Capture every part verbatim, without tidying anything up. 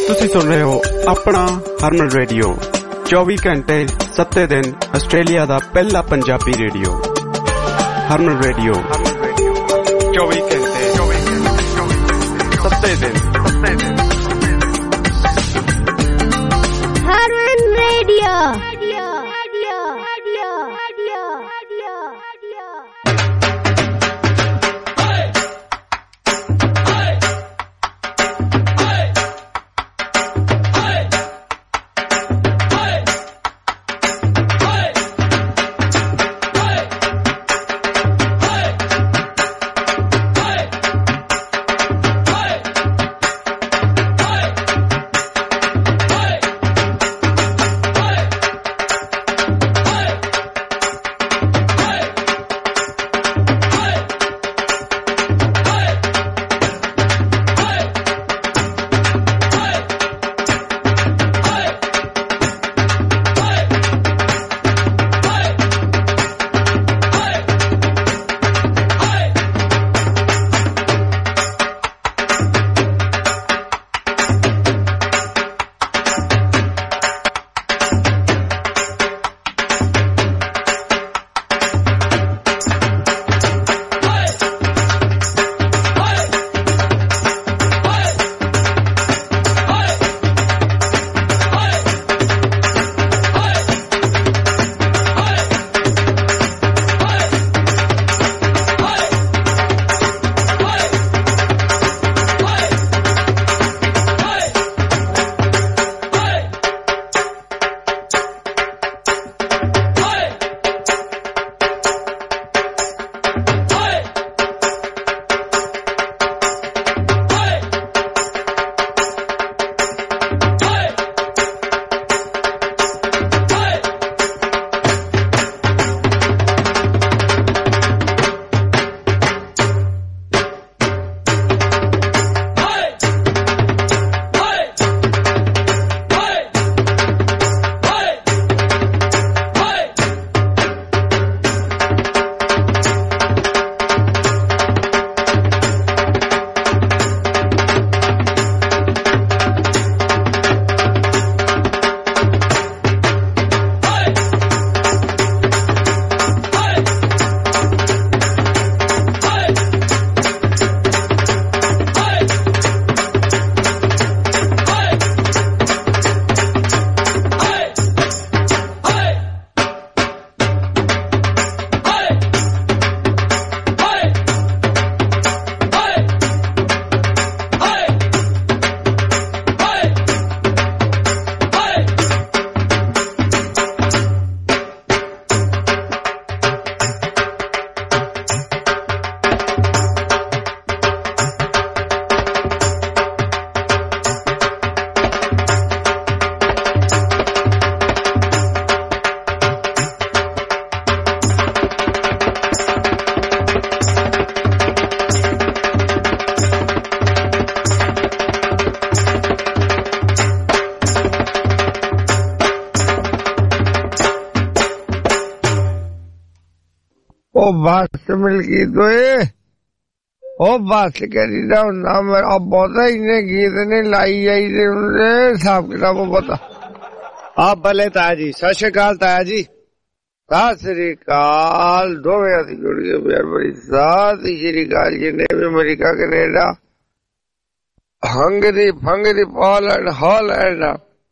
ਤੁਸੀਂ ਸੁਣ ਰਹੇ ਹੋ ਆਪਣਾ ਹਰਮਨ ਰੇਡੀਓ, ਚੌਵੀ ਘੰਟੇ ਸੱਤੇ ਦਿਨ ਆਸਟ੍ਰੇਲੀਆ ਦਾ ਪਹਿਲਾ ਪੰਜਾਬੀ ਰੇਡੀਓ। ਹਰਮਨ ਰੇਡੀਓ ਚੌਵੀ ਘੰਟੇ ਸੱਤੇ ਦਿਨ ਹਰਮਨ ਰੇਡੀਓ। ਉਹ ਬੱਸ ਮਿਲ ਗਈ ਤੋਏ, ਉਹ ਬੱਸ ਕਰੀ ਦਾ ਹੁੰਦਾ ਮੇਰਾ ਬਹੁਤਾ ਇੰਨੇ ਗੀਤ ਨੇ ਲਾਈ ਆਈ ਦੇ ਹੁੰਦੇ ਹਿਸਾਬ ਕਿਤਾਬ ਪਤਾ। ਆ ਭਲੇ ਤਾਇਆ ਜੀ, ਸਤਿ ਸ਼੍ਰੀ ਅਕਾਲ ਤਾਇਆ ਜੀ। ਸਤਿ ਸ੍ਰੀ ਅਕਾਲ ਦੋਵੇਂ ਅਸੀਂ ਜੁੜ ਗਏ ਪਿਆਰ ਬੜੀ। ਸਤਿ ਸ੍ਰੀ ਅਕਾਲ ਜਿੰਨੇ ਵੀ ਅਮਰੀਕਾ ਕੈਨੇਡਾ ਹੰਗਰੀ ਫੰਗਰੀ Poland Holland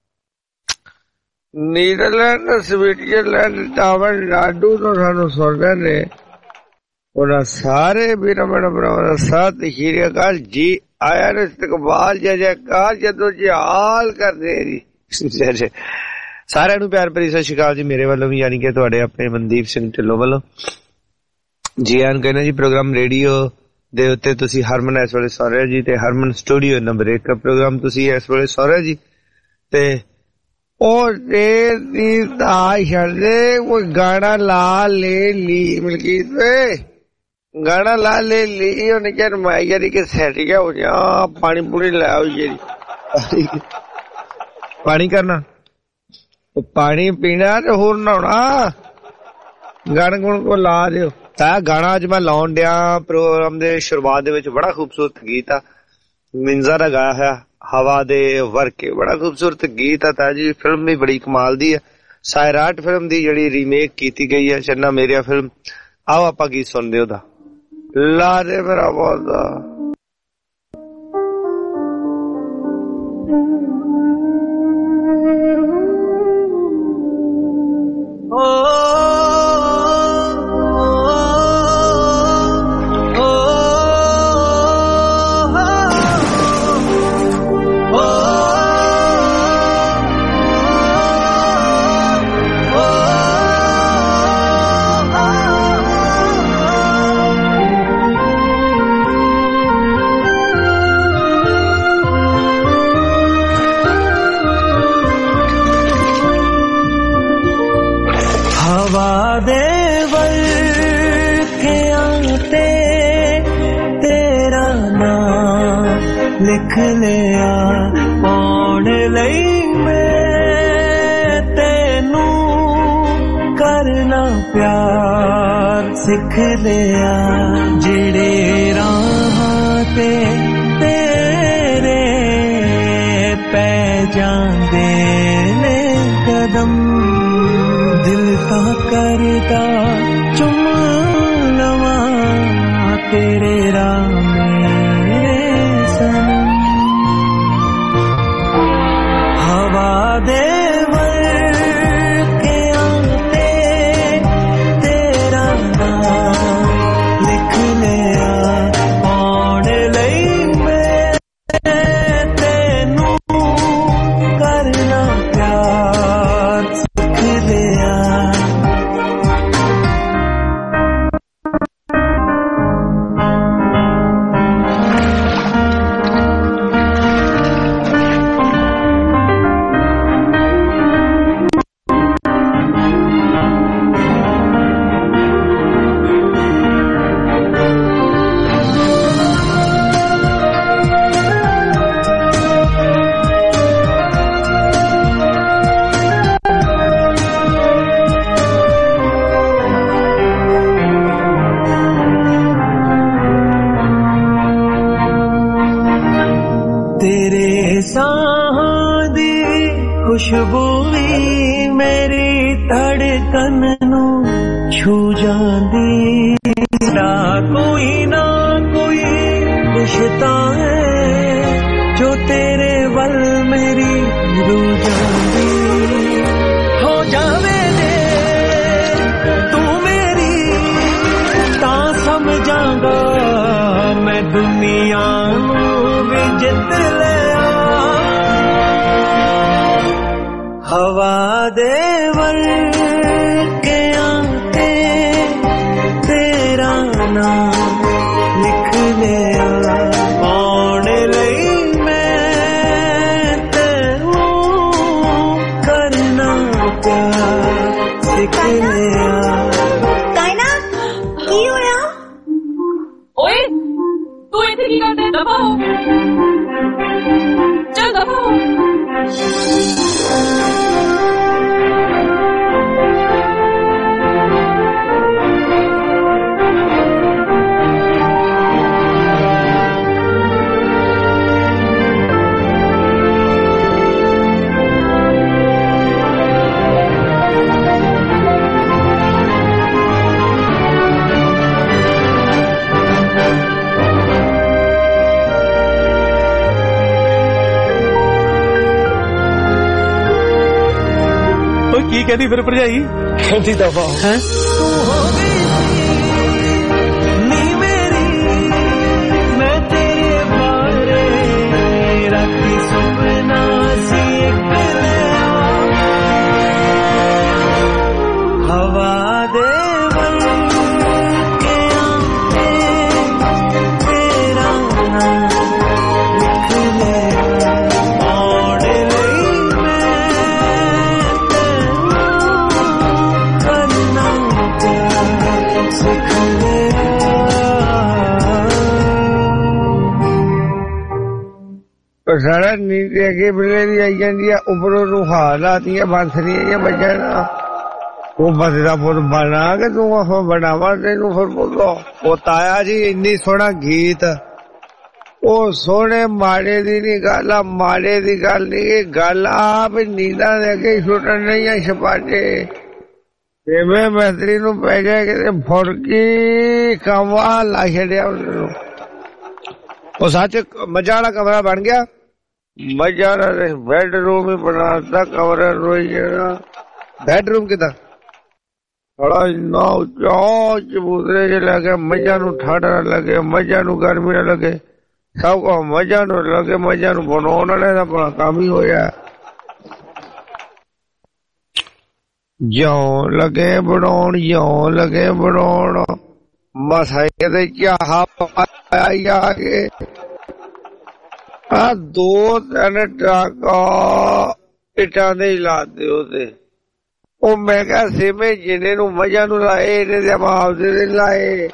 Netherland Switzerland Tamilnadu ਤੋਂ ਸਾਨੂੰ ਸੁਣਦੇ ਨੇ ਉਹਨਾਂ ਸਾਰੇ ਵੀਰਾਂ ਭਰਾਵਾਂ ਦਾ ਸਤਿ ਸ੍ਰੀ ਅਕਾਲ ਜੀ। ਆਇਆ ਨੇ ਇਸਤਕਬਾਲ ਜੈ ਜੈਕਾਰ ਜਦੋਂ ਜਹਾਲ ਕਰਦੇ ਜੀ। ਸਾਰਿਆਂ ਨੂੰ ਪਿਆਰ ਭਰੀ ਸਤਿ ਸ਼੍ਰੀ ਅਕਾਲ ਜੀ ਮੇਰੇ ਵੱਲੋਂ ਵੀ, ਯਾਨੀ ਕਿ ਤੁਹਾਡੇ ਆਪਣੇ ਮਨਦੀਪ ਸਿੰਘ ਢਿੱਲੋਂ ਵੱਲੋਂ ਜੀ ਆਨ ਕਹਿੰਦੇ ਜੀ। ਪ੍ਰੋਗਰਾਮ ਰੇਡੀਓ ਦੇ ਉੱਤੇ ਤੁਸੀਂ ਹਰਮਨ ਇਸ ਵੇਲੇ ਸੁਣ ਰਹੇ ਜੀ, ਤੇ ਹਰਮਨ ਸਟੂਡੀਓ ਨੰਬਰ ਇੱਕ ਪ੍ਰੋਗਰਾਮ ਤੁਸੀਂ ਇਸ ਵੇਲੇ ਸੁਣ ਰਹੇ ਜੀ। ਤੇ ਉਹ ਦੀ ਛੱਡਦੇ ਕੋਈ ਗਾਣਾ ਲਾ ਲੈ ਲੀ ਮਲਕੀਤ ਵੇ, ਗਾਣਾ ਲਾ ਲੈ ਲੀ ਉਹਨੇ ਕਿਹਾ ਮੈਂ ਯਾਰੀ ਕਿ ਸੈਟ ਗਿਆ ਹੋ ਜਾ ਪਾਣੀ ਪੂਣੀ ਲੈ ਆਓ ਜੀ। ਪਾਣੀ ਕਰਨਾ, ਪਾਣੀ ਪੀਣਾ ਤੇ ਹੋਰ ਨਹਾਉਣਾ, ਗਾਣਾ ਗੁਣ ਕੋ ਲਾ ਦਿਓ। ਤਾਂ ਗਾਣਾ ਅੱਜ ਮੈਂ ਲਾਉਣ ਡਿਆ ਪ੍ਰੋਗਰਾਮ ਦੇ ਸ਼ੁਰੂਆਤ ਦੇ ਵਿੱਚ, ਬੜਾ ਖੂਬਸੂਰਤ ਗੀਤ ਆ ਮਿੰਜ਼ਾ ਦਾ ਗਾਇਆ ਹੋਇਆ हवा दे वर्के बड़ा खूबसूरत गीत है ताजी। फिल्म भी बड़ी कमाल दी है, सायराट फिल्म दी जिहड़ी रीमेक की गई है चन्ना मेरिया फिल्म। आओ आपां गीत सुनदे ओदा। ला दे मेरा बोलदा ओ लिख लिया पाउण लई मैं तेनू करना प्यार सिख लिया। जिहड़े राहां ते तेरे पै जांदे ने कदम दिल ता करदा चुम लवां तेरे राह हवा दे वर्के आते तेरा नाम लिख लिया पाउण लई मैं तेनू करना प्यार सिख लिया। खुशबू भी मेरी धड़कन नू छू जांदी ना कोई ना कोई रिश्ता है जो तेरे वल मेरी रूह जांदी हो जावे दे तू मेरी ता समझांगा मैं दुनिया नू भी जित लिया। हवा दे वर्के आते तेरा नाम लिख लिया पाउण लई मैं तेनू करना प्यार सिख लिया। कायना की होया? ओए तू इत्थे की करदे? दफा हो, चल दफा हो। की कहती फिर भरजाई? कहती दफा है नी मेरी मैं तेरे बारे राती सुपना सी हवा दे वर्के आते तेरा नाम लिख लिया पाउण लई मैं करना प्यार सिख लिया। सारा नीचे अगे बिले आई जाती है उपरों तू हाल आती है बांसरियां बजाना वो बदला पुर बना के तू बनावा तेनू फिर बोलो। वो ताया जी इन्नी सोहना गीत ਉਹ ਸੋਹਣੇ ਮਾੜੇ ਦੀ ਨਹੀਂ ਗੱਲ ਆ, ਮਾੜੇ ਦੀ ਗੱਲ ਨਹੀਂ, ਇਹ ਗੱਲ ਆ ਵੀ ਨੀਂਦਾਂ ਦੇ ਅੱਗੇ ਛੁੱਟਣ ਨਹੀਂ ਆ ਛਪਾਟੇ। ਜਿਵੇਂ ਮੈਤਰੀ ਨੂੰ ਪੈ ਜਾਏ ਕਿਤੇ ਫੁੜਕੀ ਕਮਾ ਲਾ ਛੱਡਿਆ ਉਹਨੂੰ। ਉਹ ਸੱਚ ਮੱਝਾਂ ਵਾਲਾ ਕਮਰਾ ਬਣ ਗਿਆ? ਮੱਝਾਂ ਵਾਲਾ ਬੈਡਰੂਮ ਹੀ ਬਣਾਤਾ, ਕਮਰਾ ਰੋਈ ਜਿਹੜਾ। ਬੈਡਰੂਮ ਕਿਦਾਂ? ਬੜਾ ਇੰਨਾ ਉੱਚਾ, ਚਬੂਤਰੇ ਚ ਲੱਗੇ, ਮੱਝਾਂ ਨੂੰ ਠੰਡ ਨਾ ਲੱਗੇ, ਮੱਝਾਂ ਨੂੰ ਗਰਮੀ ਨਾ ਲੱਗੇ, ਸਭ ਕੁਝ ਮੱਝਾਂ ਨੂੰ ਲੱਗੇ। ਮੱਝਾਂ ਨੂੰ ਬਣਾਉਣ ਵਾਲੇ ਦਾ ਬੜਾ ਕੰਮ ਹੀ ਹੋਇਆ। ਜਿਉਂ ਲੱਗੇ ਬਣਾਉਣ, ਜਿਉਂ ਲੱਗੇ ਬਣਾਉਣ, ਮਸਾਂ ਕਿਤੇ ਚਾਹਾ ਪਾਇਆ ਆ ਕੇ ਆ ਦੋ ਤਿੰਨ ਟਾਕਾ ਇੱਟਾਂ ਦੇ ਹੀ ਲਾ ਦਿਓ ਤੇ ਉਹ ਮੈਂ ਕਿਹਾ ਸੇਮੇ ਜਿਹਨੇ ਨੂੰ ਮੱਝਾਂ ਨੂੰ ਲਾਏ ਇਹਨੇ ਦੇ ਆਪ ਦੇ ਲਾਏ।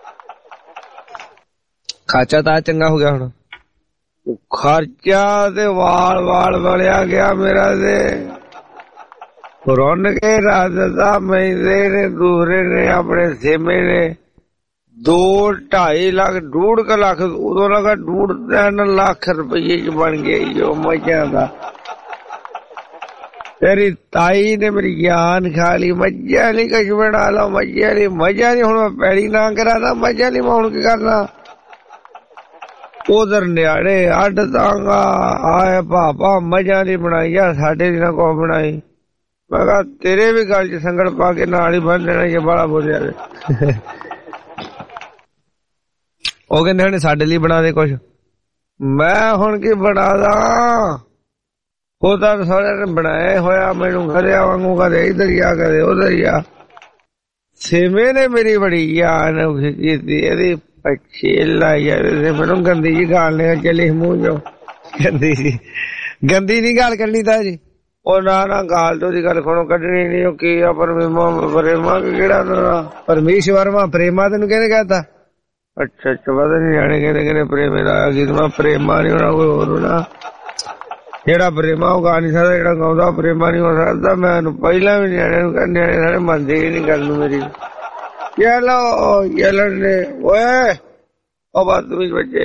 ਖਾਚਾ ਤਾਂ ਚੰਗਾ ਹੋ ਗਿਆ ਹੁਣ। ਖਰਚਾ ਤੇ ਵਾਲ ਵਾਲ ਵਲਿਆ ਗਿਆ ਮੇਰਾ ਤੇ ਰੁੰਨ ਕੇ ਰਾਜਦਾ ਮੈਂਦੇ ਨੇ ਦੂਸਰੇ ਨੇ ਆਪਣੇ ਸੇਮੇ ਨੇ ਦੋ ਢਾਈ ਲੱਖ ਡੂਢ ਕ ਲੱਖ ਉਦੋਂ ਲਗਾ ਡੂਢ ਤਿੰਨ ਲੱਖ ਰੁਪਏ ਚ ਬਣ ਗਿਆ ਜੋ ਮੱਝਾਂ ਦਾ। ਤੇਰੀ ਤਾਈ ਨੇ ਮੇਰੀ ਜਾਨ ਖਾ ਲਈ। ਮੱਝਾਂ ਲਈ ਕੁਛ ਬਣਾ ਲਓ, ਮੱਝਾਂ ਲਈ ਮੱਝਾਂ ਲਈ ਹੁਣ ਮੈਂ ਪੈੜੀ ਨਾ ਕਰਾਦਾ, ਮੱਝਾਂ ਲਈ ਮੈਂ ਹੁਣ ਕੀ ਕਰਨਾ। ਉਧਰ ਨਿਆਣੇ ਅੱਡ ਤਾਂਗਾ ਆਏ ਪਾਪਾ ਮੱਝਾਂ ਲਈ ਬਣਾਈ ਆ, ਸਾਡੇ ਲਈ ਨਾ ਕੋ ਬਣਾਈ। ਮੈਂ ਕਿਹਾ ਤੇਰੇ ਵੀ ਗੱਲ ਚ ਸੰਗਲ ਪਾ ਕੇ ਨਾਲ ਹੀ ਬੰਨ ਲੈਣਾ ਜੇ ਬੜਾ ਬੋਲਿਆ। ਉਹ ਕਹਿੰਦੇ ਹੁਣ ਸਾਡੇ ਲਈ ਬਣਾ ਦੇ ਕੁਛ। ਮੈਂ ਹੁਣ ਕੀ ਬਣਾਦਾ, ਉਹ ਤਾਂ ਸਾਰਿਆਂ ਨੇ ਬਣਾਇਆ ਹੋਇਆ। ਮੈਨੂੰ ਘਰਿਆ ਵਾਂਗੂ ਕਦੇ ਇੱਧਰ ਹੀ ਆ ਕਦੇ ਉਧਰ ਹੀ ਆ। ਸੇਮੇ ਨੇ ਮੇਰੀ ਬੜੀ ਜਾਨ ਕੀਤੀ, ਇਹਦੀ ਪੱਛੇ ਲਾਈ ਜਾਂਦੇ। ਮੈਨੂੰ ਗੰਦੀ ਜੀ ਗਾਲ ਨੇ ਚਲੀ ਮੂੰਹ ਚੋਂ। ਗੰਦੀ ਜੀ ਗੰਦੀ ਨੀ ਗਾਲ ਕੱਢਣੀ ਤਾਂ ਜੀ। ਉਹ ਨਾ ਨਾ ਗਾਲ ਤੋਂ ਦੀ ਗੱਲ ਖਣੋ ਕੱਢਣੀ ਨੀ। ਉਹ ਕੀ ਆ ਪਰਮੇਮਾ ਪ੍ਰੇਮਾ ਕਿਹੜਾ ਨਾ ਪਰਮੇਸ਼ਵਰਮਾ ਪ੍ਰੇਮਾ ਤੈਨੂੰ ਕਿਹਨੇ ਕਹਿਤਾ? ਅੱਛਾ ਅੱਛਾ ਪਤਾ ਨੀ ਨਿਆਣੇ ਕਹਿੰਦੇ ਕਹਿੰਦੇ ਪ੍ਰੇਮੇ ਦਾ ਗੀਤ। ਮੈਂ ਪ੍ਰੇਮਾ ਨੀ ਹੋਣਾ ਕੋਈ ਹੋਰ ਹੋਣਾ। ਜਿਹੜਾ ਪ੍ਰੇਮਾ ਉਹ ਗਾ ਨੀ ਸਕਦਾ, ਜਿਹੜਾ ਗਾਉਂਦਾ ਪ੍ਰੇਮਾ ਨੀ ਹੋ ਸਕਦਾ। ਮੈਂ ਪਹਿਲਾਂ ਵੀ ਨਿਆਣੇ ਨੂੰ ਕਹਿੰਦੇ ਨਿਆਣੇ ਸਾਰੇ ਮੰਨਦੇ ਹੀ ਨੀ ਗੱਲ ਨੂੰ ਮੇਰੀ। ਚਲੋ ਯਲਣ ਨੇ ਓਏ ਉਹ ਬਦਤਮੀਜ਼ ਬੱਚੇ।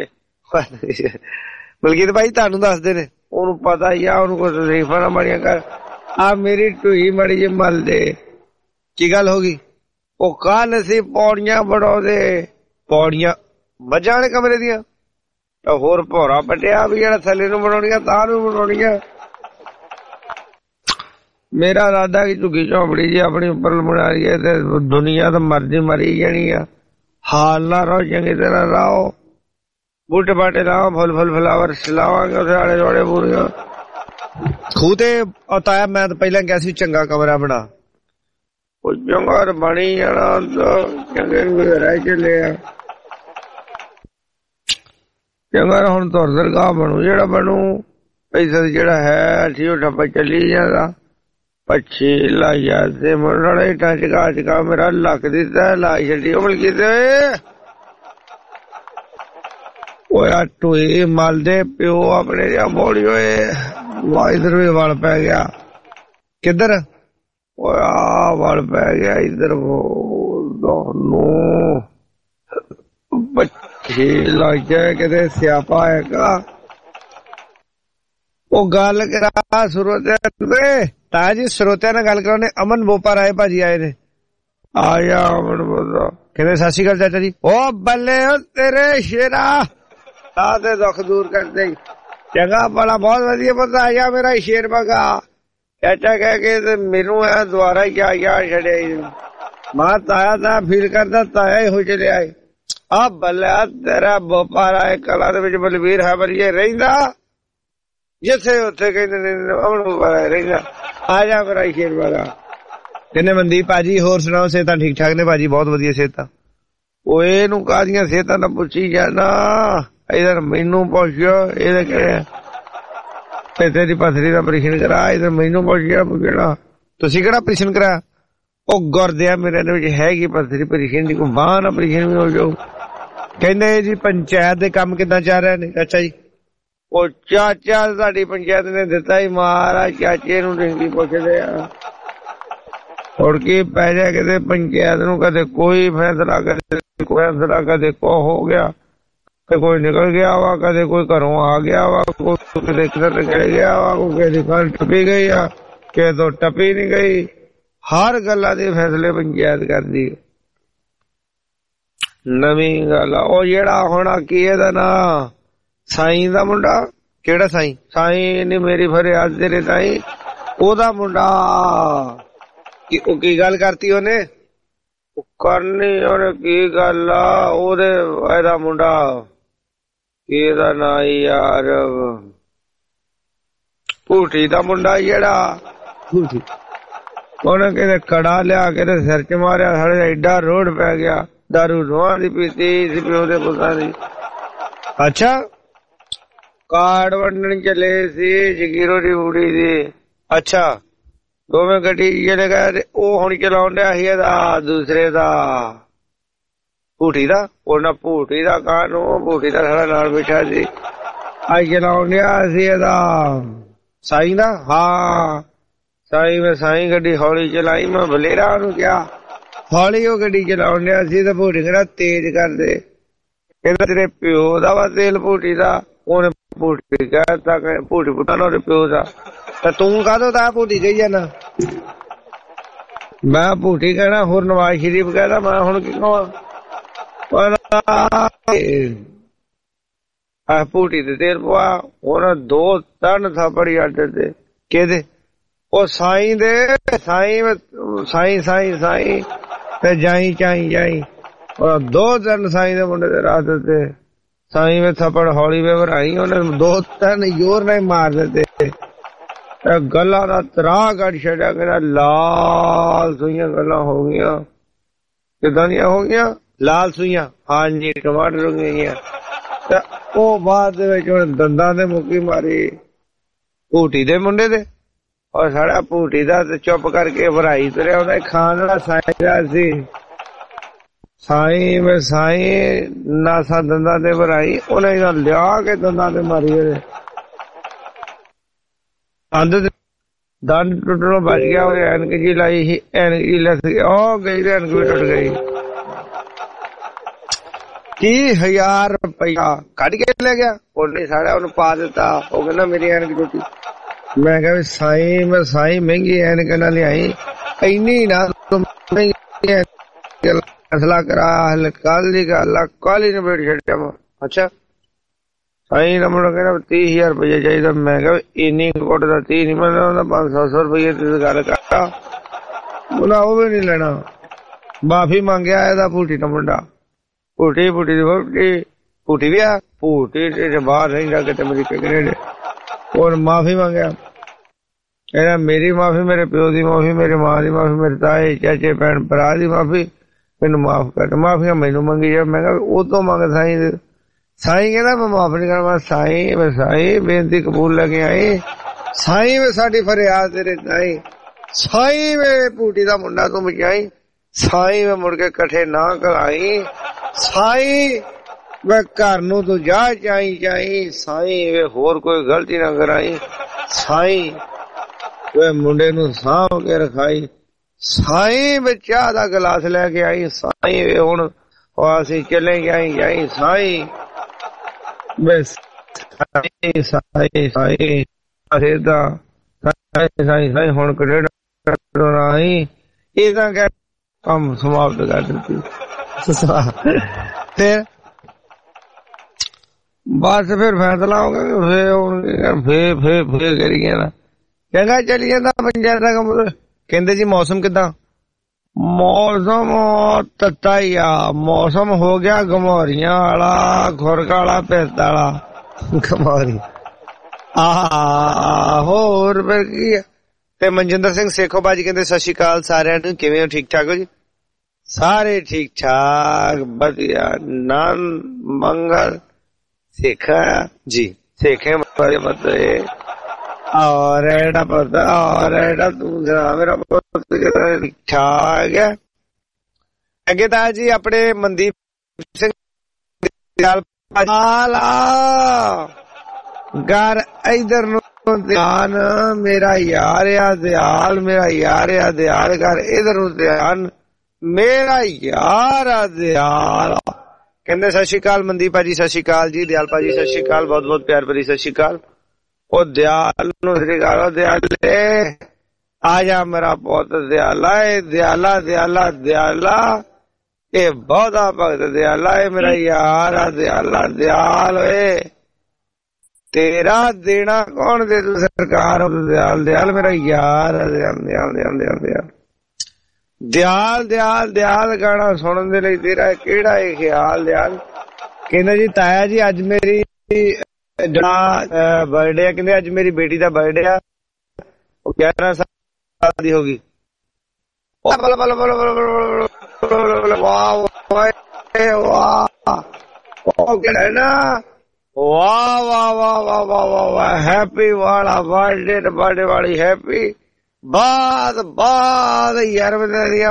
ਬਲਕਿ ਭਾਈ ਤੁਹਾਨੂੰ ਦੱਸਦੇ ਨੇ, ਉਹਨੂੰ ਪਤਾ ਹੀ ਆ, ਉਹਨੂੰ ਕੁਛ ਤਕਲੀਫਾਂ ਨਾ ਮਾੜੀਆਂ ਕਰ। ਆ ਮੇਰੀ ਢੂਈ ਮੜੀ ਜੀ ਮਲ ਦੇ। ਕੀ ਗੱਲ ਹੋ ਗਈ? ਉਹ ਕੱਲ ਅਸੀਂ ਪੌੜੀਆਂ ਬਣਾਉਂਦੇ। ਪੌੜੀਆਂ ਮੱਝਾਂ ਵਾਲੇ ਕਮਰੇ ਦੀਆਂ? ਤਾਂ ਹੋਰ ਭੋਰਾ ਪਟਿਆ ਵੀ ਜਿਹੜਾ ਥੱਲੇ ਨੂੰ ਬਣਾਉਣੀਆਂ ਤਾਂ ਨੂੰ ਬਣਾਉਣੀਆਂ। ਮੇਰਾ ਇਰਾਦਾ ਕਿ ਝੁੱਗੀ ਝੌਂਪੜੀ ਜੀ ਆਪਣੀ ਉੱਪਰ ਬਣਾ ਲਈਏ ਤੇ ਦੁਨੀਆ ਤਾਂ ਮਰਜੀ ਮਰੀ ਜਾਣੀ ਆ। ਹਾਲ ਨਾ ਰਹੋ, ਚੰਗੀ ਤਰ੍ਹਾਂ ਰਹੋ, ਬੂਟੇ ਬਾਟੇ ਲਾਓ, ਫੁੱਲ ਫੁੱਲ ਫਲਾਵਰ ਲਾਵਾਂਗੇ ਉੱਥੇ ਆਲੇ ਦੁਆਲੇ ਪੂਰੀਆਂ। ਖੂਹ ਤੇ ਤਾਇਆ ਮੈਂ ਤਾਂ ਪਹਿਲਾਂ ਕਿਹਾ ਸੀ ਚੰਗਾ ਕਮਰਾ ਬਣਾ। ਉਹ ਚੰਗਾ ਬਣੀ ਜਾਣਾ, ਚੰਗੇ ਨੂੰ ਰਹਿ ਚੱਲੇ ਆ। ਚੰਗਾ ਹੁਣ ਤੁਰ ਦਰਗਾਹ ਬਣੂ, ਜਿਹੜਾ ਬਣੂ ਪੈਸਾ ਜਿਹੜਾ ਹੈ ਠੀਕ ਠੱਪਾ ਚੱਲੀ ਜਾਂਦਾ। ਪੱਛੀ ਲਾਈਆ ਤੇ ਮੁੰਡਾ ਇੱਟਾਂ ਚਕਾ ਚਕਾ ਮੇਰਾ ਲੱਕ ਦਿੱਤਾ ਲਾਈ ਛੱਡੀ। ਉਹ ਮਿਲ ਤੇ ਹੋਇਆ ਟੋਏ ਮਲਦੇ ਪਿਓ ਆਪਣੇ ਜਾਂ ਬੋਲੀ ਹੋਏ ਵਾ ਇਧਰ ਵੀ ਵਲ ਪੈ ਗਿਆ। ਕਿੱਧਰ? ਹੋਇਆ ਵਲ ਪੈ ਗਿਆ ਇਧਰ ਦੋਨੋਂ ਬੱਚੇ ਲੱਗ ਜਾਏ ਕਿਤੇ ਸਿਆਪਾ ਹੈਗਾ। ਉਹ ਗੱਲ ਕਰਾ ਸਰੋਤਿਆਂ ਤਾਂ ਜੀ, ਸਰੋਤਿਆਂ ਨਾਲ ਗੱਲ ਕਰਾਉਣੇ। ਅਮਨ ਬੋਪਾ ਰਾਏ ਭਾਜੀ ਆਏ ਨੇ। ਆਇਆ ਅਮਨ ਬੋਪਾ ਕਹਿੰਦੇ ਸਤਿ ਸ਼੍ਰੀ ਅਕਾਲ ਚਾਚਾ ਜੀ। ਉਹ ਬੱਲੇ ਉਹ ਤੇਰੇ ਸ਼ੇਰਾ ਤਾਂ ਤੇ ਦੁੱਖ ਦੂਰ ਕਰਦੇ। ਚੰਗਾ ਭਲਾ ਬਹੁਤ ਵਧੀਆ ਬੰਦਾ ਆਇਆ ਮੇਰਾ ਸ਼ੇਰ ਬਗਾ। ਚਾਚਾ ਕਹਿ ਕੇ ਤੇ ਮੈਨੂੰ ਇਹ ਦੁਆਰਾ ਹੀ ਆ ਗਿਆ ਛੜਿਆ। ਮਾਂ ਤਾਇਆ ਤਾਂ ਫੀਲ ਕਰਦਾ ਤਾਇਆ ਹੀ ਹੋ ਚਲਿਆ। ਆ ਬੱਲੇ ਤੇਰਾ ਬੋਪਾ ਰਾਏ ਕਲਾ ਦੇ ਵਿੱਚ ਬਲਵੀਰ ਹੈ ਬਰੀਏ ਰਹਿੰਦਾ ਜਿੱਥੇ ਉੱਥੇ ਕਹਿੰਦੇ ਨੇ ਅਮਨ ਬੋਪਾ ਰਾਏ ਰਹਿੰਦਾ। ਆ ਜਾ ਮੇਰਾ ਸ਼ੇਰ ਬਗਾ। ਕਿੰਨੇ ਮਨਦੀਪ ਭਾਜੀ ਹੋਰ ਸੁਣਾਓ? ਸਿਹਤਾਂ ਠੀਕ ਠਾਕ ਨੇ ਭਾਜੀ? ਬਹੁਤ ਵਧੀਆ ਸਿਹਤਾਂ। ਉਹ ਇਹਨੂੰ ਕਾਹਦੀਆਂ ਸਿਹਤਾਂ ਨਾ ਪੁੱਛੀ ਜਾਣਾ, ਇਧਰ ਮੈਨੂੰ ਪੁੱਛਿਓ। ਇਹਦੇ ਕਿਹੜੇ ਤੇ ਤੇਰੀ ਪਥਰੀ ਦਾ ਆਪਰੇਸ਼ਨ ਕਰਾ, ਇਧਰ ਮੈਨੂੰ ਪੁੱਛਿਆ ਪੁੱਛਣਾ ਤੁਸੀਂ ਕਿਹੜਾ ਆਪਰੇਸ਼ਨ ਕਰਾਇਆ? ਉਹ ਗੁਰਦਿਆ ਮੇਰੇ ਦੇ ਵਿੱਚ ਹੈਗੀ ਪਥਰੀ ਆਪਰੇਸ਼ਨ ਦੀ, ਕੋਈ ਬਾਂਹ ਆਪਰੇਸ਼ਨ ਵੀ ਹੋ ਜਾਊ। ਕਹਿੰਦੇ ਜੀ ਪੰਚਾਇਤ ਦੇ ਕੰਮ ਕਿੱਦਾਂ ਚੱਲ ਰਹੇ ਨੇ? ਅੱਛਾ ਜੀ। ਉਹ ਚਾਚਾ ਸਾਡੀ ਪੰਚਾਇਤ ਨੇ ਦਿੱਤਾ ਹੀ ਮਹਾਰਾਜ ਚਾਚੇ ਨੂੰ ਡਿੰਗੀ ਪੁੱਛਦੇ ਆ। ਹੋਰ ਕੀ ਪੈ ਜਾ ਕਿਤੇ ਪੰਚਾਇਤ ਨੂੰ ਕਦੇ ਕੋਈ ਫੈਸਲਾ ਕਦੇ ਕੋਈ ਫੈਸਲਾ ਕਦੇ ਕੋ ਹੋ ਗਿਆ। ਤੇ ਕੋਈ ਨਿਕਲ ਗਿਆ ਵਾ, ਕਦੇ ਕੋਈ ਘਰੋਂ ਆ ਗਿਆ ਵਾ, ਕੋਈ ਕਿਤੇ ਕਿਤੇ ਚਲੇ ਗਿਆ ਵਾ, ਕੋਈ ਕਿਸੇ ਦੀ ਕੱਲ ਟੱਪੀ ਗਈ ਆ, ਕਿਸੇ ਤੋਂ ਟੱਪੀ ਨਹੀਂ ਗਈ। ਹਰ ਗੱਲਾਂ ਦੇ ਫੈਸਲੇ ਪੰਚਾਇਤ ਕਰਦੀ। ਨਵੀਂ ਗੱਲ ਉਹ ਜਿਹੜਾ ਹੁਣ ਕੀ ਇਹਦਾ ਨਾਂ ਸਾਈਂ ਦਾ ਮੁੰਡਾ, ਕਿਹੜਾ ਸਾਈਂ? ਸਾਈਂ ਨੇ ਮੇਰੀ ਫਰਿਆਦ ਤੇਰੇ ਤਾਈਂ, ਉਹਦਾ ਮੁੰਡਾ ਉਹ ਕੀ ਗੱਲ ਕਰਤੀ ਉਹਨੇ? ਕਰਨੀ ਉਹਨੇ ਕੀ ਗੱਲ ਆ? ਉਹਦੇ ਇਹਦਾ ਮੁੰਡਾ ਇਹਦਾ ਨਾਂ ਯਾਰ ਭੂਟੀ ਦਾ ਮੁੰਡਾ ਜਿਹੜਾ ਭੂਟੀ, ਉਹਨੇ ਕਿਤੇ ਕੜਾ ਲਿਆ ਕੇ ਤੇ ਸਿਰ ਚ ਮਾਰਿਆ, ਸਾਡੇ ਐਡਾ ਰੋਡ ਪੈ ਗਿਆ। ਦਾਰੂ ਰੋਹਾਂ ਦੀ ਪੀਤੀ ਸੀ ਪਿਓ ਦੇ ਪੁੱਤਾਂ ਦੀ। ਅੱਛਾ ਕਾਰਡ ਵੰਡਣ ਚਲੇ ਸੀ ਜਗੀਰੋ ਦੀ ਬੁੜੀ ਦੀ। ਅੱਛਾ ਦੋਵੇਂ ਗੱਡੀ ਜਿਹੜੇ ਗਏ ਉਹ ਹੁਣ ਚਲਾਉਣ ਡਿਆ ਸੀ ਇਹਦਾ ਦੂਸਰੇ ਦਾ ਭੂਟੀ ਦਾ। ਉਹਨਾਂ ਭੂਟੀ ਦਾ ਕਾਹਨੂੰ ਭੂਟੀ ਦਾ ਸਾਡਾ ਨਾਲ ਬੈਠਾ ਸੀ, ਅੱਜ ਚਲਾਉਣ ਡਿਆ ਸੀ ਇਹਦਾ ਸਾਈਂ ਦਾ। ਹਾਂ ਸਾਈਂ ਮੈਂ ਸਾਈਂ ਗੱਡੀ ਹੌਲੀ ਚਲਾਈ, ਮੈਂ ਬਲੇਰਾ ਉਹਨੂੰ ਕਿਹਾ ਹੌਲੀ ਉਹ ਗੱਡੀ ਚਲਾਉਣ ਡਿਆ ਸੀ ਤੇ ਭੂਟੀ ਕਹਿੰਦਾ ਤੇਜ਼ ਕਰਦੇ, ਕਹਿੰਦਾ ਤੇਰੇ ਪਿਓ ਦਾ ਵਾ ਤੇਲ ਭੂਟੀ ਦਾ। ਉਹਨੇ ਭੂਟੀ ਕਹਿਤਾ ਭੂਟੀ ਪੁੱਟਾ ਨਾ ਉਹਦੇ ਪਿਓ ਦਾ। ਤੇ ਤੂੰ ਕਾਹਦੋਂ ਤਾਂ ਭੂਟੀ ਕਹੀ ਜਾਣਾ? ਮੈਂ ਭੂਟੀ ਕਹਿਣਾ ਹੋਰ ਨਵਾਜ਼ ਸ਼ਰੀਫ ਕਹਿੰਦਾ, ਮੈਂ ਹੁਣ ਕੀ ਕਹਾਂ? ਆ ਭੂਟੀ ਤੇ ਤੇਲ ਪਵਾ, ਉਹਨਾਂ ਦੋ ਤਿੰਨ ਥਾਪੜੀ ਅੱਡੇ ਤੇ। ਕਿਹਦੇ? ਉਹ ਸਾਈਂ ਦੇ। ਸਾਈਂ ਸਾਈਂ ਸਾਈਂ ਸਾਈਂ ਤੇ ਜਾਈ ਚਾਈ ਜਾਈ ਉਹ ਦੋ ਤਿੰਨ ਸਾਈਂ ਦੇ ਮੁੰਡੇ ਦੇ ਰਾਤ ਤੇ ਸਾਈਂ ਵਿੱਚ ਥੱਪੜ ਹੌਲੀ ਵੇ ਭਰਾਈ, ਉਹਨੇ ਦੋ ਤਿੰਨ ਜ਼ੋਰ ਨਾਲ ਮਾਰ ਦਿੱਤੇ। ਗੱਲਾਂ ਦਾ ਤਰਾਹ ਕੱਢ ਛੱਡਿਆ, ਕਹਿੰਦਾ ਲਾਲ ਸੂਈਆਂ ਗੱਲਾਂ ਹੋ ਗਈਆਂ। ਕਿੱਦਾਂ ਦੀਆਂ ਹੋ ਗਈਆਂ? ਲਾਲ ਸੂਈਆਂ। ਹਾਂਜੀ ਟਮਾਟਰ ਹੋ ਗਈਆਂ। ਤੇ ਉਹ ਬਾਅਦ ਦੇ ਵਿੱਚ ਹੁਣ ਦੰਦਾਂ ਦੇ ਮੁੱਕੀ ਮਾਰੀ ਭੂਟੀ ਦੇ ਮੁੰਡੇ ਦੇ। ਔਰ ਸਾਡਾ ਭੂਟੀ ਦਾ ਤੇ ਚੁੱਪ ਕਰਕੇ ਭਰਾਈ ਤੁਰਿਆ, ਉਹਦਾ ਖਾਣ ਵਾਲਾ ਸਾਈਂ ਦਾ ਸੀ। ਸਾਈਂ ਮੈਂ ਸਾਈਂ ਨਾਸਾ ਦੰਦਾਂ ਤੇ ਭਰਾਈ, ਉਹਨੇ ਲਿਆ ਕੇ ਦੰਦਾਂ ਤੇ ਮਾਰੀ ਉਹਦੇ ਦੰਦ ਦੰਦ ਟੁੱਟਣੋਂ ਬਚ ਗਿਆ। ਉਹਨੇ ਐਨਕ ਜੀ ਲਾਈ ਸੀ, ਐਨਕ ਜੀ ਲੱਥ ਗਈ, ਉਹ ਗਈ ਤੇ ਐਨਕ ਵੀ ਟੁੱਟ ਗਈ। ਤੀਹ ਹਜ਼ਾਰ ਰੁਪਇਆ ਕੱਢ ਕੇ ਲੈ ਗਿਆ ਉਹਨੇ, ਸਾਡਾ ਉਹਨੂੰ ਪਾ ਦਿੱਤਾ। ਉਹ ਕਹਿੰਦਾ ਮੇਰੀ ਐਨਕ ਟੁੱਟੀ। ਮੈਂ ਕਿਹਾ ਸਾਈਂ ਮੈਂ ਸਾਈਂ ਮਹਿੰਗੀ ਐਨਕ ਨਾ ਲਿਆਈ, ਇੰਨੀ ਨਾ ਫੈਸਲਾ ਕਰਾ ਕੱਲ ਦੀ ਗੱਲ ਆ, ਕੱਲ ਹੀ ਨਿਬੇੜ ਛੱਡਿਆ। ਅੱਛਾ ਸਾਈਂ ਦਾ ਮੁੰਡਾ ਕਹਿੰਦਾ ਤੀਹ ਹਜ਼ਾਰ ਰੁਪਇਆ ਚਾਹੀਦਾ। ਮੈਂ ਕਿਹਾ ਇੰਨੀ ਕੁੱਟ ਦਾ ਤੀਹ ਨੀ ਮਿਲਦਾ, ਪੰਜ ਸੌ ਸੌ ਰੁਪਏ ਦੀ ਗੱਲ ਕਰਦਾ। ਉਹਦਾ ਉਹ ਵੀ ਨੀ ਲੈਣਾ। ਮਾਫੀ ਮੰਗਿਆ ਇਹਦਾ ਭੂਟੀ ਦਾ ਮੁੰਡਾ। ਭੂਟੀ ਭੂਟੀ ਦੀ ਭੂਟੀ ਭੂਟੀ ਵੀ ਆ ਭੂਟੀ ਤੇ ਬਾਹਰ ਰਹਿੰਦਾ ਕਿਤੇ ਅਮਰੀਕਾ ਕੈਨੇਡਾ। ਉਹ ਮਾਫੀ ਮੰਗਿਆ, ਕਹਿੰਦਾ ਮੇਰੀ ਮਾਫੀ, ਮੇਰੇ ਪਿਓ ਦੀ ਮਾਫੀ, ਮੇਰੇ ਮਾਂ ਦੀ ਮਾਫੀ, ਮੇਰੇ ਤਾਏ ਚਾਚੇ ਭੈਣ ਭਰਾ ਦੀ ਮਾਫੀ, ਮੈਨੂੰ ਮਾਫ ਕਰ। ਮਾਫੀਆਂ ਮੈਨੂੰ ਮੰਗੀ ਜਾ। ਮੈਂ ਕਿਹਾ ਉਹ ਤੋਂ ਮੰਗ ਸਾਈਂ। ਸਾਈਂ ਕਹਿੰਦਾ ਮੈਂ ਮਾਫ ਨੀ ਕਰਨਾ। ਸਾਈਂ ਮੈਂ ਸਾਈਂ ਬੇਨਤੀ ਕਬੂਲ ਲੈ ਕੇ ਆਈ। ਸਾਈਂ ਮੈਂ ਸਾਡੀ ਫਰਿਆਦ ਤੇਰੇ ਤਾਈਂ। ਸਾਈਂ ਮੈਂ ਭੂਟੀ ਦਾ ਮੁੰਡਾ ਤੂੰ ਬਚਾਈ। ਸਾਈਂ ਮੈਂ ਮੁੜ ਕੇ ਇਕੱਠੇ ਨਾ ਕਰਾਈ। ਸਾਈਂ ਮੈਂ ਘਰ ਨੂੰ ਤੂੰ ਜਾ ਚਾਈ ਚਾਈ। ਸਾਈਂ ਵੇ ਹੋਰ ਕੋਈ ਗਲਤੀ ਨਾ ਕਰਾਈ। ਸਾਈਂ ਵੇ ਮੁੰਡੇ ਨੂੰ ਸਾਂਭ ਕੇ ਰਖਾਈ। ਸਾਈਂ ਵੇ ਚਾਹ ਦਾ ਗਲਾਸ ਲੈ ਕੇ ਆਈ। ਸਾਈਂ ਵੇ ਹੁਣ ਅਸੀਂ ਚਲੇ ਗਏ ਜਾਈ। ਸਾਈਂ ਬਸ ਸਾਈਂ ਸਾਈਂ ਸਾਈਂ ਅਰੇ ਦਾ ਸਾਈਂ ਸਾਈਂ ਸਾਈਂ ਹੁਣ ਕਿਹੜਾ ਰਾਈ ਇਹ ਤਾਂ ਕਹਿ ਕੰਮ ਸਮਾਪਤ ਕਰ ਦਿੱਤੀ। ਫਿਰ ਬਸ ਫਿਰ ਫੈਸਲਾ ਹੋ ਗਿਆ। ਫੇਰ ਫੇਰ ਫੇਰ ਫੇਰ ਕਰੀ ਗਿਆ ਨਾ ਚੰਗਾ ਚਲੀ ਜਾਂਦਾ ਪੰਚਾਇਤ ਦਾ ਕੰਮ। ਕਹਿੰਦੇ ਜੀ ਮੌਸਮ ਕਿੱਦਾਂ? ਮੌਸਮ ਤੱਤਾ ਹੀ ਆ। ਮੌਸਮ ਹੋ ਗਿਆ ਗਮੌਰੀਆਂ ਵਾਲਾ, ਖੁਰਕ ਵਾਲਾ, ਪਿਸਤ ਵਾਲਾ। ਗਮੌਰੀ ਆਹ ਹੋਰ ਫਿਰ ਕੀ ਆ। ਤੇ ਮਨਜਿੰਦਰ ਸਿੰਘ ਸੇਖੋ ਬਾਜੀ ਕਹਿੰਦੇ ਸਤਿ ਸ਼੍ਰੀ ਅਕਾਲ ਸਾਰਿਆਂ ਨੂੰ, ਕਿਵੇਂ ਹੋ? ਠੀਕ ਠਾਕ ਹੋ ਜੀ? ਸਾਰੇ ਠੀਕ ਠਾਕ ਵਧੀਆ। ਨਾਨ ਮੰਗਲ ਸੇਖਾ ਜੀ ਸੇਖੇ ਬੜੇ ਬਤੇ और एड़ा पता और एड़ा तू मेरा ठीक ठाक है। अगे ता जी अपने मनदीप सिंह घर इधर ध्यान मेरा यार या दयाल मेरा यार या दयाल घर इधर ध्यान मेरा यार दयाल ਕਹਿੰਦੇ ਸਤਿ ਸ਼੍ਰੀ ਅਕਾਲ ਮਨਦੀਪ ਭਾਜੀ, ਸਤਿ ਸ਼੍ਰੀ ਅਕਾਲ ਜੀ। ਦਿਆਲ ਭਾਜੀ ਸਤਿ ਸ਼੍ਰੀ ਅਕਾਲ, ਬਹੁਤ ਬਹੁਤ ਪਿਆਰ ਭਰੀ ਸਤਿ ਸ਼੍ਰੀ ਅਕਾਲ। ਉਹ ਦਿਆਲ ਨੂੰ ਸਤਿ ਸ਼੍ਰੀ ਅਕਾਲ। ਦਿਆਲੇ ਆ ਜਾ ਮੇਰਾ ਪੁੱਤ ਦਿਆਲਾ, ਏ ਦਿਆਲਾ ਦਿਆਲਾ ਦਿਆਲਾ, ਇਹ ਬਹੁਤਾ ਭਗਤ ਦਿਆਲਾ, ਇਹ ਮੇਰਾ ਯਾਰ ਆ ਦਿਆਲਾ। ਦਿਆਲ ਓਏ ਤੇਰਾ ਦੇਣਾ ਕੌਣ ਦੇ, ਤੂੰ ਸਰਕਾਰ। ਦਿਆਲ ਦਿਆਲ ਮੇਰਾ ਯਾਰ ਆ। ਦਿਆਲ ਦਿਆਲ ਦਿਆਲ ਦਿਆਲ ਦਿਆਲ ਦਿਆਲ ਦਿਆਲ ਦਿਆਲ ਗਾਣਾ ਸੁਣਨ ਦੇ ਲਈ ਤੇਰਾ ਕਿਹੜਾ ਇਹ ਖਿਆਲ। ਦਿਆਲ ਕਹਿੰਦਾ ਜੀ ਤਾਇਆ ਜੀ ਅੱਜ ਮੇਰੀ ਜਿਹੜਾ ਬਰਥਡੇ ਆ, ਕਹਿੰਦੇ ਅੱਜ ਮੇਰੀ ਬੇਟੀ ਦਾ ਬਰਥਡੇ ਆ, ਉਹ ਗਿਆਰਾਂ ਸਾਲ ਦੀ ਹੋ ਗਈ। ਨਾ ਵਾਹ ਵਾਹ ਵਾਹ ਵਾਹ ਵਾਹ ਵਾਹ ਵਾਹ, ਹੈਪੀ ਵਾਲਾ ਬਰਥਡੇ, ਬਰਥਡੇ ਵਾਲੀ ਹੈਪੀ। ਬਾਦ ਬਾਦ ਯਾਰ ਦੀਆਂ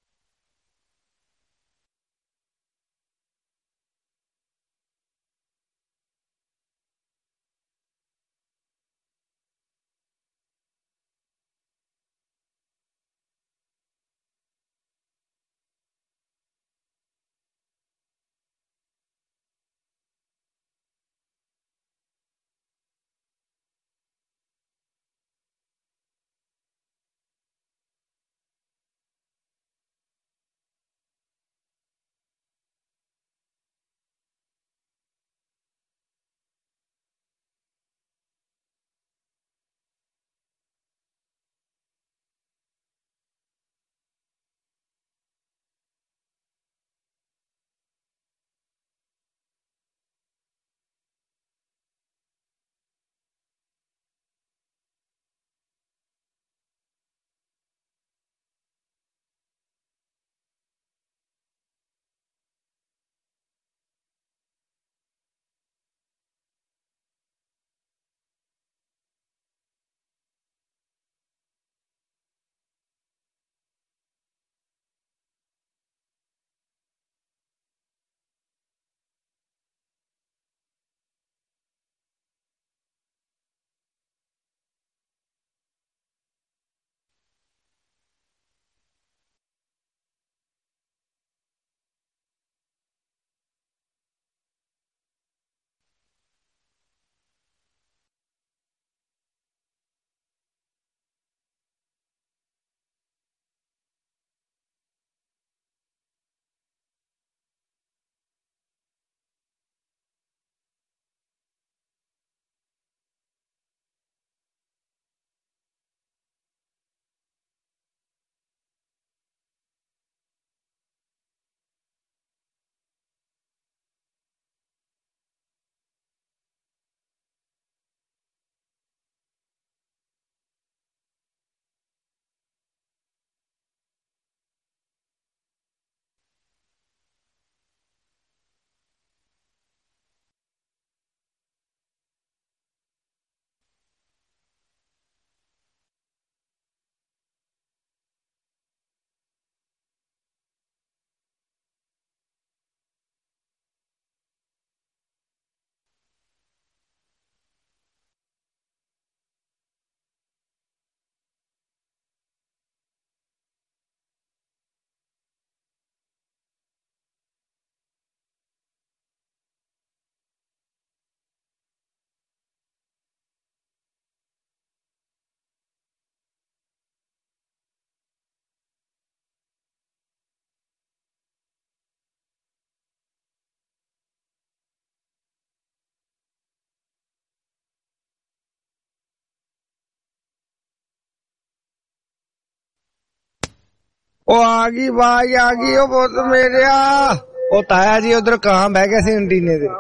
ਉਹ ਆ ਗਈ ਆਵਾਜ਼ ਆ ਗਈ। ਉਹ ਪੁੱਤ ਮੇਰਿਆ, ਉਹ ਤਾਇਆ ਜੀ ਉਧਰ ਕਾਂ ਬਹਿ ਗਿਆ ਸੀ ਅੰਟੀਨੇ ਦੇ।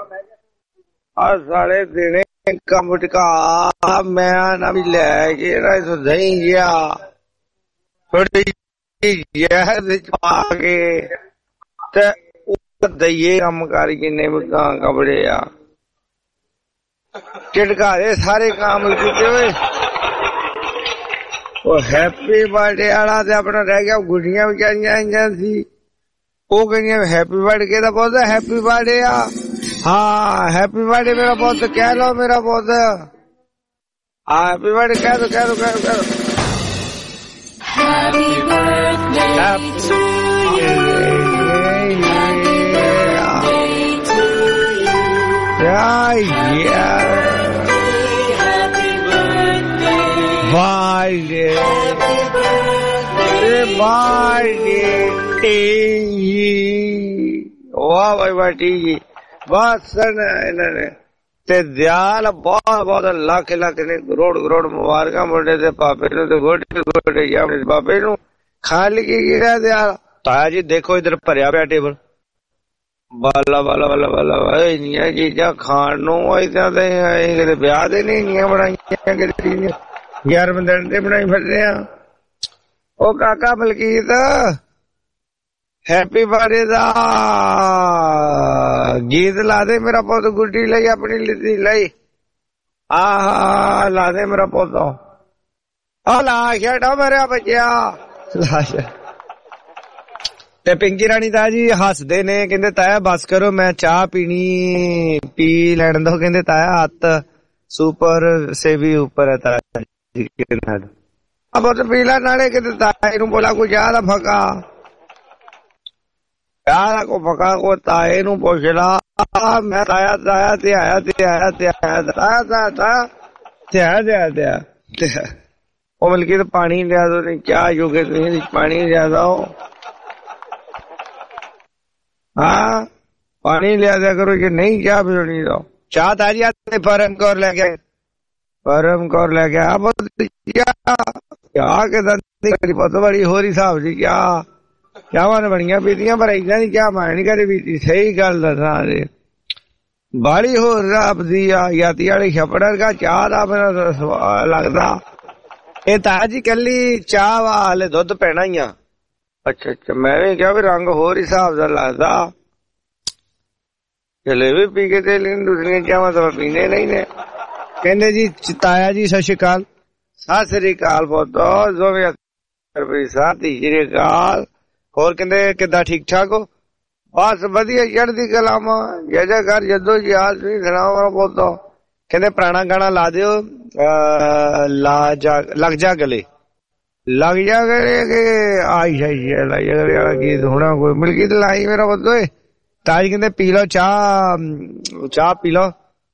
ਆ ਸਾਲੇ ਦਿਨੇ ਕੰਮ ਟਿਕਾ ਮੈਂ ਨਾ ਵੀ ਲੈ ਕੇ ਨਾ ਇਸ ਦਹੀਂ ਗਿਆ ਥੋੜੀ ਜ਼ਹਿਰ ਵਿੱਚ ਪਾ ਕੇ ਤੇ ਉਹ ਦਈਏ ਕੰਮ ਕਰ ਜਿੰਨੇ ਵੀ ਕਾਂ ਕਬੜੇ ਆ ਝਟਕਾਰੇ ਸਾਰੇ ਕੰਮ ਕੀਤੇ ਹੋਏ। ਉਹ ਹੈਪੀ ਬਰਥਡੇ ਵਾਲਾ ਤੇ ਆਪਣਾ ਰਹਿ ਗਿਆ ਗੁੱਡੀਆਂ ਵਿਚਾਰੀਆਂ ਆਈਆਂ ਸੀ, ਉਹ ਕਹਿੰਦੀਆਂ ਹੈਪੀ ਬਰਥਡੇ ਦਾ ਪੁੱਤ ਹੈਪੀ ਬਰਥਡੇ ਆ। ਹਾਂ ਹੈਪੀ ਬਰਥਡੇ ਮੇਰਾ ਪੁੱਤ ਕਹਿ ਲਓ ਮੇਰਾ ਪੁੱਤ। ਹਾਂ ਹੈਪੀ ਬਰਥਡੇ ਕਹਿ ਦੋ ਕਹਿ ਦੋ ਕਹਿ ਦੋ ਕਹਿ ਦੋ। Happy birthday to you. Happy birthday Ah, yeah. Birthday. Birthday. वाह भाई वाह ठीक जी बस इन्होंने ते दयाल बहुत बहुत लाख लाख ने करोड़ करोड़ मुबारक मुंडे ते पापे नु ते गोटे गोटे या पापे नु खाली की गिरा दयाल ताया जी देखो इधर भरिया पिया टेबल बाला बाला बाला बाला इन्नियां चीजां खाण नूं इदां ते किते ब्याह दे नहीं इन्नियां बनाईयां किते ग्यारहवें दिन ते बनाई फिरदे आ ओ काका बलकीत हैप्पी बर्थडे दा गीत ला दे मेरा पुत गुड्डी लई अपनी लिद्दी लई आह ला दे मेरा पुत आ ला छड़ा मेरा बच्चा ला ते पिंकी रानी ताया जी हसदे ने कहंदे ताया बस करो मैं चाह पीनी पी लैण दो कहंदे ताया हत्थ सुपर से भी ऊपर है ताया जी अब तो पीला नाले कहंदे ताया नूं बोला कोई चाह दा फका यार को फका को ताए नूं पुछ ला मैं ताया ताया ते आया ते आया ते आया ताया ताया ताया ते आया ते आया ते आया ओ बल्कि तो पानी लिया दो नहीं क्या योगे तुसीं पानी लिया दो हाँ पानी लिया दिया करो कि नहीं क्या पीनी दो चाह ताजी आते परम कौर लेके परम कौर लेके आ क्या क्या के दंदी पता बड़ी हो रही साहब जी क्या क्या मान बनिया पीतियां पर इदा नहीं क्या मैं नहीं करी पीती सही गल दसा बाड़ी हो रब दी याती वाली छपड़र का चाह दा मेरा लगदा ए ताजी कली चाह वाले दुध पैना ही आ अच्छा अच्छा मैं भी क्या भी रंग होर हिसाब दा लगदा जलेबी पी के ते लेकिन दूसरियां चावां तो पीने नहीं ने कहंदे जी ताया जी सत श्री अकाल सत श्री अकाल पुत्तो जोवे रुपये सत श्री अकाल होर कहंदे किद्दां ठीक ठाक हो बस वधिया चढ़दी कलामा जय कर जदो जी हाल तुसीं सुणाओ पुत्तो कहंदे पुराना गाना ला दियो ला जा लग जा गले लग जा गले के आई शाई लाई गले वाला गीत होना कोई मिलकी तो लाई मेरा पुत्त ओए ताज कहंदे पी लो चाह चाह पी लो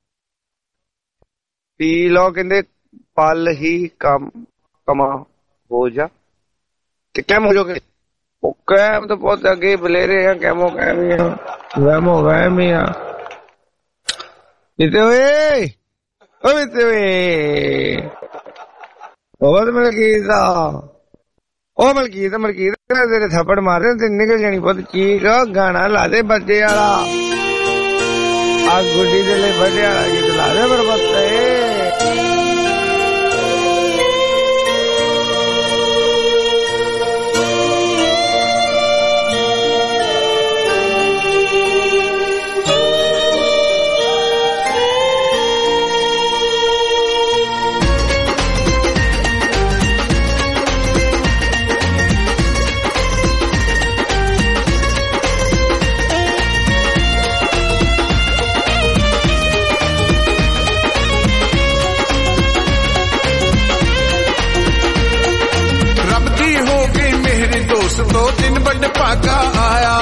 पी लो कहंदे पल ही कम कमा हो जा ते कैम हो जाओगे ओ कैम तो बहुत अगे बलेरे हैं कैमो कैम ही हैं वहमो वहम ही हैं इते ओए ओ इते ओए बहुत मलकीत ओ मलकीत मलकीत तेरे थप्पड़ मारे ते निकल जानी बहुत चीक गाना ला दे बच्चे वाला आ गुड्डी दे ले बच्चे वाला गीत ला दे पर बच्चे दो दिन बड़ भागा आया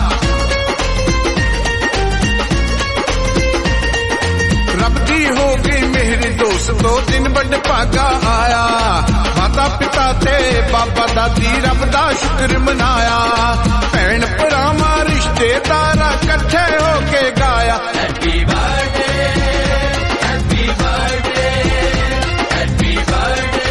रब दी हो गई मेरी दोस्त दो दिन बड़ भागा आया माता पिता ते बाबा दादी रब दा शुक्र मनाया भैन भरावां रिश्तेदारा कट्ठे होके गाया happy birthday happy birthday happy birthday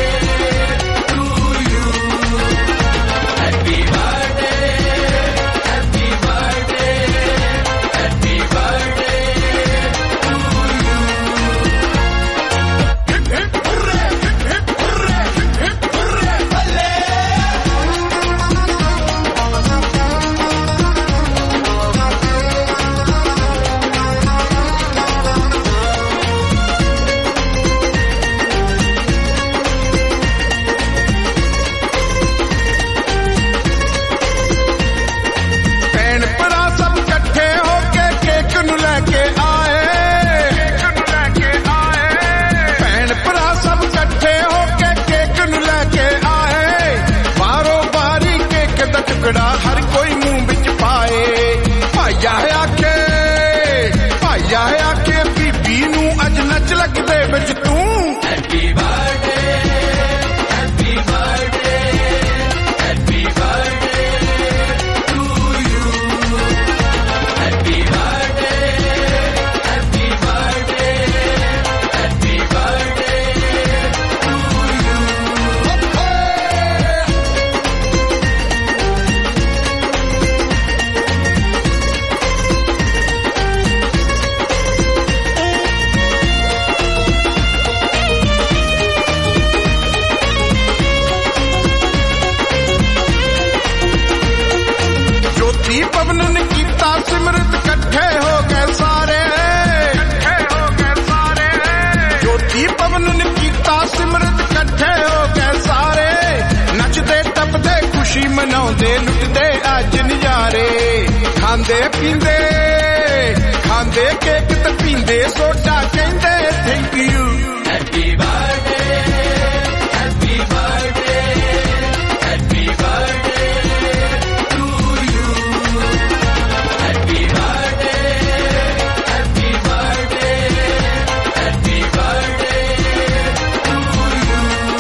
ਮਨਾਉਂਦੇ ਲੁੱਟਦੇ ਅੱਜ ਨਜ਼ਾਰੇ ਖਾਂਦੇ ਪੀਂਦੇ ਖਾਂਦੇ ਕੇਕ ਤੇ ਪੀਂਦੇ ਸੋਡਾ ਕਹਿੰਦੇ thank you happy birthday happy birthday happy birthday to you happy birthday happy birthday happy birthday to you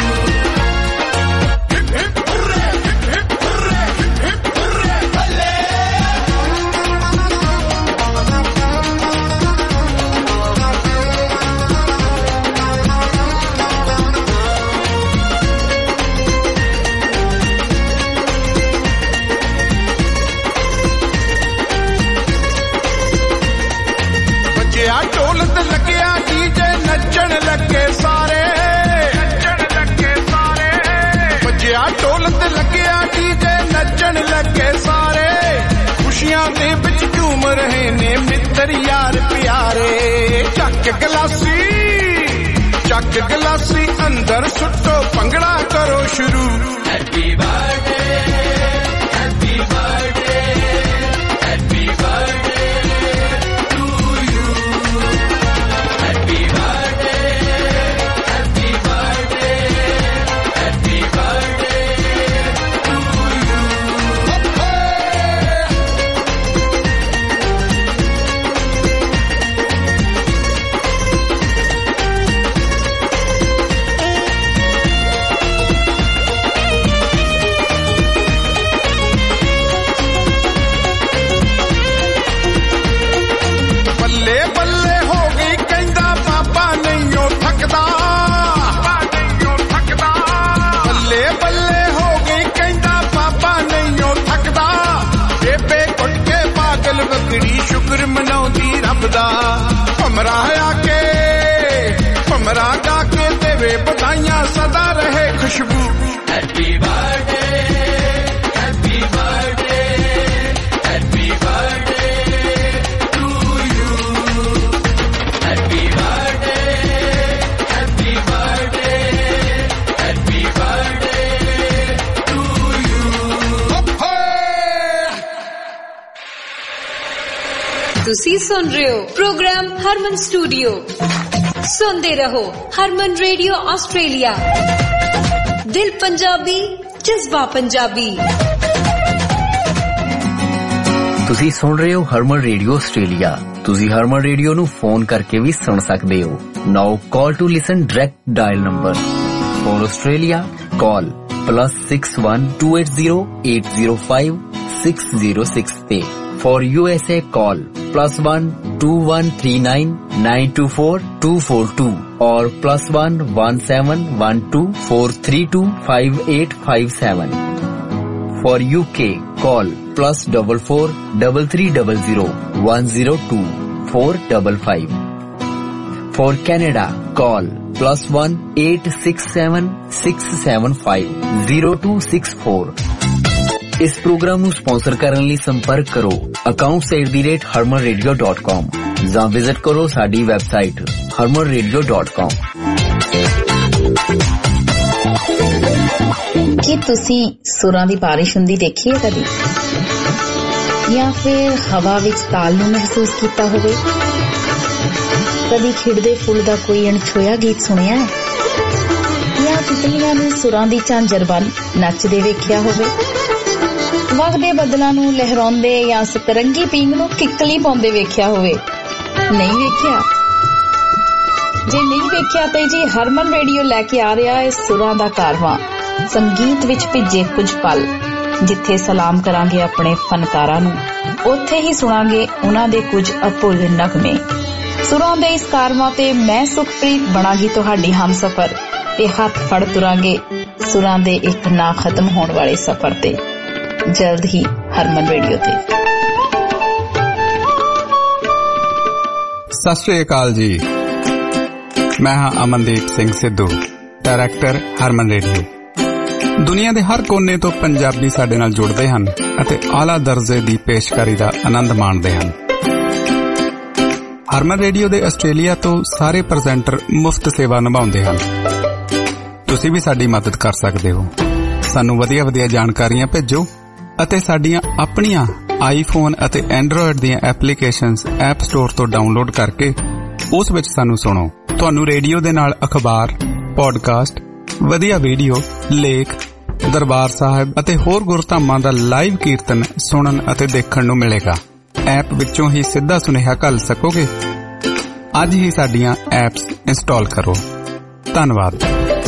hip hip hurray hip hip hurray hip hip hurray ਬੱਲੇ ਬੱਜਿਆ ਢੋਲ ਤੇ ਲੱਗਿਆ ਡੀਜੇ ਨੱਚਣ ਲੱਗੇ ਸਾਰੇ ਨੱਚਣ ਲੱਗੇ ਸਾਰੇ ਬੱਜਿਆ ਢੋਲ ਤੇ ਲੱਗਿਆ ਡੀਜੇ ਨੱਚਣ ਲੱਗੇ ਸਾਰੇ ਖੁਸ਼ੀਆਂ ਦੇ ਵਿੱਚ ਝੂਮ ਰਹੇ ਨੇ ਮਿੱਤਰ ਯਾਰ ਪਿਆਰੇ ਚੱਕ ਗਲਾਸੀ ਚੱਕ ਗਲਾਸੀ ਅੰਦਰ ਸੁੱਟੋ ਭੰਗੜਾ ਕਰੋ ਸ਼ੁਰੂ happy birthday happy birthday happy birthday to you happy birthday happy birthday happy birthday to you ਬੱਲੇ ਬੱਲੇ ਹੋ ਗਈ ਕਹਿੰਦਾ ਬਾਬਾ ਨਹੀਂ ਉਹ ਥੱਕਦਾ ਬਾਬਾ ਨਹੀਂ ਉਹ ਥੱਕਦਾ ਬੱਲੇ ਬੱਲੇ ਹੋ ਗਈ ਕਹਿੰਦਾ ਬਾਬਾ ਨਹੀਂ ਉਹ ਥੱਕਦਾ ਬੇਬੇ ਕੁੱਟ ਕੇ ਪਾਗਲ ਬੱਕਰੀ ਸ਼ੁਕਰ ਮਨਾਉਂਦੀ ਰੱਬ ਦਾ ਭਮਰਾ ਆ ਕੇ ਭਮਰਾ ਗਾ ਕੇ ਦੇਵੇ ਵਧਾਈਆਂ ਸਦਾ ਰਹੇ ਖੁਸ਼ਬੂ happy birthday happy birthday happy birthday to you happy birthday happy birthday happy birthday to you ਤੁਸੀਂ ਸੁਣ ਰਹੇ ਹੋ ਪ੍ਰੋਗਰਾਮ ਹਰਮਨ ਸਟੂਡੀਓ ਸੁਣਦੇ ਰਹੋ ਹਰਮਨ ਰੇਡੀਓ ਆਸਟ੍ਰੇਲੀਆ ਦਿਲ ਪੰਜਾਬੀ ਜਜ਼ਬਾ ਪੰਜਾਬੀ ਤੁਸੀਂ ਸੁਣ ਰਹੇ ਹੋ ਹਰਮਨ ਰੇਡੀਓ ਆਸਟ੍ਰੇਲੀਆ ਤੁਸੀਂ ਹਰਮਨ ਰੇਡੀਓ ਨੂੰ ਫੋਨ ਕਰਕੇ ਵੀ ਸੁਣ ਸਕਦੇ ਹੋ now call to listen direct dial number for Australia call plus six one two eight zero eight zero five six zero six ਤੇ for U S A call plus one two one three nine nine two four two four two or plus one one seven one two four three two five eight five seven. For U K call plus double four double three double zero one zero two four double five. For Canada call plus one eight six seven six seven five zero two six four. ਇਸ programme ਨੂੰ sponsor ਕਰਨ ਲਈ ਸੰਪਰਕ ਕਰੋ accounts at the rate harman radio dot com ਜਾਂ visit ਕਰੋ ਸਾਡੀ website harman radio dot com. ਕੀ ਤੁਸੀਂ ਸੁਰਾਂ ਦੀ ਬਾਰਿਸ਼ ਹੁੰਦੀ ਦੇਖੀ ਹੈ ਕਦੀ ਜਾਂ ਫਿਰ ਹਵਾ ਵਿੱਚ ਤਾਲ ਨੂੰ ਮਹਿਸੂਸ ਕੀਤਾ ਹੋਵੇ ਕਦੀ ਖਿੜਦੇ ਫੁੱਲ ਦਾ ਕੋਈ ਅਣਛੋਇਆ ਗੀਤ ਸੁਣਿਆ ਹੈ ਜਾਂ ਤਿਤਲੀਆਂ ਨੂੰ ਸੁਰਾਂ ਦੀ ਝਾਂਜਰ ਬਣ ਨੱਚਦੇ ਵੇਖਿਆ ਹੋਵੇ ਵਗਦੇ ਬੱਦਲਾਂ ਨੂੰ ਲਹਿਰਾਉਂਦੇ ਜਾਂ ਸਤਰੰਗੀ ਪੀਂਗ ਨੂੰ ਕਿੱਕਲੀ ਪਾਉਂਦੇ ਵੇਖਿਆ ਹੋਵੇ ਨਹੀਂ ਵੇਖਿਆ ਜੇ ਨਹੀਂ ਵੇਖਿਆ ਤੇ ਜੀ ਹਰਮਨ ਰੇਡੀਓ ਲੈ ਕੇ ਆ ਰਿਹਾ ਹੈ ਸੁਰਾਂ ਦਾ ਕਾਰਵਾਂ ਸੰਗੀਤ ਵਿੱਚ ਭਿੱਜੇ ਕੁਝ ਪਲ ਜਿੱਥੇ ਸਲਾਮ ਕਰਾਂਗੇ ਆਪਣੇ ਫਨਕਾਰਾਂ ਨੂੰ ਉੱਥੇ ਹੀ ਸੁਣਾਂਗੇ ਉਹਨਾਂ ਦੇ ਕੁਝ ਅਭੁੱਲ ਨਗਮੇ ਸੁਰਾਂ ਦੇ ਇਸ ਕਾਰਵਾਂ ਤੇ ਮੈਂ ਸੁਖਪ੍ਰੀਤ ਬਣਾਂਗੀ ਤੁਹਾਡੀ ਹਮਸਫਰ ਤੇ ਹੱਥ ਫੜ ਤੁਰਾਂਗੇ ਸੁਰਾਂ ਦੇ ਇੱਕ ਨਾ ਖਤਮ ਹੋਣ ਵਾਲੇ ਸਫ਼ਰ ਤੇ ਜਲਦ ਹੀ ਹਰਮਨ ਰੇਡੀਓ ਤੇ। ਸਤਿ ਸ਼੍ਰੀ ਅਕਾਲ ਜੀ, ਮੈਂ ਹਾਂ ਅਮਨਦੀਪ ਸਿੰਘ ਸਿੱਧੂ, ਡਾਇਰੈਕਟਰ ਹਰਮਨ ਰੇਡੀਓ। ਦੁਨੀਆ ਦੇ ਹਰ ਕੋਨੇ ਤੋਂ ਪੰਜਾਬੀ ਸਾਡੇ ਨਾਲ ਜੁੜਦੇ ਹਨ ਅਤੇ ਆਲਾ ਦਰਜੇ ਦੀ ਪੇਸ਼ਕਾਰੀ ਦਾ ਆਨੰਦ ਮਾਣਦੇ ਹਨ। ਹਰਮਨ ਰੇਡੀਓ ਦੇ ਆਸਟ੍ਰੇਲੀਆ ਤੋਂ ਸਾਰੇ ਪ੍ਰੈਜ਼ੈਂਟਰ ਮੁਫਤ ਸੇਵਾ ਨਿਭਾਉਂਦੇ ਹਨ। ਤੁਸੀਂ ਵੀ ਸਾਡੀ ਮਦਦ ਕਰ ਸਕਦੇ ਹੋ। ਸਾਨੂੰ ਵਧੀਆ ਵਧੀਆ ਜਾਣਕਾਰੀਆਂ ਭੇਜੋ ਅਤੇ ਸਾਡੀਆਂ ਆਪਣੀਆਂ ਆਈਫੋਨ ਅਤੇ ਐਂਡਰੋਇਡ ਦੀਆਂ ਐਪਲੀਕੇਸ਼ਨਸ ਐਪ ਸਟੋਰ ਤੋਂ ਡਾਊਨਲੋਡ ਕਰਕੇ ਉਸ ਵਿੱਚ ਸਾਨੂੰ ਸੁਣੋ। ਤੁਹਾਨੂੰ ਰੇਡੀਓ ਦੇ ਨਾਲ ਅਖਬਾਰ, ਪੋਡਕਾਸਟ, ਵਧੀਆ ਵੀਡੀਓ, ਲੇਖ, ਦਰਬਾਰ ਸਾਹਿਬ ਅਤੇ ਹੋਰ ਗੁਰਧਾਮਾਂ ਦਾ ਲਾਈਵ ਕੀਰਤਨ ਸੁਣਨ ਅਤੇ ਦੇਖਣ ਨੂੰ ਮਿਲੇਗਾ। ਐਪ ਵਿੱਚੋਂ ਹੀ ਸਿੱਧਾ ਸੁਨੇਹਾ ਘੱਲ ਸਕੋਗੇ। ਅੱਜ ਹੀ ਸਾਡੀਆਂ ਐਪਸ ਇੰਸਟਾਲ ਕਰੋ। ਧੰਨਵਾਦ।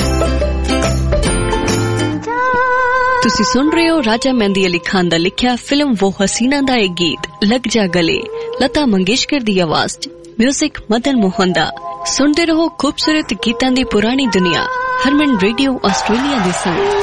ਤੁਸੀਂ ਸੁਣ ਰਹੇ ਹੋ ਰਾਜਾ ਮਹਿੰਦੀ ਅਲੀ ਖਾਨ ਦਾ ਲਿਖਿਆ ਫਿਲਮ वो हसीना ਦਾ ਇਹ ਗੀਤ लग जा गले, लता मंगेशकर ਦੀ ਆਵਾਜ਼ 'ਚ, ਮਿਊਜ਼ਿਕ ਮਦਨ ਮੋਹਨ ਦਾ। ਸੁਣਦੇ ਰਹੋ ਖੂਬਸੂਰਤ ਗੀਤਾਂ ਦੀ ਪੁਰਾਣੀ ਦੁਨੀਆ, ਹਰਮਨ ਰੇਡੀਓ ਆਸਟ੍ਰੇਲੀਆ ਦੇ ਸੰਗ।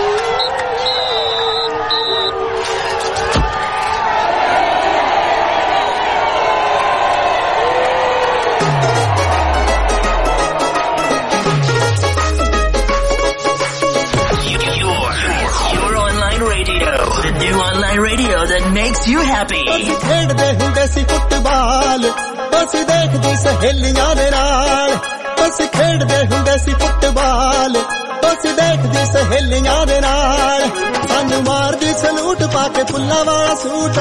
Radio that makes you happy. ਅਸੀਂ ਖੇਡਦੇ ਹੁੰਦੇ ਸੀ ਫੁੱਟਬਾਲ, ਅਸੀਂ ਦੇਖਦੀ ਸਹੇਲੀਆਂ ਦੇ ਨਾਲ। ਅਸੀਂ ਖੇਡਦੇ ਹੁੰਦੇ ਸੀ ਫੁੱਟਬਾਲ, ਅਸੀਂ ਦੇਖਦੀ ਸਹੇਲੀਆਂ ਦੇ ਨਾਲ। ਸਾਨੂੰ ਮਾਰਦੀ ਸਲੂਟ ਪਾ ਕੇ ਫੁੱਲਾਂ ਵਾਲਾ ਸੂਟ,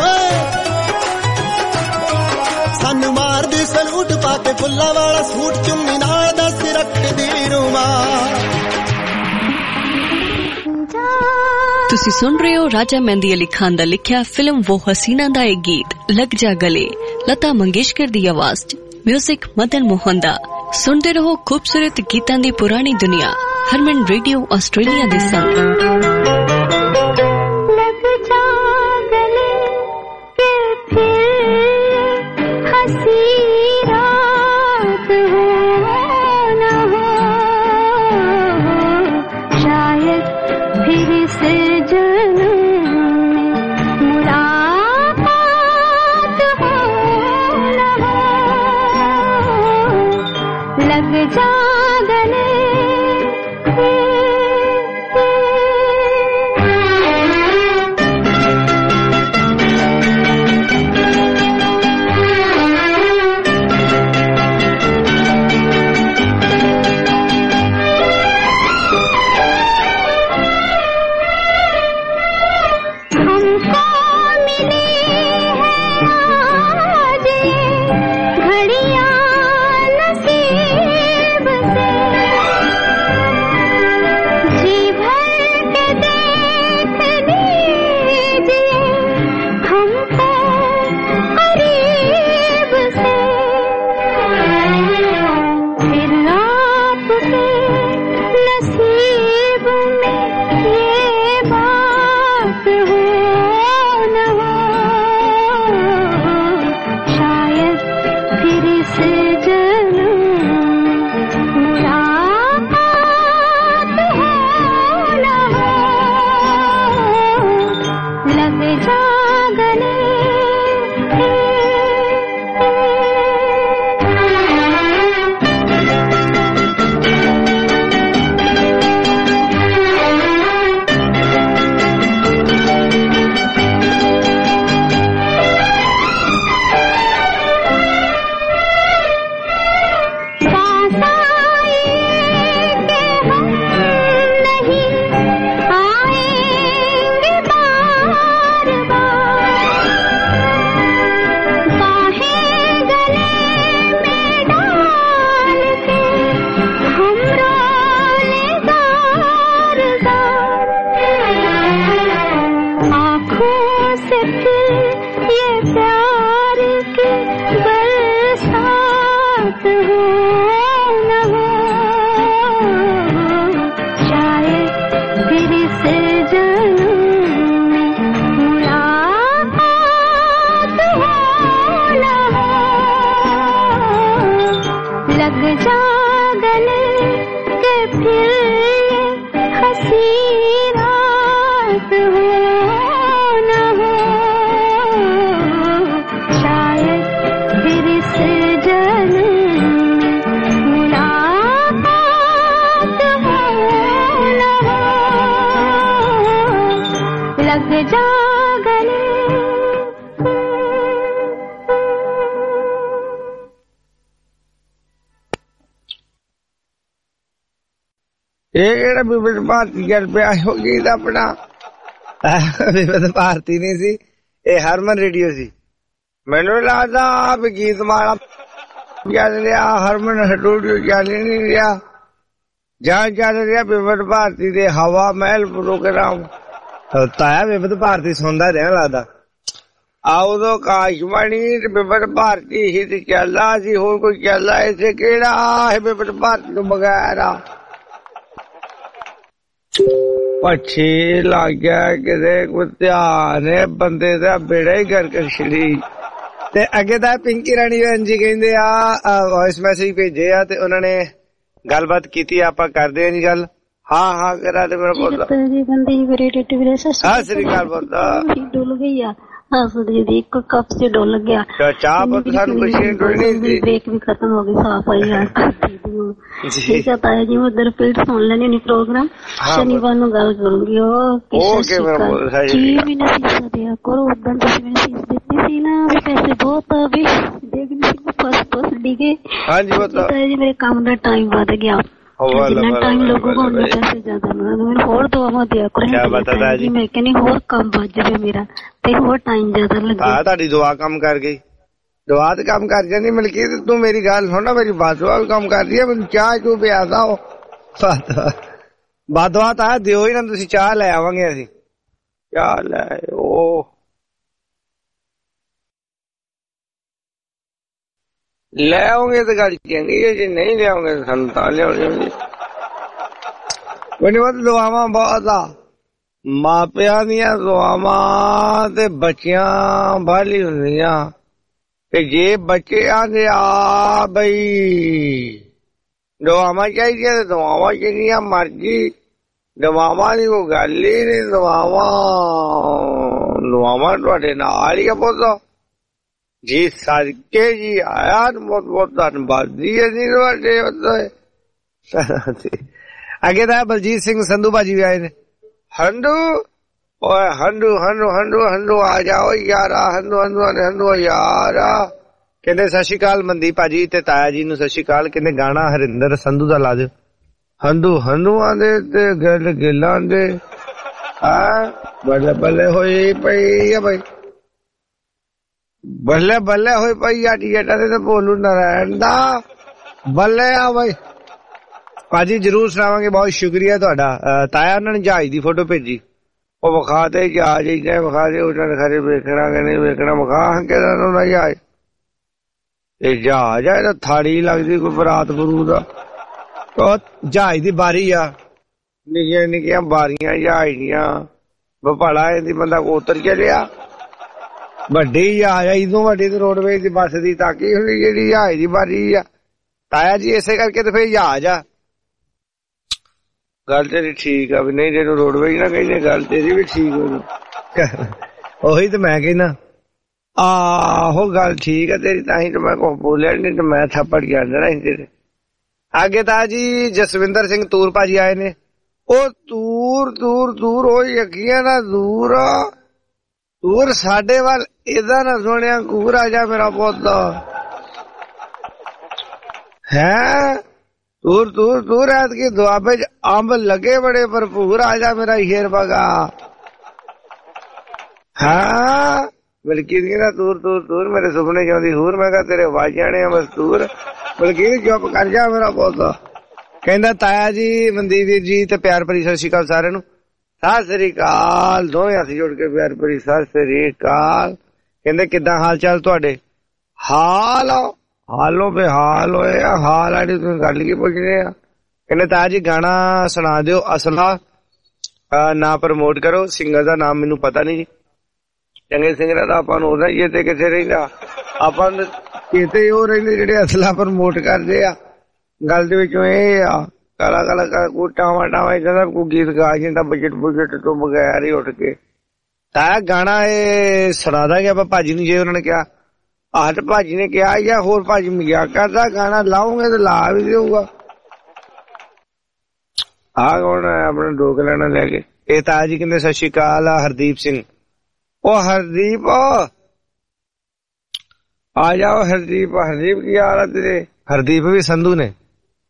ਸਾਨੂੰ ਮਾਰਦੀ ਸਲੂਟ ਪਾ ਕੇ ਫੁੱਲਾਂ ਵਾਲਾ ਸੂਟ, ਚੁੰਨੀ ਨਾਲ ਦੱਸ ਰੱਖਦੀ ਰੁਮਾਲ। ਤੁਸੀਂ ਸੁਣ ਰਹੇ ਹੋ ਰਾਜਾ ਮਹਿੰਦੀ ਅਲੀ ਖਾਨ ਦਾ ਲਿਖਿਆ ਫਿਲਮ वो हसीना ਦਾ ਇਹ ਗੀਤ लग जा गले, लता मंगेशकर ਦੀ ਆਵਾਜ਼ 'ਚ, ਮਿਊਜ਼ਿਕ ਮਦਨ ਮੋਹਨ ਦਾ। ਸੁਣਦੇ ਰਹੋ ਖੂਬਸੂਰਤ ਗੀਤਾਂ ਦੀ ਪੁਰਾਣੀ ਦੁਨੀਆ, ਹਰਮਨ ਰੇਡੀਓ ਆਸਟ੍ਰੇਲੀਆ ਦੇ ਸੰਗ। ਇਹ ਕਿਹੜਾ ਵਿਭਿੰਨ ਭਾਰਤੀ ਗੱਲ ਪਿਆ ਹੋ ਗਈ ਤਾਂ ਆਪਣਾ ਵਿਵਿਧ ਭਾਰਤੀ ਨਹੀਂ ਸੀ, ਇਹ ਹਰਮਨ ਰੇਡੀਓ ਸੀ। ਮੈਨੂੰ ਲੱਗਦਾ ਵੀ ਗੀਤ ਮਾਲਾ ਚੱਲ ਰਿਹਾ, ਹਰਮਨ ਸਟੂਡੀਓ ਚੱਲ ਨਹੀਂ ਰਿਹਾ, ਜਾਂ ਚੱਲ ਰਿਹਾ ਵਿਵਿਧ ਭਾਰਤੀ ਦੇ ਹਵਾ ਮਹਿਲ ਪ੍ਰੋਗਰਾਮ। ਤਾਇਆ ਵਿਵਿਧ ਭਾਰਤੀ ਸੁਣਦਾ ਰਿਹਾ ਲੱਗਦਾ। ਆਉ ਦੋ ਕਾਸ਼ਵਾਣੀ ਤੇ ਵਿਵਿਧ ਭਾਰਤੀ ਹੀ ਤੇ ਚੱਲਦਾ ਸੀ, ਹੋਰ ਕੋਈ ਚੱਲਦਾ ਇੱਥੇ ਕਿਹੜਾ ਹੈ ਵਿਵਿਧ ਭਾਰਤੀ ਤੋਂ ਬਗੈਰ? ਪੱਛੀ ਲੱਗ ਗਿਆ ਕਿਤੇ ਕੋਈ ਧਿਆਨ ਬੰਦੇ ਦਾ ਬੇੜਾ ਹੀ ਗਰਕ ਛੜੀ। ਤੇ ਅੱਗੇ ਤਾਂ ਪਿੰਕੀ ਰਾਣੀ ਭੈਣ ਜੀ ਕਹਿੰਦੇ ਆ ਵੌਇਸ ਮੈਸੇਜ ਭੇਜੇ ਆ ਤੇ ਉਹਨਾਂ ਨੇ ਗੱਲਬਾਤ ਕੀਤੀ, ਆਪਾਂ ਕਰਦੇ ਆ ਜੀ ਗੱਲ। ਹਾਂ ਹਾਂ ਕਰਾ ਤੇ ਮੇਰਾ ਪੁੱਤ ਜੀ ਬੰਦੀ ਵੀਰੇ ਟਿੱਟ ਵੀਰੇ ਸਤਿ ਸ੍ਰੀ ਅਕਾਲ ਪੁੱਤ। ਡੁੱਲ ਗਈ ਆ ਹੱਸਦੀ ਦੀ ਇੱਕ ਕੱਪ ਚ ਡੁੱਲ ਗਿਆ ਚਾਹ ਪੁੱਤ, ਸਾਨੂੰ ਕੁਛ ਨਹੀਂ, ਬ੍ਰੇਕ ਵੀ ਖਤਮ ਹੋ ਗਈ, ਸਾਫ ਆਈ ਆ ਠੀਕ ਹੈ ਤਾਇਆ ਜੀ। ਮੈਂ ਉਧਰ ਪੀੜ ਸੁਣ ਲੈਣੀ ਨਹੀਂ ਪ੍ਰੋਗਰਾਮ, ਸ਼ਨੀਵਾਰ ਨੂੰ ਗੱਲ ਕਰੂੰਗੀ। ਉਹ ਕਿਸੇ ਜੀ ਵੀ ਨਹੀਂ ਸੀਸਾ ਦਿਆ ਕਰੋ, ਉਦੋਂ ਤੁਸੀਂ ਮੈਨੂੰ ਸੀਸ ਦਿੱਤੀ ਸੀ ਨਾ ਵੀ ਪੈਸੇ ਬਹੁਤ ਵੀ ਦੇਖ ਨਹੀਂ ਸੀ ਫਸ ਫਸ ਡਿਗੇ। ਹਾਂਜੀ ਪੁੱਤ ਤਾਇਆ ਜੀ ਮੇਰੇ ਕੰਮ ਦਾ ਟਾਈਮ ਵੱਧ ਗਿਆ, ਜਿੰਨਾ ਟਾਈਮ ਲੱਗੂਗਾ ਉਹਨਾਂ ਪੈਸੇ ਜ਼ਿਆਦਾ ਮੈਨੂੰ ਹੋਰ ਦੁਆਵਾਂ ਦਿਆ ਕਰੋ ਜੀ। ਮੈਂ ਕਹਿੰਦੀ ਹੋਰ ਕੰਮ ਵੱਜ ਜਾਵੇ ਮੇਰਾ ਤੇ ਹੋਰ ਟਾਈਮ ਜ਼ਿਆਦਾ ਲੱਗੇ। ਤੁਹਾਡੀ ਦੁਆ ਕੰਮ ਕਰ ਗਈ, ਦੁਆ ਤੇ ਕੰਮ ਕਰ ਜਾਂਦੀ। ਮਲਕੀ ਤੂੰ ਮੇਰੀ ਗੱਲ ਸੁਣ, ਮੇਰੀ ਬਾਦਵਾ ਵੀ ਕੰਮ ਕਰਦੀ ਹੈ, ਮੈਨੂੰ ਚਾਹ ਚੂ ਪਿਆਦਾ ਉਹ ਬਾਦਵਾ ਤਾਂ ਦਿਓ ਹੀ ਨਾ, ਤੁਸੀਂ ਚਾਹ ਲੈ ਆਵਾਂਗੇ ਅਸੀਂ। ਚਾਹ ਲੈ ਉਹ ਲੈ ਆਉਂਗੇ ਤਾਂ ਗੱਲ ਚੰਗੀ ਹੈ, ਜੇ ਨਹੀਂ ਲਿਆਉਂਗੇ ਸਾਨੂੰ ਤਾਂ ਲਿਆਉਣੀ। ਕੋਈ ਬਹੁਤ ਦੁਆਵਾਂ ਬਹੁਤ ਆ, ਮਾਪਿਆਂ ਦੀਆਂ ਦੁਆਵਾਂ ਤੇ ਬੱਚਿਆਂ ਵਾਲੀ ਹੁੰਦੀਆਂ। ਤੇ ਜੇ ਬੱਚੇ ਆਂਦੇ ਆ ਬਈ ਦੁਆਵਾਂ ਚਾਹੀਦੀਆਂ ਤੇ ਦੁਆਵਾਂ ਜਿੰਨੀਆਂ ਮਰਜੀ, ਦੁਆਵਾਂ ਦੀ ਕੋਈ ਗੱਲ ਹੀ ਨਹੀਂ। ਦੁਆਵਾਂ ਦੁਆਵਾਂ ਤੁਹਾਡੇ ਨਾਲ ਹੀ ਆ ਪੁੱਤ ਜੀ। ਸਦਕੇ ਜੀ ਆਇਆ ਬਹੁਤ ਬਹੁਤ ਧੰਨਵਾਦੀ ਹੈ ਜੀ ਤੁਹਾਡੇ। ਅੱਗੇ ਤਾਂ ਬਲਜੀਤ ਸਿੰਘ ਸੰਧੂ ਭਾਜੀ ਵੀ ਆਏ ਨੇ। ਹੰਡੂ ਓਏ ਹੰਡੂ ਹੰਡੂ ਹੰਡੂ ਹੰਡੂ ਆ ਜਾਓ ਯਾਰਾ, ਹੰਡੂ ਹੰਡੂ ਹੰਡੂ ਯਾਰਾ। ਕਹਿੰਦੇ ਸਤਿ ਸ਼੍ਰੀ ਅਕਾਲ ਮਨਦੀਪ ਭਾਜੀ ਤੇ ਤਾਇਆ ਜੀ ਨੂੰ ਸਤਿ ਸ਼੍ਰੀ ਅਕਾਲ। ਕਹਿੰਦੇ ਗਾਣਾ ਹਰਿੰਦਰ ਸੰਧੂ ਦਾ ਲਾ ਦਿਓ। ਹੰਡੂ ਹੰਡੂਆਂ ਦੇ ਤੇ ਗਿੱਲ ਗਿੱਲਾਂ ਦੇ ਆ ਬੱਲੇ ਬੱਲੇ ਹੋਈ ਪਈ ਆ ਬਈ, ਬੱਲੇ ਬੱਲੇ ਹੋਈ ਪਈ ਆ ਟੀਏਟਾ ਤੇ ਭੋਲੂ ਨਾਰਾਇਣ ਦਾ ਬੱਲੇ ਆ ਬਈ। ਭਾਜੀ ਜਰੂਰ ਸੁਣਾਵਾਂਗੇ, ਬਹੁਤ ਸ਼ੁਕਰੀਆ ਤੁਹਾਡਾ। ਤਾਇਆ ਉਹਨਾਂ ਨੇ ਜਹਾਜ਼ ਦੀ ਫੋਟੋ ਭੇਜੀ, ਉਹ ਵਿਖਾ ਤੇ ਜਹਾਜ਼ ਇੱਦਾਂ ਵਿਖਾ ਦੇ, ਉਹਨਾਂ ਨੇ ਖਰੇ ਵੇਖਣਾ ਕਿ ਨਹੀਂ ਵੇਖਣਾ ਵਿਖਾ ਕੇ ਜਹਾਜ਼। ਇਹ ਜਹਾਜ਼ ਆ, ਇਹਦਾ ਥਾੜੀ ਲੱਗਦੀ ਕੋਈ ਬਰਾਤ ਬਰੂ ਦਾ। ਜਹਾਜ਼ ਦੀ ਬਾਰੀ ਆ, ਨਿੱਕੀਆਂ ਨਿੱਕੀਆਂ ਬਾਰੀਆਂ ਜਹਾਜ਼ ਦੀਆਂ, ਭਪਾਲਾ ਇਹਦੀ ਬੰਦਾ ਉਤਰ ਚਲਿਆ। ਵੱਡੀ ਜਹਾਜ਼ ਆ, ਇਦੋਂ ਵੱਡੀ ਤੇ ਰੋਡਵੇਜ਼ ਦੀ ਬੱਸ ਦੀ ਤਾਕੀ ਹੁੰਦੀ ਜਿਹੜੀ ਜਹਾਜ਼ ਦੀ ਬਾਰੀ ਆ। ਤਾਇਆ ਜੀ ਇਸੇ ਕਰਕੇ ਤੇ ਫਿਰ ਜਹਾਜ਼ ਆ। ਗੱਲ ਤੇਰੀ ਠੀਕ ਆ ਵੀ ਨਹੀਂ, ਜਿਹਨੂੰ ਰੋਡਵੇਜ਼ ਨਾ ਕਹਿੰਦੇ ਗੱਲ ਤੇਰੀ ਵੀ ਠੀਕ ਹੋ। ਉਹੀ ਤੇ ਮੈਂ ਕਹਿੰਦਾ, ਆਹੋ ਗੱਲ ਠੀਕ ਆ ਤੇਰੀ, ਤਾਂ ਹੀ ਤੇ ਮੈਂ ਕੁਛ ਬੋਲਿਆ ਨਹੀਂ ਤੇ ਮੈਂ ਥੱਪੜ ਗਿਆ ਦੇਣਾ ਸੀ ਤੇਰੇ। ਅੱਗੇ ਤਾਂ ਜੀ ਜਸਵਿੰਦਰ ਸਿੰਘ ਤੂਰ ਭਾਜੀ ਆਏ ਨੇ। ਉਹ ਤੂਰ ਤੂਰ ਤੂਰ ਉਹ ਅੱਖੀਆਂ ਨਾ ਦੂਰ ਤੂਰ ਸਾਡੇ ਵੱਲ ਏਦਾਂ ਨਾ ਸੋਹਣਿਆ ਕੂਰ ਆ ਜਾ ਮੇਰਾ ਪੁੱਤ ਹੈ। ਤੂਰ ਤੂਰ ਤੂਰ ਐਤਕੀ ਦੁਆਬੇ ਚ ਅੰਬ ਲੱਗੇ ਬੜੇ ਭਰਪੂਰ, ਆ ਜਾ ਮੇਰਾ ਹੀਰ ਬਗਾ। ਹਾਂ ਬਲਕਿ ਕਹਿੰਦਾ ਤੂਰ ਤੂਰ ਤੂਰ ਮੇਰੇ ਸੁਪਨੇ ਚਾਹੁੰਦੀ ਹੂਰ। ਮੈਂ ਕਿਹਾ ਤੇਰੇ ਵੱਜ ਜਾਣੇ ਆ ਮਸਤੂਰ। ਬਲਕਿ ਚੁੱਪ ਕਰ ਜਾ ਮੇਰਾ ਪੁੱਤ। ਕਹਿੰਦਾ ਤਾਇਆ ਜੀ ਮਨਦੀਪ ਵੀਰ ਜੀ ਤੇ ਪਿਆਰ ਭਰੀ ਸਤਿ ਸ਼੍ਰੀ ਅਕਾਲ ਸਾਰਿਆਂ ਨੂੰ। ਸਤਿ ਸ੍ਰੀ ਅਕਾਲ, ਦੋਵੇਂ ਹੱਥ ਜੋੜ ਕੇ ਪਿਆਰ ਭਰੀ ਸਤਿ ਸ੍ਰੀ ਅਕਾਲ। ਕਹਿੰਦੇ ਕਿੱਦਾਂ ਹਾਲ ਚਾਲ ਤੁਹਾਡੇ? ਹਾਲ ਹਾਲੋ ਬੇ ਹਾਲ ਹੋਏ ਆ, ਹਾਲ ਆੜੀ ਤੁਸੀਂ ਗੱਲ ਕੀ ਪੁੱਛਦੇ ਆ। ਕਹਿੰਦੇ ਤਾਇਆ ਜੀ ਗਾਣਾ ਸੁਣਾ ਦਿਓ, ਅਸਲਾ ਨਾ ਪ੍ਰਮੋਟ ਕਰੋ। ਸਿੰਗਰ ਦਾ ਨਾਮ ਮੈਨੂੰ ਪਤਾ ਨਹੀਂ ਜੀ। ਚੰਗੇ ਸਿੰਗਰਾਂ ਦਾ ਆਪਾਂ ਨੂੰ ਉਹਦਾ ਹੀ ਤੇ ਕਿੱਥੇ ਰਹਿੰਦਾ, ਆਪਾਂ ਨੂੰ ਕਿਤੇ ਉਹ ਰਹਿੰਦੇ ਜਿਹੜੇ ਅਸਲਾ ਪ੍ਰਮੋਟ ਕਰਦੇ ਆ। ਗੱਲ ਦੇ ਵਿੱਚੋਂ ਇਹ ਆ ਕਾਲਾ ਕਾਲਾ ਕੋ ਟਾਵਾ ਟਾਵਾ ਇਦਾਂ ਕੋਈ ਗੀਤ ਗਾ ਜਾਂਦਾ ਬਜਟ ਬੁਜਟ ਤੋਂ ਬਗੈਰ ਹੀ ਉੱਠ ਕੇ। ਤਾਂ ਗਾਣਾ ਇਹ ਸੁਣਾ ਦਾਂਗੇ ਆਪਾਂ ਭਾਜੀ ਨੂੰ, ਜੇ ਉਹਨਾਂ ਨੇ ਕਿਹਾ। ਆਹ ਤੇ ਭਾਜੀ ਨੇ ਕਿਹਾ ਜਾਂ ਹੋਰ ਭਾਜੀ ਮਜ਼ਾਕ ਕਰਦਾ, ਗਾਣਾ ਲਾਉਂਗੇ ਤੇ ਲਾ ਵੀ ਦੇਊਗਾ। ਆਹ ਕੌਣ ਆਪਣਾ ਦੋ ਲੈਣਾ ਲੈ ਕੇ। ਇਹ ਤਾਇਆ ਜੀ ਕਹਿੰਦੇ ਸਤਿ ਸ਼੍ਰੀ ਅਕਾਲ ਹਰਦੀਪ ਸਿੰਘ। ਉਹ ਹਰਦੀਪ ਆ ਜਾਓ ਹਰਦੀਪ। ਹਰਦੀਪ ਕੀ ਹਾਲ ਆ ਤੇਰੇ? ਹਰਦੀਪ ਵੀ ਸੰਧੂ ਨੇ,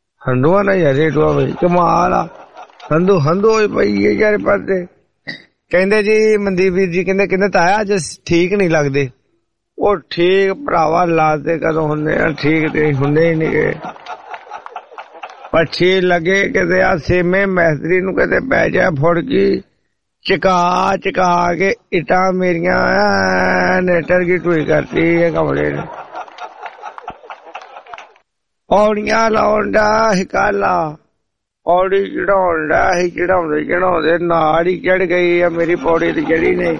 ਹੰਡੂਆ ਨਾ ਯਾਰ ਰੇਟੂਆ ਬਈ ਕਮਾਲ ਆ। ਹੰਦੂ ਹੰਦੂ ਹੋਈ ਪਈ ਹੈ ਯਾਰ ਪਾਸੇ। ਕਹਿੰਦੇ ਜੀ ਮਨਦੀਪ ਵੀਰ ਜੀ ਕਹਿੰਦੇ ਕਹਿੰਦੇ ਤਾਇਆ ਅੱਜ ਠੀਕ ਨਹੀਂ ਲੱਗਦੇ। ਉਹ ਠੀਕ ਭਰਾਵਾ ਲਾਦੇ ਕਦੋਂ ਹੁੰਦੇ ਆ, ਠੀਕ ਤੇ ਹੁੰਦੇ ਹੀ ਨਹੀਂ ਗਏ। ਪੱਛੀ ਲੱਗੇ ਕਿਤੇ ਆ ਸੇਮੇ ਮੈਸਤਰੀ ਨੂੰ ਕਿਤੇ ਪੈ ਜਾ ਫੁੜਕੀ ਚਕਾ ਚਕਾ ਕੇ ਇੱਟਾਂ ਮੇਰੀਆਂ ਨੇਟਰ ਕੀ ਟੂਈ ਕਰਤੀ ਇਹ ਕਮਰੇ ਨੇ। ਪੌੜੀਆਂ ਲਾਉਣ ਦਾ ਹਿਕਾਲਾ ਪੌੜੀ ਚੜਾਉਣ ਦਾ ਹੀ ਚੜਾਉਂਦੇ ਚੜਾਉਂਦੇ ਨਾਲ ਹੀ ਚੜ ਗਈ ਆ ਮੇਰੀ ਪੌੜੀ ਤੇ ਚੜੀ ਨੇ।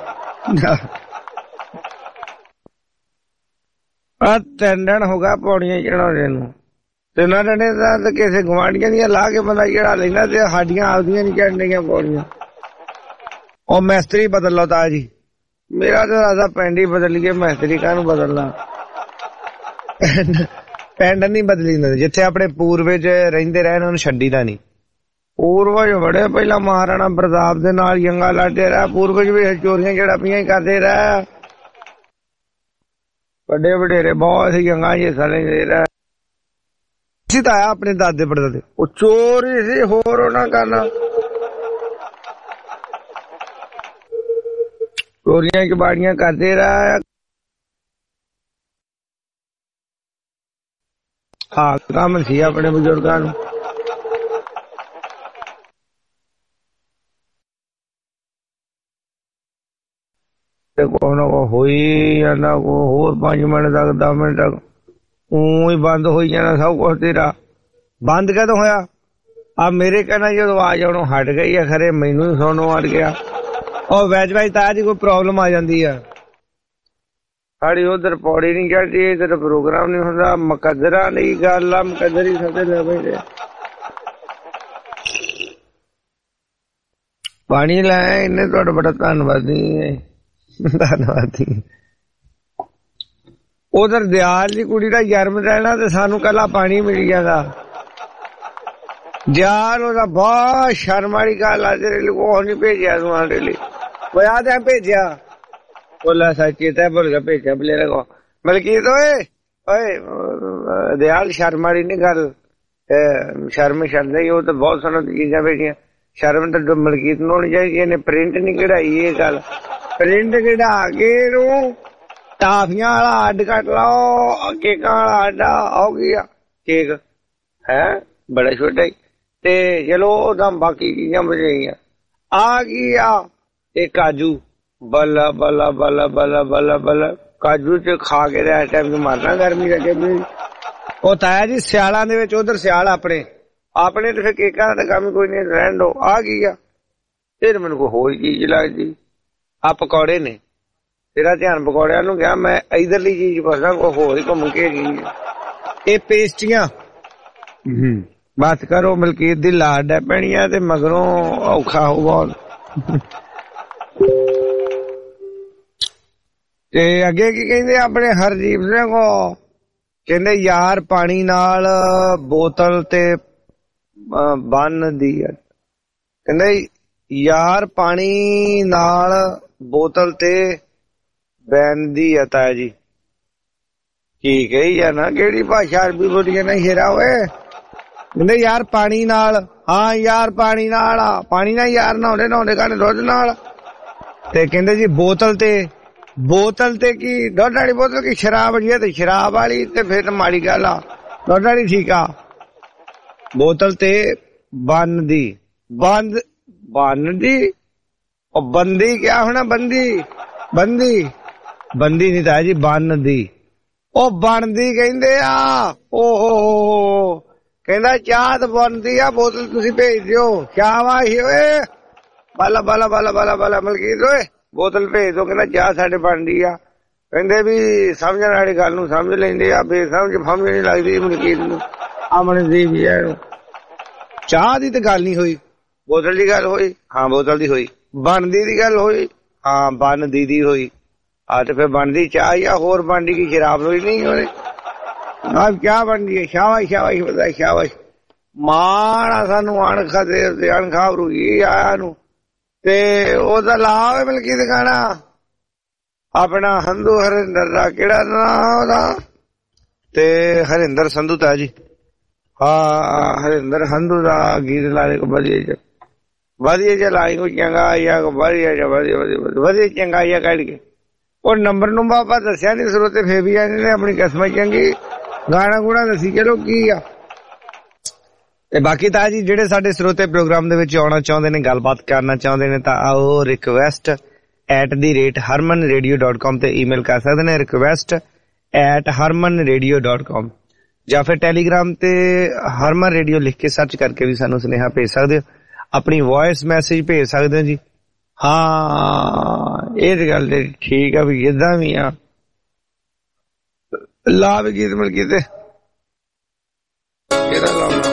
ਆ ਤਿੰਨ ਦਿਨ ਹੋ ਗਿਆ ਪੌੜੀਆਂ ਚੜਾਉਂਦੇ ਨੂੰ। ਤਿੰਨਾਂ ਦਿਨੇ ਤਾਂ ਕਿਸੇ ਗੁਆਂਢੀਆਂ ਦੀਆਂ ਲਾ ਕੇ ਬੰਦਾ ਚੜਾ ਲੈਂਦਾ ਤੇ ਸਾਡੀਆਂ ਆਪਦੀਆਂ ਨੀ ਚੜਨੀਆਂ ਪੌੜੀਆਂ। ਉਹ ਮੈਸਤਰੀ ਬਦਲ ਲਓ ਤਾਂ ਜੀ। ਮੇਰਾ ਤਾਂ ਰਾਦਾ ਪਿੰਡ ਹੀ ਬਦਲੀਏ, ਮੈਸਤਰੀ ਕਾਹਨੂੰ ਬਦਲਣਾ। ਪਿੰਡ ਨੀ ਬਦਲੀ ਜਾਂਦੇ, ਜਿੱਥੇ ਆਪਣੇ ਪੂਰਵਜ ਰਹਿੰਦੇ ਰਹੇ ਉਹਨੂੰ ਛੱਡੀ ਦਾ ਨੀ। ਪੂਰਵਜ ਬੜੇ ਪਹਿਲਾਂ ਮਹਾਰਾਣਾ ਪ੍ਰਤਾਪ ਦੇ ਨਾਲ ਜੰਗਾਂ ਲੜਦੇ ਰਹੇ, ਪੂਰਵਜ ਵੀ ਚੋਰੀਆਂ ਚੜਾਪੀਆਂ ਹੀ ਕਰਦੇ ਰਹੇ, ਵੱਡੇ ਵਡੇਰੇ ਬਹੁਤ ਹੀ ਜੰਗਾਂ ਚ ਹਿੱਸਾ ਲੈਂਦੇ ਰਹੇ। ਅਸੀਂ ਤਾਂ ਆਇਆ ਆਪਣੇ ਦਾਦੇ ਪੜਦਾਦੇ, ਉਹ ਚੋਰ ਹੀ ਸੀ, ਹੋਰ ਉਹਨਾਂ ਕਰਨਾ ਚੋਰੀਆਂ ਚਬਾੜੀਆਂ ਕਰਦੇ ਰਹੇ। ਹਾਂ ਕੰਮ ਸੀ ਆਪਣੇ ਬਜ਼ੁਰਗਾਂ ਨੂੰ। ਤੇ ਕੋਈ ਨਾ ਕੋਈ ਹੋਈ ਜਾਂਦਾ, ਹੋਰ ਪੰਜ ਮਿੰਟ ਤੱਕ ਦਸ ਮਿੰਟ ਤੱਕ ਊਂ ਹੀ ਬੰਦ ਹੋਈ ਜਾਣਾ ਸਭ ਕੁਛ ਤੇਰਾ। ਬੰਦ ਕਦੋਂ ਹੋਇਆ? ਆ ਮੇਰੇ ਕਹਿਣਾ ਜਦੋਂ ਆਵਾਜ਼ ਆਉਣੋਂ ਹਟ ਗਈ ਆ, ਖਰੇ ਮੈਨੂੰ ਹੀ ਸੁਣਨੋਂ ਹਟ ਗਿਆ। ਉਹ ਵੈਜ ਵੈਜ ਤਾਂ ਜੀ ਕੋਈ ਪ੍ਰੋਬਲਮ ਆ ਜਾਂਦੀ ਆ ਸਾਡੀ, ਉਧਰ ਪੌੜੀ ਨੀ ਚੜਦੀ, ਇੱਧਰ ਪ੍ਰੋਗਰਾਮ ਨੀ ਹੁੰਦਾ। ਮੁਕੱਦਰਾਂ ਦੀ ਗੱਲ ਆ, ਮੁਕੱਦਰ ਹੀ ਸਮਝ ਲੈ ਬਈ। ਪਾਣੀ ਲੈ ਇਹਨੇ ਤੁਹਾਡਾ ਬੜਾ ਧੰਨਵਾਦੀ ਧੰਨਵਾਦੀ। ਉਧਰ ਦਿਆਲ ਦੀ ਕੁੜੀ ਦਾ ਜਨਮ ਰਹਿਣਾ ਤੇ ਸਾਨੂੰ ਕੱਲਾ ਪਾਣੀ ਮਿਲ ਜਾਂਦਾ। ਦਿਆਲ ਉਹਦਾ ਬਹੁਤ ਸ਼ਰਮ ਵਾਲੀ ਗੱਲ ਆ, ਤੇਰੇ ਲਈ ਉਹ ਨੀ ਭੇਜਿਆ ਤੂੰ ਸਾਡੇ ਲਈ। ਉਹ ਯਾਦ ਹੈ ਭੇਜਿਆ, ਬੋਲਾ ਸੱਚੀ ਤਾਂ ਭੁੱਲ ਗਿਆ ਭੇਜਿਆ ਬਲੇਰੇ ਕੋ। ਮਲਕੀਤ ਓਏ ਓਏ ਦਿਆਲ ਸ਼ਰਮ ਵਾਲੀ ਨੀ ਗੱਲ, ਸ਼ਰਮ ਸ਼ਰਦਾ ਹੀ। ਉਹ ਤਾਂ ਬਹੁਤ ਸਾਰੀਆਂ ਚੀਜ਼ਾਂ ਭੇਜੀਆਂ, ਸ਼ਰਮ ਤਾਂ ਮਲਕੀਤ ਨੂੰ ਹੋਣੀ ਚਾਹੀਦੀ। ਇਹਨੇ ਪ੍ਰਿੰਟ ਨੀ ਕਢਾਈ ਇਹ ਗੱਲ, ਪ੍ਰਿੰਟ ਕਢਾ ਕੇ ਨੂੰ ਟਾਫੀਆਂ ਵਾਲਾ ਅੱਡ ਕੱਟ ਲਾਓ, ਕੇਕਾਂ ਵਾਲਾ ਅੱਡਾ ਹੋ ਗਿਆ। ਕੇਕ ਹੈ ਬੜਾ ਛੋਟਾ ਤੇ ਚਲੋ ਉਹਦਾ ਬਾਕੀ ਚੀਜ਼ਾਂ ਬਚਾਈਆਂ। ਆ ਗਈ ਆ ਇਹ ਕਾਜੂ, ਬੱਲਾ ਬੱਲਾ ਬੱਲਾ ਬੱਲਾ ਬੱਲਾ ਬੱਲਾ ਕਾਜੂ ਚ ਖਾ ਕੇ ਇਸ ਟਾਈਮ ਚ ਮਾਰਨਾ ਗਰਮੀ ਲੱਗੇ ਵੀ। ਉਹ ਤਾਇਆ ਜੀ ਸਿਆਲਾਂ ਦੇ ਵਿੱਚ, ਉਧਰ ਸਿਆਲ ਆਪਣੇ ਆਪਣੇ ਤੇ ਫਿਰ ਕੇਕਾਂ ਦਾ ਕੰਮ ਕੋਈ ਨੀ, ਰਹਿਣ ਦੋ। ਆ ਗਈ ਆ ਫਿਰ ਮੈਨੂੰ ਕੋਈ ਹੋਰ ਚੀਜ਼ ਲੱਗਦੀ। ਆ ਪਕੌੜੇ ਨੇ, ਤੇਰਾ ਧਿਆਨ ਪਕੌੜਿਆਂ ਨੂੰ ਗਿਆ। ਮੈਂ ਇਧਰਲੀ ਚੀਜ਼ ਪੁੱਛਦਾ, ਕੋਈ ਹੋਰ ਹੀ ਘੁੰਮ ਕੇ ਗਈ। ਇਹ ਪੇਸਟੀਆਂ ਬਸ ਕਰੋ, ਮਲਕੀਤ ਦੀ ਲਾਡ ਹੈ ਪੈਣੀਆਂ ਤੇ ਮਗਰੋਂ ਔਖਾ ਹੋ ਬਹੁਤ। ਤੇ ਅੱਗੇ ਕੀ ਕਹਿੰਦੇ ਆਪਣੇ ਹਰਜੀਤ ਸਿੰਘ ਕੋ, ਕਹਿੰਦੇ ਯਾਰ ਪਾਣੀ ਨਾਲ ਬੋਤਲ ਤੇ ਬੰਨਦੀ ਆ। ਕਹਿੰਦੇ ਯਾਰ ਪਾਣੀ ਨਾਲ ਬੋਤਲ ਤੇ ਬੈਨਦੀ ਆ। ਤਾਇਆ ਜੀ ਕੀ ਕਹੀ ਆ ਨਾ, ਕਿਹੜੀ ਭਾਸ਼ਾ ਅਰਬੀ ਬੋਲੀ ਨਾ ਹੀਰਾ ਓਏ। ਕਹਿੰਦੇ ਯਾਰ ਪਾਣੀ ਨਾਲ, ਹਾਂ ਯਾਰ ਪਾਣੀ ਨਾਲ, ਪਾਣੀ ਨਾਲ ਯਾਰ ਨਹਾਉਂਦੇ ਨਹਾਉਂਦੇ ਕਹਿੰਦੇ ਦੁੱਧ ਨਾਲ। ਤੇ ਕਹਿੰਦੇ ਜੀ ਬੋਤਲ ਤੇ, ਬੋਤਲ ਤੇ ਕੀ ਦੁੱਧ ਵਾਲੀ ਬੋਤਲ ਕੀ ਸ਼ਰਾਬ ਜੀ, ਤੇ ਸ਼ਰਾਬ ਵਾਲੀ ਤੇ ਫਿਰ ਮਾੜੀ ਗੱਲ ਆ, ਦੁੱਧ ਵਾਲੀ ਠੀਕ ਆ। ਬੋਤਲ ਤੇ ਬੰਨਦੀ, ਬੰਦ ਬੰਨਦੀ, ਉਹ ਬੰਦੀ ਕਿਆ ਹੋਣਾ, ਬੰਦੀ ਬੰਦੀ ਬੰਦੀ ਨੀ ਤਾਂ ਜੀ ਬੰਨਦੀ, ਉਹ ਬਣਦੀ ਕਹਿੰਦੇ ਆ। ਓਹੋ ਕਹਿੰਦਾ ਚਾਹ ਤਾਂ ਬਣਦੀ ਆ, ਬੋਤਲ ਤੁਸੀਂ ਭੇਜ ਦਿਓ। ਸ਼ਾਬਾਸ਼ ਓਏ, ਬਾਲਾ ਬਾਲਾ ਬਾਲਾ ਬਾਲਾ ਬਾਲਾ ਮਲਕੀਤ ਓਏ ਬੋਤਲ ਭੇਜ ਦੋ। ਕਹਿੰਦਾ ਚਾਹ ਸਾਡੇ ਬਣਦੀ ਆ। ਕਹਿੰਦੇ ਵੀ ਸਮਝਣ ਵਾਲੀ ਗੱਲ ਨੂੰ ਸਮਝ ਲੈਂਦੇ ਆ, ਬੇਸਮਝ ਸਮਝ ਨੀ ਲੱਗਦੀ ਮਲਕੀਤ ਨੂੰ। ਆਪਣੇ ਦੀ ਵੀ ਚਾਹ ਦੀ ਤਾਂ ਗੱਲ ਨੀ ਹੋਈ, ਬੋਤਲ ਦੀ ਗੱਲ ਹੋਈ। ਹਾਂ ਬੋਤਲ ਦੀ ਹੋਈ। ਬਣਦੀ ਦੀ ਗੱਲ ਹੋਈ, ਹਾਂ ਬਣਦੀ ਦੀ ਹੋਈ। ਆ ਤੇ ਫਿਰ ਬਣਦੀ ਚਾਹ ਜਾਂ ਹੋਰ ਬਣਦੀ ਕੀ ਸ਼ਰਾਬ ਹੋਈ ਨਹੀਂ ਹੋਏ। ਆਹ ਚਾਹ ਬਣਦੀ ਹੈ। ਸ਼ਾਬਾਸ਼ ਸ਼ਾਬਾਸ਼ ਬਤਾ ਸ਼ਾਬਾਸ਼। ਮਾਣਾ ਸਾਨੂੰ ਅਣਖਾ ਦੇ ਅਣਖਾ ਰੂਈ ਆਇਆ ਨੂੰ ਤੇ ਉਹਦਾ ਲਾ ਮਲਕੀ ਦੇ ਗਾਣਾ ਆਪਣਾ ਹੰਦੂ ਹਰਿੰਦਰ ਦਾ, ਕਿਹੜਾ ਨਾਂ ਉਹਦਾ, ਤੇ ਹਰਿੰਦਰ ਸੰਧੂ ਤਾ ਜੀ। ਹਾਂ ਹਰਿੰਦਰ ਹੰਦੂ ਦਾ ਗੀਤ ਲਾ ਦੇ ਵਧੀਆ। ਵਧੀਆ ਜਿਹਾ ਲਾਈ ਕੋਈ ਚੰਗਾ ਆਇਆ ਵਧੀਆ ਜਿਹਾ ਵਧੀਆ ਵਧੀਆ ਵਧੀਆ ਚੰਗਾ ਆਇਆ ਕੱਢ ਕੇ ਉਹ ਨੰਬਰ ਨੂੰ ਆਪਾਂ ਦੱਸਿਆ ਨਹੀਂ ਸਰੋਤੇ ਫੇਰ ਵੀ ਆਨੇ ਨੇ ਆਪਣੀ ਕਿਸਮਤ ਚੰਗੀ ਗਾਣਾ ਗੁਣਾ ਦੱਸੀ ਚਲੋ ਕੀ ਆ। ਤੇ ਬਾਕੀ ਤਾਂ ਜੀ ਜਿਹੜੇ ਸਾਡੇ ਸਰੋਤੇ ਪ੍ਰੋਗਰਾਮ ਦੇ ਵਿੱਚ ਆਉਣਾ ਚਾਹੁੰਦੇ ਨੇ ਗੱਲਬਾਤ ਕਰਨਾ ਚਾਹੁੰਦੇ ਨੇ ਤਾਂ ਆਓ request at the rate Harman radio dot com ਤੇ ਈਮੇਲ ਕਰ ਸਕਦੇ ਨੇ request at Harman radio dot com ਜਾਂ ਫਿਰ ਟੈਲੀਗ੍ਰਾਮ ਤੇ ਹਰਮਨ ਰੇਡੀਓ ਲਿਖ ਕੇ ਸਰਚ ਕਰਕੇ ਵੀ ਸਾਨੂੰ ਸੁਨੇਹਾ ਭੇਜ ਸਕਦੇ ਹੋ ਆਪਣੀ ਵੌਇਸ ਮੈਸੇਜ ਭੇਜ ਸਕਦੇ ਹੋ ਜੀ। ਹਾਂ ਇਹ ਤੇ ਗੱਲ ਠੀਕ ਆ ਵੀ ਏਦਾਂ ਵੀ ਆ ਲਾ ਵੀ ਗੀਤ ਮਿਲ ਗਏ ਤੇ ਕਿਹੜਾ ਲਾਉਣਾ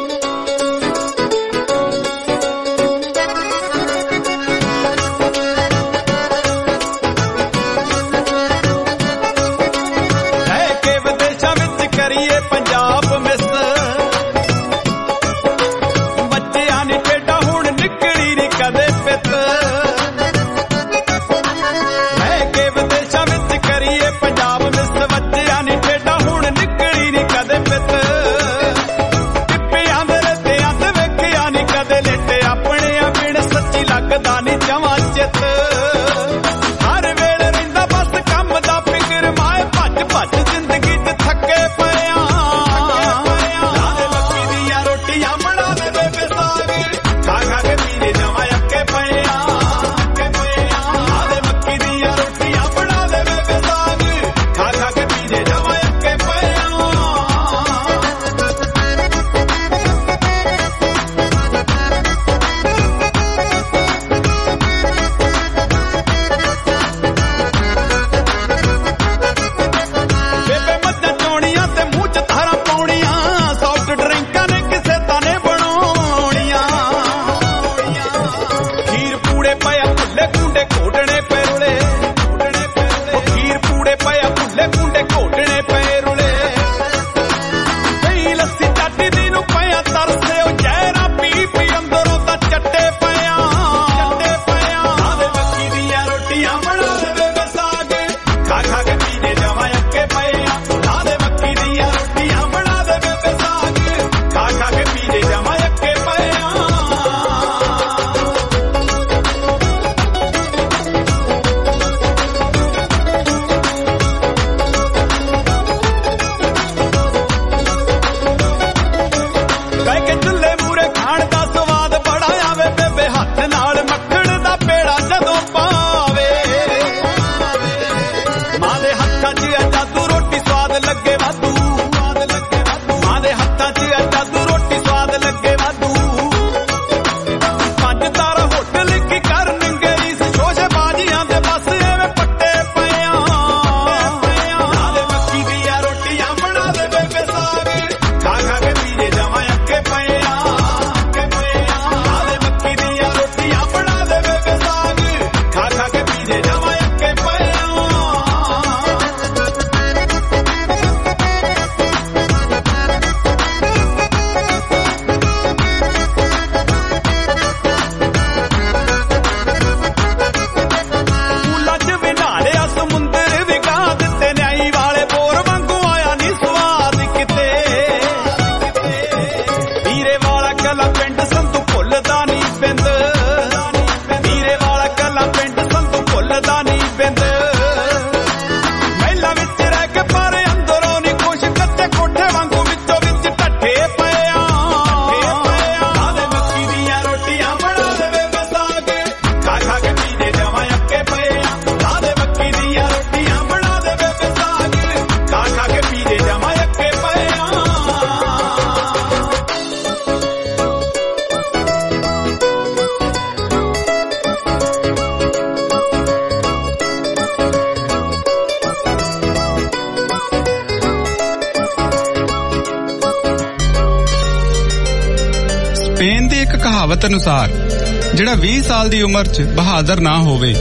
ਸਪੇਨ ਦੀ ਇੱਕ ਕਹਾਵਤ ਅਨੁਸਾਰ ਜਿਹੜਾ ਵੀਹ ਸਾਲ ਦੀ ਉਮਰ 'ਚ ਬਹਾਦਰ ਨਾ ਹੋਵੇ,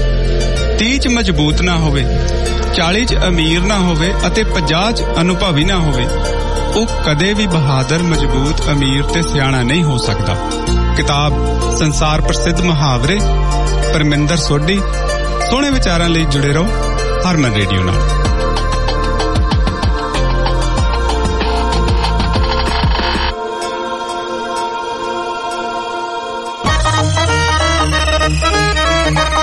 ਤੀਹ 'ਚ ਮਜ਼ਬੂਤ ਨਾ ਹੋਵੇ, ਚਾਲੀ 'ਚ ਅਮੀਰ ਨਾ ਹੋਵੇ ਅਤੇ ਪੰਜਾਹ 'ਚ ਅਨੁਭਵੀ ਨਾ ਹੋਵੇ, ਉਹ ਕਦੇ ਵੀ ਬਹਾਦਰ, ਮਜ਼ਬੂਤ, ਅਮੀਰ ਤੇ ਸਿਆਣਾ ਨਹੀਂ ਹੋ ਸਕਦਾ। ਕਿਤਾਬ ਸੰਸਾਰ ਪ੍ਰਸਿੱਧ ਮੁਹਾਵਰੇ ਪਰਮਿੰਦਰ ਸੋਢੀ। ਸੋਹਣੇ ਵਿਚਾਰਾਂ ਲਈ ਜੁੜੇ ਰਹੋ ਹਰਮਨ ਰੇਡੀਓ ਨਾਲ। Thank you.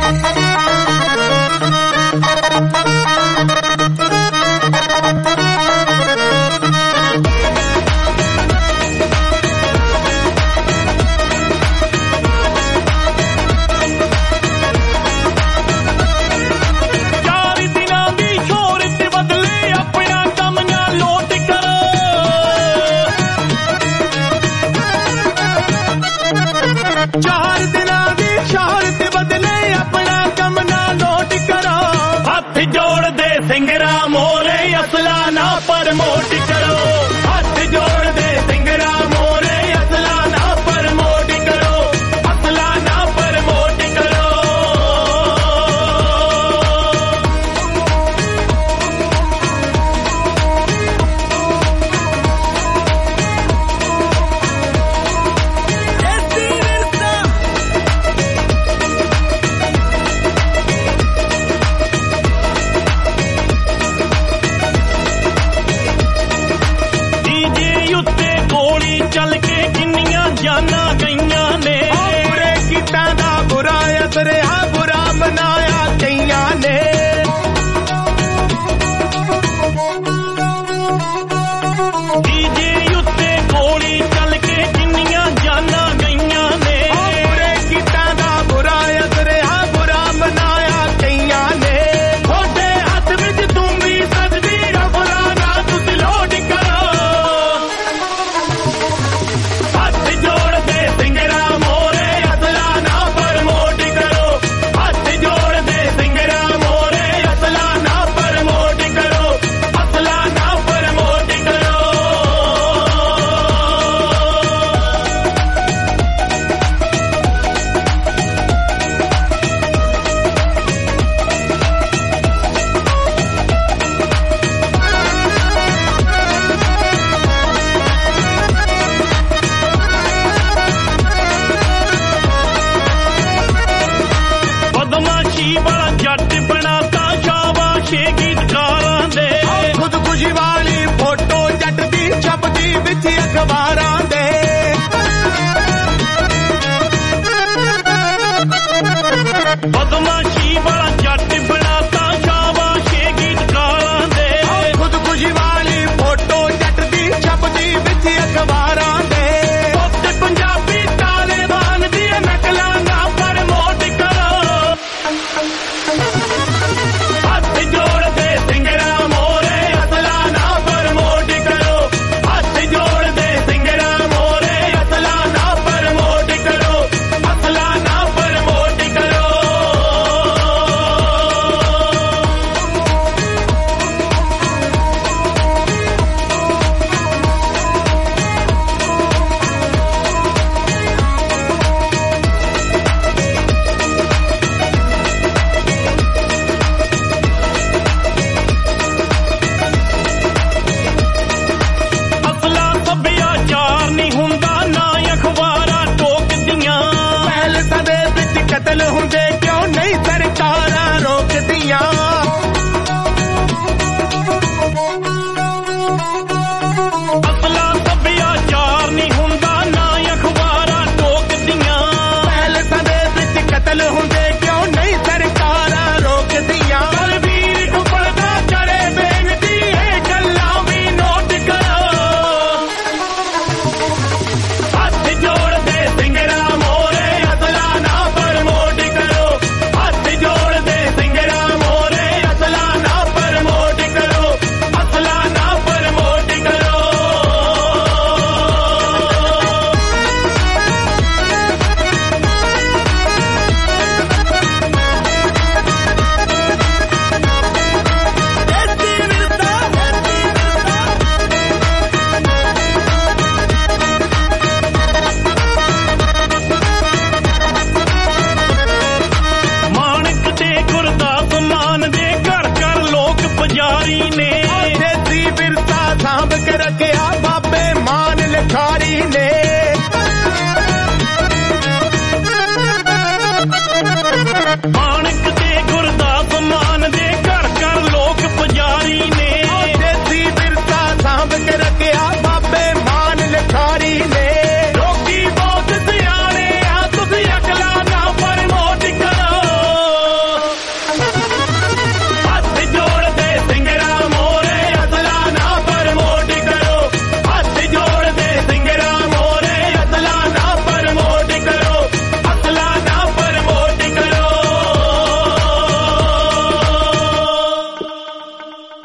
Sing it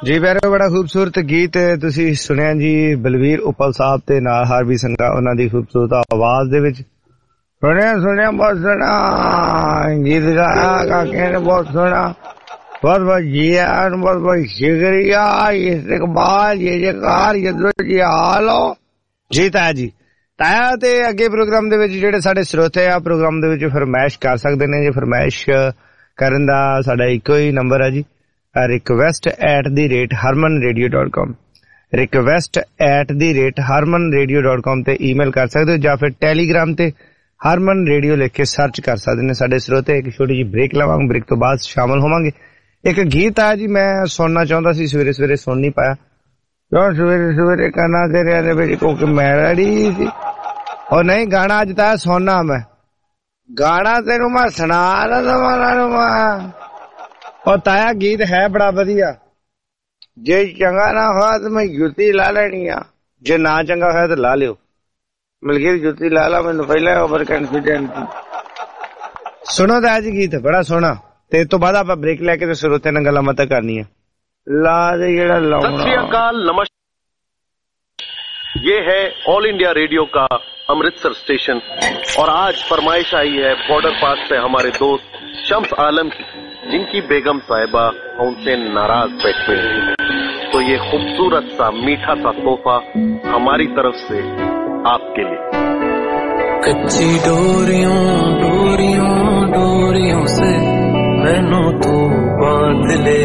ਜੀ ਪਿਆਰੇ, ਬੜਾ ਖੂਬਸੂਰਤ ਗੀਤ ਤੁਸੀਂ ਸੁਣਿਆ ਜੀ ਬਲਵੀਰ ਉਪਲ ਸਾਹਿਬ ਤੇ ਨਾਲ ਹਾਰਵੀ ਸੰਘਾ ਉਹਨਾਂ ਦੀ ਖੂਬਸੂਰਤ ਆਵਾਜ਼ ਦੇ ਵਿੱਚ। ਸੁਣਿਆ ਸੁਣਿਆ ਬਹੁਤ ਸੋਹਣਾ ਗੀਤ ਗਾਇਆ ਕਾਕੇ ਨੇ, ਬਹੁਤ ਸੋਹਣਾ। बहुत बहुत जी बहुत बहुत शुक्रिया इस्तेकबाल ये जकार यदो जी हाल हो जी ताया जी। ताया ते अगे प्रोग्राम दे विच जेहड़े साडे स्रोते आ प्रोग्राम दे विच फरमाइश कर सकदे ने जी। फरमाइश करन दा साडा इक्को ही नंबर है जी, request at the rate Harman radio dot com request at the rate Harman radio dot com ते ईमेल कर सकदे हो, या फिर टैलीग्राम ते हरमन रेडियो लिख के सर्च कर सकदे ने साडे स्रोते। एक छोटी जी ब्रेक लवांगे, ब्रेक तो बाद शामिल होवांगे। एक गीत आया जी मैं सुनना चाहता सी, सवेरे सवेरे सुन नहीं पाया क्यों सवेरे सवेरे करना तेरे आने बेटी को कि मैं रेडी थी और नहीं गाना अज ताया सुनना मैं गाना तेनू मैं सुना मैं और ताया गीत है बड़ा वधिया। जे चंगा ना होया तो मैं जुत्ती ला लेनी आ, जे ना चंगा होया तो ला लियो। मिलके जुत्ती ला ला, मैनू पहले ओवर कॉन्फिडेंट। सुनो ताया जी गीत बड़ा सोहना, ते तो बाद आप ब्रेक लेके ते श्रोते नाल गल्लां मत करनी है। ला दे जेड़ा लाउणा। सत श्री अकाल, नमस्कार। ये है ऑल इंडिया रेडियो का अमृतसर स्टेशन और आज फरमाइश आई है बॉर्डर पास से हमारे दोस्त शम्स आलम की, जिनकी बेगम साहिबा उनसे नाराज बैठे हैं। तो ये खूबसूरत सा मीठा सा तोहफा हमारी तरफ से आपके लिए। कच्ची डोरियों डोरियों डोरियों से मैनू तू बांध ले,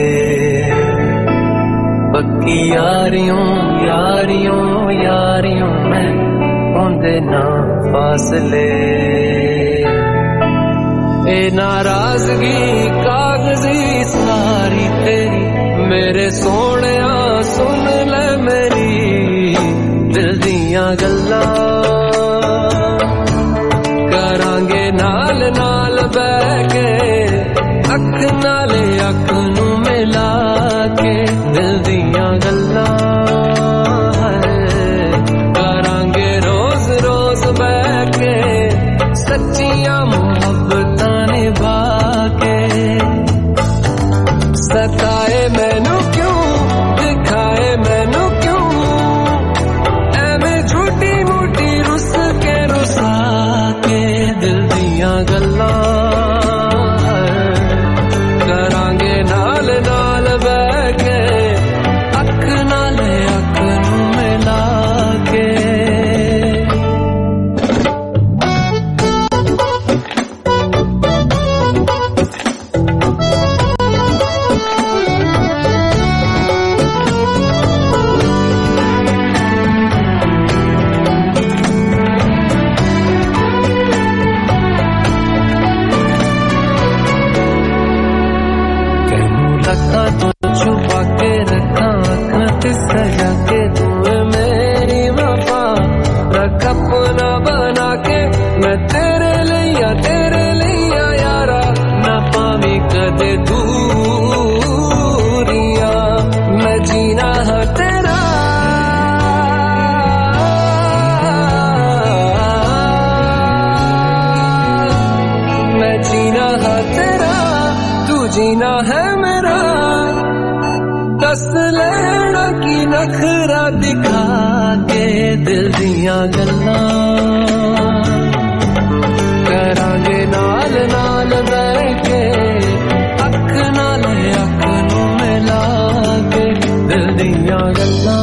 पक्की यारियों यारियों यारियों में होंदे ना फासले। ए नाराजगी कागजी सारी तेरी मेरे सोहणिया सुन ले मेरी दिल दियां गल्लां करांगे नाल नाल बैठ के अख नाले अख नू मिला के दिल दियां गल्लां करांगे रोज रोज बैठ के सच्चियां मुहब्बतां निभा के। सताए मैनू क्यों दिखाए मैनू क्यों एवें झूठी मूठी रुस के रुसा के दिल दियां गल्लां करांगे नाल नाल बैठ के अख नाले अख नू मिला के। तो छुपा के रखा आँख सजा के तूने मेरी वफा रख अपना बना के मैं तेरे लिया तेरे लिया यारा ना पावी कदे दूरिया मैं जीना है तेरा मैं जीना है तेरा तू जीना है मेरा। दस लेना की नखरा दिखा के दिल दियां गल्लां करांगे नाल नाल बैठ के अख नाले अख नू मिला के दिल दियां गल्लां।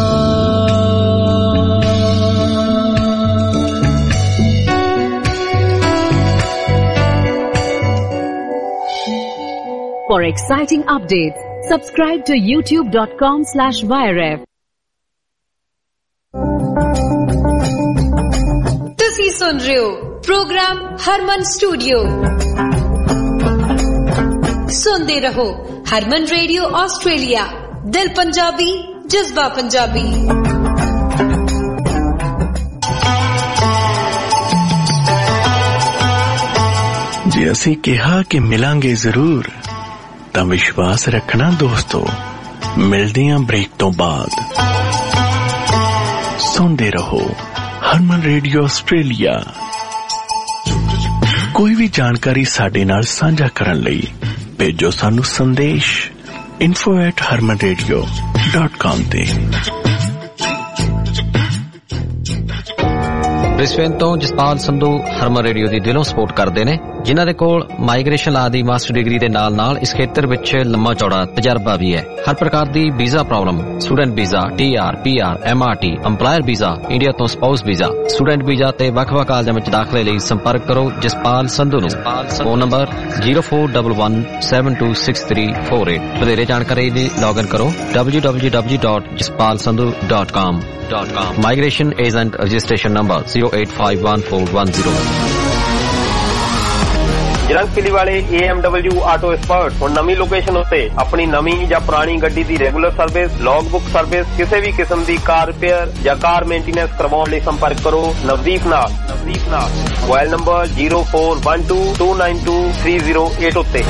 For exciting updates, subscribe to youtube dot com slash wiref. ਤੁਸੀਂ ਸੁਣ ਰਹੇ ਹੋ ਪ੍ਰੋਗਰਾਮ ਹਰਮਨ ਸਟੂਡੀਓ। ਸੁਣਦੇ ਰਹੋ ਹਰਮਨ ਰੇਡੀਓ ਆਸਟ੍ਰੇਲੀਆ, ਦਿਲ ਪੰਜਾਬੀ ਜਜ਼ਬਾ ਪੰਜਾਬੀ। ਜੇ ਅਸੀਂ ਕਿਹਾ ਕਿ ਮਿਲਾਂਗੇ ਜ਼ਰੂਰ ਤਾਂ ਵਿਸ਼ਵਾਸ ਰੱਖਣਾ ਦੋਸਤੋ। ਮਿਲਦੇ ਆਂ ਬ੍ਰੇਕ ਤੋਂ ਬਾਅਦ। ਸੁਣਦੇ ਰਹੋ ਹਰਮਨ ਰੇਡੀਓ ਆਸਟ੍ਰੇਲੀਆ। ਕੋਈ ਵੀ ਜਾਣਕਾਰੀ ਸਾਡੇ ਨਾਲ ਸਾਂਝਾ ਕਰਨ ਲਈ ਭੇਜੋ ਸਾਨੂੰ ਸੰਦੇਸ਼ info at harman radio dot com ਤੇ। ਬ੍ਰਿਸਬੇਨ ਤੋਂ ਜਸਪਾਲ ਸੰਧੂ ਹਰਮਨ ਰੇਡੀਓ ਦੀ ਦਿਲੋਂ ਸਪੋਰਟ ਕਰਦੇ ਨੇ, ਜਿਨ੍ਹਾਂ ਦੇ ਕੋਲ ਮਾਈਗ੍ਰੇਸ਼ਨ ਲਾ ਦੀ ਮਾਸਟਰ ਡਿਗਰੀ ਦੇ ਨਾਲ ਨਾਲ ਇਸ ਖੇਤਰ ਵਿੱਚ ਲੰਮਾ ਚੌੜਾ ਤਜਰਬਾ ਵੀ ਹੈ। ਹਰ ਪ੍ਰਕਾਰ ਦੀ visa problem, student visa, T R, P R, M R T, employer visa, India ਤੋਂ ਸਪਾਊਸ ਵੀਜ਼ਾ, ਸਟੂਡੈਂਟ ਵੀਜ਼ਾ ਤੇ ਵੱਖ-ਵੱਖ ਕਾਲਜਾਂ ਵਿੱਚ ਦਾਖਲੇ ਲਈ ਸੰਪਰਕ ਕਰੋ ਜਸਪਾਲ ਸੰਧੂ ਨੂੰ। Phone number zero four one one seven two six three four eight. ਵਧੇਰੇ ਜਾਣਕਾਰੀ ਲਈ ਲੌਗਇਨ ਕਰੋ W W W dot Jaspal Sandhu dot com. Migration agent registration number zero eight five one four one zero one। ਜਰੰਗ ਕਿਲੀ ਵਾਲੇ A M W auto expert ਹੁਣ ਨਵੀਂ location ਉੱਤੇ ਆਪਣੀ ਨਵੀਂ ਜਾਂ ਪੁਰਾਣੀ ਗੱਡੀ ਦੀ regular service, log book service, ਕਿਸੇ ਵੀ ਕਿਸਮ ਦੀ ਕਾਰ ਰਿਪੇਅਰ ਜਾਂ ਕਾਰ ਮੇਨਟੇਨੈਂਸ ਕਰਵਾਉਣ ਲਈ ਸੰਪਰਕ ਕਰੋ ਨਵਦੀਪ ਨਾਲ। ਨਵਦੀਪ ਨਾਲ mobile number zero four one two two nine two three zero eight ਉੱਤੇ।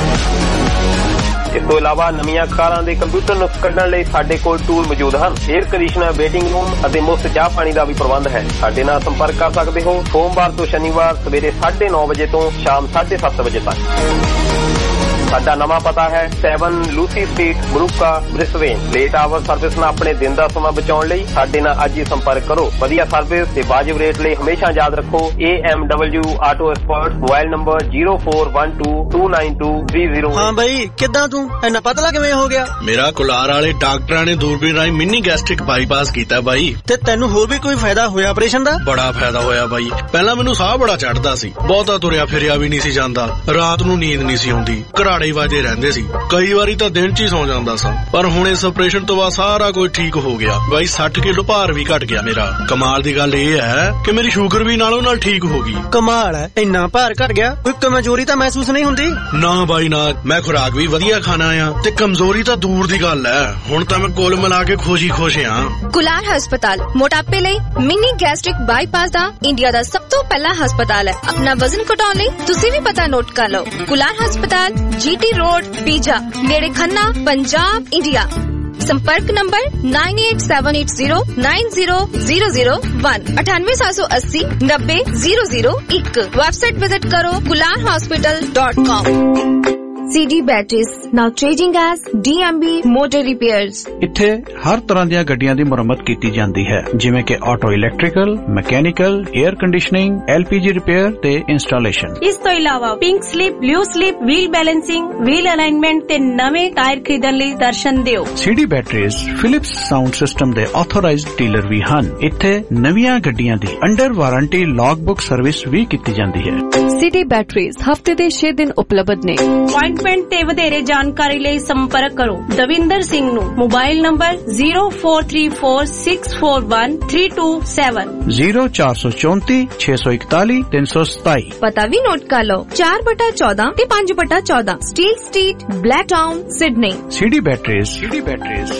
ਇਸ ਤੋਂ ਇਲਾਵਾ ਨਵੀਆਂ ਕਾਰਾਂ ਦੇ ਕੰਪਿਊਟਰ ਨੁਕਸ ਕੱਢਣ ਲਈ ਸਾਡੇ ਕੋਲ ਟੂਲ ਮੌਜੂਦ ਹਨ। 에ਅਰ ਕੰਡੀਸ਼ਨਰ, ਵੇਟਿੰਗ ਰੂਮ ਅਤੇ ਮੁਫਤ ਚਾਹ ਪਾਣੀ ਦਾ ਵੀ ਪ੍ਰਬੰਧ ਹੈ। ਸਾਡੇ ਨਾਲ ਸੰਪਰਕ ਕਰ ਸਕਦੇ ਹੋ ਸੋਮਵਾਰ ਤੋਂ ਸ਼ਨੀਵਾਰ ਸਵੇਰੇ ਸਾਢੇ ਨੌ ਵਜੇ ਤੋਂ ਸ਼ਾਮ ਸਾਢੇ ਸੱਤ ਵਜੇ ਤੱਕ। ਸਾਡਾ ਨਵਾਂ ਪਤਾ ਹੈ ਸੈਵਨ ਲੂਸੀ ਸਟਰੀਟ, ਬਰੂਕਾ, ਬ੍ਰਿਸਬੇਨ। ਲੇਟ ਆਵਰ ਸਰਵਿਸ ਨਾਲ ਆਪਣੇ ਦਿਨ ਦਾ ਸਮਾਂ ਬਚਾਉਣ ਲਈ ਸਾਡੇ ਨਾਲ ਅੱਜ ਹੀ ਸੰਪਰਕ ਕਰੋ। ਵਧੀਆ ਸਰਵਿਸ ਤੇ ਵਾਜਿਬ ਰੇਟ ਲਈ ਹਮੇਸ਼ਾ ਯਾਦ ਰੱਖੋ A M W auto expert. Mobile number zero four one two two nine two three zero. ਹਾਂ ਬਾਈ, ਕਿੱਦਾਂ ਤੂੰ ਇੰਨਾ ਪਤਲਾ ਕਿਵੇਂ ਹੋ ਗਿਆ? ਮੇਰਾ ਕੁਲਾਰ ਵਾਲੇ ਡਾਕਟਰਾਂ ਨੇ ਦੂਰਬੀਨ ਰਾਹੀਂ ਮਿੰਨੀ ਗੈਸਟ੍ਰਿਕ ਬਾਈਪਾਸ ਕੀਤਾ ਬਾਈ। ਤੇ ਤੈਨੂੰ ਹੋਰ ਵੀ ਕੋਈ ਫਾਇਦਾ ਹੋਇਆ ਆਪਰੇਸ਼ਨ ਦਾ? ਬੜਾ ਫਾਇਦਾ ਹੋਇਆ ਬਾਈ। ਪਹਿਲਾਂ ਮੈਨੂੰ ਸਾਹ ਬੜਾ ਚੜਦਾ ਸੀ, ਬਹੁਤਾ ਤੁਰਿਆ ਫਿਰਿਆ ਵੀ ਨਹੀਂ ਸੀ ਜਾਂਦਾ, ਰਾਤ ਨੂੰ ਨੀਂਦ ਨਹੀਂ ਸੀ ਆਉਂਦੀ, ਘਰਾੜੇ ਵੱਜਦੇ ਰਹਿੰਦੇ ਸੀ, ਕਈ ਵਾਰੀ ਤਾਂ ਦਿਨ ਚ ਹੀ ਸੌ ਜਾਂਦਾ ਸਾਂ। ਪਰ ਹੁਣ ਇਸ ਆਪਰੇਸ਼ਨ ਤੋਂ ਬਾਅਦ ਸਾਰਾ ਕੁਝ ਠੀਕ ਹੋ ਗਿਆ ਬਾਈ। ਸੱਠ ਕਿਲੋ ਭਾਰ ਵੀ ਘਟ ਗਿਆ ਮੇਰਾ। ਕਮਾਲ ਦੀ ਗੱਲ ਇਹ ਹੈ ਕਿ ਮੇਰੀ ਸ਼ੂਗਰ ਵੀ ਨਾਲੋਂ ਨਾਲ ਠੀਕ ਹੋ ਗਈ। ਕਮਾਲ ਹੈ, ਇੰਨਾ ਭਾਰ ਘਟ ਗਿਆ, ਕੋਈ ਕਮਜ਼ੋਰੀ ਤਾਂ ਮਹਿਸੂਸ ਨਹੀਂ ਹੁੰਦੀ? ਨਾ ਬਾਈ ਨਾ, ਮੈਂ ਖੁਰਾਕ ਵੀ ਵਧੀਆ ਖਾਣਾ ਆ ਤੇ ਕਮਜ਼ੋਰੀ ਤਾਂ ਦੂਰ ਦੀ ਗੱਲ ਹੈ। ਹੁਣ ਤਾਂ ਮੈਂ ਕੁੱਲ ਮਿਲਾ ਕੇ ਖੁਸ਼ ਹੀ ਖੁਸ਼ ਆ। ਕੁਲਾਰ ਹਸਪਤਾਲ ਮੋਟਾਪੇ ਲਈ ਮਿੰਨੀ ਗੈਸਟ੍ਰਿਕ ਬਾਈਪਾਸ ਦਾ ਇੰਡੀਆ ਦਾ ਸਭ ਤੋਂ ਪਹਿਲਾ ਹਸਪਤਾਲ ਹੈ। ਆਪਣਾ ਵਜ਼ਨ ਘਟਾਉਣ ਲਈ ਤੁਸੀਂ ਵੀ ਪਤਾ ਨੋਟ ਕਰ ਲਓ। ਕੁਲਾਰ ਹਸਪਤਾਲ, ਜੀ ਟੀ ਰੋਡ, ਪੀਜਾ, ਨੇੜੇ ਖੰਨਾ, ਪੰਜਾਬ, ਇੰਡੀਆ। संपर्क number nine eight seven eight zero nine zero zero zero one अठानवे सात सौ अस्सी नब्बे जीरो जीरो एक। वेबसाइट विजिट करो Kular hospital dot com. C D Batteries now trading as D M B Motor Repairs। ਇੱਥੇ ਹਰ ਤਰ੍ਹਾਂ ਦੀਆਂ ਗੱਡੀਆਂ ਦੀ ਮੁਰੰਮਤ ਕੀਤੀ ਜਾਂਦੀ ਹੈ, ਜਿਵੇਂ ਕਿ auto electrical, mechanical, air conditioning, L P G repair ਤੇ ਇੰਸਟਾਲੇਸ਼ਨ। ਇਸ ਤੋਂ ਇਲਾਵਾ pink slip, blue slip, wheel balancing, wheel alignment ਤੇ ਨਵੇਂ ਟਾਇਰ ਖਰੀਦਣ ਲਈ ਦਰਸ਼ਨ ਦਿਓ। C D Batteries Philips sound system ਦੇ ਆਥੋਰਾਈਜ਼ਡ ਡੀਲਰ ਵੀ ਹਨ। ਇੱਥੇ ਨਵੀਆਂ ਗੱਡੀਆਂ ਦੀ under warranty log book service ਵੀ ਕੀਤੀ ਜਾਂਦੀ ਹੈ। C D Batteries ਹਫਤੇ ਦੇ ਛੇ ਦਿਨ ਉਪਲਬਧ ਨੇ। ਅਪਾਇੰਟਮੈਂਟ ਤੇ ਵਧੇਰੇ ਜਾਣਕਾਰੀ ਲਈ ਸੰਪਰਕ ਕਰੋ ਦਵਿੰਦਰ ਸਿੰਘ ਨੂੰ। Mobile number zero four three four six four one three two seven zero ਚਾਰ ਸੌ ਚੌਂਤੀ ਛੇ ਸੌ ਇਕਤਾਲੀ ਤਿੰਨ ਸੌ ਸਤਾਈ। ਪਤਾ ਵੀ ਨੋਟ ਕਰ ਲਓ ਚਾਰ ਬਟਾ ਚੌਦਾਂ ਤੇ ਪੰਜ ਬਟਾ ਚੌਦਾਂ Steel Street, Blacktown, Sydney. C D Batteries। C D Batteries।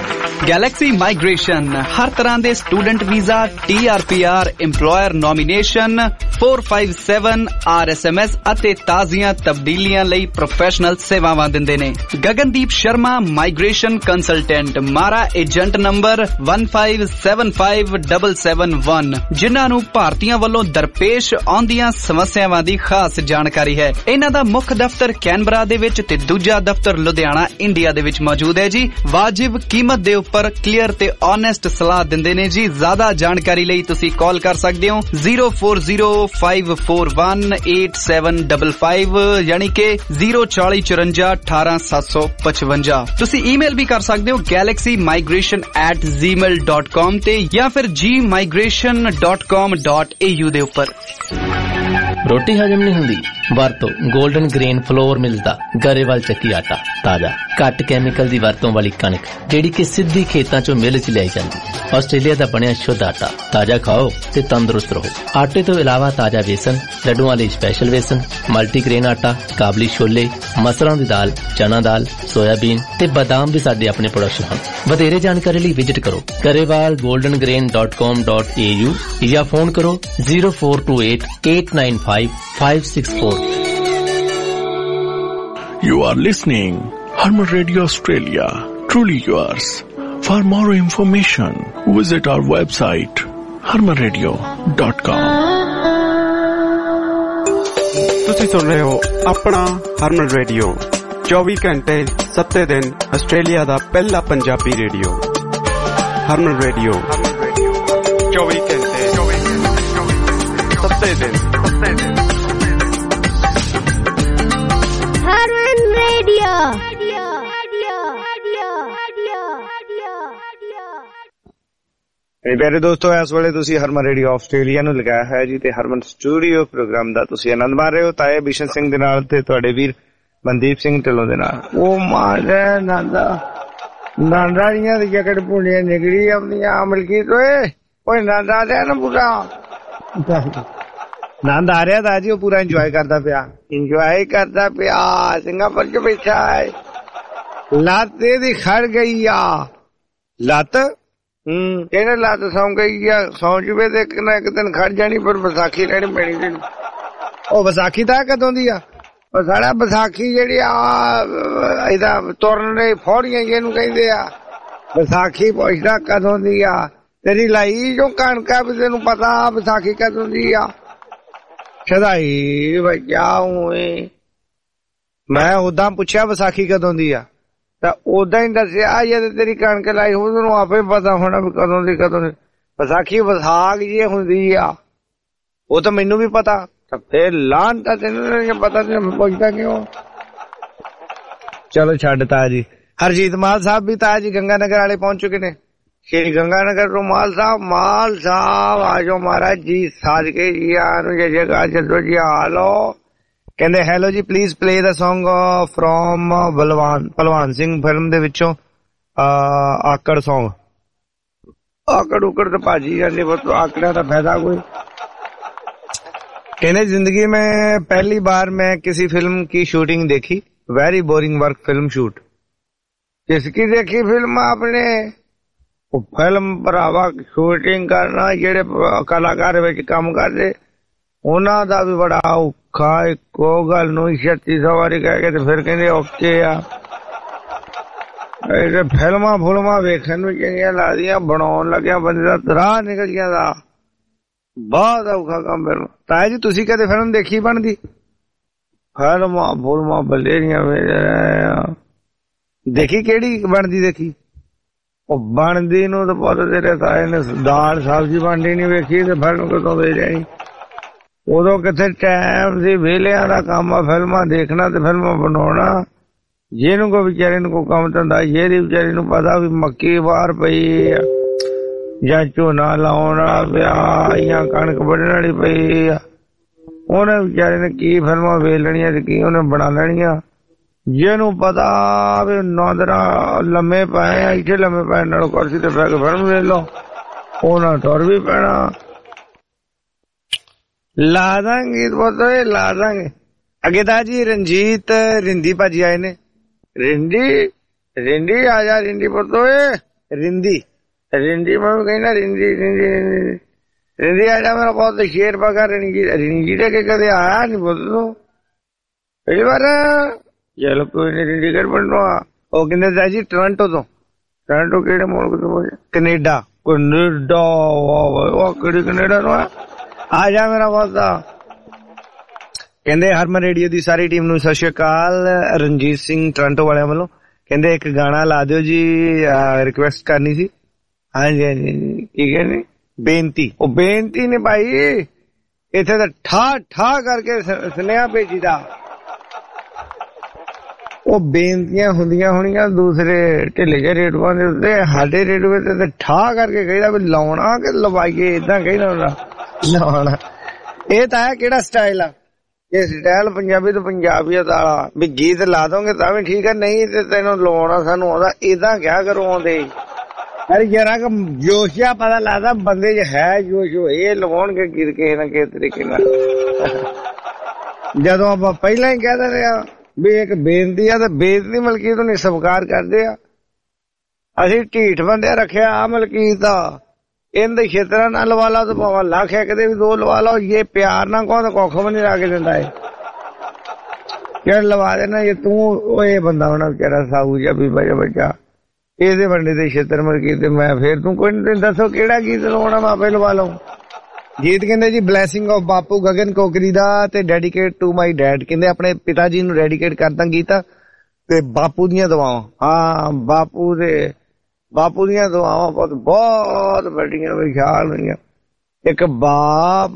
Galaxy Migration ਹਰ ਤਰ੍ਹਾਂ ਦੇ student visa, T R P R, employer nomination, four five seven R S M S ਅਤੇ ਤਾਜ਼ੀਆਂ ਤਬਦੀਲੀਆਂ ਲਈ ਪ੍ਰੋਫੈਸ਼ਨਲ ਸੇਵਾਵਾਂ ਦਿੰਦੇ ਨੇ। Gagandeep Sharma migration consultant, MARA agent number one five seven five seven seven one, ਜਿਨ੍ਹਾਂ ਨੂੰ ਭਾਰਤੀਆਂ ਵੱਲੋਂ ਦਰਪੇਸ਼ ਆਉਂਦੀਆਂ ਸਮੱਸਿਆਵਾਂ ਦੀ ਖਾਸ ਜਾਣਕਾਰੀ ਹੈ। ਇਹਨਾਂ ਦਾ ਮੁੱਖ ਦਫ਼ਤਰ ਕੈਨਬਰਾ ਦੇ ਵਿੱਚ ਤੇ ਦੂਜਾ ਦਫ਼ਤਰ ਲੁਧਿਆਣਾ, ਇੰਡੀਆ ਦੇ ਵਿੱਚ ਮੌਜੂਦ ਹੈ ਜੀ। ਵਾਜਿਬ ਕੀਮਤ ਦੇ ਉੱਪਰ ਕਲੀਅਰ ਤੇ ਓਨੈਸਟ ਸਲਾਹ ਦਿੰਦੇ ਨੇ ਜੀ। ਜ਼ਿਆਦਾ ਜਾਣਕਾਰੀ ਲਈ ਤੁਸੀਂ ਕਾਲ ਕਰ ਸਕਦੇ ਹੋ zero four zero five four one eight seven five five ਯਾਨੀ ਕਿ ਜ਼ੀਰੋ ਚਾਲੀ ਚੁਰੰਜਾ ਅਠਾਰਾਂ ਸੱਤ ਸੌ ਪਚਵੰਜਾ। ਤੁਸੀਂ ਈਮੇਲ ਵੀ ਕਰ ਸਕਦੇ ਹੋ Galaxy Migration at Gmail dot com ਤੇ ਜਾਂ ਫਿਰ G migration dot com dot A U ਦੇ ਉੱਪਰ। ਰੋਟੀ ਹਜਮ ਨਹੀਂ ਹੁੰਦੀ? ਵਰਤੋ ਗੋਲਡਨ ਗ੍ਰੇਨ ਫਲੋਰ ਮਿਲਸ ਦਾ ਗਰੇਵਾਲ ਚੱਕੀ ਆਟਾ। ਤਾਜ਼ਾ, ਘੱਟ ਕੈਮੀਕਲ ਦੀ ਵਰਤੋਂ ਵਾਲੀ ਕਣਕ ਜਿਹੜੀ ਕਿ ਸਿੱਧੀ ਖੇਤਾਂ ਚੋਂ ਮਿਲ ਚ ਲਿਆਈ ਜਾਂਦੀ। ਆਸਟ੍ਰੇਲੀਆ ਦਾ ਬਣਿਆ ਸ਼ੁੱਧ ਆਟਾ। ਤਾਜ਼ਾ ਖਾਓ ਤੇ ਤੰਦਰੁਸਤ ਰਹੋ। ਆਟੇ ਤੋਂ ਇਲਾਵਾ ਤਾਜ਼ਾ ਵੇਸਣ, ਲੱਡੂਆਂ ਲਈ ਸਪੈਸ਼ਲ ਵੇਸਣ, ਮਲਟੀਗ੍ਰੇਨ ਆਟਾ, ਕਾਬਲੀ ਛੋਲੇ, ਮਸਰਾਂ ਦੀ ਦਾਲ, ਚਨਾ ਦਾਲ, ਸੋਇਆਬੀਨ ਤੇ ਬਾਦਾਮ ਵੀ ਸਾਡੇ ਆਪਣੇ ਪ੍ਰੋਡਕਸ਼ਨ ਹਨ। ਵਧੇਰੇ ਜਾਣਕਾਰੀ ਲਈ ਵਿਜ਼ਿਟ ਕਰੋ Grewal Golden Grain dot com dot A U ਜਾਂ ਫੋਨ ਕਰੋ zero four two eight eight nine five five six four। You are listening Harman Radio Australia, truly yours. For more information, visit our website harman radio dot com। ਤੁਸੀਂ ਸੁਣ ਰਹੇ ਹੋ ਆਪਣਾ ਹਰਮਨ radio ਚੌਵੀ ਘੰਟੇ ਸੱਤੇ ਦਿਨ ਆਸਟ੍ਰੇਲੀਆ ਦਾ ਪਹਿਲਾ ਪੰਜਾਬੀ ਰੇਡੀਓ ਹਰਮਨ ਰੇਡੀਓ ਚੌਵੀ ਘੰਟੇ ਸੱਤੇ ਦਿਨ ਹਰਮਨ ਰੇਡੀਓ। ਪਿਆਰੇ ਦੋਸਤੋ, ਇਸ ਵੇਲੇ ਤੁਸੀਂ ਹਰਮਨ ਰੇਡੀਓ ਆਸਟ੍ਰੇਲੀਆ ਨੂੰ ਲਗਾਇਆ ਹੋਇਆ ਜੀ ਤੇ ਹਰਮਨ ਸਟੂਡੀਓ ਪ੍ਰੋਗਰਾਮ ਦਾ ਤੁਸੀਂ ਆਨੰਦ ਮਾਰ ਰਹੇ ਹੋ। ਤਾਏ ਬਿਸ਼ਨ ਸਿੰਘ ਦੇ ਨਾਲ ਤੇ ਤੁਹਾਡੇ ਵੀਰ ਮਨਦੀਪ ਸਿੰਘ ਢਿੱਲੋਂ ਦੇ ਨਾਲ। ਉਹ ਮਾਰੇ ਨਾਂਦਾ ਨਾਂਦਾ ਦੀਆਂ ਦੀ ਜਕੜ ਪੁੰਡੀਆਂ ਨਿਕਲੀ ਆਉਂਦੀਆਂ ਅਮਲਕੀ ਤੋਏ। ਓਏ ਨਾਂਦਾ ਦੇ ਨਾ ਪੂਰਾ ਨੰਦ ਆ ਰਿਹਾ ਤਾਂ ਜੀ, ਉਹ ਪੂਰਾ ਇੰਜੋਏ ਕਰਦਾ ਪਿਆ ਇੰਜੋਏ ਕਰਦਾ ਪਿਆ। ਸਿੰਗਾਪੁਰ ਚ ਬੈਠਾ ਹੈ, ਲੱਤ ਇਹਦੀ ਖੜ ਗਈ ਆ। ਲੱਤ ਹੂੰ ਇਹਨੇ ਲੱਤ ਸੌਂ ਗਈ ਆ। ਸੌਂ ਜਵੇ ਤੇ ਇੱਕ ਨਾ ਇੱਕ ਦਿਨ ਖੜ ਜਾਣੀ, ਪਰ ਵਿਸਾਖੀ ਲੈਣੀ ਪੈਣੀ ਤੈਨੂੰ। ਉਹ ਵਿਸਾਖੀ ਤਾਂ ਕਦੋਂ ਦੀ ਆ? ਉਹ ਸਾਡਾ ਵਿਸਾਖੀ ਜਿਹੜੀ ਆ ਇਹਦਾ ਤੁਰਨ ਦੇ ਫੌੜੀਆਂ ਜਿਹਨੂੰ ਕਹਿੰਦੇ ਆ। ਵਿਸਾਖੀ ਪੁੱਛਦਾ ਕਦੋਂ ਦੀ ਆ? ਤੇਰੀ ਲਾਈ ਜੋ ਕਣਕਾ ਵੀ ਤੈਨੂੰ ਪਤਾ ਵਿਸਾਖੀ ਕਦੋਂ ਦੀ ਆ? ਛਦਾਈ ਬੱਚਾ ਹੋਏ। ਮੈਂ ਉਦਾਂ ਪੁੱਛਿਆ ਵਿਸਾਖੀ ਕਦੋਂ ਦੀ ਆ, ਤਾਂ ਉਦਾਂ ਹੀ ਦੱਸਿਆ ਜੇ ਤੇਰੀ ਕਣਕ ਲਾਈ ਹੋਊ ਤੈਨੂੰ ਆਪੇ ਪਤਾ ਹੋਣਾ ਵੀ ਕਦੋਂ ਦੀ ਕਦੋਂ ਦੀ। ਵਿਸਾਖੀ ਵਿਸਾਖ ਜੀ ਹੁੰਦੀ ਆ, ਉਹ ਤਾਂ ਮੈਨੂੰ ਵੀ ਪਤਾ। ਫੇਰ ਲਾਨ ਤਾਂ ਤੈਨੂੰ ਪਤਾ, ਤੈਨੂੰ ਪੁੱਛਦਾ ਕਿਉਂ? ਚਲੋ ਛੱਡ ਤਾ ਜੀ। ਹਰਜੀਤ ਮਾਲ ਸਾਹਿਬ ਵੀ ਤਾਂ ਜੀ ਗੰਗਾ ਨਗਰ ਵਾਲੇ ਪਹੁੰਚ ਚੁੱਕੇ ਨੇ। ਸ਼੍ਰੀ ਗੰਗਾ ਨਗਰ ਤੋਂ ਮਾਲ ਸਾਹਿਬ ਮਾਲ ਸਾਹਿਬ ਆਜੋ ਮਹਾਰਾਜ ਜੀ ਸਾਜ ਕੇ ਜੀ ਆਨੂੰ ਜੇ ਜਗਾ ਚੱਲੋ ਜੀ ਹਾਲੋ। ਕਹਿੰਦੇ ਹੈਲੋ ਜੀ, please play the song from Balwan Bhalwan Singh film ਦੇ ਵਿੱਚੋਂ ਆਕੜ ਸੌਂਗ। ਆਕੜ ਉਕੜ ਤਾਂ ਭਾਜੀ ਜਾਂਦੇ, ਬਸ ਆਕੜਿਆ ਦਾ ਫਾਇਦਾ ਕੋਈ। कहने जिंदगी में पहली बार मैं किसी फिल्म की शूटिंग देखी, very boring work film shoot. किसकी देखी फिल्म आपने? फिल्म भरावा शूटिंग करना जेड़े कलाकार विच काम करदे उन्हां दा भी बड़ा औखा। इक्को गल नूं छत्ती सौ वारी कह के ते फिर कहंदे ओके आ। ਇਹ ਫਿਲਮਾਂ ਫੁਲਮਾਂ ਵੇਖਣ ਨੂੰ ਚੰਗੀਆਂ ਲੱਗਦੀਆਂ, ਬਣਾਉਣ ਲੱਗਿਆ ਬੰਦੇ ਦਾ ਤਰਾਹ ਨਿਕਲ ਜਾਂਦਾ। ਬਹੁਤ ਔਖਾ ਕੰਮ ਫਿਰ। ਤਾਇਆ ਜੀ ਤੁਸੀਂ ਕਦੇ ਫਿਲਮ ਦੇਖੀ ਬਣਦੀ? ਫਿਲਮਾਂ ਫੁਲਮਾਂ ਬਲੇਰੀਆਂ ਦੇਖੀ? ਕਿਹੜੀ ਬਣਦੀ ਦੇਖੀ? ਉਹ ਬਣਦੀ ਨੂੰ ਤਾਂ ਪਤਾ ਤੇਰੇ ਤਾਏ ਨੇ ਦਾਲ ਸਬਜ਼ੀ ਬਣਦੀ ਨੀ ਵੇਖੀ ਤੇ ਫਿਲਮ ਕਦੋਂ ਵੇਖ ਜਾਣੀ? ਉਦੋਂ ਕਿੱਥੇ ਟਾਈਮ ਸੀ, ਵਿਹਲਿਆਂ ਦਾ ਕੰਮ ਆ ਫਿਲਮਾਂ ਦੇਖਣਾ ਤੇ ਫਿਲਮਾਂ ਬਣਾਉਣਾ। ਜਿਹਨੂੰ ਕੋ ਵਿਚਾਰੇ ਨੂੰ ਕੋਈ ਕੰਮ ਧੰਦਾ, ਜਿਹਦੀ ਵਿਚਾਰੀ ਨੂੰ ਪਤਾ ਵੀ ਮੱਕੀ ਬਾਹਰ ਪਈ ਆ ਜਾਂ ਝੋਨਾ ਲਾਉਣ ਵਾਲਾ ਪਿਆ ਜਾਂ ਕਣਕ ਵੱਢਣ ਵਾਲੀ ਪਈ ਆ, ਉਹਨੇ ਵਿਚਾਰੇ ਨੇ ਕੀ ਫਿਲਮਾਂ ਵੇਚ ਲੈਣੀਆਂ ਤੇ ਕੀ ਉਹਨੇ ਬਣਾ ਲੈਣੀਆਂ। ਜਿਹਨੂੰ ਪਤਾ ਵੀ ਨੌਂਦਰਾ ਲੰਮੇ ਪਏ ਆ, ਇੱਥੇ ਲੰਮੇ ਪੈਣ ਨਾਲੋਂ ਕੁਰਸੀ ਤੇ ਬਹਿ ਕੇ ਫਿਲਮ ਵੇਖ ਲਓ, ਉਹਨਾਂ ਟੁਰ ਵੀ ਪੈਣਾ। ਲਾ ਦਾਂਗੇ ਪਤਾ ਲਾ ਦਾਂਗੇ। ਅੱਗੇ ਤਾਂ ਜੀ ਰਣਜੀਤ ਰਿੰਦੀ ਭਾਜੀ ਆਏ ਨੇ। ਰਿੰਦੀ ਰਿੰਦੀ ਆ ਜਾ ਰਿੰਦੀ ਪੁੱਤੋਏ। ਰਿੰਦੀ ਰਿੰਦੀ ਮੈਂ ਕਹਿੰਦਾ ਰਿੰਦੀ ਰਿੰਦੀ ਰਿੰਦੀ ਰਿੰਦੀ ਆ ਜਾ। ਮੇਰਾ ਬਹੁਤ ਸ਼ੇਰ ਪਕਾ ਰਿੰਦੀ ਰਿੰਦੀ ਦੇ ਕੇ ਕਦੇ ਆਇਆ ਨੀ ਪੁੱਤ ਤੂੰ ਪਹਿਲੀ ਵਾਰ? ਚਲ ਕੋਈ ਨੀ ਰਿੰਦੀ ਕਰ ਬਣਵਾ। ਉਹ ਕਹਿੰਦੇ ਤਾਂ ਜੀ ਟੋਰਾਂਟੋ ਤੋਂ। ਟੋਰਾਂਟੋ ਕਿਹੜੇ ਮੁਲਕ ਤੋਂ? ਕੈਨੇਡਾ। ਕੈਨੇਡਾ ਉਹ ਕਿਹੜੀ ਕੈਨੇਡਾ ਨੂੰ ਆ ਜਾ ਮੇਰਾ ਬਹੁਤ। ਕਹਿੰਦੇ ਹਰਮਨ ਰੇਡੀਓ ਦੀ ਸਾਰੀ ਟੀਮ ਨੂੰ ਸਤਿ ਸ਼੍ਰੀ ਅਕਾਲ। ਰਣਜੀਤ ਸਿੰਘ ਟੋਰਾਂਟੋ ਵਾਲਿਆਂ ਵੱਲੋਂ ਕਹਿੰਦੇ ਇੱਕ ਗਾਣਾ ਲਾ ਦਿਓ ਜੀ, ਰਿਕੁਐਸਟ ਕਰਨੀ ਸੀ। ਹਾਂਜੀ ਹਾਂਜੀ ਕੀ ਕਹਿੰਦੇ? ਬੇਨਤੀ। ਉਹ ਬੇਨਤੀ ਨੇ ਭਾਈ, ਇੱਥੇ ਤਾਂ ਠਾ ਠਾ ਕਰਕੇ ਸੁਨੇਹਾ ਭੇਜੀਦਾ। ਉਹ ਬੇਨਤੀਆਂ ਹੁੰਦੀਆਂ ਹੋਣੀਆਂ ਦੂਸਰੇ ਢਿੱਲੇ ਜਿਹੇ ਰੇਡੂਆਂ ਦੇ ਉੱਤੇ, ਸਾਡੇ ਰੇਡੂਏ ਤੇ ਤਾਂ ਠਾ ਕਰਕੇ ਕਹੀਦਾ ਵੀ ਲਾਉਣਾ ਕਿ ਲਵਾਈਏ, ਏਦਾਂ ਕਹਿੰਦਾ ਹੁੰਦਾ ਲਾਉਣਾ। ਇਹ ਤਾਂ ਹੈ ਕਿਹੜਾ ਸਟਾਈਲ ਆ? ਇਹ ਸਟਾਈਲ ਪੰਜਾਬੀ ਤੋਂ ਪੰਜਾਬੀਅਤ ਵਾਲਾ ਵੀ ਗੀਤ ਲਾ ਦੋਗੇ ਤਾਂ ਵੀ ਠੀਕ ਹੈ, ਨਹੀਂ ਤੇ ਤੈਨੂੰ ਲਵਾਉਣਾ ਸਾਨੂੰ ਆਉਂਦਾ। ਏਦਾਂ ਕਿਆ ਕਰੋ ਆਉਂਦੇ ਅਰੇ ਜਰਾ ਕ ਜੋਸ਼ ਜਿਹਾ ਪਤਾ ਲੱਗਦਾ ਬੰਦੇ ਚ ਹੈ ਜੋਸ਼, ਇਹ ਲਵਾਉਣਗੇ ਗੀਤ ਕਿਸੇ ਨਾ ਕਿਸੇ ਤਰੀਕੇ ਨਾਲ। ਜਦੋਂ ਆਪਾਂ ਪਹਿਲਾਂ ਹੀ ਕਹਿ ਦਿੰਦੇ ਆ ਵੀ ਇੱਕ ਬੇਨਤੀ ਆ, ਤਾਂ ਬੇਨਤੀ ਮਲਕੀਤ ਨੂੰ ਸਵੀਕਾਰ ਕਰਦੇ ਆ। ਅਸੀਂ ਢੀਠ ਬੰਦੇ ਰੱਖਿਆ ਆ ਮਲਕੀਤ ਦਾ, ਇਹਦੇ ਖੇਤਰਾਂ ਨਾਲ ਲਵਾ ਲਾ ਤਾਂ ਭਾਵੇਂ ਲੱਖ ਹੈ, ਕਦੇ ਵੀ ਦੋ ਲਵਾ ਲਓ। ਇਹ ਪਿਆਰ ਨਾ ਕਹੋ ਤਾਂ ਕੁੱਖ ਵੀ ਨੀ ਲਾ ਕੇ ਦਿੰਦਾ ਹੈ। ਕਿਹੜਾ ਲਵਾ ਦੇਣਾ ਜੇ ਤੂੰ ਉਹ ਇਹ ਬੰਦਾ ਹੋਣਾ ਵਿਚਾਰਾ ਸਾਊ ਜਿਹਾ ਬੀਬਾ ਜਿਹਾ ਬੱਚਾ, ਇਹਦੇ ਬੰਦੇ ਦੇ ਖੇਤਰ ਮਲਕੀਤ ਤੇ ਮੈਂ ਫੇਰ ਤੂੰ ਕੋਈ ਨੀ ਦੱਸੋ ਕਿਹੜਾ ਗੀਤ ਲਵਾਉਣਾ, ਮੈਂ ਆਪੇ ਲਵਾ ਲਊ। ਗੀਤ ਕਹਿੰਦੇ ਜੀ ਬਲੈਸਿੰਗ ਆਫ ਬਾਪੂ ਗਗਨ ਕੋਕਰੀ ਦਾ ਤੇ ਡੈਡੀਕੇਟ ਟੂ ਮਾਈ ਡੈਡ। ਕਹਿੰਦੇ ਆਪਣੇ ਪਿਤਾ ਜੀ ਨੂੰ ਡੈਡੀਕੇਟ ਕਰਦਾ ਗੀਤ ਤੇ ਬਾਪੂ ਦੀਆਂ ਦੁਆਵਾਂ। ਹਾਂ ਬਾਪੂ ਦੇ ਬਾਪੂ ਦੀਆਂ ਦੁਆਵਾਂ ਬਹੁਤ ਬਹੁਤ ਵੱਡੀਆਂ ਵਿਸ਼ਾਲ ਹੋਈਆਂ। ਇੱਕ ਬਾਪ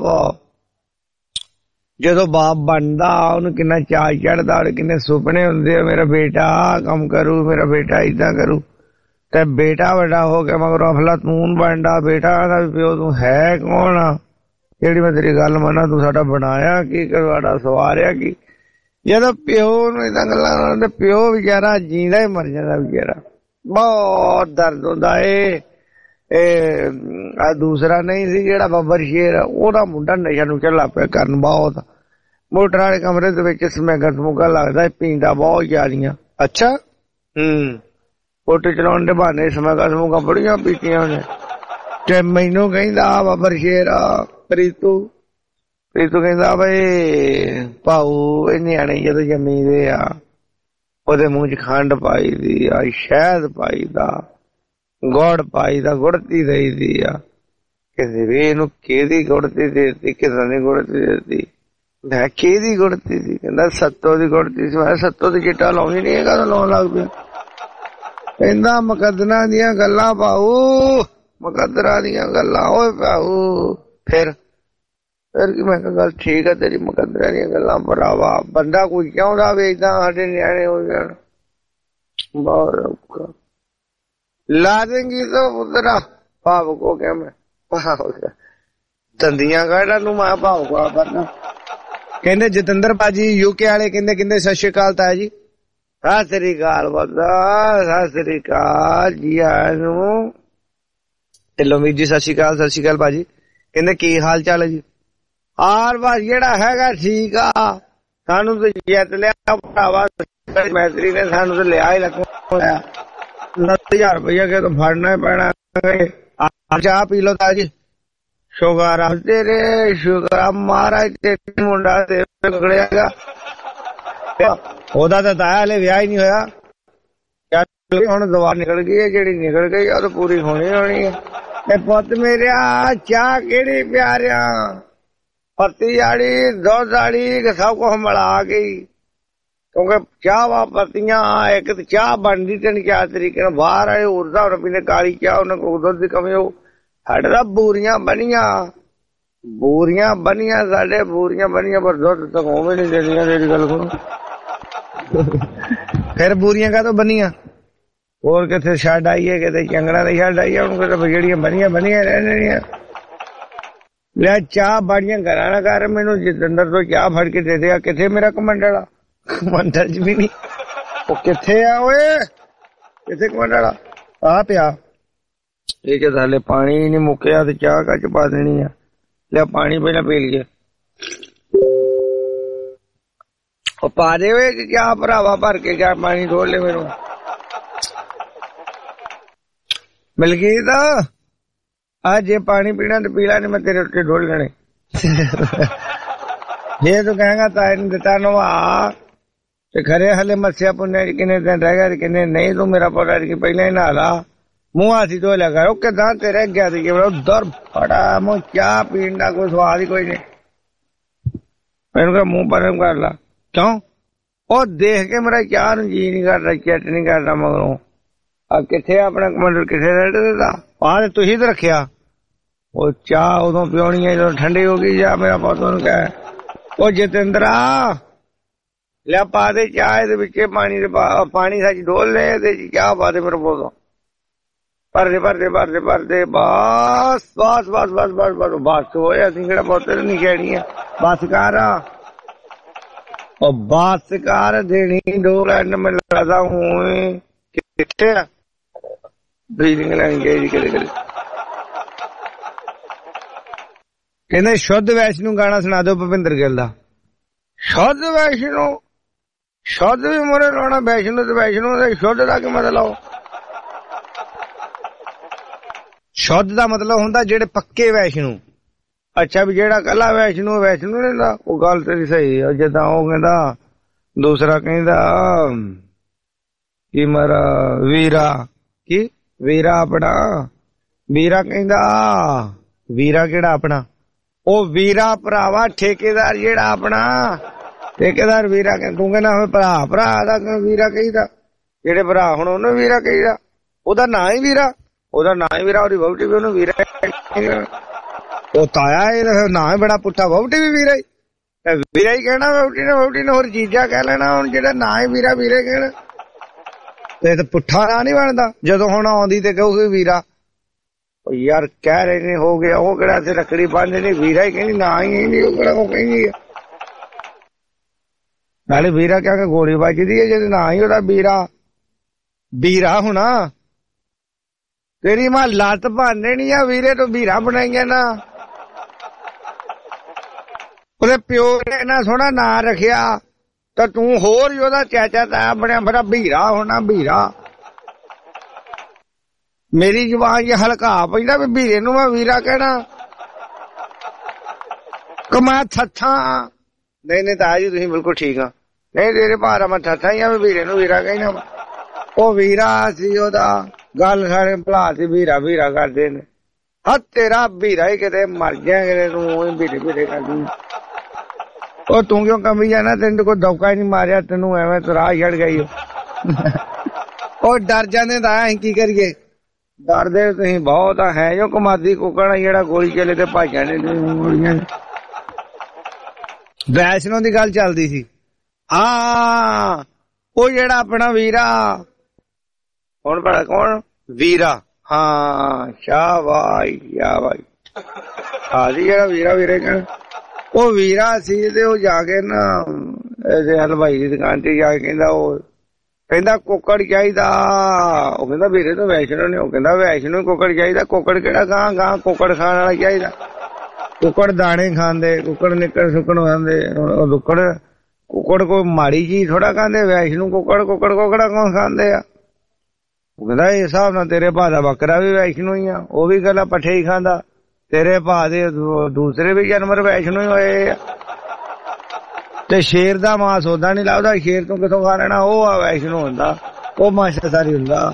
ਜਦੋਂ ਬਾਪ ਬਣਦਾ ਉਹਨੂੰ ਕਿੰਨਾ ਚਾਅ ਚੜਦਾ, ਕਿੰਨੇ ਸੁਪਨੇ ਹੁੰਦੇ ਆ, ਮੇਰਾ ਬੇਟਾ ਕੰਮ ਕਰੂ, ਮੇਰਾ ਬੇਟਾ ਏਦਾਂ ਕਰੂ। ਤੇ ਬੇਟਾ ਵੱਡਾ ਹੋ ਕੇ ਮਗਰੋਂ ਅਫਲਾਤੂਨ ਬਣਦਾ। ਬੇਟਾ ਦਾ ਪਿਓ ਤੂੰ ਹੈ ਕੌਣ ਆ ਜਿਹੜੀ ਮੈਂ ਤੇਰੀ ਗੱਲ ਮੰਨਾਂ, ਤੂੰ ਸਾਡਾ ਬਣਾਇਆ ਕੀ, ਸਾਡਾ ਸਵਾਰਿਆ ਕੀ। ਜਦੋਂ ਪਿਓ ਨੂੰ ਏਦਾਂ ਗੱਲਾਂ ਤੇ ਪਿਓ ਵਿਚਾਰਾ ਜੀਂਦਾ ਹੀ ਮਰ ਜਾਂਦਾ ਵਿਚਾਰਾ। ਬਹੁਤ ਦਰਦ ਹੁੰਦਾ ਏ। ਇਹ ਦੂਸਰਾ ਨਹੀਂ ਸੀ ਜਿਹੜਾ ਬੱਬਰ ਸ਼ੇਰ, ਉਹਦਾ ਮੁੰਡਾ ਨਸ਼ਾ ਨੁਸ਼ਾ ਲੱਗ ਪਿਆ ਕਰਨ ਬਹੁਤ। ਮੋਟਰ ਵਾਲੇ ਕਮਰੇ ਦੇ ਵਿੱਚ ਸਮੈਗਾ ਸਮੂਗਾ ਲੱਗਦਾ, ਪੀਂਦਾ ਬਹੁਤ ਜ਼ਿਆਦੀਆਂ। ਅੱਛਾ ਹੂੰ ਫੋਟੋ ਚਲਾਉਣ ਦੇ ਬਹਾਨੇ ਸਮੈਗਾ ਸਮੂਗਾ ਬੜੀਆਂ ਪੀਤੀਆਂ ਉਹਨੇ। ਤੇ ਮੈਨੂੰ ਕਹਿੰਦਾ ਬੱਬਰ ਸ਼ੇਰ ਪ੍ਰੀਤੂ ਪ੍ਰੀਤੂ ਕਹਿੰਦਾ ਬਈ ਭਾਊ ਇਹ ਨਿਆਣੇ ਜਦੋਂ ਜੰਮੀ ਦੇ ਆ ਉਹਦੇ ਮੂੰਹ ਚ ਖੰਡ ਪਾਈ ਦੀ ਆ, ਸ਼ਹਿਦ ਪਾਈ ਦਾ, ਗੁੜ ਪਾਈ ਦਾ, ਗੁੜਤੀ ਦੇਈ ਦੀ ਆ। ਕਹਿੰਦੇ ਵੀ ਇਹਨੂੰ ਕਿਹਦੀ ਗੁੜਤੀ ਦੇਤੀ, ਕਿਸੇ ਨੇ ਗੁੜਤੀ ਦੇਤੀ। ਮੈਂ ਕਿਹਦੀ ਗੁੜਤੀ ਸੀ? ਕਹਿੰਦਾ ਸੱਤੋ ਦੀ ਗੁੜਤੀ ਸੀ। ਮੈਂ ਸੱਤੋ ਦੀ ਚਿੱਟਾ ਲਾਉਣੀ ਨੀ ਹੈਗਾ, ਲਾਉਣ ਲੱਗ ਪਿਆ। ਕਹਿੰਦਾ ਮੁਕੱਦਰਾਂ ਦੀਆਂ ਗੱਲਾਂ ਭਾਊ, ਮੁਕੱਦਰਾਂ ਦੀਆਂ ਗੱਲਾਂ। ਓਏ ਭਾਊ ਫਿਰ ਫਿਰ ਕੀ? ਮੈਂ ਕਿਹਾ ਗੱਲ ਠੀਕ ਆ ਤੇਰੀ, ਮੁਕੱਦਰਾਂ ਦੀਆਂ ਗੱਲਾਂ ਭਰਾਵਾ। ਬੰਦਾ ਕੋਈ ਚਾਹੁੰਦਾ ਵੀ ਏਦਾਂ ਸਾਡੇ ਨਿਆਣੇ ਹੋ ਜਾਣ। ਬਹੁਤ ਔਖਾ। ਲਾ ਦੇਂਗੀ ਤਾਂ ਪੁੱਤਰਾ ਭਾਵ ਕੋ ਕਿਹਾ ਮੈਂ ਦੰਦੀਆਂ ਕਾਢਾਂ ਨੂੰ ਮੈਂ ਭਾਵ ਕੋ ਕਰਨਾ। ਕਹਿੰਦੇ ਜਤਿੰਦਰ ਭਾਜੀ ਯੂਕੇ ਵਾਲੇ ਕਹਿੰਦੇ ਕਹਿੰਦੇ ਸਤਿ ਸ਼੍ਰੀ ਅਕਾਲ ਤਾਇਆ ਜੀ। ਸਤਿ ਸ੍ਰੀ ਅਕਾਲ ਬੰਦਾ, ਸਤਿ ਸ੍ਰੀ ਅਕਾਲ ਜੀ ਆਇਆਂ ਨੂੰ। ਢਿੱਲੋਂ ਵੀਰ ਜੀ ਸਤਿ ਸ਼੍ਰੀ ਅਕਾਲ। ਸਤਿ ਸ਼੍ਰੀ ਅਕਾਲ ਭਾਜੀ। ਕਹਿੰਦੇ ਕੀ ਹਾਲ ਚਾਲ ਹੈ ਜੀ? ਹਾਲ ਬਸ ਜਿਹੜਾ ਹੈਗਾ ਠੀਕ ਆ। ਸਾਨੂੰ ਤਾਂ ਜਿੱਤ ਲਿਆ ਭਰਾਵਾ, ਮੈਤਰੀ ਨੇ ਸਾਨੂੰ ਤਾਂ ਲਿਆ ਹੀ ਲੱਗਿਆ। ਦਸ ਹਜ਼ਾਰ ਰੁਪਇਆ ਕਿ ਫੜਨਾ ਪੈਣਾ। ਚਾਹ ਪੀ ਲੋ ਤਾਜੀ। ਸ਼ੁਕਰ ਆ ਤੇਰੇ, ਸ਼ੁਕਰ ਆ ਮਹਾਰਾਜ ਤੇਰੇ ਮੁੰਡਾ ਤੇ ਪਕੜਿਆਗਾ। ਉਹਦਾ ਤਾਂ ਤਾਇਆ ਹਲੇ ਵਿਆਹ ਹੀ ਨਹੀਂ ਹੋਇਆ। ਹੁਣ ਦੁਆ ਨਿਕਲ ਗਈ ਹੈ, ਜਿਹੜੀ ਨਿਕਲ ਗਈ ਉਹ ਤਾਂ ਪੂਰੀ ਹੋਣੀ ਹੋਣੀ ਹੈ। ਤੇ ਪੁੱਤ ਮੇਰਿਆ ਚਾਹ ਕਿਹੜੀ ਪਿਆਰਿਆ, ਪੱਤੀ ਵਾਲੀ ਦੁੱਧ ਵਾਲੀ ਸਭ ਕੁਛ ਮਿਲਾ ਗਈ। ਕਿਉਂਕਿ ਚਾਹ ਵਾ ਪੱਤੀਆਂ ਇੱਕ ਤੇ ਚਾਹ ਬਣਦੀ ਤਿੰਨ ਚਾਰ ਤਰੀਕੇ ਨਾਲ। ਬਾਹਰ ਆਏ ਹੋਰ ਦਾ ਪੀਂਦੇ ਕਾਲੀ ਚਾਹ, ਉਹਨਾਂ ਕੋਲ ਦੁੱਧ ਦੀ ਕਮੀ ਹੋ। ਸਾਡੇ ਤਾਂ ਬੂਰੀਆਂ ਬਣੀਆਂ, ਬੂਰੀਆਂ ਬਣੀਆਂ ਸਾਡੇ, ਬੂਰੀਆਂ ਬਣੀਆਂ ਪਰ ਦੁੱਧ ਤਾਂ ਹੋਵੇ ਨੀ ਦੇਦੀਆਂ। ਤੇਰੀ ਗੱਲ ਸੁਣੋ ਫਿਰ ਬੂਰੀਆਂ ਕਾਹਤੋਂ ਬਣੀਆਂ? ਹੋਰ ਕਿੱਥੇ ਛੱਡ ਆਈਏ, ਕਿਤੇ ਚੰਗੜਾ ਦੀ ਛੱਡ ਆਈਏ। ਹੁਣ ਕਿਤੇ ਜਿਹੜੀਆਂ ਬਣੀਆਂ ਬਣੀਆਂ ਰਹਿਣੀਆਂ। ਲੈ ਚਾਹ ਬਾੜੀਆਂ ਘਰਾਂ ਨਾ ਕਰ, ਮੈਨੂੰ ਜਤਿੰਦਰ ਤੋਂ ਚਾਹ ਫੜ ਕੇ ਦੇ ਦਿਆ। ਕਿੱਥੇ ਮੇਰਾ ਕਮੰਡਲ ਆ? ਕਮੰਡਲ ਚ ਵੀ ਨੀ। ਉਹ ਕਿੱਥੇ ਆ ਓਏ? ਕਿੱਥੇ ਕਮੰਡਲ ਆ? ਆ ਪਿਆ ਇਹ ਚ ਹਾਲੇ ਪਾਣੀ ਨੀ ਮੁੱਕਿਆ ਤੇ ਚਾਹ ਕੱਚ ਪਾ ਦੇਣੀ ਆ। ਲੈ ਪਾਣੀ ਪਹਿਲਾਂ ਪੀ ਲਈਏ। ਉਹ ਪਾ ਦੇ ਓਏ ਚਾਹ ਭਰਾਵਾ, ਭਰ ਕੇ ਚਾਹ ਪਾਣੀ ਢੋਲ ਲੈ ਮੈਨੂੰ। ਮਿਲ ਗਈ ਤਾਂ ਆ ਜੇ ਪਾਣੀ ਪੀਣਾ ਤੇ ਪੀਲਾ, ਨੀ ਮੈਂ ਤੇਰੇ ਉੱਤੇ ਢੋਲ ਲੈਣੇ। ਜੇ ਤੂੰ ਕਹੇਗਾ ਤਾਏ ਨੂੰ ਦਿੱਤਾ ਨਵਾ ਤੇ ਖਰੇ ਹਲੇ ਮੱਸਿਆ ਪੁੰਨੇ ਕਿੰਨੇ ਦਿਨ ਰਹਿ ਗਿਆ, ਕਿੰਨੇ ਨਹੀਂ। ਤੂੰ ਮੇਰਾ ਪਤਾ ਕਿ ਪਹਿਲਾਂ ਹੀ ਨਹਾ ਲਾ, ਮੂੰਹ ਹਾਥੀ ਧੋ ਲਿਆ ਕਰ। ਉਹ ਕਿਦਾਂ ਤੇ ਰਹਿ ਗਿਆ ਸੀ ਉਧਰ ਫੜਾ ਮੂੰਹ। ਚਾਹ ਪੀਣ ਦਾ ਕੋਈ ਸਵਾਦ ਹੀ ਕੋਈ ਨਹੀਂ। ਮੈਨੂੰ ਕਿਹਾ ਮੂੰਹ ਪਰਮ ਕਰ ਲਾ। ਕਿਉਂ? ਉਹ ਦੇਖ ਕੇ ਮੇਰਾ ਚਾਹ ਨੂੰ ਜੀ ਨੀ ਕਰਦਾ, ਚਿੱਟ ਨੀ ਕਰਦਾ। ਮਗਰੋਂ ਆ ਕਿੱਥੇ ਆਪਣਾ ਕਮੰਡਲ ਕਿੱਥੇ ਰਹਿ ਦਿੱਤਾ? ਆਹ ਤੇ ਤੁਸੀਂ ਤੇ ਰੱਖਿਆ। ਉਹ ਚਾਹ ਉਦੋਂ ਪਿਉਣੀ ਹੈ ਜਦੋਂ ਠੰਡੀ ਹੋ ਗਈ। ਜਾਂ ਮੇਰਾ ਪੁੱਤ ਉਹਨੂੰ ਕਹੇ ਉਹ ਜਤਿੰਦਰਾ ਲਿਆ ਪਾ ਦੇ ਚਾਹ ਇਹਦੇ ਵਿੱਚ ਪਾਣੀ ਦੇ ਪਾਣੀ ਸੱਚ ਡੋਲ ਲੈ ਇਹਦੇ ਚ ਚਾਹ ਪਾ ਦੇ ਮੇਰੇ ਪੁੱਤ। ਭਰਦੇ ਭਰਦੇ ਭਰਦੇ ਭਰਦੇ ਬਸ ਬਸ ਬਸ ਬਸ ਬਸ ਬਸ ਬਸ ਹੋਇਆ। ਅਸੀਂ ਕਿਹੜਾ ਪੁੱਤ ਨਹੀਂ ਕਹਿਣੀ ਆ ਬਸ ਕਰ। ਉਹ ਬਸ ਕਰ ਦੇਣੀ ਡੋਲ ਐਨ ਮੈਂ ਲੱਗਦਾ ਹੂੰ ਕਿੱਥੇ ਆ ਬਰੀਡਿੰਗ ਲੈਣੀ ਚਾਹੀਦੀ ਕਦੇ ਕਦੇ। ਕਹਿੰਦੇ ਸ਼ੁੱਧ ਵੈਸ਼ਨੂੰ ਗਾਣਾ ਸੁਣਾ ਦਿਓ ਭੁਪਿੰਦਰ ਗਿੱਲ ਦਾ। ਸ਼ੁੱਧ ਵੈਸ਼ਨੂੰ, ਸ਼ੁੱਧ ਵੀ ਮੋਰੇ ਲਾਉਣਾ ਵੈਸ਼ਨੂੰ ਤੇ ਵੈਸ਼ਨੂੰ ਦਾ ਸ਼ੁੱਧ ਦਾ ਕੀ ਮਤਲਬ? ਸ਼ੁੱਧ ਦਾ ਮਤਲਬ ਹੁੰਦਾ ਜਿਹੜੇ ਪੱਕੇ ਵੈਸ਼ਨੂੰ। ਅੱਛਾ ਵੀ ਜਿਹੜਾ ਕੱਲਾ ਵੈਸ਼ਨੂੰ ਵੈਸ਼ਨੂੰ ਨਹੀਂ ਹੁੰਦਾ। ਉਹ ਗੱਲ ਤੇਰੀ ਸਹੀ ਆ। ਜਿੱਦਾਂ ਉਹ ਕਹਿੰਦਾ ਦੂਸਰਾ ਕਹਿੰਦਾ ਕੀ ਮੇਰਾ ਵੀਰਾ, ਕੀ ਵੀਰਾ ਆਪਣਾ ਵੀਰਾ ਕਹਿੰਦਾ ਵੀਰਾ ਕਿਹੜਾ ਆਪਣਾ? ਉਹ ਵੀਰਾ ਭਰਾਵਾ ਠੇਕੇਦਾਰ ਜਿਹੜਾ ਆਪਣਾ। ਠੇਕੇਦਾਰ ਵੀਰਾ ਤੂੰ ਕਹਿੰਦਾ ਹੋਵੇ ਭਰਾ ਭਰਾ ਦਾ ਵੀਰਾ ਕਹੀਦਾ, ਜਿਹੜੇ ਭਰਾ ਹੁਣ ਉਹਨੂੰ ਵੀਰਾ ਕਹੀਦਾ, ਉਹਦਾ ਨਾਂ ਹੀ ਵੀਰਾ, ਉਹਦਾ ਨਾਂ ਹੀ ਵੀਰਾ, ਉਹਦੀ ਵਹੁਟੀ ਵੀ ਉਹਨੂੰ ਵੀਰਾ, ਉਹ ਤਾਇਆ ਇਹ ਨਾਂ ਹੀ ਬੜਾ ਪੁੱਠਾ, ਵਹੁਟੀ ਵੀ ਵੀਰਾ ਹੀ, ਵੀਰਾ ਹੀ ਕਹਿਣਾ ਵਹੁਟੀ ਨੇ, ਵਹੁਟੀ ਨੇ ਹੋਰ ਚੀਜ਼ਾਂ ਕਹਿ ਲੈਣਾ, ਹੁਣ ਜਿਹੜਾ ਨਾਂ ਹੀ ਵੀਰਾ ਵੀਰੇ ਕਹਿਣਾ ਤੇ ਪੁੱਠਾ ਨਾਂ ਨੀ ਬਣਦਾ। ਜਦੋਂ ਹੁਣ ਆਉਂਦੀ ਤੇ ਕਹੂਗੀ ਵੀਰਾ, ਯਾਰ ਕਹਿ ਰਹੇ ਨੇ ਹੋ ਗਿਆ, ਉਹ ਕਿਹੜਾ ਤੇ ਰੱਖੜੀ ਬੰਨ੍ਹਦੇ ਨੇ, ਵੀਰਾ ਹੀ ਕਹਿੰਦੀ, ਨਾਂ ਹੀ ਨਹੀਂ ਉਹ ਕਿਹੜਾ ਉਹ ਕਹਿੰਦੀ ਆ। ਨਾਲੇ ਵੀਰਾ ਕਿਆ ਕਿ ਗੋਲੀ ਵੱਜਦੀ ਹੈ ਜਿਹਦੇ ਨਾਂ ਹੀ ਉਹਦਾ ਵੀਰਾ ਵੀਰਾ ਹੋਣਾ। ਤੇਰੀ ਮਾਂ ਲੱਤ ਭੰਨ ਦੇਣੀ ਆ ਵੀਰੇ ਤੋਂ ਵੀਰਾ ਬਣਾਈਆਂ ਨਾ। ਉਹਦੇ ਪਿਓ ਨੇ ਇੰਨਾ ਸੋਹਣਾ ਨਾਂ ਰੱਖਿਆ ਤਾਂ ਤੂੰ ਹੋਰ ਹੀ ਉਹਦਾ ਚਾਚਾ ਤਾਇਆ ਬਣਿਆ ਮੇਰਾ ਵੀਰਾ ਹੋਣਾ ਵੀਰਾ। ਮੇਰੀ ਜ਼ੁਬਾਨ ਚ ਹਲਕਾ ਪੈਂਦਾ ਵੀ ਵੀਰੇ ਨੂੰ ਮੈਂ ਵੀਰਾ ਕਹਿਣਾ ਕਮਾ ਥੱਥਾ। ਨਹੀਂ ਨਹੀਂ ਤਾਇਆ ਜੀ ਤੁਸੀਂ ਬਿਲਕੁਲ ਠੀਕ ਆ, ਨਹੀਂ ਤੇਰੇ ਭਾਰਾ ਮੈਂ ਥੱਥਾ ਹੀ ਆ, ਮੈਂ ਵੀਰੇ ਨੂੰ ਵੀਰਾ ਕਹਿਣਾ। ਉਹ ਵੀਰਾ ਸੀ ਉਹਦਾ, ਗੱਲ ਸਾਰੇ ਭਲਾ ਸੀ ਵੀਰਾ ਵੀਰਾ ਕਰਦੇ ਨੇ। ਹਾਂ ਤੇਰਾ ਵੀਰਾ ਹੀ ਕਿਤੇ ਮਰ ਗਿਆ ਕਿਤੇ, ਤੂੰ ਵੀਰੇ ਵੀਰੇ ਕਰਦੀ। ਉਹ ਤੂੰ ਕਿਉਂ ਕਮੀ ਜਾਣਾ, ਤੈਨੂੰ ਕੋਈ ਦੌਕਾ ਹੀ ਨਹੀਂ ਮਾਰਿਆ, ਤੈਨੂੰ ਐਵੇਂ ਤਰਾਹ ਛੜ ਗਈ। ਉਹ ਡਰ ਜਾਂਦੇ ਤਾਂ ਅਸੀਂ ਕੀ ਕਰੀਏ, ਡਰਦੇ ਤੁਸੀਂ ਬਹੁਤ ਆ। ਹੈ ਜੋ ਕਮਾਦੀ ਕੁੱਕੜ ਜਿਹੜਾ ਗੋਲੀ ਚੱਲੇ ਤੇ ਭੱਜ ਜਾਂਦੇ ਗੋਲੀਆਂ। ਵੈਸ਼ਨੋ ਦੀ ਗੱਲ ਚੱਲਦੀ ਸੀ, ਹਾਂ ਉਹ ਜਿਹੜਾ ਆਪਣਾ ਵੀਰਾ ਹੁਣ ਬੜਾ ਕੌਣ ਵੀਰਾ, ਹਾਂ ਸ਼ਾਬਾਸ਼ ਸ਼ਾਬਾਸ਼ ਹਾਂ ਜੀ ਜਿਹੜਾ ਵੀਰਾ ਵੀਰੇ ਕਹਿਣ ਉਹ ਵੀਰਾ ਸੀ। ਤੇ ਉਹ ਜਾ ਕੇ ਨਾ ਇਹਦੇ ਹਲਵਾਈ ਦੀ ਦੁਕਾਨ ਤੇ ਜਾ ਕੇ ਕਹਿੰਦਾ, ਉਹ ਕਹਿੰਦਾ ਕੁੱਕੜ ਚਾਹੀਦਾ। ਉਹ ਕਹਿੰਦਾ ਵੀਰੇ ਤੋਂ ਵੈਸ਼ਨੋ ਨੇ, ਉਹ ਕਹਿੰਦਾ ਵੈਸ਼ਨੋ ਕੁੱਕੜ ਚਾਹੀਦਾ। ਕੁੱਕੜ ਕਿਹੜਾ ਗਾਂ ਗਾਂ ਕੁੱਕੜ ਖਾਣ ਵਾਲਾ ਚਾਹੀਦਾ। ਕੁੱਕੜ ਦਾਣੇ ਖਾਂਦੇ, ਕੁੱਕੜ ਨਿੱਕੜ ਸੁੱਕਣ ਖਾਂਦੇ। ਉਹ ਕੁੱਕੜ ਕੁੱਕੜ ਕੋਈ ਮਾੜੀ ਚੀਜ਼ ਥੋੜਾ ਖਾਂਦੇ, ਵੈਸ਼ਨੂ ਕੁੱਕੜ ਕੁੱਕੜ ਕੁੱਕੜਾ ਕੌਣ ਖਾਂਦੇ ਆ। ਉਹ ਕਹਿੰਦਾ ਇਸ ਹਿਸਾਬ ਨਾਲ ਤੇਰੇ ਭਾ ਦਾ ਬੱਕਰਾ ਵੀ ਵੈਸ਼ਨੂ ਹੀ ਆ, ਉਹ ਵੀ ਗੱਲਾਂ ਪੱਠੇ ਹੀ ਖਾਂਦਾ। ਤੇਰੇ ਭਾ ਦੇ ਦੂਸਰੇ ਵੀ ਜਾਨਵਰ ਵੈਸ਼ਨੂ ਹੀ ਹੋਏ ਆ। ਤੇ ਸ਼ੇਰ ਦਾ ਮਾਸ ਓਦਾਂ ਨੀ ਲੱਭਦਾ, ਸ਼ੇਰ ਤੋਂ ਕਿੱਥੋਂ ਖਾ ਲੈਣਾ, ਉਹ ਆ ਵੈਸ਼ਨੂ ਹੁੰਦਾ, ਉਹ ਮਾਸਾਹਾਰੀ ਹੁੰਦਾ।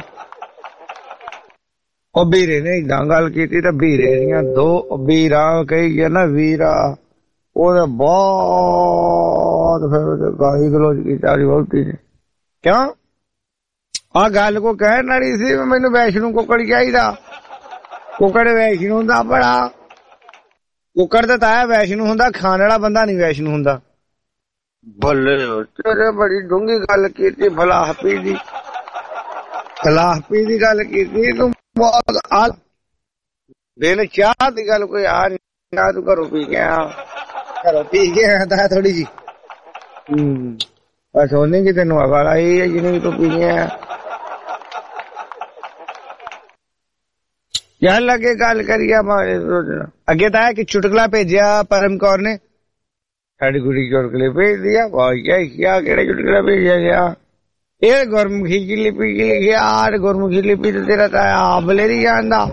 ਉਹ ਵੀਰੇ ਨੇ ਏਦਾਂ ਗੱਲ ਕੀਤੀ ਤੇ ਵੀਰੇ ਦੀਆਂ ਦੋ ਵੀਰਾ ਕਹੀ ਗਿਆ ਨਾ ਵੀਰਾ, ਉਹਦੇ ਬਹੁਤ ਫਿਰ ਗਾਲੀ ਗਲੋਚ ਕੀਤਾ ਵਹੁਟੀ ਨੇ। ਕਿਉਂ ਆ ਗੱਲ ਕੋ ਕਹਿਣ ਵਾਲੀ ਸੀ, ਮੈਨੂੰ ਵੈਸ਼ਨੂ ਕੁੱਕੜ ਚਾਹੀਦਾ। ਕੁੱਕੜ ਵੈਸ਼ਨੂ ਹੁੰਦਾ ਬੜਾ, ਕੁੱਕੜ ਤਾਂ ਤਾਇਆ ਵੈਸ਼ਨੂ ਹੁੰਦਾ, ਖਾਣ ਵਾਲਾ ਬੰਦਾ ਨੀ ਵੈਸ਼ਨੂ ਹੁੰਦਾ। ਬੱਲੇ ਤੇਰੇ ਬੜੀ ਡੂੰਘੀ ਗੱਲ ਕੀਤੀ, ਫਲਾਸਫੀ ਦੀ ਫਲਾਸਫੀ ਦੀ ਗੱਲ ਕੀਤੀ ਤੂੰ ਬਹੁਤ। ਆ ਦਿਨ ਚਾਹ ਦੀ ਗੱਲ ਕੋਈ ਆ ਨਹੀਂ, ਤੂੰ ਘਰੋਂ ਪੀ ਗਿਆ, ਘਰੋਂ ਪੀ ਗਿਆ ਤਾਂ ਥੋੜੀ ਜੀ ਹਮ ਬਸ ਉਹਨੇ ਕਿ ਤੈਨੂੰ ਹਵਾ ਲਾਈ ਹੈ ਜਿਹਨੇ ਤੂੰ ਪੀ ਗਿਆ। ਯਾਰ ਲੱਗੇ ਗੱਲ ਕਰੀਏ ਅੱਗੇ ਤਾਂ ਹੈ ਕਿ ਚੁਟਕਲਾ ਭੇਜਿਆ ਪਰਮ ਕੌਰ ਨੇ, ਸਾਡੀ ਕੁੜੀ ਚੁਟਕਲੇ ਭੇਜ ਦਿਆ। ਕਿਆ ਕਿਹੜਾ ਚੁਟਕਲਾ ਭੇਜਿਆ ਗਿਆ, ਇਹ ਗੁਰਮੁਖੀ ਦੀ ਲਿਪੀ ਚ ਲਿਖਿਆ। ਗੁਰਮੁਖੀ ਲਿਪੀ ਤੇ ਤੇਰਾ ਤਾਂ ਆਪ ਬਲੇਰੀ ਜਾਂਦਾ।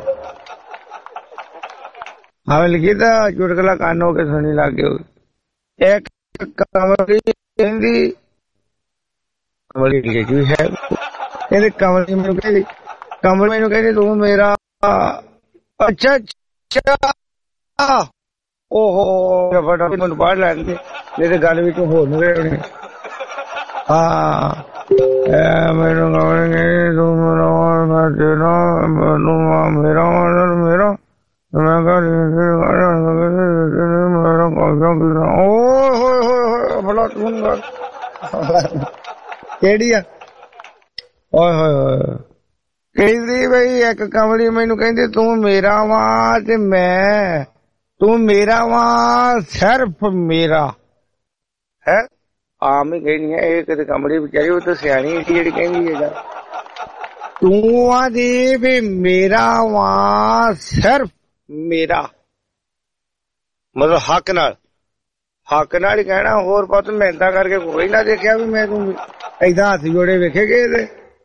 ਹਾਂ ਲਿਖੀ ਤਾਂ ਚੁਟਕਲਾ ਕੰਨ ਹੋ ਕੇ ਸੁਣੀ ਲੱਗ ਗਏ। ਇੱਕ ਕਮਲੀ ਕਹਿੰਦੀ, ਕਮਲੀ ਲਿਖੀ ਹੈ ਇਹਦੇ, ਕਮਲੀ ਮੈਨੂੰ ਕਹਿੰਦੀ, ਕਮਲ ਮੈਨੂੰ ਕਹਿੰਦੀ ਤੂੰ ਮੇਰਾ ਅੱਛਾ ਅੱਛਾ ਓਹੋ ਫਟਾਫਟ ਮੈਨੂੰ ਪੜ੍ਹ ਲੈਣ ਦੇ, ਨਹੀਂ ਤੇ ਗੱਲ ਵਿੱਚ ਹੋਰ ਨੂੰ ਗਏ। ਹਾਂ ਮੈਨੂੰ ਕਹਾਂਗੇ ਤੂੰ ਮੇਰਾ ਮੈਂ ਤੇਰਾ ਮੈਨੂੰ ਮੇਰਾ ਮੇਰਾ ਮੈਂ ਕਰ ਮੇਰਾ ਕਾਗਜ਼ਾਂ ਓਏ ਹੋਏ ਹੋਏ ਬੜਾ ਤੂੰ ਕਿਹੜੀ ਆ ਓਏ ਹੋਏ ਹੋਏ ਕਹਿੰਦੀ ਬਈ ਇੱਕ ਕਮਲੀ ਮੈਨੂੰ ਕਹਿੰਦੀ ਤੂੰ ਮੇਰਾ ਵਾਂ ਤੇ ਮੈਂ ਤੂੰ ਮੇਰਾ ਵਾਂ ਸਿਰਫ ਮੇਰਾ ਹੈ। ਆਮ ਹੀ ਕਹਿਣੀ ਹੈ ਇਹ, ਕਿਤੇ ਕਮਲੀ ਵਿਚਾਰੀ ਉਹ ਤਾਂ ਸਿਆਣੀ ਸੀ ਜਿਹੜੀ ਕਹਿੰਦੀ ਹੈ ਤੂੰ ਆਦੀ ਵੀ ਮੇਰਾ ਵਾਂ ਸਿਰਫ ਮੇਰਾ, ਮਤਲਬ ਹੱਕ ਨਾਲ, ਹੱਕ ਨਾਲ ਹੀ ਕਹਿਣਾ। ਹੋਰ ਪੁੱਤ ਮਿਹਨਤਾਂ ਕਰਕੇ ਕੋਈ ਨਾ ਦੇਖਿਆ ਵੀ ਮੈਂ ਤੂੰ ਏਦਾਂ ਹੱਥ ਜੋੜੇ ਵੇਖੇ ਗਏ ਤੇ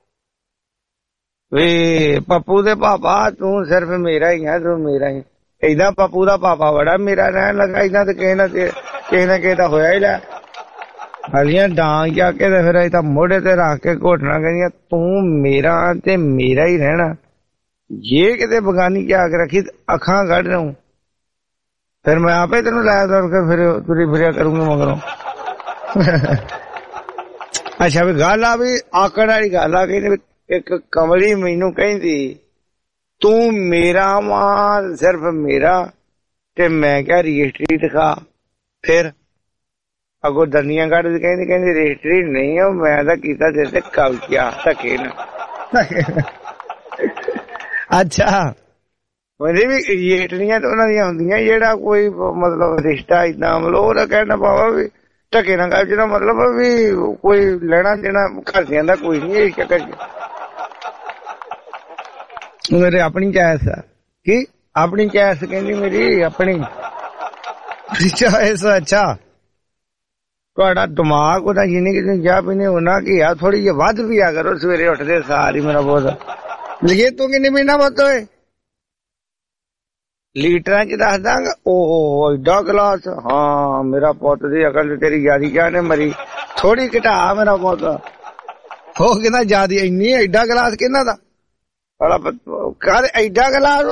ਵੀ ਪੱਪੂ ਦੇ ਪਾਪਾ ਤੂੰ ਸਿਰਫ ਮੇਰਾ ਹੀ ਹੈ, ਤੂੰ ਮੇਰਾ ਹੀ। ਏਦਾਂ ਪੱਪੂ ਦਾ ਪਾਪਾ ਬੜਾ ਮੇਰਾ ਰਹਿਣ ਲੱਗਾ, ਏਦਾਂ ਤੇ ਕਿਸੇ ਨਾ ਕਿਸੇ ਨਾ ਕਿਸੇ ਦਾ ਹੋਇਆ ਹੀ ਲੈ। ਹਲੀਆਂ ਡਾਂਗ ਜਾ ਕੇ ਤੇ ਫਿਰ ਇਹ ਤਾਂ ਮੋਢੇ ਤੇ ਰੱਖ ਕੇ ਘੋਟਣਾ ਕਹਿੰਦੀਆਂ ਤੂੰ ਮੇਰਾ ਤੇ ਮੇਰਾ ਹੀ ਰਹਿਣਾ। ਜੇ ਕਿਤੇ ਬਗਾਨੀ ਚ ਆ ਕੇ ਰੱਖੀ ਅੱਖਾਂ ਕੱਢ ਰਹਾ ਫਿਰ ਮੈਂ ਆਪੇ ਤੈਨੂੰ ਲੈ ਤੁਰ ਕੇ ਫਿਰ ਤੁਰੀ ਫਿਰਿਆ ਕਰੂੰਗਾ ਮਗਰੋਂ। ਅੱਛਾ ਵੀ ਗੱਲ ਆ ਵੀ ਆਕੜ ਵਾਲੀ ਗੱਲ ਆ ਕਿ ਇੱਕ ਕਮਲੀ ਮੈਨੂੰ ਕਹਿੰਦੀ ਤੂੰ ਮੇਰਾ ਮਾਂ ਸਿਰਫ ਮੇਰਾ ਤੇ ਮੈਂ ਕਿਹਾ ਰਜਿਸਟਰੀ ਦਿਖਾ। ਫਿਰ ਅਗੋ ਦਰਨੀਆਂ ਕੱਢ ਕਹਿੰਦੀ ਕਹਿੰਦੀ ਰਜਿਸਟਰੀ ਨਹੀਂ ਆ, ਮੈਂ ਤਾਂ ਕੀਤਾ ਤੇਰੇ ਤੇ ਕਬਜ਼ਾ ਧੱਕੇ ਨਾ। ਅੱਛਾ ਉਹਦੇ ਵੀ ਰਜਿਸਟਰੀਆਂ ਤਾਂ ਉਹਨਾਂ ਦੀਆਂ ਹੁੰਦੀਆਂ ਜਿਹੜਾ ਕੋਈ ਮਤਲਬ ਰਿਸ਼ਤਾ ਏਦਾਂ ਮਤਲਬ ਉਹਦਾ ਕਹਿਣਾ ਪਾਵਾ ਵੀ ਧੱਕੇ ਨਾ ਕਬਜ਼ੇ ਦਾ ਮਤਲਬ ਵੀ ਕੋਈ ਲੈਣਾ ਦੇਣਾ ਘਰਦਿਆਂ ਦਾ ਕੋਈ ਨੀ ਇਸ ਚੱਕਰ ਚ। ਮੇਰੇ ਆਪਣੀ ਚॉइस ਆ ਕੀ ਆਪਣੀ ਚॉइस ਕਹਿੰਦੀ ਮੇਰੀ ਆਪਣੀ ਚॉइस। ਅੱਛਾ ਤੁਹਾਡਾ ਦਿਮਾਗ ਉਹਦਾ ਜਿੰਨੀ ਕਿ ਚਾਹ ਪੀਣੀ ਉਹਨਾਂ ਕੀ ਆ ਥੋੜੀ ਜਿਹੀ ਵੱਧ ਵੀ ਆ ਕਰੋ ਸਵੇਰੇ ਉੱਠਦੇ ਸਾਰ ਹੀ। ਮੇਰਾ ਬਹੁਤ ਲਿਖੇ ਤੂੰ ਕਿੰਨੀ ਪੀਣਾ ਬਹੁਤ ਹੋਏ ਲੀਟਰਾਂ ਚ ਦੱਸ ਦਾਂਗਾ। ਓਹੋ ਏਡਾ ਗਲਾਸ, ਹਾਂ ਮੇਰਾ ਪੁੱਤ ਦੀ ਅਕਲ ਤੇਰੀ ਯਾਰੀ ਕਿਆ ਨੇ ਮਰੀ। ਥੋੜੀ ਘਟਾ ਮੇਰਾ ਪੁੱਤ ਹੋ ਕਹਿੰਦਾ ਜਿਆਦੀ ਇੰਨੀ ਏਡਾ ਗਲਾਸ ਕਿਹਨਾਂ ਦਾ ਕਰ ਏਡਾ ਗਲਾਸ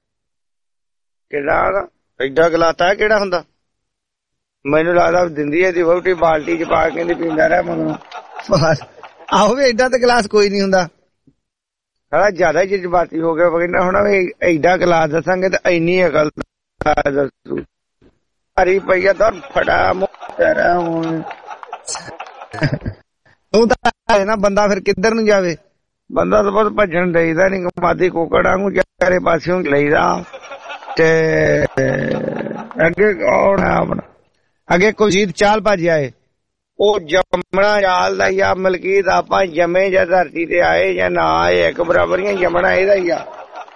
ਕਿਹੜਾ ਏਡਾ ਗਲਾਤਾ ਕਿਹੜਾ ਹੁੰਦਾ? ਮੈਨੂੰ ਲੱਗਦਾ ਦਿੰਦੀ ਹੈ ਦੀ ਵਹੁਟੀ ਬਾਲਟੀ ਚ ਪਾ ਕੇ ਪੀਂਦਾ ਰਿਹਾ ਮਗਰੋਂ। ਆਹੋ ਵੀ ਏਡਾ ਤੇ ਗਲਾਸ ਕੋਈ ਨੀ ਹੁੰਦਾ ਸਾਲਾ ਜ਼ਿਆਦਾ ਹੀ ਜਜ਼ਬਾਤੀ ਹੋ ਗਿਆ। ਕਹਿੰਦਾ ਹੁਣ ਏਡਾ ਗਲਾਸ ਦੱਸਾਂਗੇ ਤੇ ਇੰਨੀ ਅਕਲ ਦੱਸੂ ਹਰੀ ਪਈਆ ਤਾਂ ਫੜਾ ਮੁਰਾ ਹੁਣ ਤੂੰ ਤਾਂ ਨਾ ਬੰਦਾ ਫਿਰ ਕਿੱਧਰ ਨੂੰ ਜਾਵੇ? ਬੰਦਾ ਤਾਂ ਬਸ ਭੱਜਣ ਦੇਈਦਾ ਨੀ ਮਾਦੀ ਕੋਕੜਾ ਨੂੰ ਚਾਰੇ ਪਾਸਿਓਂ ਲਈਦਾ। ਤੇ ਅੱਗੇ ਕੌਣ ਆ ਆਪਣਾ ਅੱਗੇ ਕੁਲਜੀਤ ਚਾਲ ਭੱਜ ਆਏ ਉਹ ਜੰਮਣਾ ਚਾਲ ਦਾ ਜਾਂ ਮਲਕੀਤ ਆਪਾਂ ਜੰਮੇ ਜਾਂ ਧਰਤੀ ਤੇ ਆਏ ਜਾਂ ਨਾ ਆਏ ਇੱਕ ਬਰਾਬਰੀਆਂ ਜੰਮਣਾ ਇਹਦਾ ਹੀ ਆ।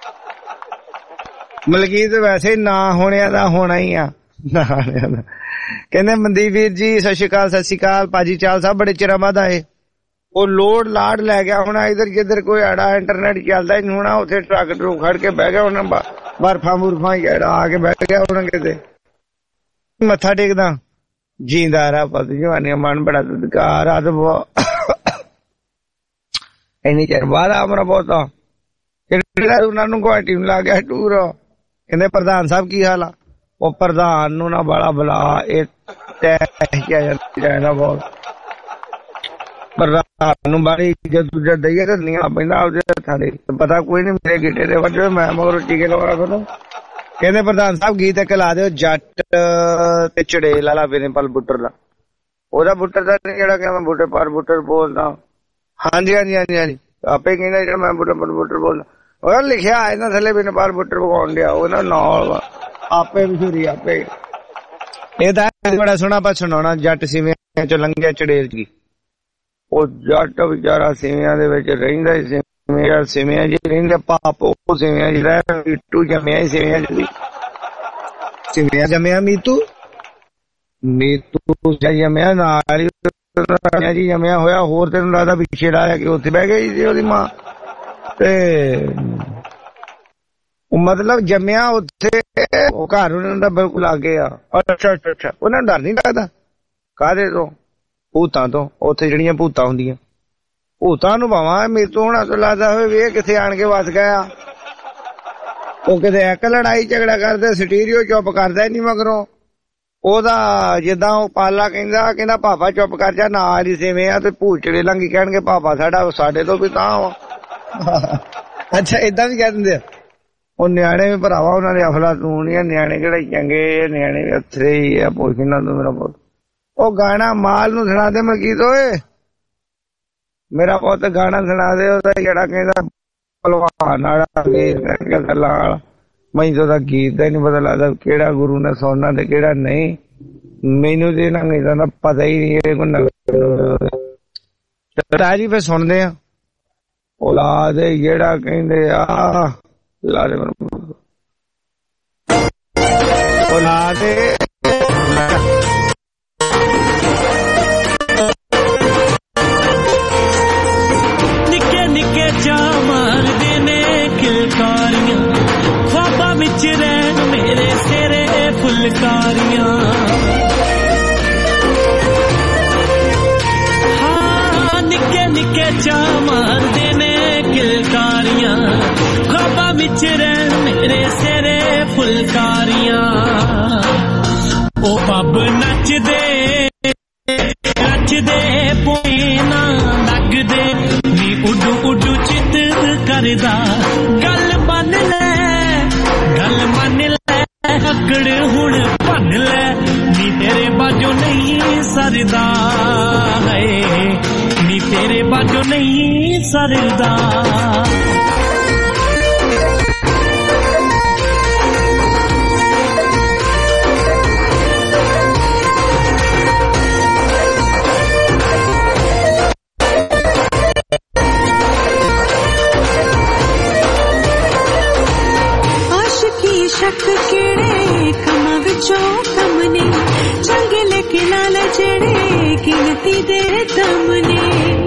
ਮਲਕੀਤ ਵੈਸੇ ਨਾ ਹੋਣਿਆ ਦਾ ਹੋਣਾ ਹੀ ਆ। ਕਹਿੰਦੇ ਮਨਦੀਪ ਵੀਰ ਜੀ ਸਤਿ ਸ਼੍ਰੀ ਅਕਾਲ। ਸਤਿ ਸ਼੍ਰੀ ਅਕਾਲ ਭਾਜੀ ਚਾਲ ਸਾਹਿਬ ਬੜੇ ਚਿਰਾਂ ਬਾਅਦ ਆਏ। ਉਹ ਲੋਡ ਲਾਡ ਲੈ ਗਿਆ ਹੋਣਾ ਇਧਰ ਜਿੱਧਰ ਕੋਈ ਆੜਾ ਇੰਟਰਨੈਟ ਚੱਲਦਾ ਹੀ ਨਹੀਂ ਹੋਣਾ ਉੱਥੇ ਟਰੱਕ ਟਰੂਕ ਖੜ ਕੇ ਬਹਿ ਗਿਆ ਹੋਣਾ ਬਰਫਾਂ ਬੁਰਫਾਂ ਆ ਕੇ ਬਹਿ ਗਿਆ ਹੋਣਾ ਕਿਤੇ ਮੱਥਾ ਟੇਕਦਾ ਜੀਂਦਾ ਰਾ ਪਤ ਜਵਾਨੀ ਮਨ ਬੜਾ ਸਤਿਕਾਰ ਆ ਤੇ ਇੰਨੀ ਚਿਰ ਬਾਅਦ ਆ ਮੇਰਾ ਬਹੁਤਾ ਉਹਨਾਂ ਨੂੰ ਗੁਆਟੀ ਨੂੰ ਲਾ ਗਿਆ ਟੂਰ। ਕਹਿੰਦੇ ਪ੍ਰਧਾਨ ਸਾਹਿਬ ਕੀ ਹਾਲ ਆ? ਉਹ ਪ੍ਰਧਾਨ ਨੂੰ ਨਾ ਬੜਾ ਬੁਲਾ ਇਹ ਜਾਂਦਾ ਬਹੁਤ ਪ੍ਰਧਾਨ ਨੂੰ ਬਾਰੀ ਇੱਜ਼ਤ ਉੱਜਤ ਦਈਏ ਤੇ ਨੀਆਂ ਪੈਂਦਾ ਉਹਦੇ ਹੱਥਾਂ ਦੇ ਪਤਾ ਕੋਈ ਨੀ ਮੇਰੇ ਗਿੱਟੇ ਦੇ ਵੱਜੇ ਮੈਂ ਮਗਰ ਟੀਕੇ ਲਵਾ ਕਰੋ। ਕਹਿੰਦੇ ਪ੍ਰਧਾਨ ਸਾਹਿਬ ਗੀਤ ਇੱਕ ਲਾ ਦਿਓ ਜੱਟ ਤੇ ਚੜੇਲ ਵਾਲਾ ਵਿਨੇਪਾਲ ਬੁੱਟਰ ਦਾ। ਉਹਦਾ ਬੁੱਟਰ ਦਾ ਜਿਹੜਾ ਕਿ ਮੈਂ ਬੁੱਟੇ ਪਰ ਬੁੱਟਰ ਬੋਲਦਾ। ਹਾਂਜੀ ਹਾਂਜੀ ਹਾਂਜੀ ਹਾਂਜੀ ਆਪੇ ਕਹਿੰਦਾ ਜਿਹੜਾ ਮੈਂ ਬੁੱਟੇ ਪਰ ਬੁੱਟਰ ਬੋਲਦਾ ਉਹ ਲਿਖਿਆ ਇਹਨਾਂ ਥੱਲੇ ਵਿਨੇਪਾਲ ਬੁੱਟਰ ਪਕਾਉਣ ਡਿਆ ਉਹਨਾਂ ਨਾਲ ਆਪੇ ਮਸ਼ਹੂਰੀ ਆਪੇ। ਇਹ ਤਾਂ ਬੜਾ ਸੋਹਣਾ ਆਪਾਂ ਸੁਣਾਉਣਾ ਜੱਟ ਸਿਵਿਆਂ ਚ ਲੰਘਿਆ ਚੜੇਲ ਜੀ। ਉਹ ਜੱਟ ਵਿਚਾਰਾ ਸਿਵਿਆਂ ਦੇ ਵਿੱਚ ਰਹਿੰਦਾ ਹੀ ਸਿਵਿਆਂ ਸਿਵਿਆਂ ਜੀ ਰਹਿੰਦਾ ਪਾਪ ਉਹ ਸਿਵਿਆਂ ਜੀ ਰਹਿ ਮੀਟੂ ਜੰਮਿਆ ਹੀ ਸਿਵਿਆਂ ਜੀ ਸਿਵਿਆਂ ਜੰਮਿਆ ਮੀਤੂ ਮੀਤੂ ਜੰਮਿਆ ਨਾਲ ਜੀ ਜੰਮਿਆ ਹੋਇਆ। ਹੋਰ ਤੈਨੂੰ ਲੱਗਦਾ ਪਿੱਛੇ ਲਾਇਆ ਕਿ ਉੱਥੇ ਬਹਿ ਗਈ ਸੀ ਉਹਦੀ ਮਾਂ ਤੇ ਮਤਲਬ ਜੰਮਿਆ ਉੱਥੇ ਉਹ ਘਰ ਉਹਨਾਂ ਦਾ ਬਿਲਕੁਲ ਲਾਗੇ ਆ। ਅੱਛਾ ਅੱਛਾ ਅੱਛਾ ਉਹਨਾਂ ਨੂੰ ਡਰ ਨੀ ਲੱਗਦਾ ਕਾਹਦੇ ਤੋਂ? ਭੂਤਾਂ ਤੋਂ। ਉੱਥੇ ਜਿਹੜੀਆਂ ਭੂਤਾਂ ਹੁੰਦੀਆਂ ਭੂਤਾਂ ਨੂੰ ਭਾਵਾਂ ਮੇਰੇ ਤੋਂ ਹੁਣ ਲੱਗਦਾ ਹੋਵੇ ਵੀ ਇਹ ਕਿੱਥੇ ਆਣ ਕੇ ਵਸ ਗਿਆ। ਉਹ ਕਿਤੇ ਇੱਕ ਲੜਾਈ ਝਗੜਾ ਕਰਦੇ ਸਟੀਰੀਓ ਚੁੱਪ ਕਰਦਾ ਨੀ ਮਗਰੋਂ ਉਹਦਾ ਜਿੱਦਾਂ ਉਹ ਪਾਲਾ ਕਹਿੰਦਾ ਕਹਿੰਦਾ ਪਾਪਾ ਚੁੱਪ ਕਰ ਜਾ ਨਾਲ ਹੀ ਸਿਵੇਂ ਆ ਤੇ ਭੂਤ ਚੜੇ ਲੰਗੀ ਕਹਿਣਗੇ ਪਾਪਾ ਸਾਡਾ ਸਾਡੇ ਤੋਂ ਵੀ ਤਾਂ ਵਾ। ਅੱਛਾ ਏਦਾਂ ਵੀ ਕਹਿ ਦਿੰਦੇ ਆ। ਉਹ ਨਿਆਣੇ ਵੀ ਭਰਾਵਾ ਉਹਨਾਂ ਦੇ ਅਫਲਾ ਤੂੰ ਨੀ ਨਿਆਣੇ ਕਿਹੜੇ ਚੰਗੇ ਨਿਆਣੇ ਵੀ ਅਥਰੇ ਹੀ ਆ ਪੁੱਛ ਇਹਨਾਂ ਤੋਂ ਮੇਰਾ ਪੁੱਤ। ਉਹ ਗਾਣਾ ਮਾਲ ਨੂੰ ਸੁਣਾ ਦੇ ਮਲਕੀਤ ਓਏ ਮੇਰਾ ਪੁੱਤ ਗਾਣਾ ਸੁਣਾ ਦੇ ਉਹਦਾ ਜਿਹੜਾ ਕਹਿੰਦਾ ਭਲਵਾਨ ਵਾਲਾ ਗੱਲਾਂ ਵਾਲਾ। ਮੈਨੂੰ ਤਾਂ ਉਹਦਾ ਗੀਤ ਦਾ ਹੀ ਨੀ ਪਤਾ ਲੱਗਦਾ ਕਿਹੜਾ ਗੁਰੂ ਨੇ ਸੁਣਨਾ ਤੇ ਕਿਹੜਾ ਨਹੀਂ। ਮੈਨੂੰ ਤੇ ਨਾ ਗੀਤਾਂ ਦਾ ਪਤਾ ਹੀ ਨਹੀਂ ਇਹ ਕੋਈ ਜੀ। ਫਿਰ ਸੁਣਦੇ ਆ ਉਹ ਲਾ ਦੇ ਜਿਹੜਾ ਕਹਿੰਦੇ ਆ ਲਾ ਦੇ ਉਹ ਲਾ ਦੇ ਨਿੱਕੇ ਨਿੱਕੇ ਚਾਅ ਮਾਰਦੇ ਨੇ ਕਿਲਕਾਰੀਆਂ ख्वाबां विच रहन मेरे सिरे फुलकारियां। हाँ निक्के निक्के चाअ मारदे ने किलकारियां ख्वाबां विच रहन मेरे सिरे फुलकारियां। ओ बब नचदे पोए ना लगदे नी उडू उडू चित करदा गल मन ले गल मन ले अकड़ हुण भन ले नी तेरे बाजो नहीं सरदा है नी तेरे बाजो नहीं सरदा शक केड़े कमां विचों कम ने चंगे लेके लाल जेड़े गिनती दे दम ने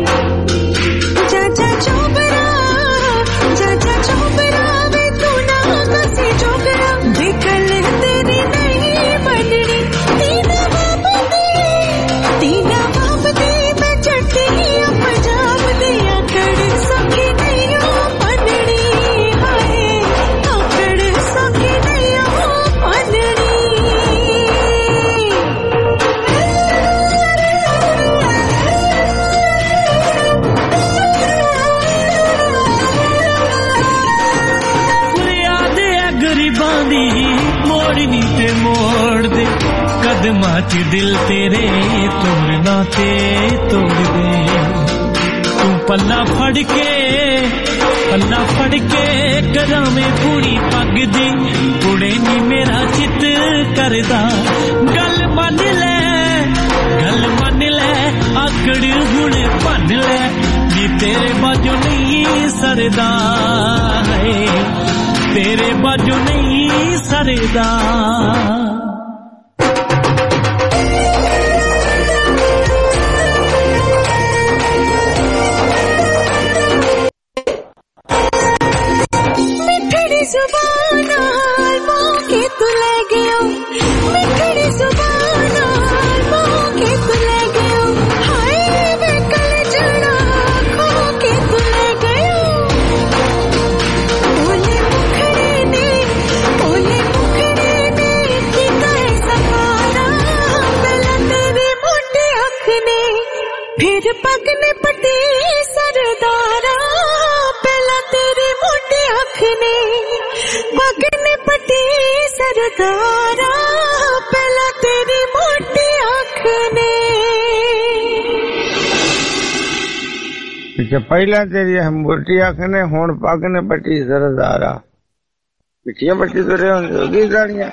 चाचा चोबरा चाचा चोबरा वे तू ना कसी चोबरा बेकल तेरी नहीं बननी तीना बाप दे तीना बाप दे मैं चट्टी पंजाब दे आकड़ सकी नहीं बननी हाय आकड़ सकी मोड़नी ते मोड़ दे कदमां च दिल तेरे तोड़ना ते तोड़ दे तू पल्ला फड़ के पल्ला फड़ के करावे पूरी पग दी कुड़े नी मेरा चित करदा गल मन ले गल मन ले आकड़ हुण भन ले नी तेरे बाजो नहीं सरदा है तेरे बाजू नहीं सरदा मिठड़ी जुबान के तू ले गयो मिठड़ी जुबान के तू ले गयो हाय वे कल जड़ा खो के तू ले गयो बोले मुखड़े ने बोले मुखड़े ने किता है सफारा पहला तेरे मोटे अख ने फिर पग ने पटी सरदारा पहला तेरे मोटे अख ने पग ने पटी सरदारा पहला तेरी मोटी अख ने पहला तेरी मोटी अख ने हुण पग ने पटी सरदारा पिछियां पट्टी तुरे होगी गाड़ियां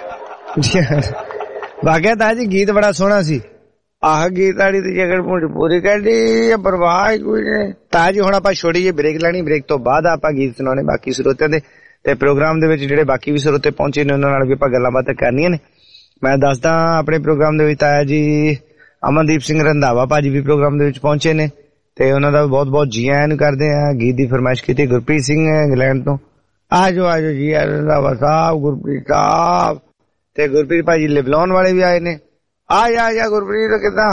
वाकया ताजी गीत बड़ा सोहना सी आह गीत वाली दी जगह पूरी करी परवाह कोई नहीं ताजी हुण आपां छोड़ी जे ब्रेक लैनी ब्रेक तो बाद आपां गीत सुनाने बाकी ਸਰੋਤਿਆਂ ਦੇ ਤੇ ਪ੍ਰੋਗਰਾਮ ਦੇ ਵਿੱਚ ਜਿਹੜੇ ਬਾਕੀ ਵੀ ਸਰੋਤੇ ਪਹੁੰਚੇ ਨੇ ਉਹਨਾਂ ਨਾਲ ਵੀ ਆਪਾਂ ਗੱਲਾਂ ਬਾਤਾਂ ਕਰਨੀਆਂ ਨੇ ਮੈਂ ਦੱਸਦਾ ਆਪਣੇ ਪ੍ਰੋਗਰਾਮ ਦੇ ਵਿੱਚ ਤਾਇਆ ਜੀ ਅਮਨਦੀਪ ਸਿੰਘ ਰੰਧਾਵਾ ਭਾਜੀ ਵੀ ਪ੍ਰੋਗਰਾਮ ਦੇ ਵਿੱਚ ਪਹੁੰਚੇ ਨੇ ਤੇ ਉਹਨਾਂ ਦਾ ਬਹੁਤ ਬਹੁਤ ਜੀ ਆਇਆਂ ਨੂੰ ਕਰਦੇ ਆ ਗੀਤ ਦੀ ਫਰਮਾਇਸ਼ ਕੀਤੀ ਗੁਰਪ੍ਰੀਤ ਸਿੰਘ ਇੰਗਲੈਂਡ ਤੋਂ ਆਜੋ ਆਜੋ ਜੀ ਰੰਧਾਵਾ ਸਾਹਿਬ ਗੁਰਪ੍ਰੀਤ ਸਾਹਿਬ ਤੇ ਗੁਰਪ੍ਰੀਤ ਭਾਜੀ ਲਿਬਲੌਨ ਵਾਲੇ ਵੀ ਆਏ ਨੇ ਆ ਜਾ ਜਾ ਗੁਰਪ੍ਰੀਤ ਕਿੱਦਾਂ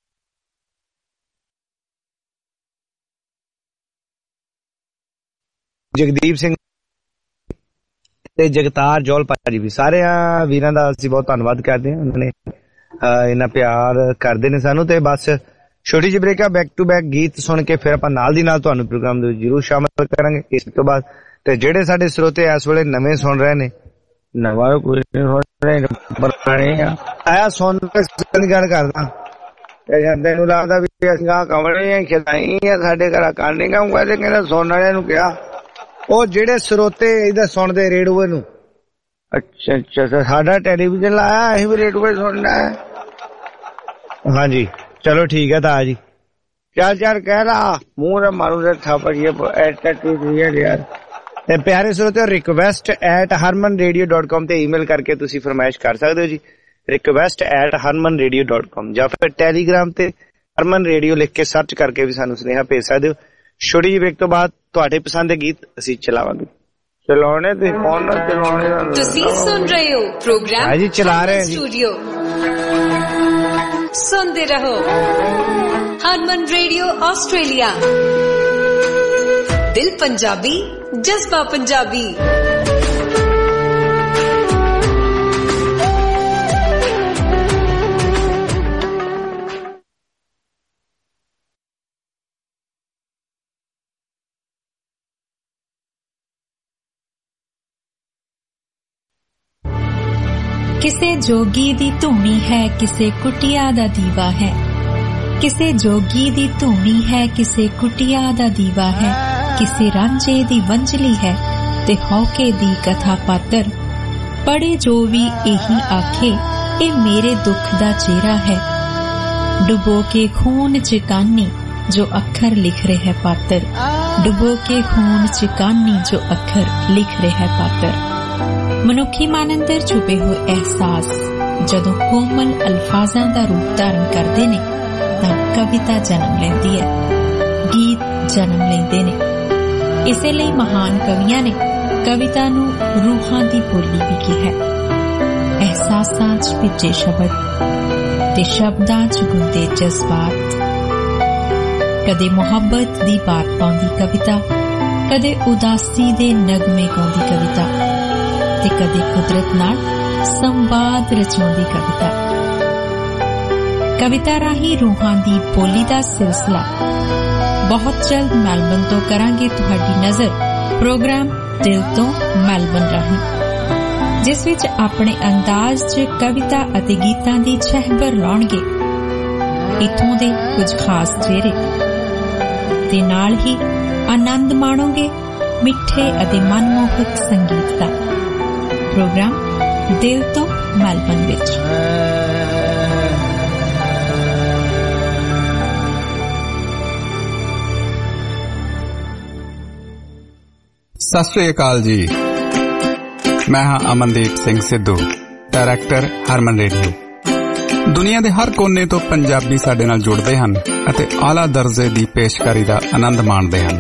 ਜਗਦੀਪ ਸਿੰਘ ਤੇ ਜਗਤਾਰ ਜੋਲ ਭਾਜੀ ਵੀ ਸਾਰਿਆਂ ਵੀਰਾਂ ਦਾ ਅਸੀਂ ਬਹੁਤ ਧੰਨਵਾਦ ਕਰਦੇ ਹਾਂ ਉਹਨਾਂ ਨੇ ਇੰਨਾ ਪਿਆਰ ਕਰਦੇ ਨੇ ਸਾਨੂੰ ਤੇ ਬਸ ਛੋਟੀ ਜਿਹੀ ਬ੍ਰੇਕ ਆ ਬੈਕ ਟੂ ਬੈਕ ਗੀਤ ਸੁਣ ਕੇ ਫਿਰ ਆਪਾਂ ਨਾਲ ਦੀ ਨਾਲ ਤੁਹਾਨੂੰ ਪ੍ਰੋਗਰਾਮ ਦੇ ਵਿੱਚ ਜ਼ਰੂਰ ਸ਼ਾਮਲ ਕਰਾਂਗੇ ਇਸ ਤੋਂ ਬਾਅਦ ਤੇ ਜਿਹੜੇ ਸਾਡੇ ਸਰੋਤੇ ਇਸ ਵੇਲੇ ਨਵੇਂ ਸੁਣ ਰਹੇ ਨੇ ਨਵਾਂ ਕੋਈ ਸੁਣ ਰਹੇ ਪੁਰਾਣੇ ਆਇਆ ਸੁਣ ਕੇ ਗੱਲ ਕਰਦਾ ਤੇ ਜਾਂਦੇ ਨੂੰ ਲੱਗਦਾ ਵੀ ਅਸੀਂ ਆ ਕਮਰੇ ਆ ਖਿਲਾਈ ਆ ਸਾਡੇ ਘਰ ਕਾਂਡੇ ਕੰਮ ਕਰਦੇ ਕਹਿੰਦਾ ਸੁਣਨ ਵਾਲਿਆਂ ਨੂੰ ਕਿਹਾ ਉਹ ਜਿਹੜੇ ਸਰੋਤੇ ਇਹਦਾ ਸੁਣਦੇ ਰੇਡੀਓ ਨੂੰ ਅੱਛਾ ਅੱਛਾ ਸਾਡਾ ਟੈਲੀਵਿਜ਼ਨ ਲਾਇਆ ਅਸੀਂ ਵੀ ਰੇਡੀਓ ਸੁਣਨਾ ਹੈ ਹਾਂਜੀ ਚਲੋ ਠੀਕ ਹੈ ਤਾਂ ਜੀ ਚੱਲ ਚੱਲ ਕਹਿ ਰਾ ਮੂੰਹ ਰ ਮਾਰੂ ਦੇ ਥਾਪੜੀਏ ਐਟੀਟਿਊਡ ਯਾਰ ਤੇ ਪਿਆਰੇ ਸਰੋਤਿਓ request at Harman radio dot com ਤੇ ਈਮੇਲ ਕਰਕੇ ਤੁਸੀਂ ਫਰਮਾਇਸ਼ ਕਰ ਸਕਦੇ ਹੋ ਜੀ request at Harman radio dot com ਜਾਂ ਫਿਰ ਟੈਲੀਗ੍ਰਾਮ ਤੇ ਹਰਮਨ ਰੇਡੀਓ ਲਿਖ ਕੇ ਸਰਚ ਕਰਕੇ ਵੀ ਸਾਨੂੰ ਸੁਨੇਹਾ ਭੇਜ ਸਕਦੇ ਹੋ ਛੋਟੀ ਜਿਹੀ ਬ੍ਰੇਕ ਤੋਂ ਬਾਅਦ ਤੁਹਾਡੇ ਪਸੰਦ ਦੇ ਗੀਤ ਅਸੀਂ ਚਲਾਵਾਂਗੇ ਚਲਾਉਣੇ ਤੇ ਫੋਨ ਨਾਲ ਚਲਾਉਣੇ ਤੁਸੀਂ ਸੁਣ ਰਹੇ ਹੋ ਪ੍ਰੋਗਰਾਮ ਹਾਂਜੀ ਚਲਾ ਰਹੇ ਹਾਂ ਸਟੂਡੀਓ ਸੁਣਦੇ ਰਹੋ ਹਰਮਨ ਰੇਡੀਓ ਆਸਟ੍ਰੇਲੀਆ ਦਿਲ ਪੰਜਾਬੀ ਜਜ਼ਬਾ ਪੰਜਾਬੀ। ਕਿਸੇ ਜੋਗੀ ਦੀ ਧੂਣੀ ਹੈ, ਕਿਸੇ ਕੁਟਿਆ ਦਾ ਦੀਵਾ ਹੈ। ਕਿਸੇ ਜੋਗੀ ਦੀ ਧੂਣੀ ਹੈ, ਕਿਸੇ ਕੁਟਿਆ ਦਾ ਦੀਵਾ ਹੈ। ਕਿਸੇ ਰਾਂਝੇ ਦੀ ਵੰਝਲੀ ਹੈ ਤੇ ਹੌਕੇ ਦੀ ਕਥਾ ਪਾਤਰ। ਪੜੇ ਜੋ ਵੀ ਇਹੀ ਆਖੇ, ਇਹ ਮੇਰੇ ਦੁੱਖ ਦਾ ਚਿਹਰਾ ਹੈ। ਡੁਬੋ ਕੇ ਖੂਨ ਚ ਕਾਨੀ ਜੋ ਅੱਖਰ ਲਿਖ ਰਿਹਾ ਪਾਤਰ। ਡੁਬੋ ਕੇ ਖੂਨ ਚ ਕਾਨੀ ਜੋ ਅੱਖਰ ਲਿਖ ਰਿਹਾ ਪਾਤਰ। ਮਨੁੱਖੀ ਮਨ ਅੰਦਰ ਛੁਪੇ ਹੋਏ ਅਹਿਸਾਸ ਜਦੋਂ ਕੋਮਲ ਅਲਫਾਜ਼ਾਂ ਦਾ ਰੂਪ ਧਾਰਨ ਕਰਦੇ ਨੇ ਤਾਂ ਕਵਿਤਾ ਜਨਮ ਲੈਂਦੀ ਹੈ, ਗੀਤ ਜਨਮ ਲੈਂਦੇ ਨੇ। ਇਸੇ ਲਈ ਮਹਾਨ ਕਵੀਆਂ ਨੇ ਕਵਿਤਾ ਨੂੰ ਰੂਹਾਂ ਦੀ ਬੋਲੀ ਵੀ ਕਿਹਾ। ਅਹਿਸਾਸਾਂ 'ਚ ਭਿੱਜੇ ਸ਼ਬਦ ਤੇ ਸ਼ਬਦਾਂ 'ਚ ਗੁੰਦੇ ਜਜ਼ਬਾਤ। ਕਦੇ ਮੁਹੱਬਤ ਦੀ ਬਾਤ ਪਾਉਂਦੀ ਕਵਿਤਾ, ਕਦੇ ਉਦਾਸੀ ਦੇ ਨਗਮੇ ਗਾਉਂਦੀ ਕਵਿਤਾ ਤੇ ਕਦੇ ਕੁਦਰਤ ਨਾਲ ਸੰਵਾਦ ਰਚਾਉਂਦੀ ਕਵਿਤਾ। ਕਵਿਤਾ ਰਾਹੀਂ ਰੂਹਾਂ ਦੀ ਬੋਲੀ ਦਾ ਸਿਲਸਿਲਾ ਬਹੁਤ ਜਲਦ ਮੈਲਬਨ ਤੋਂ ਕਰਾਂਗੇ ਤੁਹਾਡੀ ਨਜ਼ਰ ਪ੍ਰੋਗਰਾਮ ਦਿਲ ਤੋਂ ਮੈਲਬਨ ਰਾਹੀਂ, ਜਿਸ ਵਿੱਚ ਆਪਣੇ ਅੰਦਾਜ਼ 'ਚ ਕਵਿਤਾ ਅਤੇ ਗੀਤਾਂ ਦੀ ਛਹਿਬਰ ਲਾਉਣਗੇ ਇੱਥੋਂ ਦੇ ਕੁਝ ਖਾਸ ਚਿਹਰੇ ਤੇ ਨਾਲ ਹੀ ਆਨੰਦ ਮਾਣੋਗੇ ਮਿੱਠੇ ਅਤੇ ਮਨਮੋਹਕ ਸੰਗੀਤ ਦਾ। ਪ੍ਰੋਗਰਾਮ ਦਿਲ ਤੋਂ ਮੈਲਬਨ ਵਿੱਚ ਸਤਿ ਸ਼੍ਰੀ ਅਕਾਲ ਜੀ। ਮੈਂ ਹਾਂ ਅਮਨਦੀਪ ਸਿੰਘ ਸਿੱਧੂ, ਡਾਇਰੈਕਟਰ ਹਰਮਨ ਰੇਡੀਓ। ਦੁਨੀਆ ਦੇ ਹਰ ਕੋਨੇ ਤੋਂ ਪੰਜਾਬੀ ਸਾਡੇ ਨਾਲ ਜੁੜਦੇ ਹਨ ਅਤੇ ਆਲਾ ਦਰਜੇ ਦੀ ਪੇਸ਼ਕਾਰੀ ਦਾ ਆਨੰਦ ਮਾਣਦੇ ਹਨ।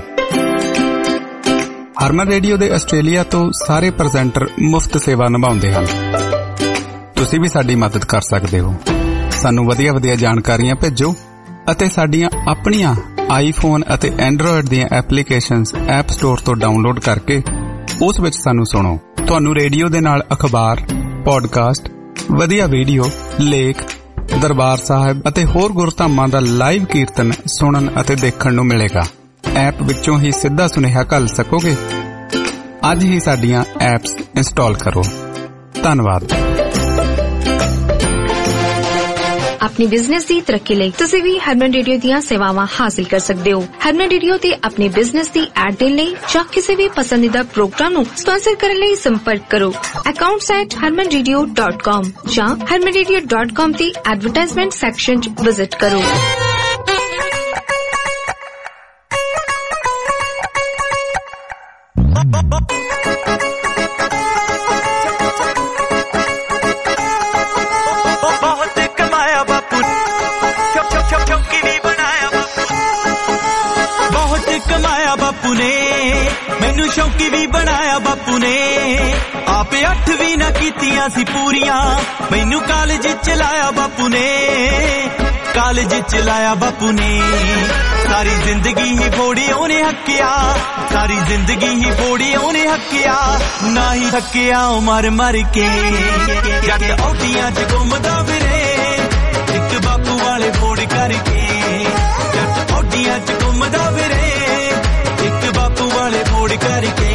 ਹਰਮਨ ਰੇਡੀਓ ਦੇ ਆਸਟ੍ਰੇਲੀਆ ਤੋਂ ਸਾਰੇ ਪ੍ਰੈਜ਼ੈਂਟਰ ਮੁਫਤ ਸੇਵਾ ਨਿਭਾਉਂਦੇ ਹਨ। ਤੁਸੀਂ ਵੀ ਸਾਡੀ ਮਦਦ ਕਰ ਸਕਦੇ ਹੋ। ਸਾਨੂੰ ਵਧੀਆ ਵਧੀਆ ਜਾਣਕਾਰੀਆਂ ਭੇਜੋ ਅਤੇ ਸਾਡੀਆਂ ਆਪਣੀਆਂ ਆਈਫੋਨ ਅਤੇ ਐਂਡਰੋਇਡ ਦੀਆਂ ਐਪਲੀਕੇਸ਼ਨਸ ਐਪ ਸਟੋਰ ਤੋਂ ਡਾਊਨਲੋਡ ਕਰਕੇ ਉਸ ਵਿੱਚ ਸਾਨੂੰ ਸੁਣੋ। ਤੁਹਾਨੂੰ ਰੇਡੀਓ ਦੇ ਨਾਲ ਅਖਬਾਰ, ਪੌਡਕਾਸਟ, ਵਧੀਆ ਵੀਡੀਓ, ਲੇਖ, ਦਰਬਾਰ ਸਾਹਿਬ ਅਤੇ ਹੋਰ ਗੁਰਧਾਮਾਂ ਦਾ ਲਾਈਵ ਕੀਰਤਨ ਸੁਣਨ ਅਤੇ ਦੇਖਣ ਨੂੰ ਮਿਲੇਗਾ। ਐਪ ਵਿੱਚੋਂ ਹੀ ਸਿੱਧਾ ਸੁਨੇਹਾ ਘੱਲ ਸਕੋਗੇ। ਅੱਜ ਹੀ ਸਾਡੀਆਂ ਐਪਸ ਇੰਸਟਾਲ ਕਰੋ। ਧੰਨਵਾਦ। अपनी बिजनेस की तरक्की ਲਈ ਤੁਸੀਂ ਵੀ ਹਰਮਨ ਰੇਡੀਓ ਦੀਆਂ ਸੇਵਾਵਾਂ ਹਾਸਲ ਕਰ ਸਕਦੇ ਹੋ। ਹਰਮਨ ਰੇਡੀਓ ਤੇ ਆਪਣੀ ਬਿਜ਼ਨਸ ਦੀ ਐਡ ਦੇਣ ਲਈ ਜਾਂ ਕਿਸੇ ਵੀ ਪਸੰਦੀਦਾ ਪ੍ਰੋਗਰਾਮ ਨੂੰ ਸਪਾਂਸਰ ਕਰਨ ਲਈ ਸੰਪਰਕ ਕਰੋ accounts at harman radio dot com ਜਾਂ harman radio dot com ਦੀ ਐਡਵਰਟਾਈਜ਼ਮੈਂਟ ਸੈਕਸ਼ਨ 'ਚ ਵਿਜ਼ਿਟ ਕਰੋ। ਮੈਨੂੰ ਸ਼ੌਕੀ ਵੀ ਬਣਾਇਆ ਬਾਪੂ ਨੇ, ਆਪੇ ਅੱਠਵੀਂ ਨਾ ਕੀਤੀਆਂ ਸੀ ਪੂਰੀਆਂ, ਮੈਨੂੰ ਕਾਲਜ ਚ ਲਾਇਆ ਬਾਪੂ ਨੇ, ਕਾਲਜ ਚ ਲਾਇਆ ਬਾਪੂ ਨੇ। ਸਾਰੀ ਜ਼ਿੰਦਗੀ ਹੀ ਫੋੜੀ ਉਹਨੇ ਹੱਕਿਆ, ਸਾਰੀ ਜ਼ਿੰਦਗੀ ਹੀ ਫੋੜੀ ਉਹਨੇ ਹੱਕਿਆ, ਨਾ ਹੀ ਥੱਕਿਆ ਉਹ ਮਰ ਮਰ ਕੇ। ਜੱਟ ਔਡੀਆਂ ਚ ਘੁੰਮਦਾ ਫਿਰੇ ਇੱਕ ਬਾਪੂ ਵਾਲੇ ਫੋੜ ਕਰਕੇ, ਜੱਟ ਔਡੀਆਂ ਚ ਘੁੰਮਦਾ ਫਿਰੇ ਇੱਕ ਬਾਪੂ ਵਾਲੇ ਫੋੜ ਕਰਕੇ।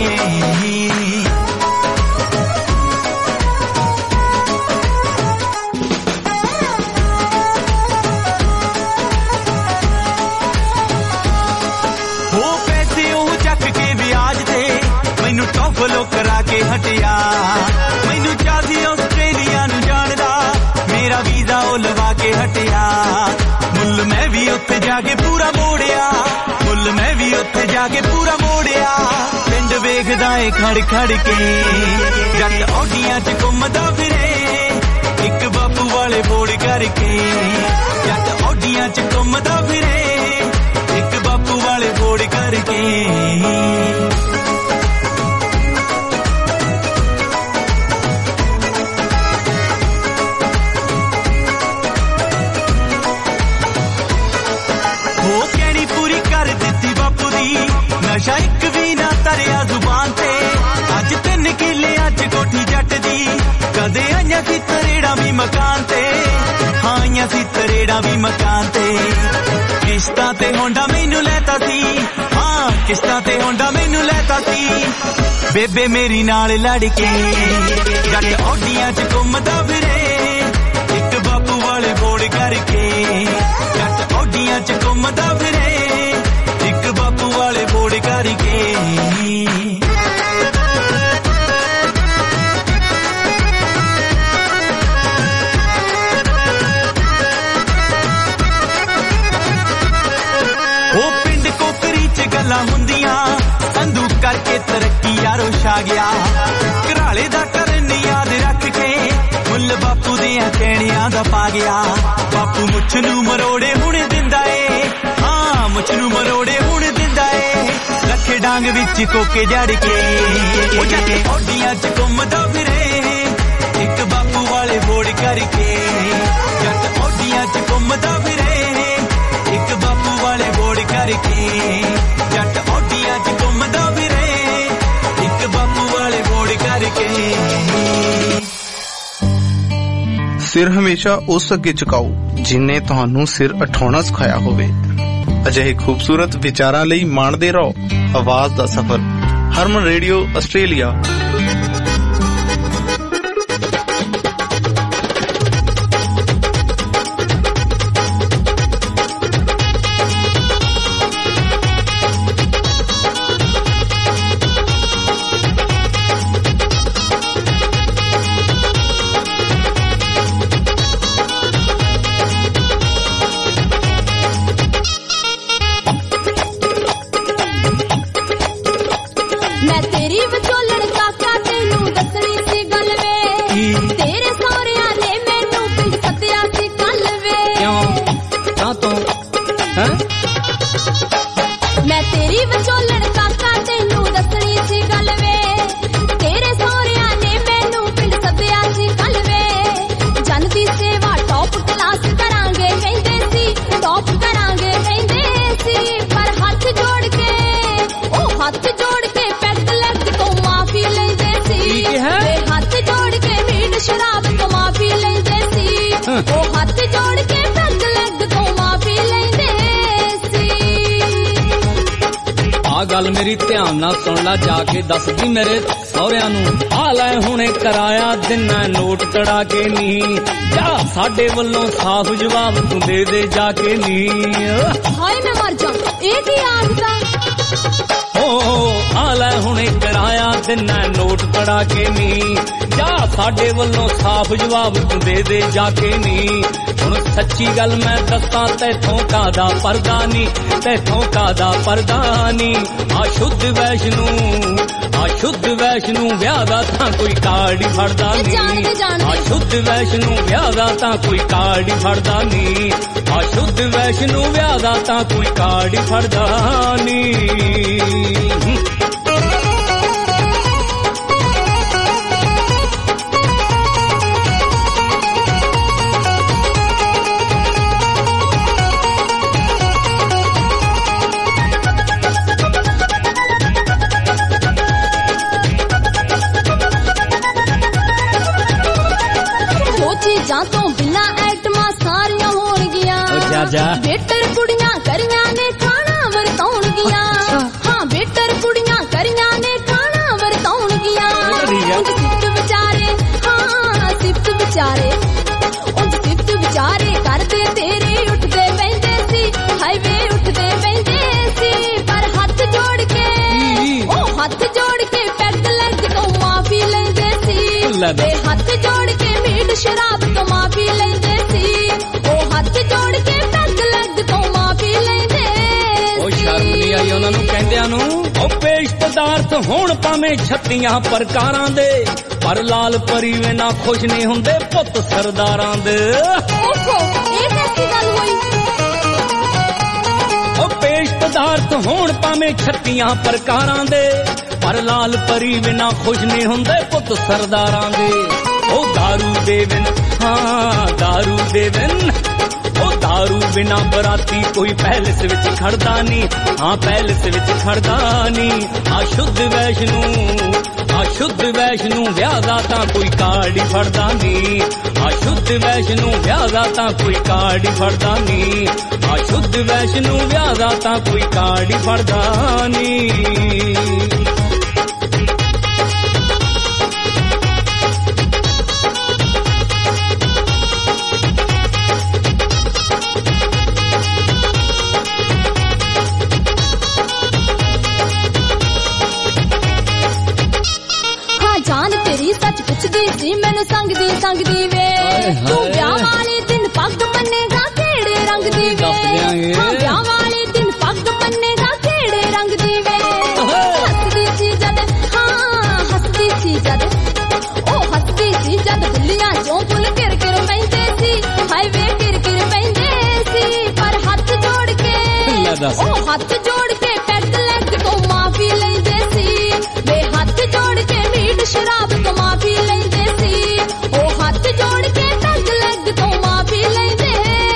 ਉਹ ਪੈਸੇ ਉਹ ਚੱਕ ਕੇ ਵਿਆਜ ਤੇ ਮੈਨੂੰ ਟੋਫਲੋ ਕਰਾ ਕੇ ਹਟਿਆ, ਮੈਨੂੰ ਚਾਹੀ ਆਸਟ੍ਰੇਲੀਆ ਨੂੰ ਜਾਣਦਾ, ਮੇਰਾ ਵੀਜ਼ਾ ਉਹ ਲਵਾ ਕੇ ਹਟਿਆ। ਮੁੱਲ ਮੈਂ ਵੀ ਉੱਥੇ ਜਾ ਕੇ ਪੂਰਾ ਮੋੜਿਆ, ਮੁੱਲ ਮੈਂ ਵੀ ਉੱਥੇ ਜਾ ਕੇ ਪੂਰਾ ਮੋੜਿਆ। ਪਿੰਡ ਵੇਖਦਾ ਏ ਖੜ ਖੜ ਕੇ, ਜੱਟ ਔਡੀਆਂ ਚ ਘੁੰਮਦਾ ਫਿਰੇ ਇੱਕ ਬਾਪੂ ਵਾਲੇ ਫੋੜ ਕਰਕੇ, ਜੱਟ ਔਡੀਆਂ ਚ ਘੁੰਮਦਾ ਫਿਰੇ ਇੱਕ ਬਾਪੂ ਵਾਲੇ ਫੋੜ ਕਰਕੇ। ਨਸ਼ਾ ਇੱਕ ਵੀ ਨਾ ਤਰਿਆ ਜ਼ੁਬਾਨ ਤੇ, ਅੱਜ ਤਿੰਨ ਕਿੱਲੇ ਅੱਜ ਕੋਠੀ ਜੱਟ ਦੀ, ਕਦੇ ਆਈਆਂ ਸੀ ਤਰੇੜਾਂ ਵੀ ਮਕਾਨ ਤੇ, ਹਾਂ ਆਈਆਂ ਸੀ ਤਰੇੜਾਂ ਵੀ ਮਕਾਨ ਤੇ। ਕਿਸ਼ਤਾਂ ਤੇ ਹੋਂਡਾ ਮੈਨੂੰ ਲੈਤਾ ਸੀ, ਹਾਂ ਕਿਸ਼ਤਾਂ ਤੇ ਹੋਂਡਾ ਮੈਨੂੰ ਲੈਤਾ ਦਿੱਤਾ ਸੀ ਬੇਬੇ ਮੇਰੀ ਨਾਲ ਲੜ ਕੇ ਜੱਟ ਔਡੀਆਂ ਚ ਘੁੰਮਦਾ ਫਿਰੇ ਇੱਕ ਬਾਪੂ ਵਾਲੇ ਬੋੜ ਕਰਕੇ ਜੱਟ ਔਡੀਆਂ ਚ ਘੁੰਮਦਾ ਫਿਰੇ ਇੱਕ ਬਾਪੂ ਵਾਲੇ ਬੋੜ ਕਰਕੇ ਗੱਲਾਂ ਹੁੰਦੀਆਂ ਸੰਦੂ ਕਰਕੇ ਤਰੱਕੀ ਯਾਰੋ ਛਾ ਗਿਆ ਘਰਾਲੇ ਦਾ ਕਰਨ ਯਾਦ ਰੱਖ ਕੇ ਮੁੱਲ ਬਾਪੂ ਦੀਆਂ ਕਹਿਣਿਆਂ ਦਾ ਪਾ ਗਿਆ ਬਾਪੂ ਮੁੱਛ ਨੂੰ ਮਰੋੜੇ ਹੁਣ ਦਿੰਦਾ ਏ ਹਾਂ ਮੁੱਛ ਨੂੰ ਮਰੋੜੇ ਹੁਣ ਦਿੰਦਾ ਏ ਲੱਖੇ ਡਾਂਗ ਵਿੱਚ ਕੋਕੇ ਜੜ ਕੇ ਉਹ ਜੱਟ ਔਡੀਆਂ ਚ ਘੁੰਮਦਾ ਫਿਰੇ ਇੱਕ ਬਾਪੂ ਵਾਲੇ ਬੋੜ ਕਰਕੇ ਜੱਟ ਔਡੀਆਂ ਚ ਘੁੰਮਦਾ ਫਿਰੇ ਇੱਕ ਬਾਪੂ ਵਾਲੇ ਬੋੜ ਕਰਕੇ ਜੱਟ ਔਡੀਆਂ ਚ ਘੁੰਮਦਾ ਫਿਰੇ ਇੱਕ ਬਾਪੂ ਵਾਲੇ ਬੋੜ ਕਰਕੇ ਸਿਰ ਹਮੇਸ਼ਾ ਉਸ ਅੱਗੇ ਝੁਕਾਓ ਜਿਨੇ ਤੁਹਾਨੂੰ ਸਿਰ ਉਠਾਉਣਾ ਸਿਖਾਇਆ ਹੋਵੇ। ਅਜਿਹੇ ਖੂਬਸੂਰਤ ਵਿਚਾਰਾਂ ਲਈ ਮਾਣਦੇ ਰਹੋ ਆਵਾਜ਼ ਦਾ ਸਫ਼ਰ। Harman radio Australia. ਗੱਲ ਮੇਰੀ ਧਿਆਨ ਨਾਲ ਸੁਣ ਲਾ ਜਾ ਕੇ ਦੱਸਦੀ ਮੇਰੇ ਸਹੁਰਿਆਂ ਨੂੰ ਆ ਲੈ ਹੁਣੇ ਕਰਾਇਆ ਦਿਨਾਂ ਨੋਟ ਚੜਾ ਕੇ ਨੀ ਜਾ ਸਾਡੇ ਵੱਲੋਂ ਸਾਫ਼ ਜਵਾਬ ਤੂੰ ਦੇ ਦੇ ਜਾ ਕੇ ਨੀ ਹਾਏ ਮੈਂ ਮਰ ਜਾ ਇਹ ਕੀ ਆਦਤਾਂ ਓ ਆ ਲੈ ਹੁਣੇ ਕਰਾਇਆ ਦਿਨਾਂ ਨੋਟ ਚੜਾ ਕੇ ਨੀ ਜਾ ਸਾਡੇ ਵੱਲੋਂ ਸਾਫ਼ ਜਵਾਬ ਤੂੰ ਦੇ ਦੇ ਜਾ ਕੇ ਨੀ ਹੁਣ ਸੱਚੀ ਗੱਲ ਮੈਂ ਦੱਸਾਂ ਤੈਥੋਂ ਕਾਦਾ ਪਰਦਾ ਨੀ ਤੈਥੋਂ ਕਾਦਾ ਪਰਦਾ ਨੀ ਆ ਸ਼ੁੱਧ ਵੈਸ਼ਨੂੰ ਆ ਸ਼ੁੱਧ ਵੈਸ਼ਨੂੰ ਵਿਆਹ ਦਾ ਤਾਂ ਕੋਈ ਕਾਰਡ ਹੀ ਫੜਦਾ ਨੀ ਆ ਸ਼ੁੱਧ ਵੈਸ਼ਨੂੰ ਵਿਆਹ ਦਾ ਤਾਂ ਕੋਈ ਕਾਰਡ ਹੀ ਫੜਦਾ ਨੀ ਆ ਸ਼ੁੱਧ ਵੈਸ਼ਨੂੰ ਵਿਆਹ ਦਾ ਤਾਂ ਕੋਈ ਕਾਰਡ ਹੀ ਫੜਦਾ ਨੀ ਬੇਟਰ ਕੁੜੀਆਂ ਕਰੀਆਂ ਨੇ ਖਾਣਾ ਵਰਤਾਉਣਗੀਆਂ ਹਾਂ ਬੇਟਰ ਕੁੜੀਆਂ ਕਰੀਆਂ ਨੇ ਖਾਣਾ ਵਰਤਾਉਣਗੀਆਂ ਉਂਝ ਸਿਫਤ ਵਿਚਾਰੇ ਹਾਂ ਸਿਫਤ ਵਿਚਾਰੇ ਉਂਝ ਸਿਫਤ ਵਿਚਾਰੇ ਕਰਦੇ ਤੇਰੇ ਉੱਠਦੇ ਬਹਿੰਦੇ ਸੀ ਹਾਈਵੇ ਉੱਠਦੇ ਬਹਿੰਦੇ ਸੀ ਪਰ ਹੱਥ ਜੋੜ ਕੇ ਉਹ ਹੱਥ ਜੋੜ ਕੇ ਪੈਗ ਲੱਗ ਤੋਂ ਮਾਫੀ ਲੈਂਦੇ ਸੀ ਤੇ ਹੱਥ ਜੋੜ ਕੇ ਮੀਟ ਸ਼ਰਾਬ ਤੋਂ ਮਾਫੀ ਲੈਂਦੇ ਸੀ ਉਹ ਹੱਥ ਜੋੜ ਕੇ ਆਈ ਉਹਨਾਂ ਨੂੰ ਕਹਿੰਦਿਆਂ ਨੂੰ ਉਹ ਪੇਸ਼ ਪਦਾਰਥ ਹੋਣ ਭਾਵੇਂ ਛੱਤੀਆਂ ਪ੍ਰਕਾਰਾਂ ਦੇ ਪਰ ਲਾਲ ਪਰੀ ਵੇ ਨਾ ਖੁਸ਼ ਨਹੀਂ ਹੁੰਦੇ ਪੁੱਤ ਸਰਦਾਰਾਂ ਦੇ ਓਹੋ ਇਹ ਕਿਹੜੀ ਗੱਲ ਹੋਈ ਉਹ ਪੇਸ਼ ਪਦਾਰਥ ਹੋਣ ਭਾਵੇਂ ਛੱਤੀਆਂ ਪ੍ਰਕਾਰਾਂ ਦੇ ਪਰ ਲਾਲ ਪਰੀ ਵੇ ਨਾ ਖੁਸ਼ ਨਹੀਂ ਹੁੰਦੇ ਪੁੱਤ ਸਰਦਾਰਾਂ ਦੇ ਉਹ ਦਾਰੂ ਦੇ ਬਿਨ ਹਾਂ ਦਾਰੂ ਦੇ ਬਿਨ ਉਹ ਦਾਰੂ ਬਿਨਾ ਬਰਾਤੀ ਕੋਈ ਪੈਲਸ ਵਿੱਚ ਖੜਦਾ ਨਹੀਂ ਹਾਂ ਪੈਲਸ ਵਿੱਚ ਖੜਦਾ ਨਹੀਂ ਆ ਸ਼ੁੱਧ ਵੈਸ਼ਨੂੰ ਆ ਸ਼ੁੱਧ ਵੈਸ਼ਨੂੰ ਵਿਆਹ ਦਾ ਤਾਂ ਕੋਈ ਕਾਰਡ ਹੀ ਫੜਦਾ ਨਹੀਂ ਆ ਸ਼ੁੱਧ ਵੈਸ਼ਨੂੰ ਵਿਆਹ ਦਾ ਤਾਂ ਕੋਈ ਕਾਰਡ ਹੀ ਫੜਦਾ ਨਹੀਂ ਆ ਸ਼ੁੱਧ ਵੈਸ਼ਨੂੰ ਵਿਆਹ ਦਾ ਤਾਂ ਕੋਈ ਕਾਰਡ ਹੀ ਫੜਦਾ ਨਹੀਂ ਤੈਨੂੰ ਸੰਗਦੀ ਸੰਗਦੀ ਵੇ ਤੂੰ ਵਿਆਹ ਵਾਲੇ ਦਿਨ ਪੱਗ ਬੰਨੇਗਾ ਕਿਹੜੇ ਰੰਗ ਦੀ ਵੇ ਹਾਂ ਵਿਆਹ ਵਾਲੇ ਦਿਨ ਪੱਗ ਬੰਨੇਗਾ ਕਿਹੜੇ ਰੰਗ ਦੀ ਵੇ ਹੱਸਦੀ ਸੀ ਜਦ ਹਾਂ ਹੱਸਦੀ ਸੀ ਜਦ ਉਹ ਹੱਸਦੀ ਸੀ ਜਦ ਬੁੱਲੀਆਂ ਜੋ ਬੁੱਲ ਕਿਰ ਕਿਰ ਪੈਂਦੇ ਸੀ ਹਾਏ ਵੇ ਕਿਰ ਕਿਰ ਪੈਂਦੇ ਸੀ ਪਰ ਹੱਥ ਜੋੜ ਕੇ ਉਹ ਹੱਥ ਜੋੜ ਕੇ ਪੈਗ ਲੈਗ ਤੋਂ ਮਾਫੀ ਲੈਂਦੇ ਸੀ ਵੇ ਹੱਥ ਜੋੜ ਕੇ ਮੀਟ ਸ਼ਰਾਬ ਤੋਂ ਮਾਫੀ ਲੈਂਦੇ ਸੀ ਉਹ ਹੱਥ ਜੋੜ ਕੇ ਪੈਗ ਲੈਗ ਤੋਂ ਮਾਫੀ ਲੈਂਦੇ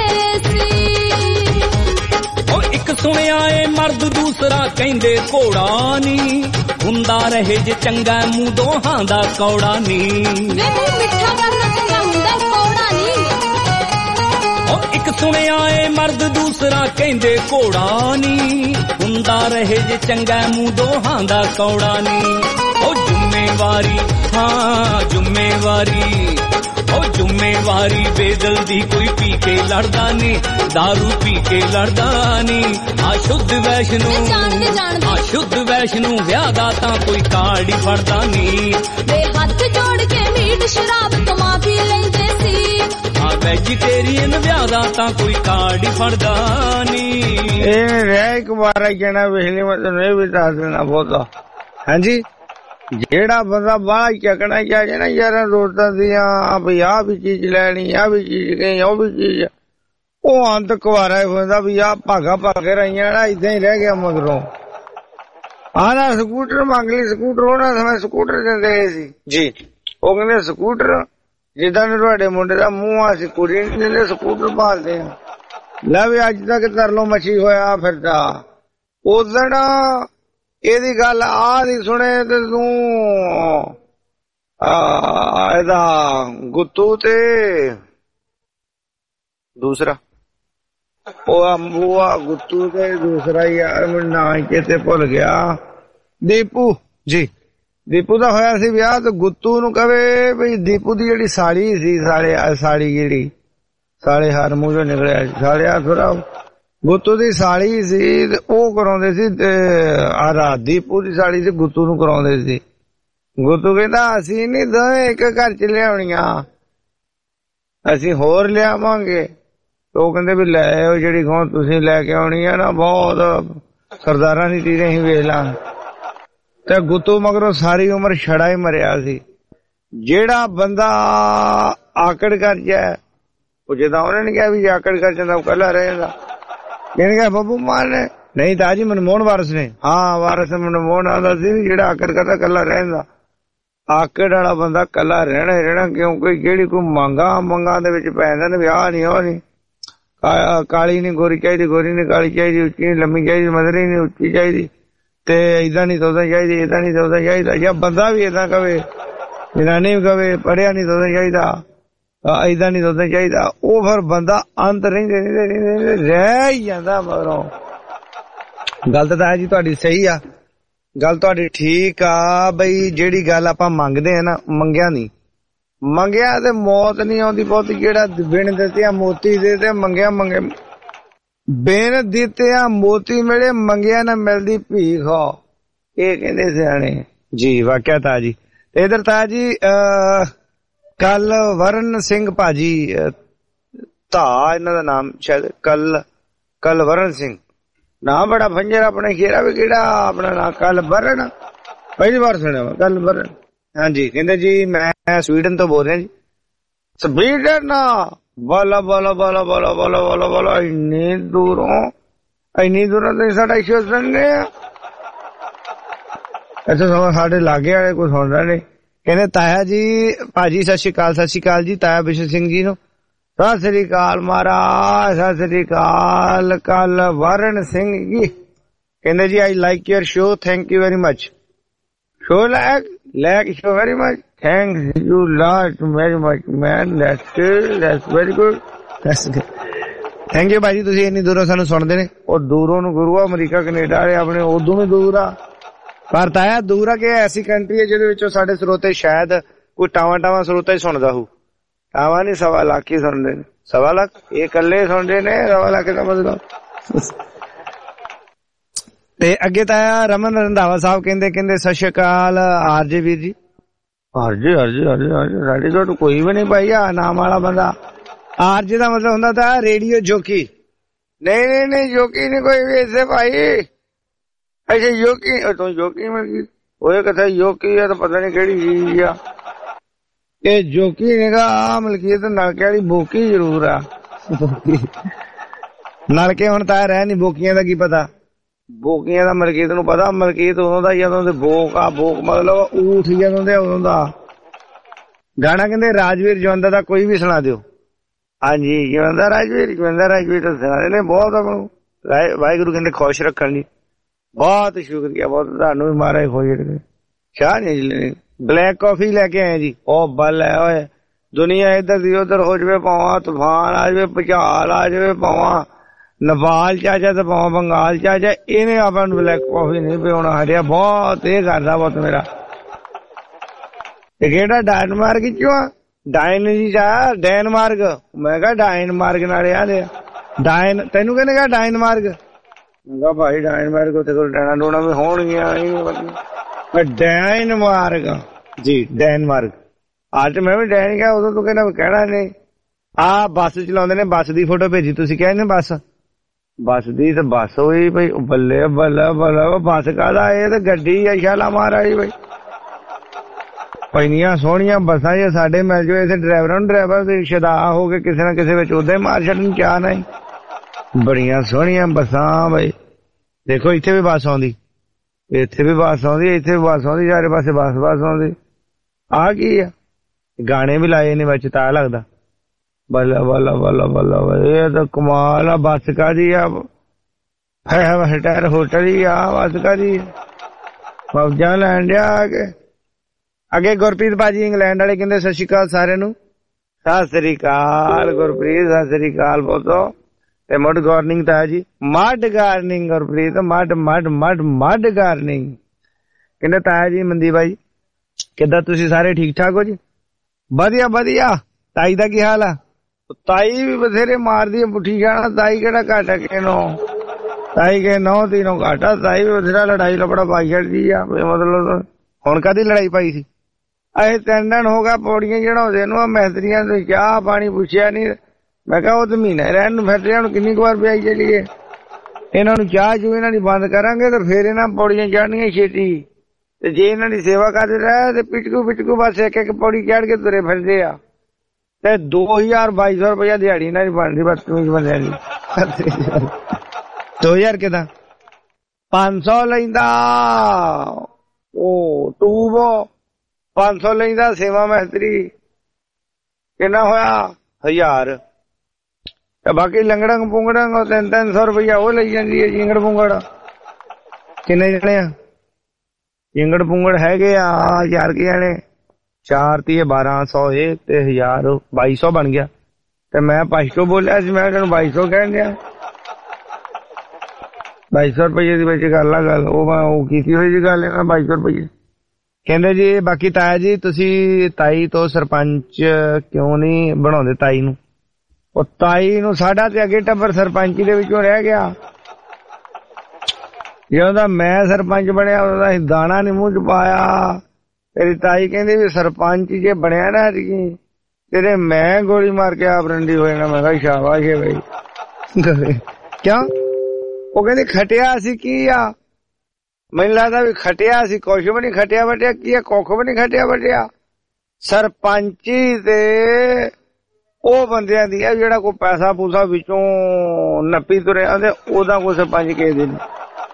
ਸੀ ਉਹ ਇੱਕ ਸੁਣਿਆ ਏ ਮਰਦ ਦੂਸਰਾ ਕਹਿੰਦੇ ਘੋੜਾ ਨੀ ਹੁੰਦਾ ਰਹੇ ਜੇ ਚੰਗਾ ਮੂੰਹ ਦੋਹਾਂ ਦਾ ਕੌੜਾ ਨੀ ਵੇ ਮੂੰਹ ਮਿੱਠਾ ਕਰਨਾ ਚੰਗਾ ਹੁੰਦਾ ਕੌੜਾ ਨੀ ਉਹ ਇੱਕ ਸੁਣਿਆ ਏ ਮਰਦ ਦੂਸਰਾ ਕਹਿੰਦੇ ਘੋੜਾ ਨੀ ਹੁੰਦਾ ਰਹੇ ਜੇ ਚੰਗਾ ਮੂੰਹ ਦੋਹਾਂ ਦਾ ਕੌੜਾ ਨੀ ਉਹ ਜ਼ਿੰਮੇਵਾਰੀ ਹਾਂ ਜ਼ਿੰਮੇਵਾਰੀ ਉਹ ਜ਼ਿੰਮੇਵਾਰੀ ਬੇਦਲ ਦੀ ਕੋਈ ਪੀ ਕੇ ਲੜਦਾ ਨੀ ਦਾਰੂ ਪੀ ਕੇ ਲੜਦਾ ਨੀ ਆ ਸ਼ੁੱਧ ਵੈਸ਼ਨੂੰ ਆ ਸ਼ੁੱਧ ਵੈਸ਼ਨੂੰ ਵਿਆਹ ਦਾ ਤਾਂ ਕੋਈ ਕਾਰਡ ਹੀ ਫੜਦਾ ਨੀ ਵੇ ਹੱਥ ਜੋੜ ਕੇ ਮੀਟ ਸ਼ਰਾਬ ਤੋਂ ਮਾਫੀ ਲੈਂਦੇ ਸੀ ਆ ਵੈਜੀਟੇਰੀਅਨ ਵਿਆਹ ਦਾ ਤਾਂ ਕੋਈ ਕਾਰਡ ਹੀ ਫੜਦਾ ਨੀ ਇਹ ਰਹਿ ਇੱਕ ਵਾਰ ਕਹਿਣਾ ਵੇਖਲੀ ਮੈਂ ਤੈਨੂੰ ਇਹ ਵੀ ਦੱਸ ਦੇਣਾ ਬਹੁਤਾ ਹਾਂਜੀ ਜਿਹੜਾ ਬੰਦਾ ਬਾਹਲਾ ਚੱਕਣਾ ਚਾਹ ਜਾਣਾ ਯਾਰਾਂ ਦੋਸਤਾਂ ਦੀਆਂ ਵੀ ਆਹ ਵੀ ਚੀਜ਼ ਲੈਣੀ ਆਹ ਵੀ ਚੀਜ਼ ਗਈ ਉਹ ਵੀ ਚੀਜ਼ ਉਹ ਅੰਤ ਕੁਆਰਾ ਹੁੰਦਾ ਵੀ ਆਹ ਭਾਗਾ ਭਾਗੇ ਰਹੀਆਂ ਨਾ ਏਦਾਂ ਹੀ ਰਹਿ ਗਿਆ ਮਗਰੋਂ ਆਹ ਸਕੂਟਰ ਮੰਗ ਲਈ ਸਕੂਟਰ ਉਹਨਾਂ ਸਮੇਂ ਸਕੂਟਰ ਦਿੰਦੇ ਸੀ ਜੀ ਉਹ ਕਹਿੰਦੇ ਸਕੂਟਰ ਜਿੱਦਾਂ ਤੁਹਾਡੇ ਮੁੰਡੇ ਦਾ ਮੂੰਹ ਆ ਸੀ ਕੁੜੀ ਨਹੀਂ ਦਿੰਦੇ ਸਕੂਟਰ ਭਾਲਦੇ ਆ ਲੈ ਵੀ ਅੱਜ ਤੱਕ ਤਰਲੋ ਮੱਛੀ ਹੋਇਆ ਫਿਰਦਾ ਉਦਣ ਇਹਦੀ ਗੱਲ ਆਹ ਦੀ ਸੁਣੇ ਤੇ ਤੂੰ ਇਹਦਾ ਗੁੱਤੂ ਤੇ ਦੂਸਰਾ ਉਹ ਬੂਆ ਗੁੱਤੂ ਤੇ ਦੂਸਰਾ ਯਾਰ ਮੈਨੂੰ ਨਾਂ ਕਿਤੇ ਭੁੱਲ ਗਿਆ ਦੀਪੂ ਜੀ ਦੀਪੂ ਦਾ ਹੋਇਆ ਸੀ ਵਿਆਹ ਤੇ ਗੁੱਤੂ ਨੂੰ ਕਵੇ ਵੀ ਦੀਪੂ ਦੀ ਜਿਹੜੀ ਸਾਲੀ ਸੀ ਸਾਲੇ ਸਾਲੀ ਜਿਹੜੀ ਸਾਲੇ ਹਰ ਮੂੰਹ ਚੋਂ ਨਿਕਲਿਆ ਸਾਲਿਆ ਥੋੜਾ ਗੁੱਤੂ ਦੀ ਸਾਲੀ ਸੀ ਤੇ ਉਹ ਕਰਾਉਂਦੇ ਸੀ ਆ ਰਾਤ ਦੀਪੂ ਦੀ ਸਾਲੀ ਤੇ ਗੁੱਤੂ ਨੂੰ ਕਰਾਉਂਦੇ ਸੀ ਗੁੱਤੂ ਕਹਿੰਦਾ ਅਸੀਂ ਨੀ ਦੋਵੇਂ ਇੱਕ ਘਰ ਚ ਲਿਆਉਣੀਆਂ ਅਸੀਂ ਹੋਰ ਲਿਆਵਾਂਗੇ ਉਹ ਕਹਿੰਦੇ ਵੀ ਲੈ ਆਓ ਜਿਹੜੀ ਖੋਂ ਤੁਸੀਂ ਲੈ ਕੇ ਆਉਣੀ ਆ ਨਾ ਬਹੁਤ ਸਰਦਾਰਾਂ ਦੀ ਚੀਜ਼ ਅਸੀਂ ਵੇਖ ਲਾਂ ਤੇ ਗੁੱਤੂ ਮਗਰੋਂ ਸਾਰੀ ਉਮਰ ਛੜਾ ਹੀ ਮਰਿਆ ਸੀ ਜਿਹੜਾ ਬੰਦਾ ਆਕੜ ਕਰ ਜਾਏ ਉਹ ਜਿੱਦਾਂ ਉਹਨਾਂ ਨੇ ਕਿਹਾ ਵੀ ਆਕੜ ਕਰ ਜਾਂਦਾ ਉਹ ਕੱਲਾ ਰਹਿ ਜਾਂਦਾ ਕਹਿੰਦੇ ਕਿਹਾ ਬੱਬੂ ਮਾਨ ਨੇ ਨਹੀਂ ਤਾਂ ਜੀ ਮਨਮੋਹਨ ਵਾਰਸ ਨੇ ਹਾਂ ਵਾਰਸ ਮਨਮੋਹਨ ਆਉਂਦਾ ਸੀ ਜਿਹੜਾ ਆਕੜ ਕਰਦਾ ਕੱਲਾ ਰਹਿੰਦਾ ਆਕੜ ਵਾਲਾ ਬੰਦਾ ਕੱਲਾ ਰਹਿਣਾ ਰਹਿਣਾ ਕਿਉਂਕਿ ਜਿਹੜੀ ਕੋਈ ਮੰਗਾ ਮੰਗਾ ਦੇ ਵਿੱਚ ਪੈ ਜਾਂਦਾ ਵਿਆਹ ਨਹੀਂ ਉਹ ਨਹੀਂ ਕਾਲੀ ਨੀ ਗੋਰੀ ਚਾਹੀਦੀ ਗੋਰੀ ਨੀ ਕਾਲੀ ਚਾਹੀਦੀ ਉੱਚੀ ਨੀ ਲੰਮੀ ਚਾਹੀਦੀ ਮਧਰੀ ਨੀ ਉੱਚੀ ਚਾਹੀਦੀ ਤੇ ਏਦਾਂ ਨੀ ਸੌਦਾ ਚਾਹੀਦੀ ਏਦਾਂ ਨੀ ਸੌਦਾ ਚਾਹੀਦਾ ਜਾਂ ਬੰਦਾ ਵੀ ਏਦਾਂ ਕਵੇ ਜਨਾਨੀ ਵੀ ਕਵੇ ਪੜਿਆ ਨੀ ਸੌਦਾ ਚਾਹੀਦਾ ਏਦਾਂ ਨੀ ਸੌਦਾ ਚਾਹੀਦਾ ਉਹ ਫਿਰ ਬੰਦਾ ਅੰਤ ਰਹਿੰਦੇ ਰਹਿੰਦੇ ਰਹਿ ਹੀ ਜਾਂਦਾ ਮਗਰੋਂ ਗੱਲ ਤਾਂ ਜੀ ਤੁਹਾਡੀ ਸਹੀ ਆ ਗੱਲ ਤੁਹਾਡੀ ਠੀਕ ਆ ਬਈ ਜਿਹੜੀ ਗੱਲ ਆਪਾਂ ਮੰਗਦੇ ਆ ਨਾ ਮੰਗਿਆ ਨੀ ਮੰਗਿਆ ਤੇ ਮੌਤ ਨਹੀਂ ਆਉਂਦੀ ਬਹੁਤ ਜਿਹੜਾ ਬਿਨ ਦਿੱਤਿਆ ਮੋਤੀ ਦੇ ਤੇ ਮੰਗਿਆ ਮੰਗੇ ਬਿਨ ਦਿੱਤਿਆ ਮੋਤੀ ਮਿਲੇ ਮੰਗਿਆ ਨਾ ਮਿਲਦੀ ਭੀਖ ਇਹ ਕਹਿੰਦੇ ਸਿਆਣੇ ਜੀ ਵਾਕਿਆ ਤਾਂ ਜੀ ਤੇ ਇਧਰ ਤਾਂ ਜੀ ਅਹ ਕੱਲ ਵਰਨ ਸਿੰਘ ਭਾਜੀ ਧਾ ਇਹਨਾਂ ਦਾ ਨਾਮ ਸ਼ਾਇਦ ਕੱਲ ਕੱਲ ਵਰਨ ਸਿੰਘ ਨਾ ਬੜਾ ਫੰਜਰ ਆਪਣੇ ਖੇਰਾ ਵੀ ਕਿਹੜਾ ਆਪਣਾ ਨਾਂ ਕੱਲ ਵਰਨ ਪਹਿਲੀ ਵਾਰ ਸੁਣਿਆ ਕੱਲ ਵਰਨ ਹਾਂਜੀ ਕਹਿੰਦੇ ਜੀ ਮੈਂ ਸਵੀਡਨ ਤੋਂ ਬੋਲ ਰਿਹਾ ਜੀ ਸਵੀਡਨ ਬਾਲਾ ਬਾਲਾ ਬਾਲਾ ਬਾਲਾ ਬਾਲਾ ਬਾਲਾ ਬਾਲਾ ਇੰਨੀ ਦੂਰੋਂ ਇੰਨੀ ਦੂਰੋਂ ਤੇ ਸਾਡਾ ਸ਼ੋਅ ਸੁਣਨੇ ਆ ਅੱਛਾ ਸਮਾਂ ਸਾਡੇ ਲਾਗੇ ਵਾਲੇ ਕੋਈ ਸੁਣਦਾ ਨਹੀਂ ਕਹਿੰਦੇ ਤਾਇਆ ਜੀ ਭਾਜੀ ਸਤਿ ਸ਼੍ਰੀ ਅਕਾਲ ਸਤਿ ਸ਼੍ਰੀ ਅਕਾਲ ਜੀ ਤਾਇਆ ਬਿਸ਼ਨ ਸਿੰਘ ਜੀ ਨੂੰ ਸਤਿ ਸ਼੍ਰੀ ਅਕਾਲ ਮਹਾਰਾਜ ਸਤਿ ਸ਼੍ਰੀ ਅਕਾਲ ਕੱਲ ਵਰਨ ਸਿੰਘ ਜੀ ਕਹਿੰਦੇ ਜੀ I like your show thank you very much show like like show very much thanks you lot very much man that's good that's very good that's good thank you ਭਾਜੀ ਤੁਸੀਂ ਇੰਨੀ ਦੂਰੋਂ ਸਾਨੂੰ ਸੁਣਦੇ ਨੇ ਉਹ ਦੂਰੋਂ ਨੂੰ ਗੁਰੂ ਅਮਰੀਕਾ ਕੈਨੇਡਾ ਵਾਲੇ ਆਪਣੇ ਉਦੋਂ ਵੀ ਦੂਰ ਆ ਪਰ ਤਾਇਆ ਦੂਰ ਆ ਕਿ ਐਸੀ ਕੰਟਰੀ ਹੈ ਜਿਹਦੇ ਵਿੱਚੋਂ ਸਾਡੇ ਸਰੋਤੇ ਸ਼ਾਇਦ ਕੋਈ ਟਾਵਾਂ ਟਾਵਾਂ ਸਰੋਤਾ ਹੀ ਸੁਣਦਾ ਹੋਊ ਟਾਵਾਂ ਨੀ ਸਵਾ ਲੱਖ ਹੀ ਸੁਣਦੇ ਨੇ ਸਵਾ ਲੱਖ ਇਹ ਇਕੱਲੇ ਸੁਣਦੇ ਨੇ ਸਵਾ ਲੱਖ ਦਾ ਮਤਲਬ ਤੇ ਅੱਗੇ ਤਾਇਆ ਰਮਨ ਰੰਧਾਵਾ ਸਾਹਿਬ ਕਹਿੰਦੇ ਕਹਿੰਦੇ ਸਤਿ ਸ਼੍ਰੀ ਅਕਾਲ ਆਰਜੇ ਵੀਰ ਜੀ ਹਰਜੀ ਹਰਜੀ ਹਰਜੀ ਹਰਜੀ ਸਾਡੀ ਤੋਂ ਕੋਈ ਵੀ ਨਹੀਂ ਭਾਈ ਆ ਨਾਮ ਵਾਲਾ ਬੰਦਾ। ਆਰਜੀ ਦਾ ਮਤਲਬ ਹੁੰਦਾ ਤਾਂ ਰੇਡੀਓ ਜੋਕੀ। ਨਹੀਂ ਨਹੀਂ ਨਹੀਂ ਜੋਕੀ ਨਹੀਂ ਕੋਈ ਵੀ ਇੱਥੇ ਭਾਈ। ਅੱਛਾ ਯੋਕੀ ਤੂੰ ਯੋਕੀ ਮਿਲ ਗਈ ਉਹ ਕਿਥੇ ਯੋਕੀ ਆ ਤਾਂ ਪਤਾ ਨਹੀਂ ਕਿਹੜੀ ਚੀਜ਼ ਆ ਇਹ ਜੋਕੀ ਨੇਗਾ। ਆ ਮਲਕੀਤ ਨਲਕੇ ਵਾਲੀ ਬੋਕੀ ਜ਼ਰੂਰ ਆ। ਨਲਕੇ ਹੁਣ ਤਾਂ ਰਹਿ ਨੀ ਬੋਕੀਆਂ ਦਾ ਕੀ ਪਤਾ। ਬੋਕੀਆਂ ਦਾ ਮਲਕੀਤ ਨੂੰ ਪਤਾ। ਮਲਕੀਤ ਉਦੋਂ ਦਾ ਜਦੋਂ ਦੇ ਬੋਕ ਆ ਬੋਕ ਮਤਲਬ ਊਠ ਜਦੋਂ ਦੇ ਉਦੋਂ ਦਾ। ਗਾਣਾ ਕਹਿੰਦੇ ਰਾਜਵੀਰ ਜਵੰਦਾ ਦਾ ਕੋਈ ਵੀ ਸੁਣਾ ਦਿਓ। ਹਾਂਜੀ ਜਵੰਦਾ ਰਾਜਵੀਰ ਜਵੰਦਾ ਰਾਜਵੀਰ ਤਾਂ ਸੁਣਾ ਨੇ ਬਹੁਤ। ਵਾਹਿਗੁਰੂ ਕਹਿੰਦੇ ਖੁਸ਼ ਰੱਖਣ ਲਈ ਬਹੁਤ ਸ਼ੁਕਰੀਆ ਬਹੁਤ ਤੁਹਾਨੂੰ ਵੀ ਮਹਾਰਾਜ ਖੁਸ਼ ਰੱਖੇ। ਚਾਹ ਨਹੀਂ ਬਲੈਕ ਕਾਫੀ ਲੈ ਕੇ ਆਏ ਜੀ। ਉਹ ਬੱਲ ਹੈ ਓਏ ਦੁਨੀਆ ਇੱਧਰ ਦੀ ਉੱਧਰ ਹੋ ਜਾਵੇ ਭਾਵਾਂ ਤੂਫਾਨ ਆ ਜਾਵੇ ਭੁਚਾਲ ਆ ਜਾਵੇ ਭਾਵਾਂ ਨੇਪਾਲ ਚ ਆ ਜਾ ਤੇ ਭਾਵਾਂ ਬੰਗਾਲ ਚ ਆ ਜਾ ਇਹਨੇ ਆਪਾਂ ਨੂੰ ਬਲੈਕ ਕਾਫੀ ਨਹੀਂ ਪਿਉਣਾ ਹਟਿਆ। ਬਹੁਤ ਇਹ ਕਰਦਾ ਬਹੁਤ ਮੇਰਾ। ਤੇ ਕਿਹੜਾ ਡੈਨਮਾਰਕ ਚੋਂ ਆ ਡਾਇਨ ਜੀ ਜਾ ਡੈਨਮਾਰਕ। ਮੈਂ ਕਿਹਾ ਡਾਇਨਮਾਰਕ ਨਾਲੇ ਆ ਦੇ ਡਾਇਨ ਤੈਨੂੰ ਕਹਿੰਦੇ ਕਿਹਾ ਡਾਇਨਮਾਰਕ। ਮੈਂ ਕਿਹਾ ਭਾਈ ਡਾਇਨਮਾਰਕ ਉੱਥੇ ਕੋਲ ਡੈਣਾ ਡੋਣਾ ਵੀ ਹੋਣਗੀਆਂ। ਡੈਨਮਾਰਕ ਜੀ ਡੈਨਮਾਰਕ ਅੱਜ ਮੈਂ ਵੀ ਡੈਨ ਗਿਆ ਉਦੋਂ ਤੂੰ ਕਹਿੰਦਾ ਕਹਿਣਾ ਨਹੀਂ। ਆ ਬੱਸ ਚਲਾਉਂਦੇ ਨੇ ਬੱਸ ਦੀ ਫੋਟੋ ਭੇਜੀ ਤੁਸੀਂ ਕਹਿੰਦੇ ਬੱਸ ਬੱਸ ਦੀ ਤਾਂ ਬੱਸ ਹੋਈ ਬਈ ਬੱਲੇ ਬੱਲੇ ਬੱਲੇ ਬੱਸ ਕਾਹਦਾ ਇਹ ਤਾਂ ਗੱਡੀ ਆ ਸ਼ਾਲਾ ਮਹਾਰਾਜ ਬਈ। ਇੰਨੀਆਂ ਸੋਹਣੀਆਂ ਬੱਸਾਂ ਜੇ ਸਾਡੇ ਮਿਲ ਜਾਵੇ ਇੱਥੇ ਡਰਾਈਵਰਾਂ ਨੂੰ ਡਰਾਈਵਰ ਸ਼ਦਾ ਹੋ ਕੇ ਕਿਸੇ ਨਾ ਕਿਸੇ ਵਿੱਚ ਉਦਾਂ ਹੀ ਮਾਰ ਛੱਡਣ ਚਾਹ ਨਹੀਂ। ਬੜੀਆਂ ਸੋਹਣੀਆਂ ਬੱਸਾਂ ਬਈ। ਦੇਖੋ ਇੱਥੇ ਵੀ ਬੱਸ ਆਉਂਦੀ ਇੱਥੇ ਵੀ ਬੱਸ ਆਉਂਦੀ ਇੱਥੇ ਵੀ ਬੱਸ ਆਉਂਦੀ ਚਾਰੇ ਪਾਸੇ ਬੱਸ ਬੱਸ ਆਉਂਦੀ। ਆ ਕੀ ਆ ਗਾਣੇ ਵੀ ਲਾਏ ਨੇ ਵਿੱਚ ਤਾਂ ਲੱਗਦਾ ਬੱਲਾ ਬੱਲਾ ਬੱਲਾ ਬੱਲਾ ਇਹ ਤਾਂ ਕਮਾਲ ਆ। ਬੱਸ ਕਾਹਦੀ ਆ ਹੋਟਲ ਹੀ ਆ ਬੱਸ ਕਾਹਦੀ ਮੌਜਾਂ ਲੈਣ ਡਿਆ ਆ ਕੇ। ਅੱਗੇ ਗੁਰਪ੍ਰੀਤ ਭਾਜੀ ਇੰਗਲੈਂਡ ਵਾਲੇ ਕਹਿੰਦੇ ਸਤਿ ਸ਼੍ਰੀ ਅਕਾਲ ਸਾਰਿਆਂ ਨੂੰ। ਸਤਿ ਸ੍ਰੀ ਅਕਾਲ ਗੁਰਪ੍ਰੀਤ ਸਤਿ ਸ੍ਰੀ ਅਕਾਲ ਬੋਲੋ ਤੇ ਮੱਡ ਗਾਰਨਿੰਗ ਤਾਂ ਜੀ ਮੱਡ ਗਾਰਨਿੰਗ ਗੁਰਪ੍ਰੀਤ ਮੱਡ ਮੱਡ ਮੱਡ ਮੱਡ ਗਾਰਨਿੰਗ ਕਹਿੰਦੇ ਤਾਇਆ ਜੀ ਮੰਦੀ ਬਾਈ ਕਿੱਦਾਂ ਤੁਸੀਂ ਸਾਰੇ ਠੀਕ ਠਾਕ ਹੋ ਜੀ। ਵਧੀਆ ਵਧੀਆ। ਤਾਈ ਦਾ ਕੀ ਹਾਲ ਆ। ਤਾਈ ਵੀ ਬਥੇਰੇ ਮਾਰਦੀ ਆ ਪੁੱਠੀ ਜਾਣਾ। ਤਾਈ ਕਿਹੜਾ ਘੱਟ ਆ ਕਿਨੋਂ ਤਾਈ ਕੇ ਨੌ ਤੀਨੋਂ ਘਾਟਾ। ਤਾਈ ਵੀ ਬਥੇਰਾ ਲੜਾਈ ਲਪੜਾ ਪਾਈ ਛੱਡਦੀ ਆ। ਮਤਲਬ ਹੁਣ ਕਾਹਦੀ ਲੜਾਈ ਪਾਈ ਸੀ। ਅਸੀਂ ਤਿੰਨ ਦਿਨ ਹੋ ਗਿਆ ਪੌੜੀਆਂ ਚੜਾਉਂਦੇ ਨੂੰ ਮਿਸਤਰੀਆਂ ਤੋਂ ਚਾਹ ਪਾਣੀ ਪੁੱਛਿਆ ਨੀ। ਮੈਂ ਕਿਹਾ ਉਹ ਤਾਂ ਮਹੀਨਾ ਰਹਿਣ ਨੂੰ ਫਿਰਦੇ ਹੁਣ ਕਿੰਨੀ ਕੁ ਵਾਰ ਪਿਆਈ ਚੱਲੀਏ ਇਹਨਾਂ ਨੂੰ ਚਾਹ ਚੂ ਇਹਨਾਂ ਦੀ ਬੰਦ ਕਰਾਂਗੇ ਤੇ ਫੇਰ ਇਹਨਾਂ ਪੌੜੀਆਂ ਚੜ੍ਹਨੀਆਂ ਛੇਤੀ। ਤੇ ਜੇ ਇਹਨਾਂ ਦੀ ਸੇਵਾ ਕਰਦੇ ਰਹੇ ਤੇ ਪਿਟਕੂ ਪਿਟਕੂ ਬਸ ਇੱਕ ਇੱਕ ਪੌੜੀ ਚੜ੍ਹ ਕੇ ਤੁਰੇ ਫਿਰਦੇ ਆ। ਤੇ ਦੋ ਹਜ਼ਾਰ ਬਾਈ ਸੌ ਰੁਪਇਆ ਦਿਹਾੜੀ ਇਹਨਾਂ ਦੀ ਬਣਦੀ ਬਦਤਮੀਜ਼ ਬੰਦਿਆਂ ਦੀ। ਦੋ ਹਜ਼ਾਰ ਕਿਦਾਂ ਪੰਜ ਸੌ ਲੈਂਦਾ ਉਹ ਟੂਬ ਪੰਜ ਸੌ ਲੈਂਦਾ ਸੇਵਾ ਮਿਸਤਰੀ। ਕਿੰਨਾ ਹੋਇਆ ਹਜ਼ਾਰ। ਤੇ ਬਾਕੀ ਲੰਗੜੰਗ ਪੁੰਗੜੰਗ ਤਿੰਨ ਤਿੰਨ ਸੌ ਰੁਪਇਆ ਉਹ ਲਈ ਜਾਂਦੀ ਹੈ ਜਿੰਗੜ ਪੁੰਗੜ। ਕਿੰਨੇ ਜਣੇ ਆ ਜਿੰਗੜ ਪੁੰਗੜ ਹੈਗੇ ਆ ਹਜ਼ਾਰ ਕੇ ਜਣੇ। ਚਾਰ ਤੀਏ ਬਾਰਾਂ ਸੌ ਇਹ ਤੇ ਹਜ਼ਾਰ ਬਾਈ ਸੌ ਬਣ ਗਿਆ। ਤੇ ਮੈਂ ਪੰਜ ਸੌ ਬੋਲਿਆ ਸੀ ਮੈਂ ਤੈਨੂੰ ਬਾਈ ਸੌ ਕਹਿਣ ਡਿਆ। ਬਾਈ ਸੌ ਰੁਪਏ ਦੀ ਵਿੱਚ ਕਰ ਲਾ ਗੱਲ। ਉਹ ਮੈਂ ਉਹ ਕੀਤੀ ਹੋਈ ਜੀ ਗੱਲ ਬਾਈ ਸੌ ਰੁਪਏ। ਕਹਿੰਦੇ ਜੀ ਬਾਕੀ ਤਾਇਆ ਜੀ ਤੁਸੀਂ ਤਾਈ ਤੋਂ ਸਰਪੰਚ ਕਿਉਂ ਨਹੀਂ ਬਣਾਉਂਦੇ ਤਾਈ ਨੂੰ। ਉਹ ਤਾਈ ਨੂੰ ਸਾਡਾ ਤੇ ਅੱਗੇ ਟੱਬਰ ਸਰਪੰਚੀ ਦੇ ਵਿੱਚੋਂ ਰਹਿ ਗਿਆ। ਜਦੋਂ ਦਾ ਮੈਂ ਸਰਪੰਚ ਬਣਿਆ ਉਹਦਾ ਅਸੀਂ ਦਾਣਾ ਨੀ ਮੂੰਹ ਚ ਪਾਇਆ। ਤੇਰੀ ਤਾਈ ਕਹਿੰਦੀ ਵੀ ਸਰਪੰਚ ਜੇ ਬਣਿਆ ਨਾ ਤੇਰੇ ਮੈਂ ਗੋਲੀ ਮਾਰ ਕੇ ਆਪ ਰੰਡੀ ਹੋ ਜਾਣਾ। ਮੈਂ ਕਿਹਾ ਸ਼ਾਬਾਸ਼ ਹੈ ਬਈ। ਕਿਉਂ ਉਹ ਕਹਿੰਦੇ ਖਟਿਆ ਸੀ ਕੀ ਆ। ਮੈਨੂੰ ਲੱਗਦਾ ਵੀ ਖਟਿਆ ਸੀ ਕੁਛ ਵੀ ਨੀ ਖਟਿਆ ਵਟਿਆ ਕੀ ਆ ਕੁੱਖ ਵੀ ਨੀ ਖਟਿਆ ਵਟਿਆ। ਸਰਪੰਚੀ ਤੇ ਉਹ ਬੰਦਿਆਂ ਦੀ ਆ ਜਿਹੜਾ ਕੋਈ ਪੈਸਾ ਪੂਸਾ ਵਿੱਚੋਂ ਨੱਪੀ ਤੁਰਿਆ ਤੇ ਉਹਦਾ ਕੋਈ ਸਰਪੰਚ ਕਿਸੇ ਦੇ ਨੀ।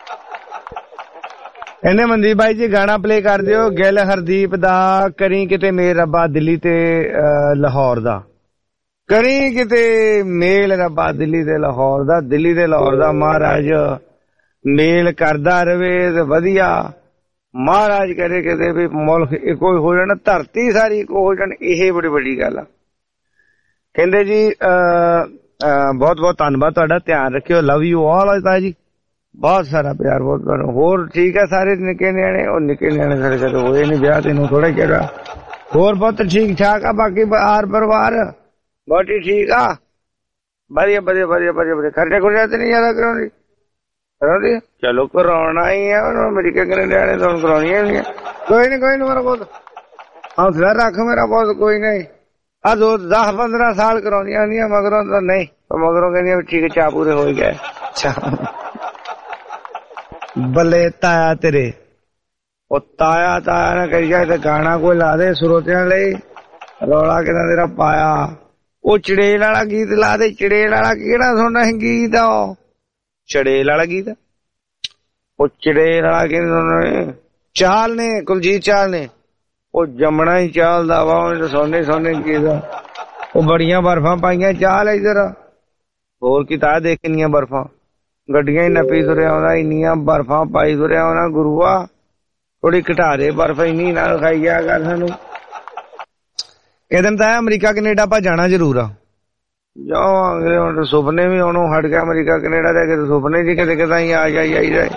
ਇਹਨੇ ਮਨਦੀਪ ਬਾਈ ਜੀ ਗਾਣਾ ਪਲੇ ਕਰ ਦਿਓ ਗਿੱਲ ਹਰਦੀਪ ਦਾ ਕਰੀ ਕਿਤੇ ਮੇਲ ਰੱਬਾ ਦਿੱਲੀ ਤੇ ਲਾਹੌਰ ਦਾ। ਕਰੀ ਕਿਤੇ ਮੇਲ ਰੱਬਾ ਦਿੱਲੀ ਤੇ ਲਾਹੌਰ ਦਾ। ਦਿੱਲੀ ਤੇ ਲਾਹੌਰ ਦਾ ਮਹਾਰਾਜ ਮੇਲ ਕਰਦਾ ਰਵੇ ਤੇ ਵਧੀਆ। ਮਹਾਰਾਜ ਕਰੇ ਕਿਤੇ ਵੀ ਮੁਲਕ ਇੱਕੋ ਹੋ ਜਾਣ ਧਰਤੀ ਸਾਰੀ ਇੱਕੋ ਹੋ ਜਾਣ। ਇਹ ਬੜੀ ਵੱਡੀ ਗੱਲ ਆ। ਕਹਿੰਦੇ ਜੀ ਬਹੁਤ ਬਹੁਤ ਧੰਨਵਾਦ ਤੁਹਾਡਾ। ਧਿਆਨ ਰੱਖਿਓ। ਲਵ ਯੂ ਆਲ ਤਾਇਆ ਜੀ। ਬਹੁਤ ਸਾਰਾ ਪਿਆਰ ਬਹੁਤ ਤੁਹਾਨੂੰ। ਹੋਰ ਠੀਕ ਹੈ ਸਾਰੇ ਨਿੱਕੇ ਨਿਆਣੇ। ਉਹ ਨਿੱਕੇ ਨਿਆਣੇ ਸਾਡੇ ਕਦੇ ਹੋਏ ਨੀ ਵਿਆਹ ਤੈਨੂੰ ਥੋੜਾ ਕਿਹੜਾ। ਹੋਰ ਬਹੁਤ ਠੀਕ ਠਾਕ ਆ। ਬਾਕੀ ਆਰ ਪਰਿਵਾਰ ਬਹੁਤ ਹੀ ਠੀਕ ਆ। ਵਧੀਆ ਵਧੀਆ ਵਧੀਆ ਵਧੀਆ ਵਧੀਆ। ਖਰਚੇ ਖੁਰਚੇ ਤੇ ਨਹੀਂ ਜ਼ਿਆਦਾ ਕਰਾਉਂਦੀ ਕਰਾਉਂਦੀ ਚਲੋ ਕਰਾਉਣਾ ਹੀ ਆ। ਅਮਰੀਕਾ ਕੈਨੇਡਾ ਵਾਲੇ ਤਾਂ ਹੁਣ ਕਰਾਉਣੀਆਂ ਹੀ ਨਹੀਂ। ਕੋਈ ਨੀ ਕੋਈ ਨੀ ਮੇਰਾ ਬਹੁਤ हौसला रख मेरा बहुत, कोई नहीं। आ दो दस पंद्रह साल कराउंदियां आंदियां मगरों तो नहीं, तो मगरों कहंदियां ठीक है चा पूरे हो गए। अच्छा बल्ले ताया तेरे, ओ ताया ताया ना कही जाए तो गाना कोई ला दे श्रोतियां लई, रौला कितना तेरा पाया। ओ चड़ेल वाला गीत ला दे, चड़ेल वाला केड़ा सुनना है गीत? ओ चड़ेल वाला गीत, ओ चड़ेल वाला कि चाल ने, कुलजीत चाल ने, ओ जमना ही चाल दा वा, तो सोने सोने गीत। ओ बड़ियां बर्फां पाइयां चाल इधर, होर की ताया देखनियां बर्फां, गड्डियां ही नपी तुरिया आउंदा, इन्नियां बर्फां पाई तुरिया आउंदा। गुरुआ थोड़ी घटा दे बर्फ, इन्नी ना खाई गया कर सानू। कहते ताया अमरीका कनेडा पा जाना जरूर आ। जावांगे हुण तो सुपने भी हुण हट गया अमरीका कनेडा दे, किते सुपने जी किते किते ही आ जाई आई जाए।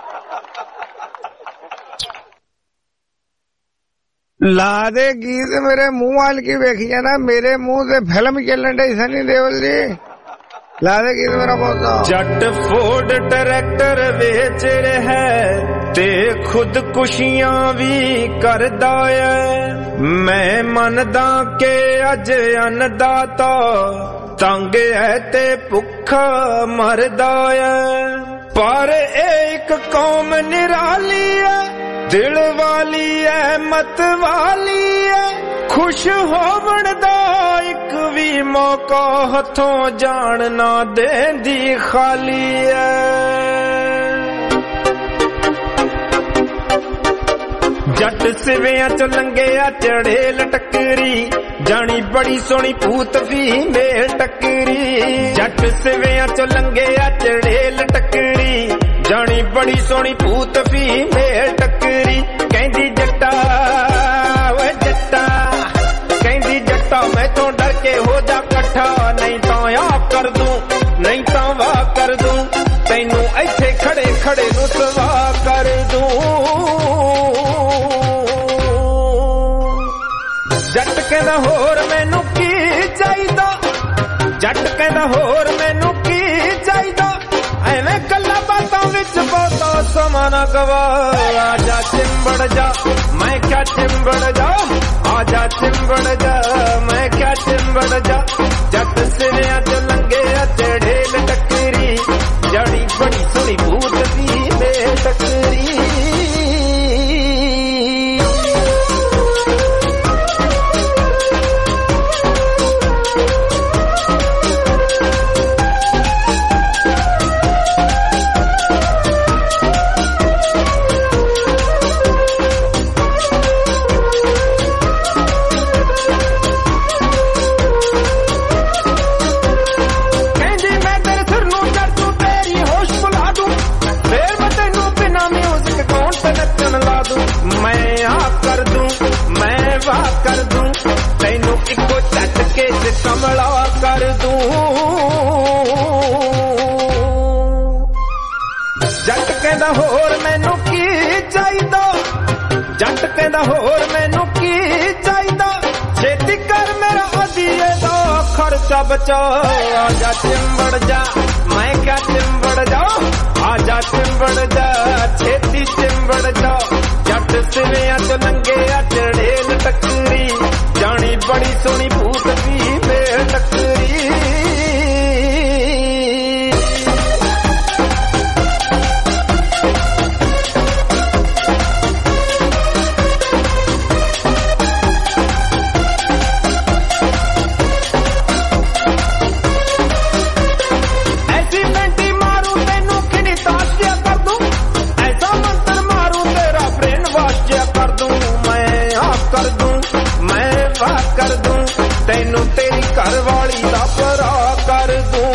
ला दे गीत मेरे मुंह वाल की वेखी जाना, मेरे मुंह से फिल्म चलन डई सनी देओल जी। ला दे गीत मेरा बहुत। जट फोर्ड ट्रैक्टर बेच रहा ते खुद खुशियां भी करदा है। मैं मनदा के अज अन्नदाता तंग है ते भुखा मरदा है, पर एक कौम निराली है, दिल वाली है मत वाली है, खुश होवण दा एक भी मौका हथों जान ना देंदी खाली है। जट सिवियां चो लंघिया चड़ेल टकरी, जानी बड़ी सोनी पूत फीमेल टकरी। जट सिवियां चो लंघिया चड़ेल टकरी, जानी बड़ी सोनी पूत फीमेल टकरी। कहंदी जट्टा वे जट्टा, कहंदी जट्टा मैं तो डर के हो जा कट्ठा, नहीं तो आ कर दूं नहीं तो वाह कर दूं, तैनू ऐथे खड़े खड़े नू सवा कर दूं। जट कहंदा होर मैनू की चाहीदा, जट कहंदा होर मैनू की चाहीदा, एवें गल्लां बातां विच बहुता समां ना गवा। आजा चिंबड़ जा मैं क्या चिंबड़ जा, आजा चिंबड़ जा मैं क्या चिंबड़ जा। जट सिवियां च लंघिया चड़ेल टकरी, जड़ी बड़ी सोहनी भूत दी मेल टकरी। मैं आ कर दूं मैं वाह कर दूं, तैनू इको झटके च कमला कर दूं। जट कहंदा होर मैनू की चाहीदा, जट कहंदा होर मैनू की चाहीदा, छेती कर मेरा अधीए दा खर्चा बचा। आजा चिंबड़ जा मैं क्या चिंबड़ जा, आजा चिंबड़ जा छेती चिंबड़ जा। जट सिवियां च लंघिया चड़ेल टकरी, जानी बड़ी सोहनी भूत दी मेल टकरी। ऐसी बेटी मारू तैनू किनी ताशिया कर दूं, ऐसा मंत्र मारू तेरा ब्रेन वॉश कर दूं। मैं आ कर दूं मैं वाह कर दूं, तैनू तेरी घरवाली दा परा कर दूं।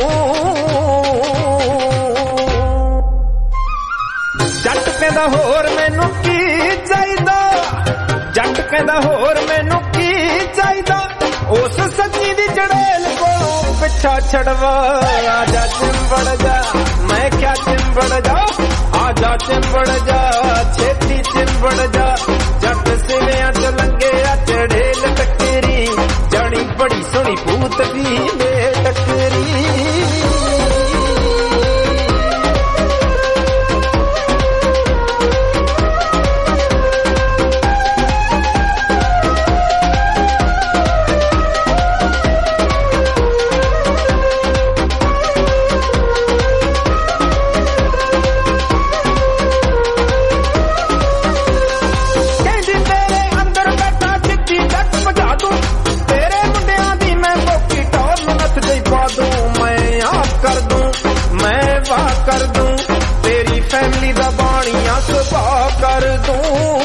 जट कहंदा होर मैनू की चाहीदा, जट कहंदा होर मैनू की चाहीदा, उस सच्ची दी चड़ेल कोलों पिछा छड़वा। आजा चिंबड़ जा मैं क्या चिंबड़ जा, आजा चिंबड़ जा छेती चिंबड़ जा। जट सिवियां च लंघिया चड़ेल टकरी, जानी बड़ी सोहनी भूत दी मेल टकरी। ਇਮਲੀ ਦਾ ਬਾਣੀਆਂ ਸੁਭਾ ਕਰ ਦੂੰ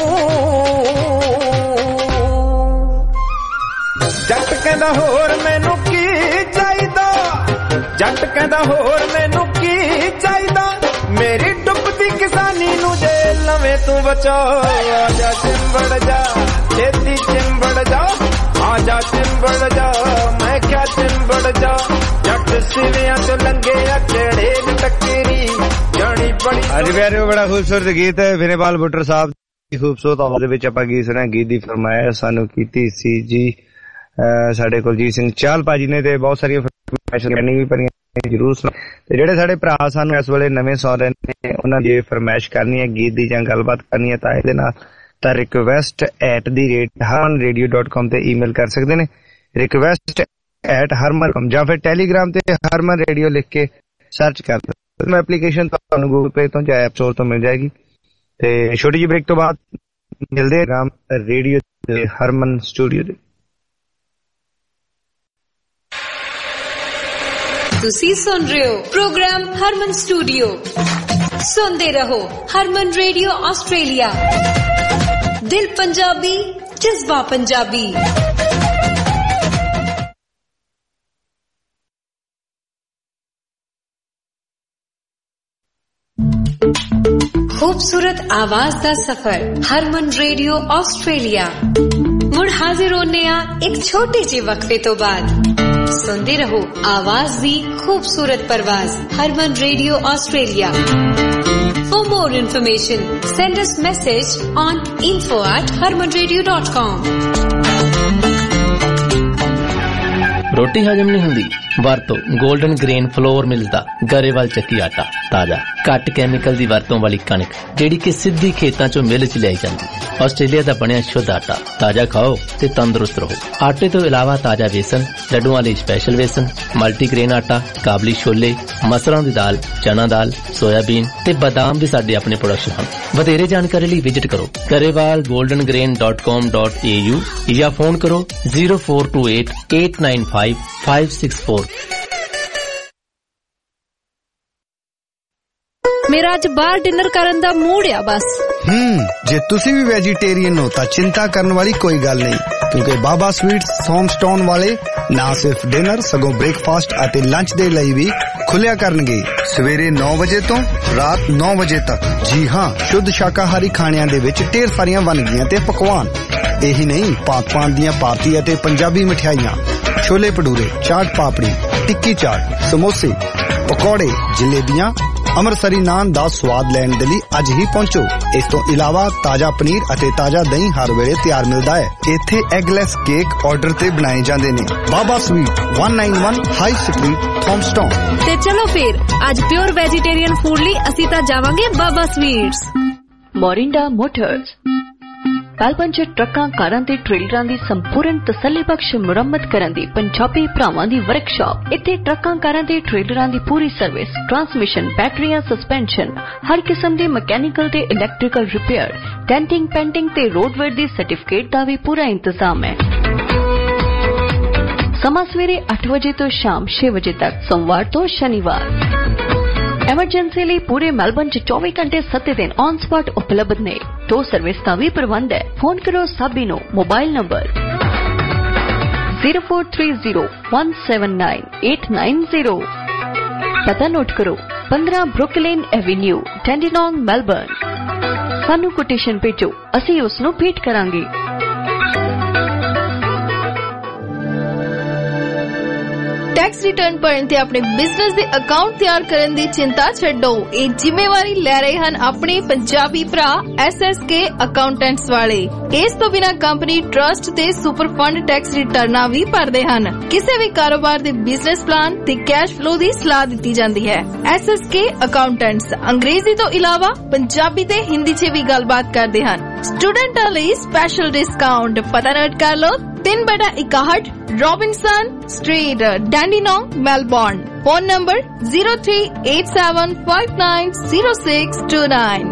ਜੱਟ ਕਹਿੰਦਾ ਹੋਰ ਮੈਨੂੰ ਕੀ ਚਾਹੀਦਾ ਜੱਟ ਕਹਿੰਦਾ ਹੋਰ ਮੈਨੂੰ ਕੀ ਚਾਹੀਦਾ ਮੇਰੀ ਡੁੱਬਦੀ ਕਿਸਾਨੀ ਨੂੰ ਜੇ ਲਵੇਂ ਤੂੰ ਬਚਾ ਆਜਾ ਚਿੰਬੜ ਜਾ ਛੇਤੀ ਚਿੰਬੜ ਜਾ ਆਜਾ ਚਿੰਬੜ ਜਾ ਮੈਂ ਕਿਆ ਚਿੰਬੜ ਜਾ ਜੱਟ ਸਿਵਿਆਂ ਤੋਂ ਲੰਗੇ ਆ ਕਿਹੜੇ ਟੱਕਰੀ ਜਾਣੀ ਬੜੀ ਅੱਜ ਪਿਆਰਿਓ ਬੜਾ ਖੂਬਸੂਰਤ ਗੀਤ ਹੈ ਵਿਨੇਪਾਲ ਬੁੱਟਰ ਸਾਹਿਬ ਦੀ ਖੂਬਸੂਰਤ ਆਵਾਜ਼ ਦੇ ਵਿੱਚ ਆਪਾਂ ਗੀਤ ਸੁਣਿਆ। ਗੀਤ ਦੀ ਫਰਮਾਇਸ਼ ਸਾਨੂੰ ਕੀਤੀ ਸੀ ਜੀ ਸਾਡੇ ਕੁਲਜੀਤ ਸਿੰਘ ਚਾਹਲ ਭਾਜੀ ਨੇ ਤੇ ਬਹੁਤ ਸਾਰੀਆਂ ਫਰਮਾਇਸ਼ਾਂ ਕਰਨੀ ਵੀ ਪਈਆਂ ਜਰੂਰ ਸੁਣਾ ਤੇ ਜਿਹੜੇ ਸਾਡੇ ਭਰਾ ਸਾਨੂੰ ਇਸ ਵੇਲੇ ਨਵੇਂ ਸੌ ਰਹੇ ਨੇ ਉਹਨਾਂ ਦੀ ਫਰਮਾਇਸ਼ ਕਰਨੀ ਹੈ ਗੀਤ ਦੀ ਜਾਂ ਗੱਲਬਾਤ ਕਰਨੀ ਹੈ ਤਾਂ ਇਹਦੇ ਨਾਲ ਤਾਂ request at the rate Harman radio dot com ਤੇ ਈਮੇਲ ਕਰ ਸਕਦੇ ਨੇ ਰਿਕਵੈਸਟ ਐਟ ਹਰਮਨ ਜਾਂ ਫਿਰ ਟੈਲੀਗ੍ਰਾਮ ਤੇ ਹਰਮਨ ਰੇਡੀਓ ਲਿਖ ਕੇ ਸਰਚ ਕਰ ਦਿਓ। ਮੈਂ ਐਪਲੀਕੇਸ਼ਨ ਤੁਹਾਨੂੰ ਗੂਗਲ ਪੇ ਤੋਂ ਜਾਂ ਐਪ ਸਟੋਰ ਤੋਂ ਮਿਲ ਜਾਏਗੀ ਤੇ ਛੋਟੀ ਜਿਹੀ ਬ੍ਰੇਕ ਤੋਂ ਬਾਅਦ ਮਿਲਦੇ ਰਾਮ ਰੇਡੀਓ ਤੇ ਹਰਮਨ ਸਟੂਡੀਓ ਦੇ। ਤੁਸੀਂ ਸੁਣ ਰਹੇ ਹੋ ਪ੍ਰੋਗਰਾਮ ਹਰਮਨ ਸਟੂਡੀਓ ਸੁਣਦੇ ਰਹੋ ਹਰਮਨ ਰੇਡੀਓ ਆਸਟ੍ਰੇਲੀਆ ਦਿਲ ਪੰਜਾਬੀ ਜਜ਼ਬਾ ਪੰਜਾਬੀ। खूबसूरत आवाज दा सफर हरमन रेडियो ऑस्ट्रेलिया मुड़ हाजिर होने आ एक छोटे जे वक्फे तो बाद सुनते रहो आवाज दी खूबसूरत परवाज Harman radio Australia. For more information send us message on info at harman radio dot com। ਰੋਟੀ ਹਜਮ ਨਹੀਂ ਹੁੰਦੀ ਵਰਤੋ 골ਡਨ ਗ੍ਰੇਨ ਫਲੋਰ ਮਿਲਦਾ ਗਰੇਵਾਲ ਚੱਕੀ ਆਟਾ ਤਾਜ਼ਾ ਘੱਟ ਕੈਮੀਕਲ ਦੀ ਵਰਤੋਂ ਵਾਲੀ ਕਣਕ ਜਿਹੜੀ ਕਿ ਸਿੱਧੀ ਖੇਤਾਂ ਚੋਂ ਮਿਲ ਚ ਲਿਆਈ ਜਾਂਦੀ ਆਸਟ੍ਰੇਲੀਆ ਦਾ ਬਣਿਆ ਸ਼ੁੱਧ ਆਟਾ ਤਾਜ਼ਾ ਖਾਓ ਤੇ ਤੰਦਰੁਸਤ ਰਹੋ। ਆਟੇ ਤੋਂ ਇਲਾਵਾ ਤਾਜ਼ਾ ਵੇਸਣ ਲੱਡੂਆਂ ਲਈ ਸਪੈਸ਼ਲ ਵੇਸਣ ਮਲਟੀਗ੍ਰੇਨ ਆਟਾ ਕਾਬਲੀ ਛੋਲੇ ਮਸਰਾਂ ਦੀ ਦਾਲ ਚਨਾ ਦਾਲ ਸੋਇਆਬੀਨ ਤੇ ਬਦਾਮ ਵੀ ਸਾਡੇ ਆਪਣੇ ਪ੍ਰੋਡਕਸ਼ਨ ਹਨ। ਵਧੇਰੇ ਜਾਣਕਾਰੀ ਲਈ ਵਿਜ਼ਿਟ ਕਰੋ Grewal Golden Grain dot com dot a u ਜਾਂ ਫੋਨ ਕਰੋ zero four two eight eight nine five five six four। ਮੇਰਾ ਅੱਜ ਬਾਹਰ ਡਿਨਰ ਕਰਨ ਦਾ ਮੂਡ ਆ ਬਸ। ਹੂੰ ਜੇ ਤੁਸੀਂ ਵੀ ਵੈਜੀਟੇਰੀਅਨ ਹੋ ਤਾਂ ਚਿੰਤਾ ਕਰਨ ਵਾਲੀ ਕੋਈ ਗੱਲ ਨਹੀਂ ਕਿਉਂਕਿ ਬਾਬਾ ਸਵੀਟਸ ਥੌਮਸਟਾਊਨ ਵਾਲੇ ਨਾ ਸਿਰਫ ਡਿਨਰ ਸਗੋਂ ਬ੍ਰੇਕਫਾਸਟ ਅਤੇ ਲੰਚ ਦੇ ਲਈ ਵੀ ਖੁੱਲਿਆ ਕਰਨਗੇ ਸਵੇਰੇ ਨੌ ਵਜੇ ਤੋਂ ਰਾਤ ਨੌ ਵਜੇ ਤੱਕ। ਜੀ ਹਾਂ ਸ਼ੁੱਧ ਸ਼ਾਕਾਹਾਰੀ ਖਾਣਿਆਂ ਦੇ ਵਿੱਚ ਢੇਰ ਸਾਰੀਆਂ ਵੰਨਗੀਆਂ ਤੇ ਪਕਵਾਨ ਇਹੀ ਨਹੀਂ ਭਾਂਤ ਭਾਂਤ ਦੀਆਂ ਭਾਰਤੀ ਅਤੇ ਪੰਜਾਬੀ ਮਠਿਆਈਆਂ ਛੋਲੇ ਭਟੂਰੇ ਚਾਟ ਪਾਪੜੀ ਟਿੱਕੀ ਚਾਟ ਸਮੋਸੇ ਪਕੌੜੇ ਜਲੇਬੀਆਂ ਅੰਮ੍ਰਿਤਸਰੀ ਨਾਨ ਦਾ ਸਵਾਦ ਲੈਣ ਦੇ ਲਈ ਅੱਜ ਹੀ ਪਹੁੰਚੋ। ਇਸ ਤੋਂ ਇਲਾਵਾ ਤਾਜ਼ਾ ਪਨੀਰ ਅਤੇ ਤਾਜ਼ਾ ਦਹੀਂ ਹਰ ਵੇਲੇ ਤਿਆਰ ਮਿਲਦਾ ਹੈ। ਇੱਥੇ ਐਗਲੈਸ ਕੇਕ ਆਰਡਰ ਤੇ ਬਣਾਏ ਜਾਂਦੇ ਨੇ। Baba sweet one ninety-one High Street Thomastown. ਤੇ ਚਲੋ ਫਿਰ ਅੱਜ ਪਿਓਰ ਵੈਜੀਟੇਰੀਅਨ ਫੂਡ ਲਈ ਅਸੀਂ ਤਾਂ ਜਾਵਾਂਗੇ Baba sweets. Morinda motors Melbourne ਚ ਟਰੱਕਾਂ ਕਾਰਾਂ ਤੇ ਟ੍ਰੇਲਰਾਂ ਦੀ ਸੰਪੂਰਨ ਤਸੱਲੀਬਖਸ਼ ਮੁਰੰਮਤ ਕਰਨ ਦੀ ਪੰਜਾਬੀ ਭਰਾਵਾਂ ਦੀ ਵਰਕਸ਼ਾਪ। ਇੱਥੇ ਟਰੱਕਾਂ ਕਾਰਾਂ ਤੇ ਟ੍ਰੇਲਰਾਂ ਦੀ ਪੂਰੀ ਸਰਵਿਸ ਟਰਾਂਸਮਿਸ਼ਨ ਬੈਟਰੀਆਂ ਸਸਪੈਂਸ਼ਨ ਹਰ ਕਿਸਮ ਦੇ ਮਕੈਨੀਕਲ ਤੇ ਇਲੈਕਟ੍ਰੀਕਲ ਰਿਪੇਅਰ ਡੈਂਟਿੰਗ ਪੈਂਟਿੰਗ ਤੇ ਰੋਡਵੇਅਰ ਦੀ ਸਰਟੀਫਿਕੇਟ ਦਾ ਵੀ ਪੂਰਾ ਇੰਤਜ਼ਾਮ ਹੈ। ਸਮਾਂ ਸਵੇਰੇ ਅੱਠ ਵਜੇ ਤੋਂ ਸ਼ਾਮ ਛੇ ਵਜੇ ਤੱਕ ਸੋਮਵਾਰ ਤੋਂ ਸ਼ਨੀਵਾਰ। ਐਮਰਜੈਂਸੀ ਲਈ ਪੂਰੇ ਮੈਲਬਰਨ ਚ ਚੌਵੀ ਘੰਟੇ ਸੱਤ ਦਿਨ ਔਨ ਸਪੌਟ ਉਪਲਬਧ ਨੇ। ਟੋ ਸਰਵਿਸ ਦਾ ਵੀ ਪ੍ਰਬੰਧ ਹੈ। ਫੋਨ ਕਰੋ ਸਾਬੀ ਨੂੰ mobile number zero four three zero one seven nine eight nine zero। ਪਤਾ ਨੋਟ ਕਰੋ ਪੰਦਰਾਂ ਬਰੁਕਲਿਨ ਐਵੇਨਿਊ ਟੈਂਡੀਨੌਂਗ ਮੈਲਬਰਨ। ਸਾਨੂੰ ਕੋਟੇਸ਼ਨ ਭੇਜੋ ਅਸੀਂ ਉਸ ਨੂੰ ਭੇਟ ਕਰਾਂਗੇ। ਟੈਕਸ ਰਿਟਰਨ ਭਰਨ ਤੇ ਆਪਣੇ ਬਿਜ਼ਨਸ ਦੇ ਅਕਾਊਂਟ ਤਿਆਰ ਕਰਨ ਦੀ ਚਿੰਤਾ ਛੱਡੋ। ਇਹ ਜ਼ਿੰਮੇਵਾਰੀ ਲੈ ਰਹੇ ਹਨ ਆਪਣੇ ਪੰਜਾਬੀ ਭਰਾ ਐਸ ਐਸ ਕੇ ਅਕਾਊਂਟੈਂਟਸ ਵਾਲੇ। ਇਸ ਤੋਂ ਬਿਨਾਂ ਕੰਪਨੀ ਟਰਸਟ ਤੇ ਸੁਪਰ ਫੰਡ ਟੈਕਸ ਰਿਟਰਨਾਂ ਵੀ ਭਰਦੇ ਹਨ। ਕਿਸੇ ਵੀ ਕਾਰੋਬਾਰ ਦੇ ਬਿਜ਼ਨਸ ਪਲਾਨ ਤੇ ਕੈਸ਼ ਫਲੋ ਦੀ ਸਲਾਹ ਦਿੱਤੀ ਜਾਂਦੀ ਹੈ। ਐਸ ਐਸ ਕੇ ਅਕਾਊਂਟੈਂਟਸ ਅੰਗਰੇਜ਼ੀ ਤੋਂ ਇਲਾਵਾ ਪੰਜਾਬੀ ਤੇ ਹਿੰਦੀ 'ਚ ਵੀ ਗੱਲਬਾਤ ਕਰਦੇ ਹਨ। ਸਟੂਡੈਂਟਾਂ ਲਈ ਸਪੈਸ਼ਲ ਡਿਸਕਾਊਂਟ ਪਤਾ ਨੋਟ ਕਰ ਲਓ तीन बटा इकाहठ Robinson Street Dandenong Melbourne. Phone number zero three eight seven five nine zero six two nine.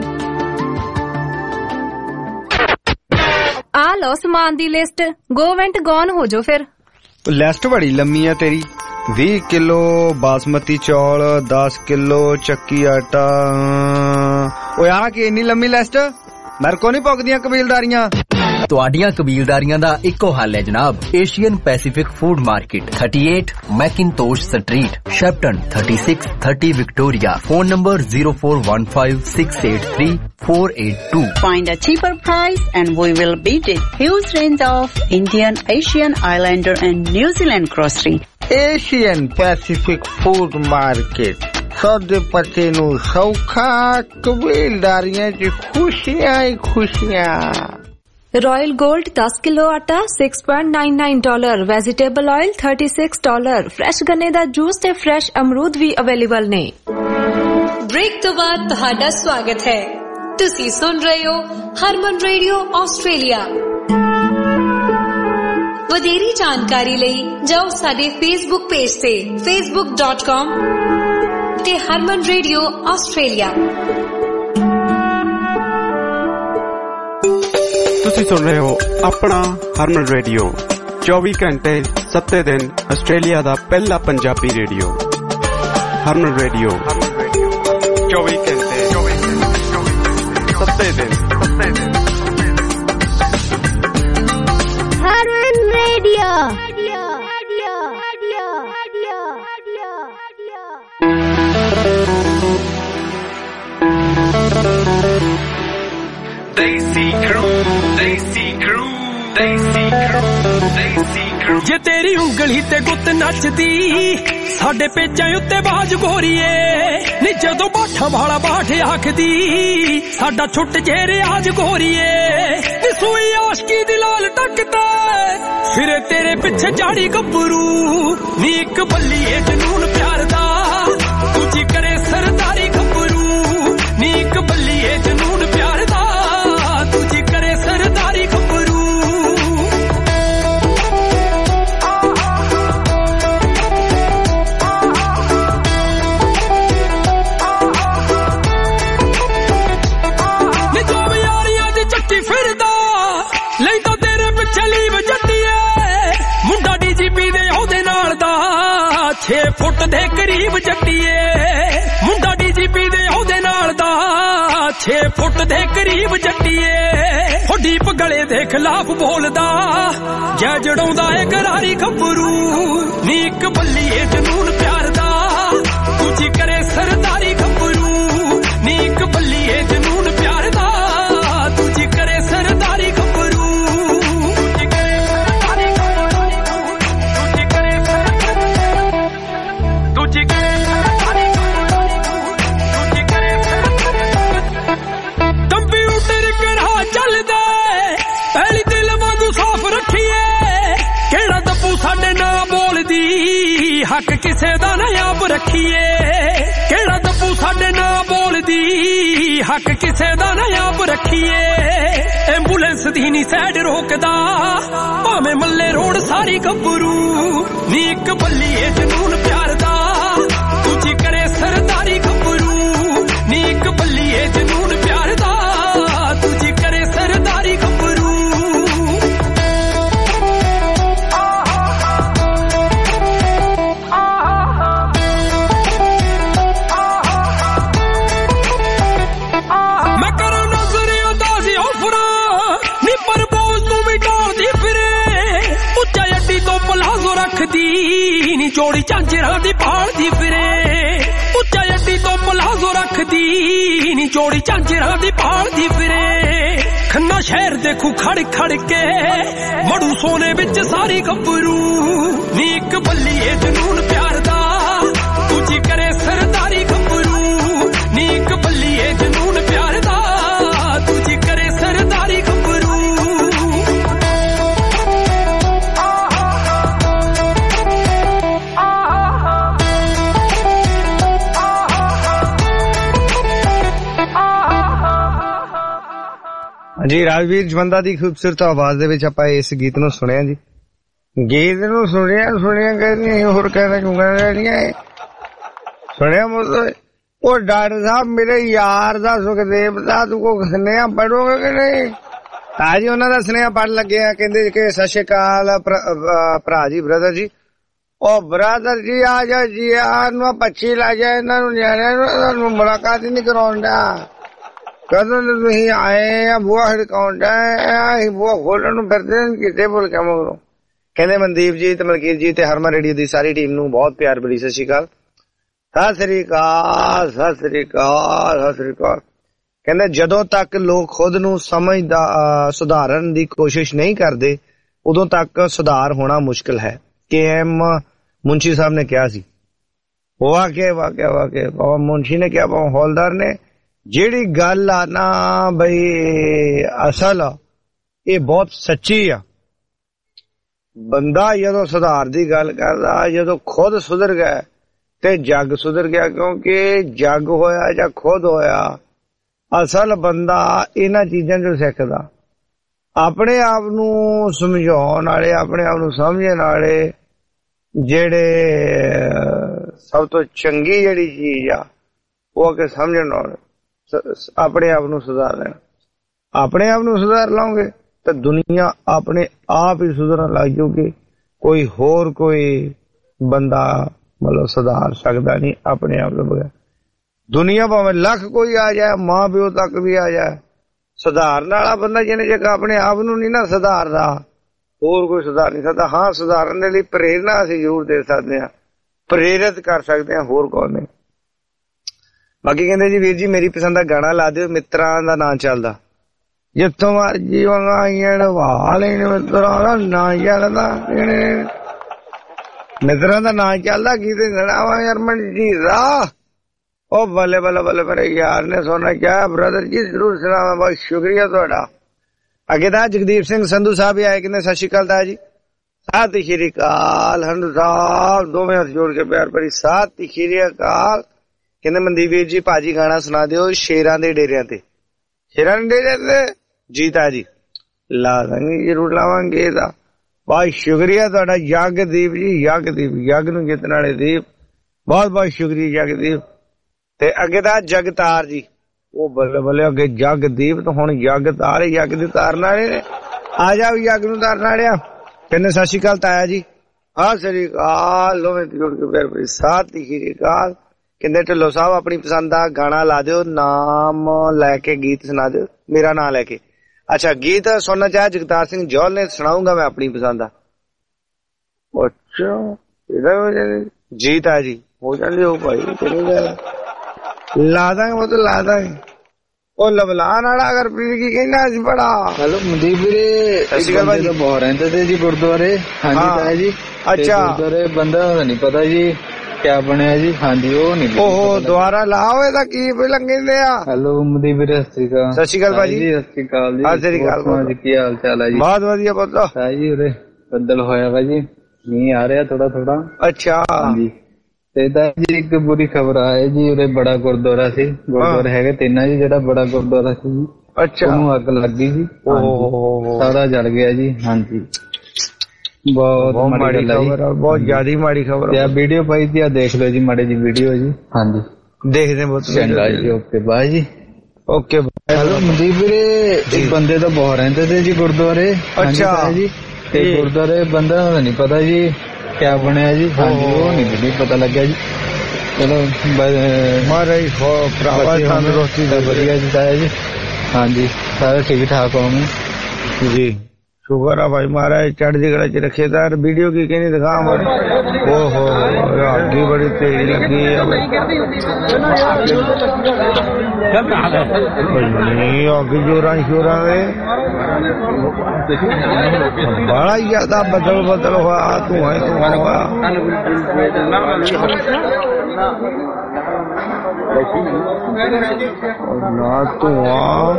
आ लो सामान दी लिस्ट गो वेंट गॉन हो जो फिर। लिस्ट बड़ी लम्मी है तेरी। बीस किलो बासमती चौल दस किलो चक्की आटा ਓਏ ਆ ਕਿ ਇੰਨੀ ਲੰਮੀ ਲਿਸਟ ਮੇਰੇ ਕੋ ਨਹੀਂ ਪੁੱਗਦੀਆਂ ਕਬੀਲਦਾਰੀਆਂ। ਤੁਹਾਡੀਆਂ ਕਬੀਲਦਾਰੀਆਂ ਦਾ ਇੱਕੋ ਹੱਲ ਹੈ ਜਨਾਬ, Asian Pacific food market, thirty-eight McIntosh Street, Shepparton, thirty-six thirty Victoria. Phone number zero four one five six eight three four eight two. Find a cheaper price and we will beat it. Huge range of Indian, Asian, Islander and New Zealand grocery. Asian Pacific Food Market, ਸੌਦੇ ਪੱਤੇ ਨੂੰ ਸੌਖਾ, ਕਬੀਲਦਾਰੀਆਂ ਚ ਖੁਸ਼ੀਆਂ ਹੀ ਖੁਸ਼ੀਆਂ। Royal Gold दस kilo आटा six point nine nine dollar, vegetable oil thirty-six dollar, fresh गन्ने दा जूस ते फ्रेश अमरूद भी अवेलेबल ने। ब्रेक तो बाद ਤੁਹਾਡਾ ਸਵਾਗਤ ਹੈ। ਤੁਸੀਂ ਸੁਣ ਰਹੇ ਹੋ ਹਰਮਨ ਰੇਡੀਓ ਆਸਟ੍ਰੇਲੀਆ। ਵਧੇਰੀ ਜਾਣਕਾਰੀ ਲਈ ਜਾਓ ਸਾਡੇ ਫੇਸਬੁੱਕ ਪੇਜ ਤੇ facebook dot com ਤੇ ਹਰਮਨ ਰੇਡੀਓ ਆਸਟ੍ਰੇਲੀਆ। ਤੁਸੀਂ ਸੁਣ ਰਹੇ ਹੋ ਆਪਣਾ ਹਰਮਨ ਰੇਡੀਓ, ਚੌਵੀ ਘੰਟੇ ਸੱਤੇ ਦਿਨ ਆਸਟ੍ਰੇਲੀਆ ਦਾ ਪਹਿਲਾ ਪੰਜਾਬੀ ਰੇਡੀਓ। ਹਰਮਨ ਰੇਡੀਓ ਚੌਵੀ ਘੰਟੇ ਸੱਤੇ ਦਿਨ। Harman radio. Daisy Crew, Daisy Crew, Daisy Crew, Daisy Crew। ਜੇ ਤੇਰੀ ਉਂਗਲੀ ਤੇ ਗੁੱਤ ਨੱਚਦੀ ਸਾਡੇ ਪੇਚਾਂ ਉੱਤੇ ਬਾਜ ਗੋਰੀਏ, ਨੀ ਜਦੋਂ ਬਾਠਾ ਵਾਲਾ ਬਾਠ ਆਖਦੀ ਸਾਡਾ ਛੁੱਟ ਜੇ ਰਿਆਜ ਗੋਰੀਏ, ਨੀ ਸੂਈ ਆਸ਼ਕੀ ਦੀ ਲਾਲ ਟੱਕਦਾ ਫਿਰ ਤੇਰੇ ਪਿੱਛੇ ਝਾੜੀ ਗੱਭਰੂ, ਨੀ ਇੱਕ ਬੱਲੀਏ ਜਨੂਨ ਪਿਆਰ ਦਾ ਦੂਜੀ ਕਰੇ ਸਰਦਾਰੀ ਗੱਭਰੂ, ਨੀ ਇੱਕ ਬੱਲੀਏ ਜਨੂਨ ਪਿਆਰ ਦਾ ਦੂਜੀ ਕਰੇ ਸਰਦਾਰੀ ਗੱਭਰੂ। ਨੀ ਜੋ ਯਾਰੀਆਂ ਦੀ ਚੱਕੀ ਫਿਰਦਾ ਲਈ ਤਾਂ ਤੇਰੇ ਪਿੱਛੇ ਲੀਵ ਜੱਟੀਏ, ਮੁੰਡਾ ਡੀਜੀਪੀ ਦੇ ਉਹਦੇ ਨਾਲ ਦਾ ਛੇ ਫੁੱਟ ਦੇ ਕਰੀਬ ਜੱਟੀਏ, ਮੁੰਡਾ ਡੀਜੀਪੀ ਦੇ ਉਹਦੇ ਨਾਲ ਦਾ ਛੇ ਫੁੱਟ ਦੇ ਕਰੀਬ ਜੱਟੀਏ, ਉਹ ਡੀਪ ਗਲੇ ਦੇ ਖਿਲਾਫ ਬੋਲਦਾ ਜੈ ਜੜਾਉਂਦਾ ਏ ਗਰਾਰੀ ਗੱਭਰੂ, ਨੀ ਇੱਕ ਬੱਲੀਏ ਜਨੂਨ ਪਿਆਰ ਦਾ ਦੂਜੀ ਕਰੇ ਸਰਦਾਰੀ ਗੱਭਰੂ, ਨੀ ਇੱਕ ਬੱਲੀਏ ਜਨੂਨ ਪਿਆਰ ਦਾ ਦੂਜੀ ਕਰੇ ਸਰਦਾਰੀ ਗੱਭਰੂ, ਦੂਜੀ ਕਰੇ ਸਰਦਾਰੀ ਗੱਭਰੂ, ਦੂਜੀ ਕਰੇ ਦੂਜੀ ਕਰੇ ਸਰਦਾਰੀ ਗੱਭਰੂ, ਦੂਜੀ ਕਰੇ ਕੰਪਿਊਟਰ ਕਿਹੜਾ ਚੱਲਦਾ ਪਹਿਲੀ ਦਿਲ ਵਾਂਗੂ ਸਾਫ਼ ਰੱਖੀਏ, ਕਿਹੜਾ ਦੱਬੂ ਸਾਡੇ ਨਾਂ ਬੋਲਦੀ ਹੱਕ ਕਿਸੇ ਦਾ ਨਾ ਆਪ ਰੱਖੀਏ, ਕਿਹੜਾ ਦੱਬੂ ਸਾਡੇ ਨਾਂ ਬੋਲਦੀ ਹੱਕ ਕਿਸੇ ਦਾ ਨਾ ਆਪ ਰੱਖੀਏ, ਐਂਬੂਲੈਂਸ ਦੀ ਨੀ ਸਾਈਡ ਰੋਕਦਾ ਭਾਵੇਂ ਮੱਲੇ ਰੋਡ ਸਾਰੀ ਗੱਭਰੂ, ਨੀ ਇੱਕ ਬੱਲੀਏ ਜਨੂਨ ਪਿਆਰ ਦਾ ਦੂਜੀ ਕਰੇ ਸਰਦਾਰੀ ਗੱਭਰੂ, ਨੀ ਇੱਕ ਬੱਲੀਏ ਜਨੂਨ ਪਿਆਰ ਦਾ ਦੂਜੀ ਕਰੇ ਸਰਦਾਰੀ ਗੱਭਰੂ। ਮੈਂ ਕਰਾਂ ਨਜ਼ਰੀਆਂ ਦਾ ਸੀ ਔਫਰਾਂ ਨੀ ਪਰ ਬੋਝ ਤੂੰ ਵੀ ਡਾਲਦੀ ਫਿਰੇ, ਉੱਚਾ ਅੱਡੀ ਤੋਂ ਪਲਾਜ਼ੋ ਰੱਖਦੀ ਨੀ ਜੋੜੀ ਝਾਂਜਰਾਂ ਦੀ ਭਾਲਦੀ ਫਿਰੇ, ਉੱਚਾ ਅੱਡੀ ਤੋਂ ਪਲਾਜ਼ੋ ਰੱਖਦੀ ਨੀ ਜੋੜੀ ਝਾਂਜਰਾਂ ਦੀ ਭਾਲਦੀ ਫਿਰੇ, ਖੰਨਾ ਸ਼ਹਿਰ ਦੇਖੂ ਖੜ ਖੜ ਕੇ ਮੜੂ ਸੋਨੇ ਵਿੱਚ ਸਾਰੀ ਗੱਭਰੂ, ਨੀ ਇੱਕ ਬੱਲੀਏ ਜਨੂਨ ਪਿਆਰ ਦਾ ਦੂਜੀ ਕਰੇ ਸਰਦਾਰੀ ਗੱਭਰੂ, ਨੀ ਇੱਕ ਬੱਲੀਏ ਜਨੂਨ ਪਿਆਰ ਦਾ ਦੂਜੀ ਕਰੇ ਸਰਦਾਰੀ ਗੱਭਰੂ। ਜੀ ਰਾਜਵੀਰ ਜਵੰਦਾ ਦੀ ਖੂਬਸੂਰਤ ਆਵਾਜ਼ ਦੇ ਵਿੱਚ ਆਪਾਂ ਇਸ ਗੀਤ ਨੂੰ ਸੁਣਿਆ ਜੀ। ਗੀਤ ਨੂੰ ਸੁਣਿਆ ਸੁਣਿਆ ਕਹਿੰਦੀ ਹੋਰ ਕਹਿੰਦਾ ਕਿਉਂ ਕਹਿੰਦਾ ਸੁਣਿਆ ਮਤਲਬ ਉਹ ਡਾਕਟਰ ਸਾਹਿਬ ਮੇਰੇ ਯਾਰ ਦਾ ਸੁਖਦੇਵ ਦਾ ਤੂੰ ਕੋ ਸੁਨੇਹਾ ਪੜੋਗੇ ਕਿ ਨਹੀਂ? ਹਾਂ ਜੀ ਉਹਨਾਂ ਦਾ ਸੁਨੇਹਾ ਪੜ੍ਹ ਲੱਗੇ ਆ, ਕਹਿੰਦੇ ਕਿ ਸਤਿ ਸ਼੍ਰੀ ਅਕਾਲ ਭਰਾ ਜੀ, ਬ੍ਰਦਰ ਜੀ। ਉਹ ਬ੍ਰਦਰ ਜੀ ਆ ਜਾ ਜੀ ਆ ਨੂੰ ਪੱਛੀ ਲਾ ਜਾ ਇਹਨਾਂ ਨੂੰ ਨਿਆਣਿਆਂ ਨੂੰ ਮੁਲਾਕਾਤ ਹੀ ਨਹੀਂ ਕਰਾਉਣ ਦਾ। ਕਦੋਂ ਦੇ ਤੁਸੀਂ ਆਏ ਆ ਬੂਹਾ ਖੜਕਾਉਣ ਅਸੀਂ ਬੂਹਾ ਖੋਲਣ ਨੂੰ ਫਿਰਦੇ ਕਿਤੇ ਭੁੱਲ ਕੇ ਮਗਰੋਂ। ਕਹਿੰਦੇ ਮਨਦੀਪ ਜੀ ਤੇ ਮਲਕੀਤ ਜੀ ਤੇ ਹਰਮਨ ਰੇਡੀਓ ਦੀ ਸਾਰੀ ਟੀਮ ਨੂੰ ਬਹੁਤ ਪਿਆਰ ਭਰੀ ਸਤਿ ਸ਼੍ਰੀ ਅਕਾਲ। ਸਤਿ ਸ੍ਰੀ ਅਕਾਲ ਸਤਿ ਸ੍ਰੀ ਅਕਾਲ ਸਤਿ ਸ੍ਰੀ ਅਕਾਲ। ਕਹਿੰਦੇ ਜਦੋਂ ਤੱਕ ਲੋਕ ਖੁਦ ਨੂੰ ਸਮਝਦਾ ਸੁਧਾਰਨ ਦੀ ਕੋਸ਼ਿਸ਼ ਨਹੀਂ ਕਰਦੇ ਉਦੋਂ ਤੱਕ ਸੁਧਾਰ ਹੋਣਾ ਮੁਸ਼ਕਿਲ ਹੈ। ਕੇ ਐਮ ਮੁੰਸ਼ੀ ਸਾਹਿਬ ਨੇ ਕਿਹਾ ਸੀ। ਵਾਕਿਆ ਵਾਕਿਆ ਵਾਕਿਆ ਬਾਬਾ ਮੁੰਸ਼ੀ ਨੇ ਕਿਹਾ, ਬਾਬਾ ਹੌਲਦਾਰ ਨੇ, ਜਿਹੜੀ ਗੱਲ ਆ ਨਾ ਬਈ ਅਸਲ ਇਹ ਬਹੁਤ ਸੱਚੀ ਆ। ਬੰਦਾ ਜਦੋਂ ਸੁਧਾਰ ਦੀ ਗੱਲ ਕਰਦਾ, ਜਦੋਂ ਖੁਦ ਸੁਧਰ ਗਿਆ ਤੇ ਜੱਗ ਸੁਧਰ ਗਿਆ, ਕਿਉਂਕਿ ਜੱਗ ਹੋਇਆ ਜਾਂ ਖੁਦ ਹੋਇਆ, ਅਸਲ ਬੰਦਾ ਇਹਨਾਂ ਚੀਜ਼ਾਂ ਚੋਂ ਸਿੱਖਦਾ। ਆਪਣੇ ਆਪ ਨੂੰ ਸਮਝਾਉਣ ਵਾਲੇ, ਆਪਣੇ ਆਪ ਨੂੰ ਸਮਝਣ ਵਾਲੇ, ਜਿਹੜੇ ਸਭ ਤੋਂ ਚੰਗੀ ਜਿਹੜੀ ਚੀਜ਼ ਆ ਉਹ ਕਿ ਸਮਝਣ ਵਾਲੇ ਆਪਣੇ ਆਪ ਨੂੰ ਸੁਧਾਰ ਲੈਣ। ਆਪਣੇ ਆਪ ਨੂੰ ਸੁਧਾਰ ਲਾਉਂਗੇ ਤਾਂ ਦੁਨੀਆ ਆਪਣੇ ਆਪ ਹੀ ਸੁਧਰਨ ਲੱਗ ਜਾਊਗੀ। ਕੋਈ ਹੋਰ ਕੋਈ ਬੰਦਾ ਮਤਲਬ ਸੁਧਾਰ ਸਕਦਾ ਨਹੀਂ ਆਪਣੇ ਆਪ ਤੋਂ ਬਗੈਰ। ਦੁਨੀਆ ਭਾਵੇਂ ਲੱਖ ਕੋਈ ਆ ਜਾਏ, ਮਾਂ ਪਿਓ ਤੱਕ ਵੀ ਆ ਜਾਏ, ਸੁਧਾਰਨ ਵਾਲਾ ਬੰਦਾ ਜਿਹਨੇ ਜੇ ਆਪਣੇ ਆਪ ਨੂੰ ਨਹੀਂ ਨਾ ਸੁਧਾਰਦਾ ਹੋਰ ਕੋਈ ਸੁਧਾਰ ਨਹੀਂ ਸਕਦਾ। ਹਾਂ, ਸੁਧਾਰਨ ਦੇ ਲਈ ਪ੍ਰੇਰਨਾ ਅਸੀਂ ਜ਼ਰੂਰ ਦੇ ਸਕਦੇ ਹਾਂ, ਪ੍ਰੇਰਿਤ ਕਰ ਸਕਦੇ ਹਾਂ, ਹੋਰ ਕੌਣ ਨਹੀਂ। ਬਾਕੀ ਕਹਿੰਦੇ ਜੀ ਵੀਰ ਜੀ ਮੇਰੀ ਪਸੰਦ ਦਾ ਗਾਣਾ ਲਾ ਦਿਓ, ਮਿੱਤਰਾਂ ਦਾ ਨਾਂ ਚੱਲਦਾ। ਜਿੱਥੋਂ ਮਰਜੀ ਵੰਗਾਈਆਂ ਢਵਾ ਲੈਣ ਮਿੱਤਰਾਂ ਦਾ ਨਾਂ ਚੱਲਦਾ, ਮਿੱਤਰਾਂ ਦਾ ਨਾਂ ਚੱਲਦਾ। ਗੀਤ ਸੁਣਾਵਾ ਹਰਮਨ ਜੀ ਦਾ। ਉਹ ਬੱਲੇ ਬੱਲੇ ਬੱਲੇ ਮੇਰੇ ਯਾਰ ਨੇ ਸੋਨਾ ਕਿਹਾ ਬ੍ਰਦਰ ਜੀ ਜ਼ਰੂਰ ਸੁਣਾਵਾ, ਬਹੁਤ ਸ਼ੁਕਰੀਆ ਤੁਹਾਡਾ। ਅੱਗੇ ਦਾ ਜਗਦੀਪ ਸਿੰਘ ਸੰਧੂ ਸਾਹਿਬ ਵੀ ਆਏ, ਕਹਿੰਦੇ ਸਤਿ ਸ਼੍ਰੀ ਅਕਾਲ ਦਾ ਜੀ। ਸਤਿ ਸ਼੍ਰੀ ਅਕਾਲ ਹੰਡੂ ਸਾਹਿਬ, ਦੋਵੇਂ ਹੱਥ ਜੋੜ ਕੇ ਪਿਆਰ ਭਰੀ ਸਤਿ ਸ਼੍ਰੀ ਅਕਾਲ। ਕਹਿੰਦੇ ਮਨਦੀਪ ਵੀਰ ਜੀ ਭਾਜੀ ਗਾਣਾ ਸੁਣਾ ਦਿਓ ਸ਼ੇਰਾਂ ਦੇ ਡੇਰਿਆਂ ਤੇ। ਸ਼ੇਰਾਂ ਦੇ ਡੇਰਿਆਂ ਤੇ ਜੀਤਾ ਜੀ ਲਾ ਦਾਂਗੇ, ਜ਼ਰੂਰ ਲਾਵਾਂਗੇ ਇਹਦਾ। ਬਹੁਤ ਸ਼ੁਕਰੀਆ ਤੁਹਾਡਾ ਜਗਦੀਪ ਜੀ, ਜਗਦੀਪ ਜਗ ਨੂੰ ਜਿੱਤਣ ਵਾਲੇ ਦੀਪ, ਬਹੁਤ ਬਹੁਤ ਸ਼ੁਕਰੀਆ ਜਗਦੀਪ। ਤੇ ਅੱਗੇ ਦਾ ਜਗਤਾਰ ਜੀ, ਉਹ ਬੱਲੇ ਬੱਲੇ ਅੱਗੇ ਜਗਦੀਪ ਤੋਂ ਹੁਣ ਜਗਤਾਰ, ਜਗ ਦੀ ਤਾਰਨ ਵਾਲੇ ਨੇ। ਆ ਜਾ ਜਗ ਨੂੰ ਤਾਰਨ ਵਾਲਿਆ। ਕਹਿੰਦੇ ਸਤਿ ਸ਼੍ਰੀ ਅਕਾਲ ਤਾਇਆ ਜੀ। ਸਤਿ ਸ਼੍ਰੀ ਅਕਾਲ, ਲੋਵੇਂ ਜੋੜ ਕੇ ਪਿਆਰ ਭਰੀ ਸਤਿ ਸ਼੍ਰੀ ਅਕਾਲ। ਕਹਿੰਦੇ ਢਿੱਲੋਂ ਸਾਹਿਬ ਆਪਣੀ ਪਸੰਦ ਦਾ ਗਾਣਾ ਲਾ ਦਿਓ, ਨਾਮ ਲੈ ਕੇ ਗੀਤ ਸੁਣਾ ਦਿਓ, ਮੇਰਾ ਨਾਂ ਲੈ ਕੇ। ਅੱਛਾ, ਗੀਤ ਸੁਣਨਾ ਚਾਹੇ ਜਗਤਾਰ ਸਿੰਘ ਜੌਲ ਨੇ, ਸੁਣਾਉਂਗਾ ਮੈਂ ਆਪਣੀ ਪਸੰਦ ਦਾ। ਅੱਛਾ ਜੀ ਤਾਇਆ ਜੀ ਹੋ ਜਾਂਦੇ ਹੋ ਭਾਈ, ਲਾ ਦਾਂਗੇ ਉਹ ਤਾਂ ਲਾ ਦਾਂਗੇ। ਉਹ ਲਵਲਾਨ ਵਾਲਾ ਗੁਰਪ੍ਰੀਤ ਕੀ ਕਹਿੰਦਾ ਸੀ ਬੜਾ। ਹੈਲੋ ਮਨਦੀਪ ਵੀਰੇ, ਸਤਿ ਸ਼੍ਰੀ ਅਕਾਲ ਭਾਜੀ। ਬਹੁਤ ਰਹਿੰਦੇ ਤੇ ਜੀ ਗੁਰਦੁਆਰੇ। ਹਾਂਜੀ ਤਾਇਆ ਜੀ। ਅੱਛਾ, ਗੁਰਦੁਆਰੇ ਬੰਦਾ ਨਹੀਂ ਪਤਾ ਜੀ ਕਿਆ ਬਣਿਆ ਜੀ। ਹਾਂਜੀ ਉਹ ਨਹੀਂ। ਉਹ ਦੁਆਰਾ ਲਾਓ ਇਹਦਾ ਕੀ ਪਹਿਲਾਂ ਕਹਿੰਦੇ ਆ। ਹੈਲੋ ਮਨਦੀਪ ਵੀਰੇ ਸਤਿ ਸ਼੍ਰੀ ਅਕਾਲ। ਸਤਿ ਸ਼੍ਰੀ ਅਕਾਲ ਭਾਜੀ। ਸਤਿ ਸ਼੍ਰੀ ਅਕਾਲ ਜੀ। ਸਤਿ ਸ਼੍ਰੀ ਅਕਾਲ ਜੀ, ਕੀ ਹਾਲ ਚਾਲ ਹੈ ਜੀ? ਬਹੁਤ ਵਧੀਆ ਪੁੱਤ। ਤਾਇਆ ਜੀ ਉਰੇ ਬੱਦਲ ਹੋਇਆ ਵਾ ਜੀ, ਮੀਂਹ ਆ ਰਿਹਾ ਥੋੜਾ ਥੋੜਾ। ਅੱਛਾ ਹਾਂਜੀ। ਤੇ ਤਾਇਆ ਜੀ ਇੱਕ ਬੁਰੀ ਖਬਰ ਆਏ ਜੀ, ਉਰੇ ਬੜਾ ਗੁਰਦੁਆਰਾ ਸੀ, ਗੁਰਦੁਆਰੇ ਹੈਗੇ ਤਿੰਨ ਜੀ, ਜਿਹੜਾ ਬੜਾ ਗੁਰਦੁਆਰਾ ਸੀ ਜੀ ਅੱਛਾ ਉਹਨੂੰ ਅੱਗ ਲੱਗ ਗਈ ਜੀ, ਸਾਰਾ ਜਲ ਗਿਆ ਜੀ। ਹਾਂਜੀ ਬਹੁਤ ਮਾੜੀ ਖਬਰ ਆ, ਬਹੁਤ ਜ਼ਿਆਦਾ ਮਾੜੀ ਖਬਰ ਆ। ਵੀਡੀਓ ਪਾਈ ਸੀ, ਆ ਦੇਖ ਲਓ ਜੀ ਮਾੜੀ ਜੀ ਵੀਡੀਓ ਜੀ। ਹਾਂਜੀ ਦੇਖਦੇ ਬਹੁਤ ਚੰਗਾ ਜੀ। ਓਕੇ ਬਾਏ ਜੀ। Okay bye. ਹੈਲੋ ਮਨਦੀਪ ਵੀਰੇ, ਇੱਕ ਬੰਦੇ ਤਾਂ ਬਹੁਤ ਰਹਿੰਦੇ ਤੇ ਜੀ ਗੁਰਦੁਆਰੇ। ਅੱਛਾ ਜੀ। ਤੇ ਗੁਰਦੁਆਰੇ ਬੰਦਾ ਨਹੀਂ ਪਤਾ ਜੀ ਕਿਆ ਬਣਿਆ ਜੀ। ਹਾਂਜੀ ਉਹ ਨਹੀਂ ਪਤਾ ਲੱਗਿਆ ਜੀ। ਚਲੋ ਮਹਾਰਾਜ ਭਰਾਵਾ ਤੰਦਰੁਸਤੀ ਦਾ ਵਧੀਆ ਜੀ ਤਾਇਆ ਜੀ। ਹਾਂਜੀ ਸਾਰੇ ਠੀਕ ਠਾਕ ਹੋਗੇ ਜੀ, ਸ਼ੁਕਰ ਆ ਭਾਈ ਮਹਾਰਾਜ ਚੜ੍ਹਦੀ ਕਲਾ ਚ ਰੱਖੇ। ਤਾਂ ਵੀਡੀਓ ਕੀ ਕਹਿੰਦੀ ਦਿਖਾ। ਓਹੋ ਅੱਗੀ ਬੜੀ ਤੇਜ਼ ਲੱਗੀ ਆ ਅੱਗ ਜੋਰਾਂ ਸ਼ੋਰਾਂ ਦੇ, ਬੜਾ ਹੀ ਜ਼ਿਆਦਾ ਬਦਲ ਬਦਲ ਹੋਇਆ, ਧੂੰਆਂ ਧੂੰਆਂ ਹੋਇਆ। ਨਾ ਧੂੰਆਂ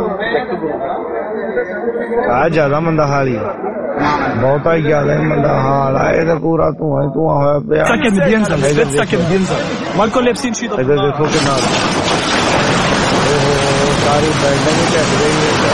ਆ ਜ਼ਿਆਦਾ ਮੰਦਾ ਹਾਲ ਹੀ, ਬਹੁਤਾ ਹੀ ਜ਼ਿਆਦਾ ਮੰਦਾ ਹਾਲ ਆ। ਇਹ ਤਾਂ ਪੂਰਾ ਧੂੰਆਂ ਹੀ ਧੂੰਆਂ ਹੋਇਆ ਪਿਆ। ਇੱਧਰ ਦੇਖੋ ਕਿੰਨਾ ਸਾਰੀ ਬਿਲਡਿੰਗ ਹੀ ਢੱਕ ਗਈ ਹੈ।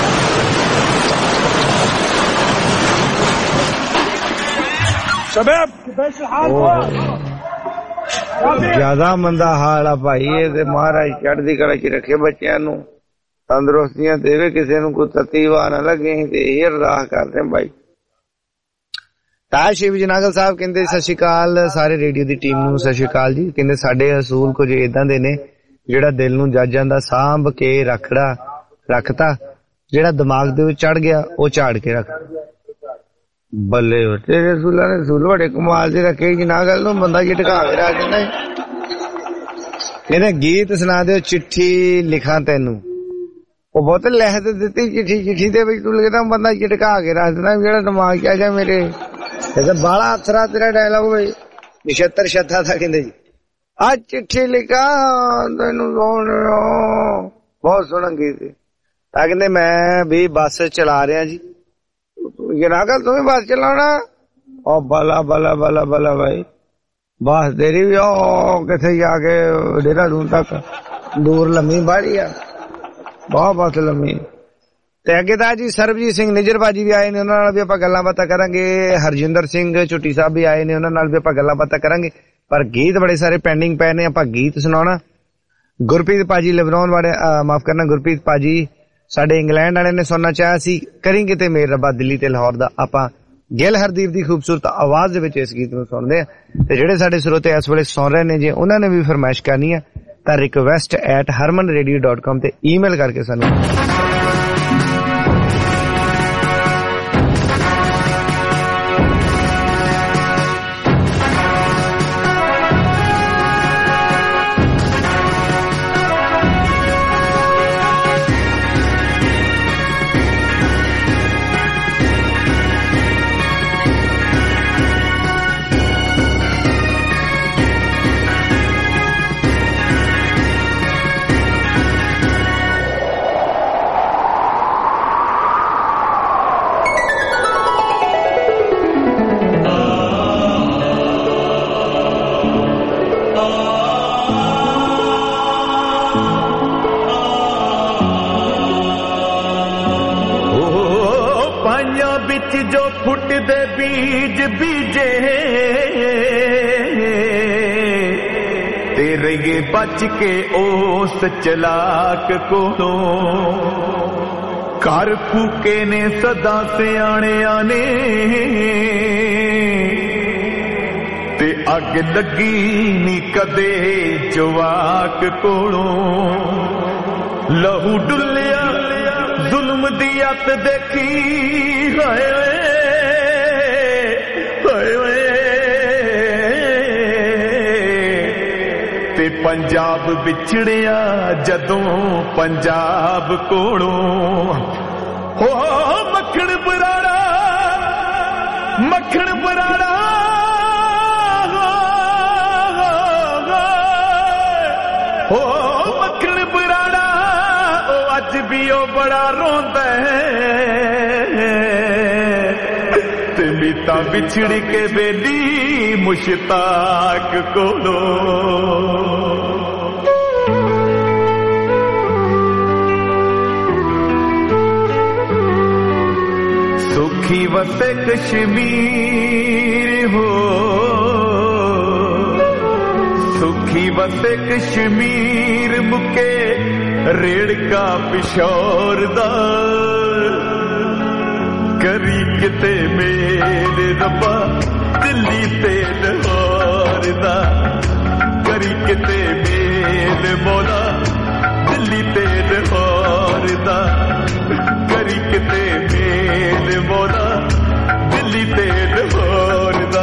ਜ਼ਿਆਦਾ ਮੰਦਾ ਹਾਲ ਆ ਭਾਈ। ਇਹ ਤੇ ਮਹਾਰਾਜ ਚੜ੍ਹਦੀ ਕਲਾ ਚ ਰੱਖੇ, ਬੱਚਿਆਂ ਨੂੰ ਤੰਦਰੁਸਤੀਆਂ ਦੇਵੇ, ਕਿਸੇ ਨੂੰ ਕੋਈ ਤਤੀਵਾ ਨਾ ਲੱਗੇ ਤੇ ਇਹ ਅਰਦਾਸ ਕਰਦੇ ਭਾਈ। ਤਾਇਆ ਸ਼ਿਵ ਜੀ ਨਾਗਲ ਸਾਹਿਬ ਕਹਿੰਦੇ ਸਤਿ ਸ਼੍ਰੀ ਅਕਾਲ ਸਾਰੇ ਰੇਡੀਓ ਦੀ ਟੀਮ ਨੂੰ। ਸਤਿ ਸ਼੍ਰੀ ਅਕਾਲ ਜੀ। ਕਹਿੰਦੇ ਸਾਡੇ ਅਸੂਲ ਕੁਝ ਏਦਾਂ ਦੇ ਨੇ, ਜਿਹੜਾ ਦਿਲ ਨੂੰ ਜੱਜ ਜਾਂਦਾ ਸਾਂਭ ਕੇ ਰੱਖੜਾ ਰੱਖਤਾ, ਜਿਹੜਾ ਦਿਮਾਗ ਦੇ ਵਿੱਚ ਚੜ ਗਿਆ ਉਹ ਝਾੜ ਕੇ ਰੱਖ। ਬੱਲੇ ਤੇਰੇ ਰਸੂਲਾਂ ਨੇ ਰਸੂਲ ਬੜੇ ਕਮਾਲ ਦੇ ਰੱਖੇ ਕਿ ਨਾ ਗੱਲ ਨੂੰ ਬੰਦਾ ਝਟਕਾ ਕੇ ਰੱਖ ਦਿੰਦਾ। ਇਹਨੇ ਗੀਤ ਸੁਣਾ ਦਿਓ ਚਿੱਠੀ ਲਿਖਾਂ ਤੈਨੂੰ, ਉਹ ਬਹੁਤ ਲਿਖ ਦਿੱਤੀ ਚਿੱਠੀ, ਚਿੱਠੀ ਦੇ ਵਿੱਚ ਤੂੰ ਲਿਖਦਾ ਬੰਦਾ ਝਟਕਾ ਕੇ ਰੱਖ ਦਿੰਦਾ। ਜਿਹੜਾ ਦਿਮਾਗ ਚ ਆ ਜਾ ਮੇਰੇ ਬਾਲਾ ਅਥਰਾ ਤੇਰਾ ਡਾਇਲਾਗ ਹੋਵੇ ਨਛੱਤਰ ਛੱਤਾ था ਕਹਿੰਦੇ ਜੀ ਆ ਚਿੱਠੀ ਲਿਖਾ ਤੈਨੂੰ ਸੋਹਣ ਬਹੁਤ ਸੋਹਣਾ ਗੀਤ ਆ। ਕਹਿੰਦੇ ਮੈਂ ਵੀ ਬੱਸ ਚਲਾ ਰਿਹਾ ਜੀ, ਜਨਾ ਕਰ ਤੂੰ ਵੀ ਬੱਸ ਚਲਾਉਣਾ? ਉਹ ਬਲਾ ਬਲਾ ਬਲਾ ਬਲਾ ਭਾਈ ਬੱਸ ਤੇਰੀ ਵੀ ਉਹ ਕਿੱਥੇ ਜਾ ਕੇ ਦੇਹਰਾਦੂਨ ਤੱਕ ਦੂਰ ਲੰਮੀ ਬਾੜੀ ਆ, ਬਹੁਤ ਬੱਸ ਲੰਮੀ। ਤੇ ਅੱਗੇ ਤਾਂ ਜੀ ਸਰਬਜੀਤ ਸਿੰਘ ਨਿੱਜਰ ਬਾਜੀ ਵੀ ਆਏ ਨੇ, ਉਹਨਾਂ ਨਾਲ ਵੀ ਆਪਾਂ ਗੱਲਾਂ ਬਾਤਾਂ ਕਰਾਂਗੇ। ਹਰਜਿੰਦਰ ਸਿੰਘ ਝੁੱਟੀ ਸਾਹਿਬ ਵੀ ਆਏ ਨੇ, ਉਹਨਾਂ ਨਾਲ ਵੀ ਆਪਾਂ ਗੱਲਾਂ ਬਾਤਾਂ ਕਰਾਂਗੇ। ਪਰ ਗੀਤ ਬੜੇ ਸਾਰੇ ਪੈਂਡਿੰਗ ਪਏ ਨੇ, ਆਪਾਂ ਗੀਤ ਸੁਣਾਉਣਾ। ਗੁਰਪ੍ਰੀਤ ਭਾਜੀ ਲਿਬਨਾਨ ਵਾਲੇ, ਮਾਫ ਕਰਨਾ ਗੁਰਪ੍ਰੀਤ ਭਾਜੀ ਸਾਡੇ ਇੰਗਲੈਂਡ ਵਾਲੇ ਨੇ ਸੁਣਨਾ ਚਾਹਿਆ ਸੀ ਕਰੀ ਕਿਤੇ ਮੇਰ ਰੱਬਾ ਦਿੱਲੀ ਤੇ ਲਾਹੌਰ ਦਾ। ਆਪਾਂ ਗਿੱਲ ਹਰਦੀਪ ਦੀ ਖੂਬਸੂਰਤ ਆਵਾਜ਼ ਦੇ ਵਿੱਚ ਇਸ ਗੀਤ ਨੂੰ ਸੁਣਦੇ ਆ। ਤੇ ਜਿਹੜੇ ਸਾਡੇ ਸਰੋਤੇ ਇਸ ਵੇਲੇ ਸੁਣ ਰਹੇ ਨੇ, ਜੇ ਉਹਨਾਂ ਨੇ ਵੀ ਫਰਮਾਇਸ਼ ਕਰਨੀ ਹੈ ਤਾਂ request at Harman radio dot com ਤੇ ਈਮੇਲ ਕਰਕੇ ਸਾਨੂੰ जो फुट दे बीज बीजे तेरे ये बच के ओस चलाक को कर फूके ने सदा सियाने आने ते अग लगी नी कदे जवाक कोलों लहू डुलिया जुल्म दी अत देखी हाय हाय ते पंजाब बिछड़िया जदों पंजाब कोलों हो मखण बराड़ा मखण बराड़ा हो मखण बराड़ा ओ अज भी ओ बड़ा रोंदा है ते मीता बिछड़ के बेली मुश्ताक कोलो सुखी वसे कश्मीर हो सुखी वसे कश्मीर मुके रेड़का पिशोर दा करी किते मेरे रब्बा दिल्ली ते लाहौर दा करी किते मेरे मौला दिल्ली ते लाहौर दा करी किते मेरे मौला दिल्ली ते लाहौर दा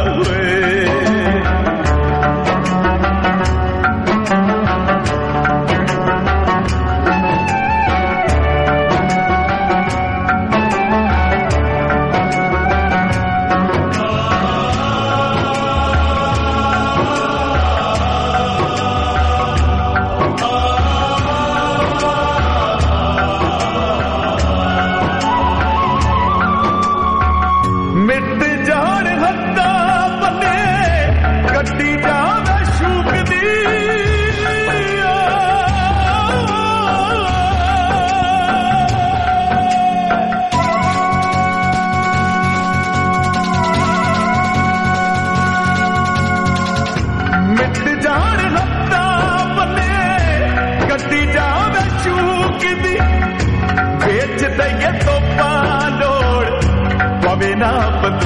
ना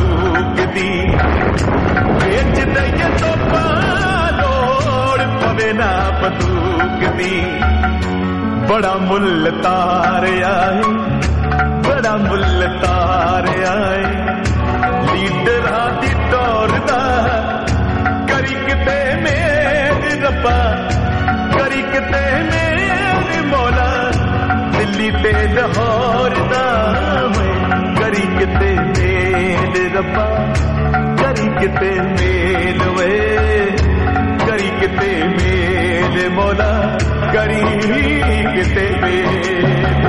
बंदूक दी बेच दे तो पालोड़ पवे ना बंदूक दी बड़ा मुल्ल तारिया है बड़ा मुल्ल तारिया है लीडरां दी दौर दा करी किते मेरे रब्बा करी किते मेरे मौला दिल्ली ते लाहौर दा करी किते मेरे रब्बा करी किते मेल वे करी किते मेल मौला करी किते मेल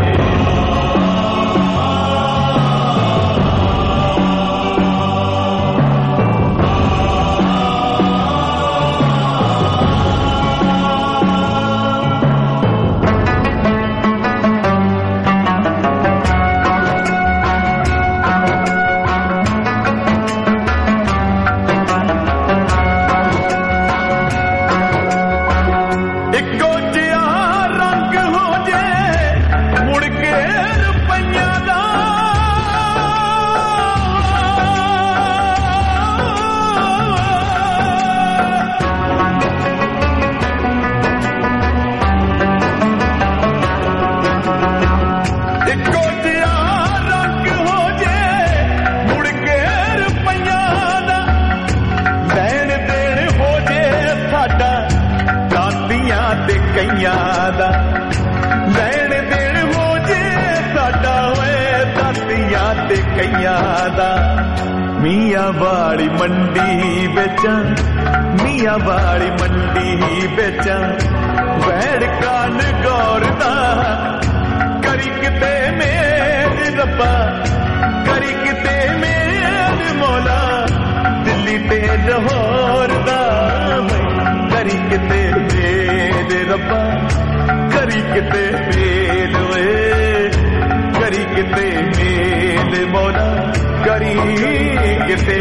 मियां वाली मंडी बेचा मियां वाली मंडी बेचा वैड़ कान गौरदा करी किते मेरे रब्बा करी किते मेरे मौला दिल्ली ते लाहौर दा करी किते मेरे रब्बा करी किते मेल वे करी किते मेल मौला करी किते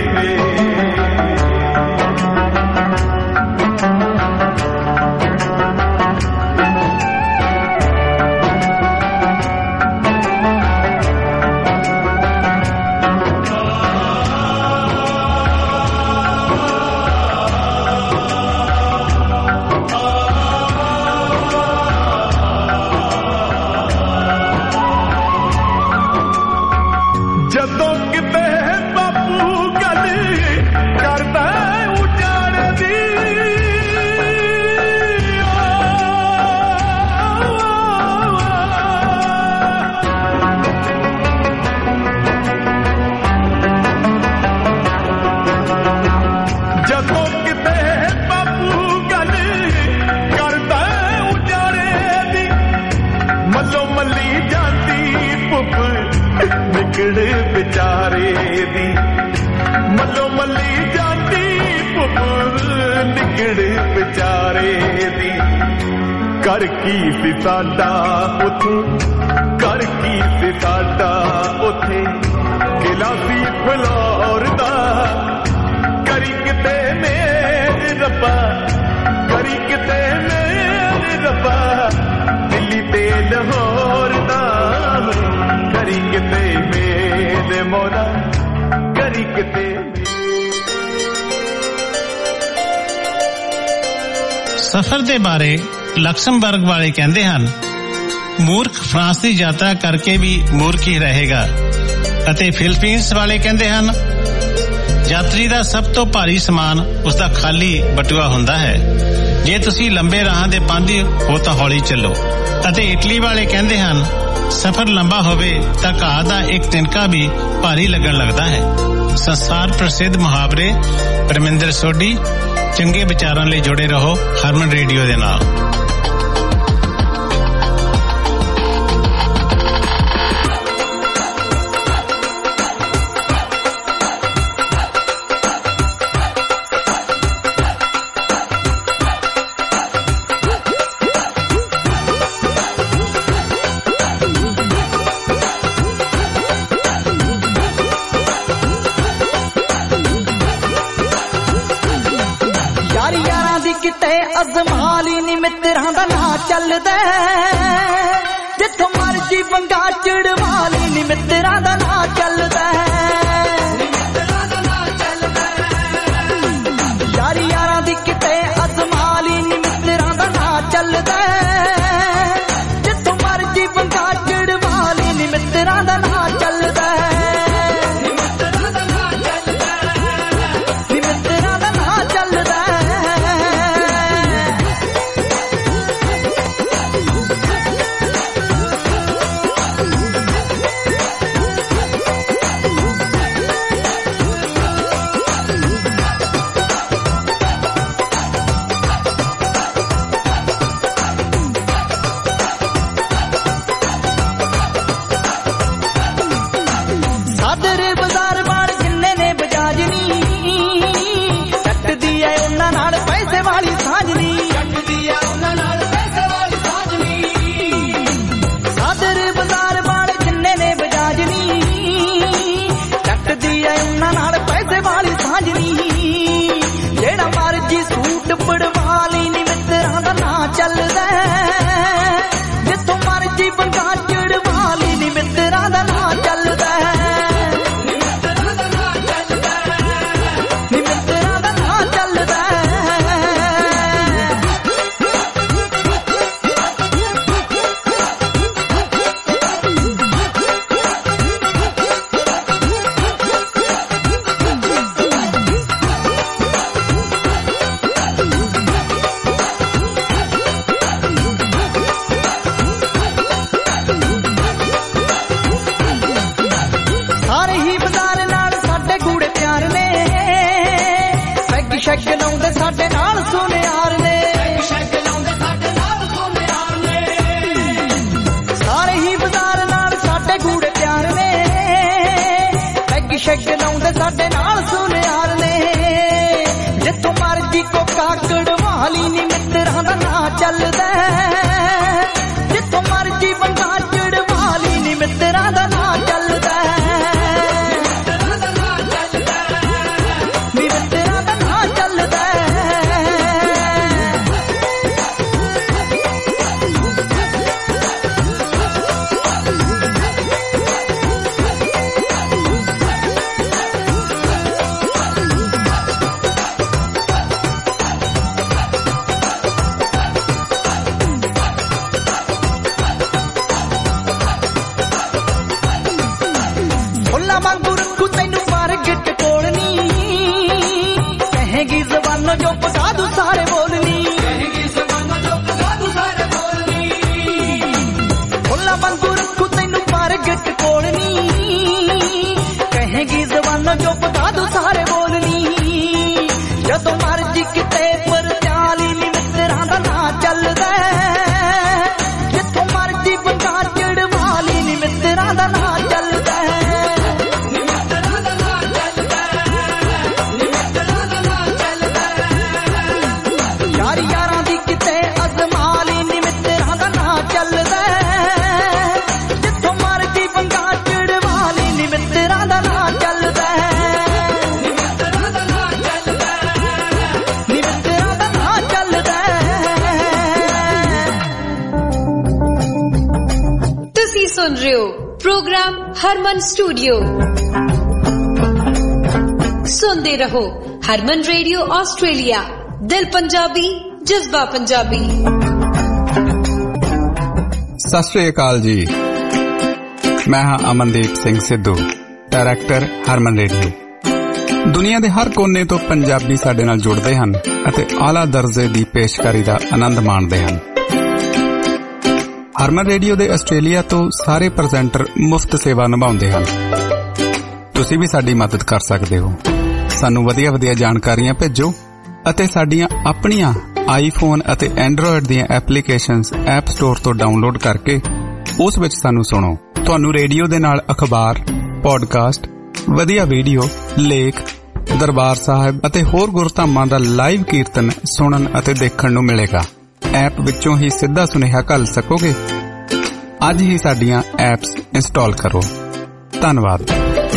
बेचारे दी मल्लो मल्ली जाती निकड़ बेचारे दी कर की सी साडा उथे कर की सी साडा उथे किला सी फलौर दा करी किते मेरे रब्बा करी किते मेरे रब्बा दिल्ली ते लाहौर दा करी किते मेरे मौला करी किते सफर ਦੇ ਬਾਰੇ ਲਕਸਮਬਰਗ ਵਾਲੇ ਕਹਿੰਦੇ ਹਨ ਮੂਰਖ ਫਰਾਂਸ ਦੀ ਯਾਤਰਾ ਕਰਕੇ ਵੀ ਮੂਰਖ ਹੀ ਰਹੇਗਾ ਅਤੇ ਫਿਲੀਪੀਨਸ ਵਾਲੇ ਕਹਿੰਦੇ ਹਨ ਯਾਤਰੀ ਦਾ ਸਭ ਤੋਂ ਭਾਰੀ ਸਮਾਨ ਉਸ ਦਾ ਖਾਲੀ ਬਟੂਆ ਹੁੰਦਾ ਹੈ ਜੇ ਤੁਸੀਂ ਲੰਬੇ ਰਾਹਾਂ ਦੇ ਪਾਂਧੀ ਹੋ ਤਾਂ ਹੌਲੀ ਚੱਲੋ ਅਤੇ ਇਟਲੀ ਵਾਲੇ ਕਹਿੰਦੇ ਹਨ ਸਫ਼ਰ ਲੰਬਾ ਹੋਵੇ ਤਾਂ ਘਾਹ ਦਾ ਇੱਕ ਤਿਨਕਾ ਵੀ ਭਾਰੀ ਲੱਗਣ ਲੱਗਦਾ ਹੈ ਸੰਸਾਰ ਪ੍ਰਸਿੱਧ ਮੁਹਾਵਰੇ ਪਰਮਿੰਦਰ ਸੋਢੀ ਚੰਗੇ ਵਿਚਾਰਾਂ ਲਈ ਜੁੜੇ ਰਹੋ ਹਰਮਨ ਰੇਡੀਓ ਦੇ ਨਾਲ ਅਜ਼ਮਾਲੀ ਨੀ ਮਿੱਤਰਾਂ ਦਾ ਨਾਂ ਚੱਲਦਾ ਜਿੱਥੋਂ ਮਰਜੀ ਵੰਗਾ ਚੜਵਾਲੀ ਨੀ ਮਿੱਤਰਾਂ ਦਾ ਨਾਂ ਚੱਲਦਾ ਮਿੱਤਰਾਂ ਦਾ ਨਾਂ ਚੱਲਦਾ ਯਾਰੀ ਯਾਰਾਂ ਦੀ ਕਿਤੇ ਅਜ਼ਮਾਲੀ ਨੀ ਮਿੱਤਰਾਂ ਦਾ ਨਾਦਰ ਬਾਜ਼ਾਰ ਵਾਲੇ ਜਿੰਨੇ ਨੇ ਬਜਾਜਨੀ ਚੱਟਦੀ ਐ ਉਹਨਾਂ ਨਾਲ ਪੈਸੇ ਵਾਲੀ ਸਾਂਝਣੀ ਜਿਹੜਾ ਮਰਜੀ ਸੂਟ ਪੜਵਾ ਲਈ ਨੀ ਮਿੱਤਰਾਂ ਦਾ ਨਾਂ ਚੱਲਦਾ ਜਿੱਥੋਂ ਮਰਜੀ ਬੰਦਾ ਚੜਵਾ ਲਈ ਨੀ ਮਿੱਤਰਾਂ ਦਾ ਨਾਂ ਚੱਲਦਾ ਸ਼ੈਗ ਲਾਉਂਦੇ ਸਾਡੇ ਨਾਲ ਸੁਨਿਆਰ ਨੇ ਸ਼ੈਗ ਲਾਉਂਦੇ ਸਾਡੇ ਨਾਲ ਸੁਨਿਆਰ ਨੇ ਸਾਰੇ ਹੀ ਬਾਜ਼ਾਰ ਨਾਲ ਸਾਡੇ ਗੂੜੇ ਪਿਆਰ ਨੇ ਸ਼ੈਗ ਸ਼ੈਗ ਲਾਉਂਦੇ ਸਾਡੇ ਨਾਲ ਸੁਨਿਆਰ ਨੇ ਜਿੱਥੋਂ ਮਰਜੀ ਕੋ ਕਾਕੜ ਵਾਲੀ ਨੀ ਮਿੱਤਰਾਂ ਦਾ ਨਾਂ ਚੱਲਦਾ ਜਿੱਥੋਂ ਮਰਜੀ ਬੰਦਾ ਚੜਵਾ ਲਈ ਨੀ ਮਿੱਤਰਾਂ ਦਾ ਨਾਂ ਚੱਲਦਾ जो पका दू सारे बोलनी भोला वांगू रखू तैनू पर गिट कोलनी कहेगी जबाना जो पका दू सारे बोलनी जदों मर्जी किते पर चाली नी मित्तरां दा नां चलदा जिथों मर्जी बंदा चढ़वाली नी मित्तरां दा नां चलदा सुन रहे हो प्रोग्राम हरमन स्टूडियो सुनते रहो हरमन रेडियो ऑस्ट्रेलिया दिल पंजाबी जज्बा पंजाबी। सत श्री अकाल जी, मैं हाँ अमनदीप सिंह सिद्धू, डायरैक्टर हरमन रेडियो। दुनिया के हर कोने तो पंजाबी साडे नाल जुड़ते हैं अते आला दर्जे की पेशकारी का आनंद माणते हैं। हरमन रेडियो दे आस्ट्रेलिया तो सारे प्रजेंटर मुफ्त सेवा निभाउंदे हन। तुसी भी साडी मदद कर सकते हो। सानू वधिया वधिया जानकारियां भेजो अते साडियां अपनियां आईफोन अते एंड्रॉयड दियां एप्लीकेशनस ऐप स्टोर तो डाउनलोड करके उस विच सानू सुनो। तुहानू रेडियो दे नाल अखबार, पॉडकास्ट, वधिया वीडियो, लेख, दरबार साहिब अते होर गुरधामां दा लाइव कीर्तन सुनन अते देखण नू मिलेगा। ऐप विचों ही सीधा सुनेहा घल सकोगे। अज ही साडियां ऐप्स इंस्टॉल करो। धन्नवाद।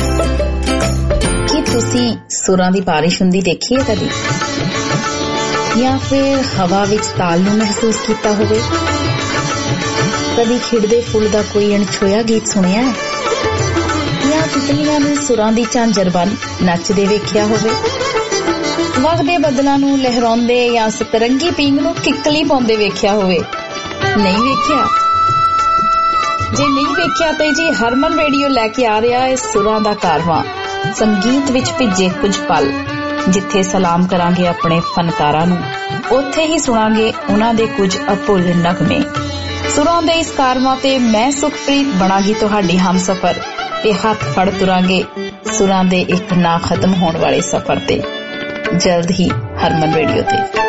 ਕੀ ਤੁਸੀਂ ਸੁਰਾਂ ਦੀ ਬਾਰਿਸ਼ ਹੁੰਦੀ ਦੇਖੀ ਹੈ ਕਦੀ, ਜਾਂ ਫਿਰ ਹਵਾ ਵਿੱਚ ਤਾਲ ਨੂੰ ਮਹਿਸੂਸ ਕੀਤਾ ਹੋਵੇ? ਕਦੀ ਖਿੜਦੇ ਫੁੱਲ ਦਾ ਕੋਈ ਅਣਛੋਇਆ ਗੀਤ ਸੁਣਿਆ ਹੈ, ਜਾਂ ਤਿਤਲੀਆਂ ਨੂੰ ਸੁਰਾਂ ਦੀ ਝਾਂਜਰ ਬਣ ਨੱਚਦੇ ਵੇਖਿਆ ਹੋਵੇ? ਵਗਦੇ ਬੱਦਲਾਂ ਨੂੰ ਲਹਿਰਾਉਂਦੇ ਜਾਂ ਸਤਰੰਗੀ ਪੀਂਗ ਨੂੰ ਕਿੱਕਲੀ ਪਾਉਂਦੇ ਵੇਖਿਆ ਹੋਵੇ? ਨਹੀਂ ਵੇਖਿਆ? ਜੇ ਨਹੀਂ ਵੇਖਿਆ ਤੇ ਜੀ ਹਰਮਨ ਰੇਡੀਓ ਲੈ ਕੇ ਆ ਰਿਹਾ ਹੈ ਸੁਰਾਂ ਦਾ ਕਾਰਵਾਂ, ਸੰਗੀਤ ਵਿੱਚ ਭਿੱਜੇ ਕੁਝ ਪਲ। ਜਿੱਥੇ ਸਲਾਮ ਕਰਾਂਗੇ ਆਪਣੇ ਫਨਕਾਰਾਂ ਨੂੰ, ਉੱਥੇ ਹੀ ਸੁਣਾਂਗੇ ਉਹਨਾਂ ਦੇ ਕੁਝ ਅਭੁੱਲ ਨਗਮੇ। ਸੁਰਾਂ ਦੇ ਇਸ ਕਾਰਵਾਂ ਤੇ ਮੈਂ ਸੁਖਪ੍ਰੀਤ ਬਣਾਂਗੀ ਤੁਹਾਡੀ ਹਮਸਫਰ ਤੇ ਹੱਥ ਫੜ ਤੁਰਾਂਗੇ ਸੁਰਾਂ ਦੇ ਇੱਕ ਨਾ ਖਤਮ ਹੋਣ ਵਾਲੇ ਸਫ਼ਰ ਤੇ। ਜਲਦ ਹੀ ਹਰਮਨ ਰੇਡੀਓ ਤੇ।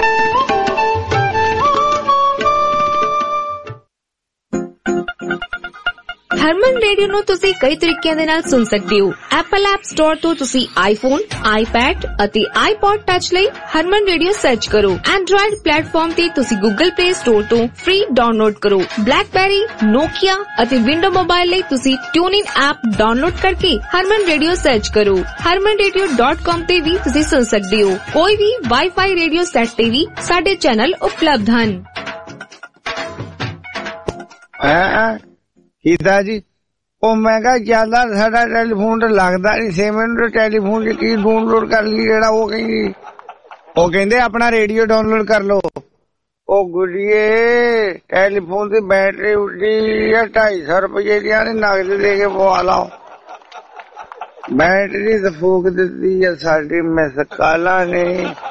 ਹਰਮਨ ਰੇਡੀਓ ਨੂੰ ਤੁਸੀਂ ਕਈ ਤਰੀਕਿਆਂ ਦੇ ਨਾਲ ਸੁਣ ਸਕਦੇ ਹੋ। ਐਪਲ ਐਪ ਸਟੋਰ ਤੋਂ ਤੁਸੀਂ ਆਈਫੋਨ, ਆਈਪੈਡ ਅਤੇ ਆਈਪੌਡ ਟੱਚ ਲਈ ਹਰਮਨ ਰੇਡੀਓ ਸਰਚ ਕਰੋ। ਐਂਡਰੋਇਡ ਪਲੇਟਫਾਰਮ ਤੇ ਤੁਸੀਂ ਗੂਗਲ ਪਲੇ ਸਟੋਰ ਤੋਂ ਫ੍ਰੀ ਡਾਊਨਲੋਡ ਕਰੋ। ਬਲੈਕਬੈਰੀ, ਨੋਕੀਆ ਅਤੇ ਵਿੰਡੋ ਮੋਬਾਈਲ ਲਈ ਤੁਸੀਂ ਟਿਊਨਇਨ ਐਪ ਡਾਊਨਲੋਡ ਕਰਕੇ ਹਰਮਨ ਰੇਡੀਓ ਸਰਚ ਕਰੋ। ਹਰਮਨ ਰੇਡੀਓ ਡਾਟ ਕਾਮ ਤੇ ਵੀ ਤੁਸੀਂ ਸੁਣ ਸਕਦੇ ਹੋ। ਕੋਈ ਵੀ ਵਾਈਫਾਈ ਰੇਡੀਓ ਸੈੱਟ ਤੇ ਵੀ ਸਾਡੇ ਚੈਨਲ ਉਪਲਬਧ ਹਨ। ਕੀਤਾ ਜੀ ਉਹ ਮੈਂ ਕਿਹਾ ਜਿਆਦਾ ਸਾਡਾ ਟੈਲੀਫੋਨ ਤੇ ਲੱਗਦਾ ਨੀ ਛੇ ਮਿੰਟ ਟੈਲੀਫੋਨ ਚ ਕੀ ਡਾਊਨਲੋਡ ਕਰ ਲਈ ਜਿਹੜਾ ਉਹ ਕਹਿੰਦੀ ਉਹ ਕਹਿੰਦੇ ਆਪਣਾ ਰੇਡੀਓ ਡਾਊਨਲੋਡ ਕਰ ਲੋ। ਉਹ ਗੁੜੀਏ ਟੈਲੀਫੋਨ ਦੀ ਬੈਟਰੀ ਉੱਡੀ ਆ ਢਾਈ ਸੌ ਰੁਪਏ ਦੀਆਂ ਨੇ ਨਗਦ ਦੇ ਕੇ ਪਵਾ ਲਾਓ। ਬੈਟਰੀ ਤਾਂ ਫੂਕ ਦਿੱਤੀ ਆ ਸਾਡੀ ਮਿਸ ਕਾਲਾਂ ਨੇ।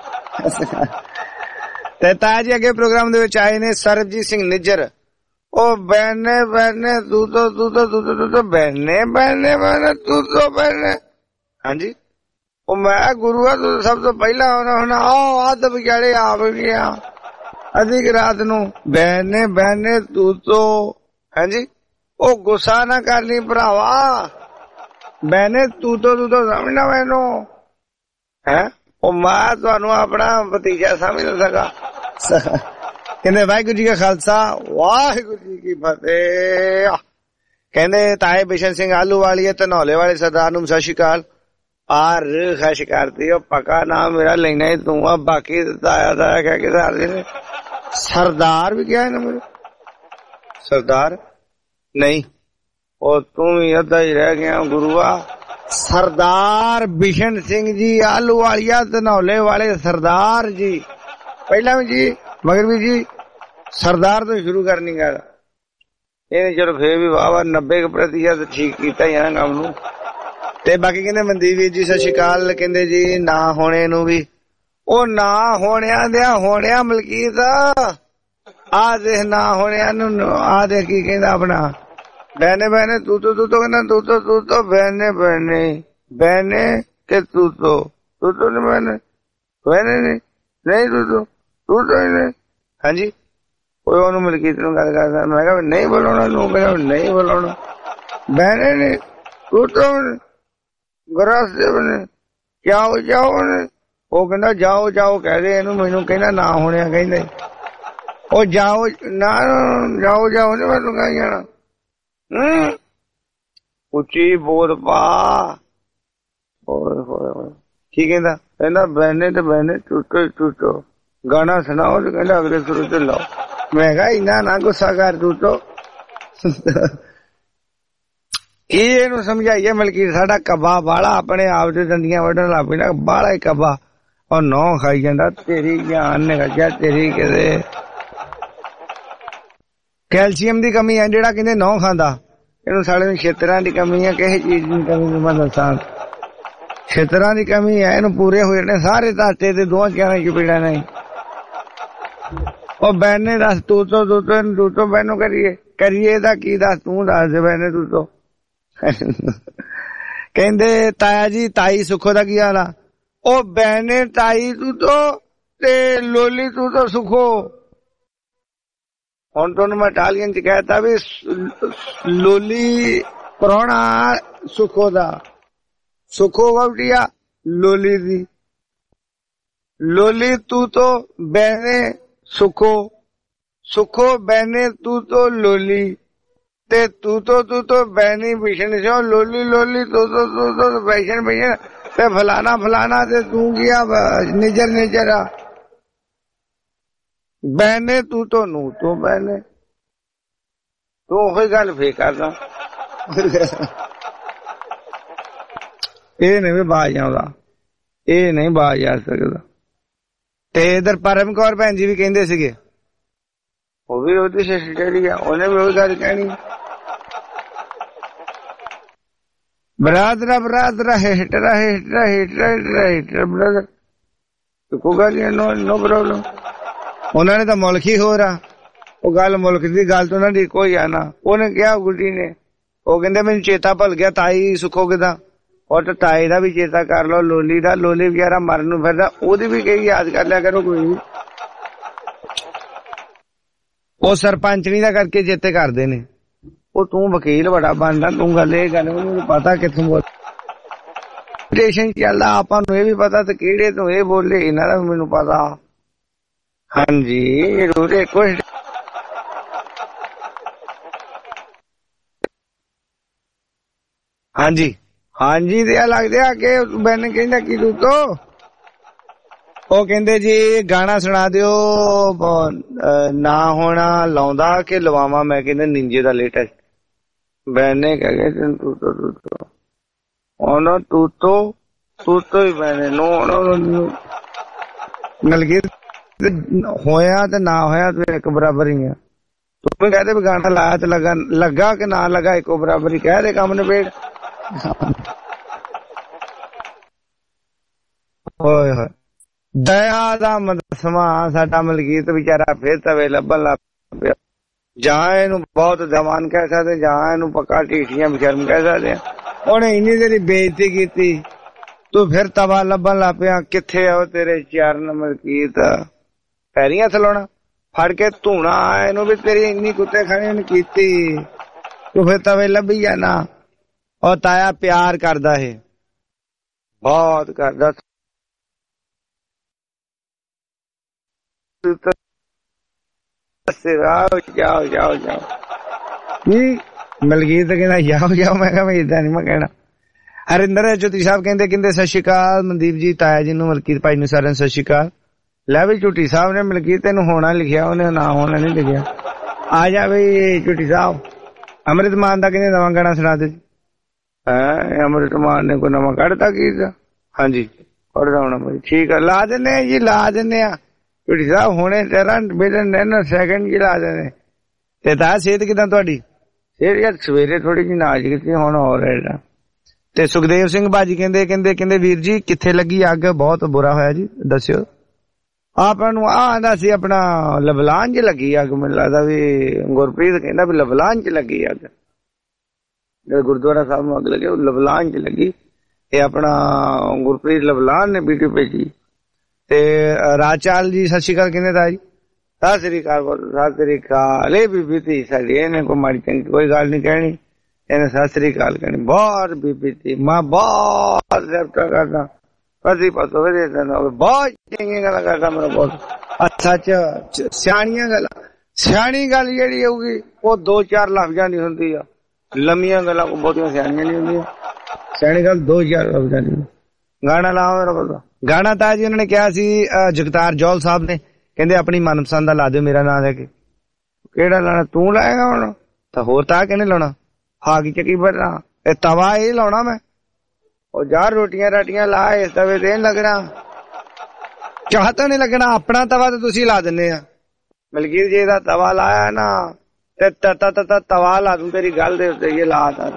ਤੇ ਤਾਜ ਅੱਗੇ ਪ੍ਰੋਗਰਾਮ ਦੇ ਵਿੱਚ ਆਏ ਨੇ ਸਰਬਜੀਤ ਸਿੰਘ ਨਿੱਜਰ। ਉਹ ਬਹਿਨੇ ਬਹਿਨੇ ਤੂੰ ਤੋਂ ਤੂੰ ਤੋਂ ਤੂੰ ਤੋਂ ਤੂੰ ਬਹਿਨੇ ਬਹਿਨੇ ਬਹਿਨੇ ਤੂੰ ਤੋਂ ਬਹਿਨੇ। ਹਾਂਜੀ ਉਹ ਮੈਂ ਗੁਰੂਆ ਤੂੰ ਸਭ ਤੋਂ ਪਹਿਲਾਂ ਆਉਣਾ ਹੁਣ ਆਓ ਅੱਧ ਵਿਚਾਲੇ ਆਪ ਗਿਆ ਅਧਿਕ ਰਾਤ ਨੂੰ ਬਹਿਨੇ ਬਹਿਨੇ ਤੂੰ ਤੋਂ। ਹਾਂਜੀ ਉਹ ਗੁੱਸਾ ਨਾ ਕਰਨੀ ਭਰਾਵਾ ਬਹਿਨੇ ਤੂੰ ਤੋਂ ਤੂੰ ਤੋਂ ਸਮਝਣਾ ਮੈਨੂੰ ਹੈ। ਉਹ ਮੈਂ ਤੁਹਾਨੂੰ ਆਪਣਾ ਭਤੀਜਾ ਸਮਝ ਨਾ ਸਕਾਂ। ਕਹਿੰਦੇ ਵਾਹਿਗੁਰੂ ਜੀ ਕਾ ਖਾਲਸਾ ਵਾਹਿਗੁਰੂ ਜੀ ਕੀ ਫਤਿਹ। ਕਹਿੰਦੇ ਤਾਏ ਬਿਸ਼ਨ ਸਿੰਘ ਆਲੂ ਵਾਲੀ ਧਨੌਲੇ ਵਾਲੇ ਸਰਦਾਰ ਨੂੰ ਸਤਿ ਸ਼੍ਰੀ ਅਕਾਲ। ਆਰ ਖਸ਼ ਕਰਤੀ ਉਹ ਪੱਕਾ ਨਾਮ ਮੇਰਾ ਲੈਣਾ ਹੀ ਤੂੰ ਆ। ਬਾਕੀ ਤਾਇਆ ਤਾਇਆ ਕਹਿ ਕੇ ਸਾਰੇ ਨੇ ਸਰਦਾਰ ਵੀ ਕਿਹਾ ਨਾ ਮੇਰੇ ਸਰਦਾਰ ਨਹੀਂ ਉਹ ਤੂੰ ਵੀ ਅੱਧਾ ਹੀ ਰਹਿ ਗਿਆ ਗੁਰੂਆ। ਸਰਦਾਰ ਬਿਸ਼ਨ ਸਿੰਘ ਜੀ ਆਲੂ ਵਾਲੀਆ ਧਨੌਲੇ ਵਾਲੇ ਸਰਦਾਰ ਜੀ ਪਹਿਲਾਂ ਵੀ ਜੀ ਮਗਰ ਵੀ ਜੀ ਸਰਦਾਰ ਤੋਂ ਸ਼ੁਰੂ ਕਰਨੀ ਗੱਲ ਇਹ ਚਲੋ ਫੇਰ ਵੀ ਵਾਹ ਵਾਹ ਨੱਬੇ ਕੁ ਪ੍ਰਤੀਸ਼ਤ ਠੀਕ ਕੀਤਾ ਹੀ ਨਾ ਕੰਮ ਨੂੰ। ਤੇ ਬਾਕੀ ਕਹਿੰਦੇ ਮਨਦੀਪ ਵੀਰ ਜੀ ਸਤਿ ਸ਼੍ਰੀ ਅਕਾਲ। ਕਹਿੰਦੇ ਜੀ ਨਾ ਹੋਣੇ ਨੂੰ ਵੀ ਉਹ ਨਾ ਹੋਣਿਆਂ ਦਿਆ ਹੋਣਿਆ ਮਲਕੀਤ ਆ ਦੇਖ ਨਾ ਹੋਣਿਆਂ ਨੂੰ ਆ ਦੇਖ ਕੀ ਕਹਿੰਦਾ ਆਪਣਾ ਬਹਿਨੇ ਬਹਿਨੇ ਤੂੰ ਤੋਂ ਤੂੰ ਤੋਂ ਕਹਿੰਦਾ ਤੂੰ ਤੋਂ ਤੂੰ ਤੋਂ ਬਹਿਨੇ ਬਹਿਨੇ ਬਹਿਨੇ ਕਿ ਤੂੰ ਤੋਂ ਤੂੰ ਤੋਂ ਨਹੀਂ ਬਹਿਨੇ ਬਹਿਨੇ ਨਹੀਂ ਨਹੀਂ ਤੂੰ ਤੋਂ ਤੂੰ ਤੋਂ ਨਹੀਂ। ਹਾਂਜੀ ਉਹ ਉਹਨੂੰ ਮਲਕੀਤ ਨੂੰ ਗੱਲ ਕਰਦਾ ਮੈਂ ਕਿਹਾ ਨਹੀਂ ਬੁਲਾਉਣਾ ਨੂੰ ਕਹਿੰਦਾ ਨਹੀਂ ਬੁਲਾਉਣਾ ਬਹਿਨੇ ਨਹੀਂ ਤੂੰ ਤੋਂ ਗਰਾਸ ਦੇ ਬਣੇ ਜਾਓ ਜਾਓ ਉਹ ਕਹਿੰਦਾ ਜਾਓ ਜਾਓ ਕਹਿ ਦੇ ਇਹਨੂੰ ਮੈਨੂੰ ਕਹਿੰਦਾ ਨਾ ਹੋਣਿਆ ਕਹਿੰਦੇ ਉਹ ਜਾਓ ਨਾ ਜਾਓ ਜਾਓ ਨੀ ਮੈਨੂੰ ਕਹਿ ਜਾਣਾ। ਹਮ ਉੱਚੀ ਬੋਲ ਪਾ ਹੋਰ ਹੋਰ ਕੀ ਕਹਿੰਦਾ ਕਹਿੰਦਾ ਬਹਿਨੇ ਤੇ ਬਹਿਨੇ ਟੁੱਟੋ ਟੁੱਟੋ ਗਾਣਾ ਸੁਣਾਓ ਤੇ ਕਹਿੰਦਾ ਅਗਲੇ ਸੁਰ ਤੇ ਲਾਓ। ਮੈਂ ਕਿਹਾ ਇੰਨਾ ਨਾ ਗੁੱਸਾ ਕਰ ਤੂੰ ਤੋਂ ਕੀ ਇਹਨੂੰ ਸਮਝਾਈਏ ਮਲਕੀਤ ਸਾਡਾ ਕੱਬਾ ਬਾਲਾ ਆਪਣੇ ਆਪ ਤੇ ਦੰਦੀਆਂ ਵੱਢਣ ਲੱਗ ਪਈ ਨਾ ਬਾਲਾ ਹੀ ਕੱਬਾ ਉਹ ਨੌ ਖਾਈ ਜਾਂਦਾ ਤੇਰੀ ਜਾਨ ਨੇ ਗੱਜਾ ਤੇਰੀ ਕਿਤੇ ਕੈਲਸ਼ੀਅਮ ਦੀ ਕਮੀ ਹੈ ਜਿਹੜਾ ਕਹਿੰਦੇ ਨੌ ਖਾਂਦਾ ਇਹਨੂੰ ਸਾਡੇ ਨੂੰ ਛੇਤਰਾਂ ਦੀ ਕਮੀ ਹੈ ਕਿਸੇ ਚੀਜ਼ ਦੀ ਕਮੀ ਮੈਂ ਦੱਸਾਂ ਛੇਤਰਾਂ ਦੀ ਕਮੀ ਹੈ ਇਹਨੂੰ ਪੂਰੇ ਹੋਏ ਨੇ ਸਾਰੇ ਧਾਤੇ ਤੇ ਦੋਹਾਂ ਚਾਰਾਂ ਚ ਪੀੜਾ ਨਹੀਂ। ਉਹ ਬੈਨੇ ਦੱਸ ਤੂੰ ਤੋਂ ਤੂੰ ਤੋਂ ਤੂੰ ਤੋਂ ਬੈਨੂੰ ਕਰੀਏ ਕਰੀਏ ਦਾ ਕੀ ਦੱਸ ਤੂੰ ਦੱਸ ਦੇ ਬੈਨੇ ਤੂੰ ਤੋਂ। ਕਹਿੰਦੇ ਤਾਇਆ ਜੀ ਤਾਈ ਸੁੱਖੋ ਦਾ ਕੀ ਹਾਲ ਆ ਉਹ ਬੈਨੇ ਤਾਈ ਤੂੰ ਤੋਂ ਤੇ ਲੋਲੀ ਤੂੰ ਤੋਂ ਸੁੱਖੋ। ਹੁਣ ਤੁਹਾਨੂੰ ਮੈਂ ਇਟਾਲੀਅਨ ਚ ਕਹਿਤਾ ਵੀ ਲੋਲੀ ਪ੍ਰਾਹੁਣਾ ਸੁੱਖੋ ਦਾ ਸੁੱਖੋ ਵਹੁਟੀਆ ਲੋਲੀ ਦੀ ਲੋਲੀ ਤੂੰ ਤੋਂ ਬਹਿਨੇ ਸੁੱਖੋ ਸੁੱਖੋ ਬਹਿਨੇ ਤੂੰ ਤੋਂ ਲੋਲੀ ਤੇ ਤੂੰ ਤੋਂ ਤੂੰ ਤੋਂ ਬਹਿਨੀ ਬਿਸ਼ਨ ਸੋ ਲੋਲੀ ਲੋਲੀ ਤੂੰ ਤੋਂ ਤੂੰ ਤੋਂ ਬੈਸ਼ਨ ਬੈਸ਼ਨ ਤੇ ਫਲਾਣਾ ਫਲਾਣਾ ਤੇ ਤੂੰ ਗਿਆ ਨਿਜਰ ਨਿਜਰਾ ਬਹਿਨੇ ਤੂੰ ਤੋਂ ਨੂੰ ਤੂੰ ਬਹਿਨੇ ਤੂੰ ਉਹੀ ਗੱਲ ਫੇਰ ਕਰਦਾ ਇਹ ਨਹੀਂ ਬਾਜ ਆਉਂਦਾ ਇਹ ਨਹੀਂ ਬਾਜ ਆ ਸਕਦਾ। ਤੇ ਇਧਰ ਪਰਮ ਕੌਰ ਭੈਣ ਜੀ ਵੀ ਕਹਿੰਦੇ ਸੀਗੇ ਉਹ ਵੀ ਉਹਦੀ ਸਿਸਟਰ ਆ ਉਹਨੇ ਵੀ ਉਹ ਗੱਲ ਕਹਿਣੀ ਬਰਾਦਰਾ ਬਰਾਦਰਾ ਹੇਟਰਾ ਹੇਟਰਾ ਹੇਟਰਾ ਹੇਟਰਾ ਬਰਾਦਰ ਕੋਈ ਗੱਲ ਨੋ ਨੋ ਪ੍ਰੋਬਲਮ। ਉਹਨਾਂ ਨੇ ਤਾਂ ਮੁਲਕ ਹੀ ਹੋਰ ਆ ਉਹ ਗੱਲ ਮੁਲਕ ਦੀ ਗੱਲ ਤੋਂ ਉਹਨਾਂ ਦੀ ਕੋਈ ਆ ਨਾ। ਉਹਨੇ ਕਿਹਾ ਗੁੱਡੀ ਨੇ ਉਹ ਕਹਿੰਦੇ ਮੈਨੂੰ ਚੇਤਾ ਭੁੱਲ ਗਿਆ ਤਾਈ ਸੁੱਖੋ ਕਿਦਾਂ और ताए का भी चेता कर लो लोली का लोली वगैरह मरन नूं फिरदा ओदी भी कई याद कर लिया करो कोई वो सरपंचनी का करके चेते करते ने ਉਹ ਤੂੰ ਵਕੀਲ ਬੜਾ ਬਣਦਾ, ਤੂੰ ਗੱਲ ਇਹ ਗੱਲ ਮੈਨੂੰ ਪਤਾ ਕਿੱਥੋਂ ਬੋਲ ਸਟੇਸ਼ਨ ਚੱਲਦਾ, ਆਪਾਂ ਨੂੰ ਇਹ ਵੀ ਪਤਾ ਤੇ ਕਿਹੜੇ ਤੋਂ ਇਹ ਬੋਲੇ ਇਹਨਾਂ ਦਾ ਮੈਨੂੰ ਪਤਾ। ਹਾਂਜੀ ਰੋਰੇ ਕੋਈ ਹਾਂਜੀ ਹਾਂਜੀ ਤੇ ਲੱਗਦੇ ਆ ਕਿ ਬੈਨ ਕਹਿੰਦਾ ਕੀ ਤੂੰ ਤੋਂ ਉਹ ਕਹਿੰਦੇ ਜੀ ਗਾਣਾ ਸੁਣਾ ਦਿਓ ਨਾ ਹੋਣਾ ਲਾਉਂਦਾ ਕਿ ਲਵਾਵਾਂ। ਮੈਂ ਕਹਿੰਦਾ ਨਿੰਜੇ ਦਾ ਲੇਟੈਸਟ ਬੈਨ ਨੇ ਕਹਿ ਗਏ ਤੂੰ ਤੋਂ ਤੂੰ ਤੋਂ ਉਹਨਾਂ ਤੂੰ ਤੋਂ ਤੂੰ ਤੋਂ ਹੀ ਬੈਨੇ ਨੂੰ ਮਿਲਗੀ ਹੋਇਆ ਤੇ ਨਾ ਹੋਇਆ ਤੇ ਇੱਕ ਬਰਾਬਰ ਹੀ ਆ। ਤੂੰ ਕਹਦੇ ਵੀ ਗਾਣਾ ਲਾਇਆ ਤੇ ਲੱਗਾ ਲੱਗਾ ਕਿ ਨਾ ਲੱਗਾ ਇੱਕੋ ਬਰਾਬਰ ਹੀ ਕਹਿ ਦੇ ਕੰਮ ਨਿਬੇੜ। ਹੋਏ ਹੋਏ ਦਇਆ ਦਾ ਮਦਸਮਾ ਸਾਡਾ ਮਲਕੀਤ ਵਿਚਾਰਾ ਫਿਰ ਤਵੇ ਲੱਭਣ ਲੱਗ ਪਿਆ। ਜਾਂ ਇਹਨੂੰ ਬਹੁਤ ਜਵਾਨ ਕਹਿ ਸਕਦੇ, ਜਾਂ ਇਹਨੂੰ ਪੱਕਾ ਢੀਠੀਆਂ ਬਸ਼ਰਮ ਕਹਿ ਸਕਦੇ ਆ। ਉਹਨੇ ਇੰਨੀ ਦੇਰੀ ਬੇਇੱਜ਼ਤੀ ਕੀਤੀ, ਤੂੰ ਫਿਰ ਤਵਾ ਲੱਭਣ ਲੱਗ ਪਿਆ। ਕਿੱਥੇ ਆ ਤੇਰੇ ਚਰਨ ਮਲਕੀਤ, ਪੈਰੀਆਂ ਥਲਾਉਣਾ ਫੜ ਕੇ ਧੂਣਾ ਇਹਨੂੰ ਵੀ ਤੇਰੀ ਇੰਨੀ ਕੁੱਤੇ ਖਾਣੇ ਨੇ ਕੀਤੀ, ਤੂੰ ਫਿਰ ਤਵੇ ਲੱਭੀ ਜਾਣਾ। ਉਹ ਤਾਇਆ ਪਿਆਰ ਕਰਦਾ ਹੈ, ਬਹੁਤ ਕਰਦਾ। ਜਾਓ ਜਾਓ ਜਾਓ ਜਾਓ ਨਹੀਂ ਮਲਕੀਤ ਕਹਿੰਦਾ ਜਾਓ ਜਾਓ। ਮੈਂ ਕਿਹਾ ਮੈਂ ਏਦਾਂ ਨੀ ਮੈਂ ਕਹਿਣਾ। ਹਰਿੰਦਰ ਜੋਤੀ ਸਾਹਿਬ ਕਹਿੰਦੇ ਕਹਿੰਦੇ ਸਤਿ ਸ਼੍ਰੀ ਅਕਾਲ ਮਨਦੀਪ ਜੀ, ਤਾਇਆ ਜੀ ਨੂੰ, ਮਲਕੀਤ ਭਾਈ ਨੂੰ, ਸਾਰਿਆਂ ਨੂੰ ਸਤਿ ਸ਼੍ਰੀ ਅਕਾਲ। ਲੈ ਵੀ ਝੂਟੀ ਸਾਹਿਬ ਨੇ ਮਲਕੀਤ ਤੈਨੂੰ ਹੋਣਾ ਲਿਖਿਆ, ਉਹਨੇ ਨਾ ਹੋਣਾ ਨਹੀਂ ਲਿਖਿਆ। ਆ ਜਾ ਬਈ ਝੂਟੀ ਸਾਹਿਬ। ਅੰਮ੍ਰਿਤ ਮਾਨ ਦਾ ਕਹਿੰਦੇ ਨਵਾਂ ਗਾਣਾ ਸੁਣਾ ਦੇ। ਹੈ ਅੰਮ੍ਰਿਤ ਮਾਨ ਨੇ ਕੋਈ ਨਵਾਂ ਕੱਢਤਾ ਕੀ? ਹਾਂਜੀ ਕੱਢਦਾ ਹੋਣਾ ਬਈ, ਠੀਕ ਆ ਲਾ ਦਿੰਦੇ ਆ ਜੀ, ਲਾ ਦਿੰਦੇ ਆ ਝੂਟੀ ਸਾਹਿਬ। ਹੁਣੇ ਤੇਰਾਂ ਬਿਲਨ ਸੈਕਿੰਡ ਜੀ ਲਾ ਦਿੰਦੇ। ਤੇ ਤਾਂ ਸਿਹਤ ਕਿਦਾਂ ਤੁਹਾਡੀ? ਸਿਹਤ ਯਾਰ ਸਵੇਰੇ ਥੋੜੀ ਜਿਹੀ ਨਾਜ ਕੀਤੀ, ਹੁਣ ਹੋ ਰਿਹਾ। ਤੇ ਸੁਖਦੇਵ ਸਿੰਘ ਬਾਜੀ ਕਹਿੰਦੇ ਕਹਿੰਦੇ ਕਹਿੰਦੇ ਵੀਰ ਜੀ ਕਿੱਥੇ ਲੱਗੀ ਅੱਗ? ਬਹੁਤ ਬੁਰਾ ਹੋਇਆ ਜੀ, ਦੱਸਿਓ। ਆਪਾਂ ਨੂੰ ਆ ਆਂਦਾ ਸੀ ਆਪਣਾ ਲਵਲਾਨ ਚ ਲੱਗੀ ਅੱਗ, ਮੈਨੂੰ ਲੱਗਦਾ ਵੀ ਗੁਰਪ੍ਰੀਤ ਕਹਿੰਦਾ ਵੀ ਲਵਲਾਨ ਚ ਲੱਗੀ ਅੱਗ। ਜਿਹੜੇ ਗੁਰਦੁਆਰਾ ਸਾਹਿਬ ਨੂੰ ਅੱਗ ਲੱਗੀ ਉਹ ਲਵਲਾਨ ਚ ਲੱਗੀ। ਇਹ ਆਪਣਾ ਗੁਰਪ੍ਰੀਤ ਲਵਲਾਨ ਨੇ ਵੀਡੀਓ ਭੇਜੀ। ਤੇ ਰਾਜਚਾਲ ਜੀ ਸਤਿ ਸ਼੍ਰੀ ਅਕਾਲ ਕਹਿੰਦੇ ਤਾਂ ਜੀ ਸਤਿ ਸ੍ਰੀ ਅਕਾਲ, ਸਤਿ ਸ੍ਰੀ ਅਕਾਲ। ਇਹ ਬੀਬੀ ਧੀ ਸਾਡੀ, ਇਹਨੇ ਕੋਈ ਮਾੜੀ ਚੰਗੀ ਕੋਈ ਗੱਲ ਨੀ ਕਹਿਣੀ, ਇਹਨੇ ਸਤਿ ਸ੍ਰੀ ਅਕਾਲ ਕਹਿਣੀ। ਬਹੁਤ ਬੀਬੀ ਧੀ ਮੈਂ ਬਹੁਤ ਜ਼ਬਤਾ ਕਰਦਾ, ਕਦੀ ਪਤੋ ਬਹੁਤ ਚੰਗੀਆਂ ਗੱਲਾਂ ਕਰਦਾ ਮੇਰਾ ਬਹੁਤ। ਸੱਚ ਸਿਆਣੀਆਂ ਗੱਲਾਂ, ਸਿਆਣੀ ਗੱਲ ਜਿਹੜੀ ਹੋਊਗੀ ਉਹ ਦੋ ਚਾਰ ਲਫ਼ਜ਼ਾਂ ਦੀ ਹੁੰਦੀ ਆ, ਲੰਮੀਆਂ ਗੱਲਾਂ ਕੋ ਬਹੁਤੀਆਂ ਸਿਆਣੀਆਂ ਨਹੀਂ ਹੁੰਦੀਆਂ। ਸਿਆਣੀ ਗੱਲ ਦੋ ਚਾਰ ਲਫ਼ਜ਼ਾਂ ਦੀ। ਗਾਣਾ ਲਾਓ ਮੇਰਾ ਪਤਾ ਗਾਣਾ ਤਾਂ ਜੀ ਉਹਨਾਂ ਨੇ ਕਿਹਾ ਸੀ ਜਗਤਾਰ ਜੌਲ ਸਾਹਿਬ ਨੇ, ਕਹਿੰਦੇ ਆਪਣੀ ਮਨਪਸੰਦ ਦਾ ਲਾ ਦਿਓ ਮੇਰਾ ਨਾਂ ਲੈ ਕੇ। ਕਿਹੜਾ ਲਾਣਾ? ਤੂੰ ਲਾਏਗਾ ਹੁਣ ਤਾਂ ਹੋਰ ਤਾਂ ਕਿਹਨੇ ਲਾਉਣਾ? ਹਾਗੀ ਚੱਕੀ ਬਣਾ ਇਹ ਤਵਾ ਇਹ ਲਾਉਣਾ ਮੈਂ। ਉਹ ਯਾਰ ਰੋਟੀਆਂ ਰਾਟੀਆਂ ਲਾ ਇਸ ਤਵੇ ਤੇ ਲੱਗਣਾ, ਚਾਹ ਤਾਂ ਨਹੀਂ ਲੱਗਣਾ। ਆਪਣਾ ਤਵਾ ਤਾਂ ਤੁਸੀਂ ਲਾ ਦਿੰਦੇ ਆ। ਮਲਕੀਤ ਜੀ ਦਾ ਤਵਾ ਲਾਇਆ ਨਾ ਤੇ ਤਤਾ ਤਤਾ ਤਵਾ ਲਾ ਦੂੰ ਤੇਰੀ ਗੱਲ ਦੇ ਉੱਤੇ। ਇਹ ਲਾ ਤਾ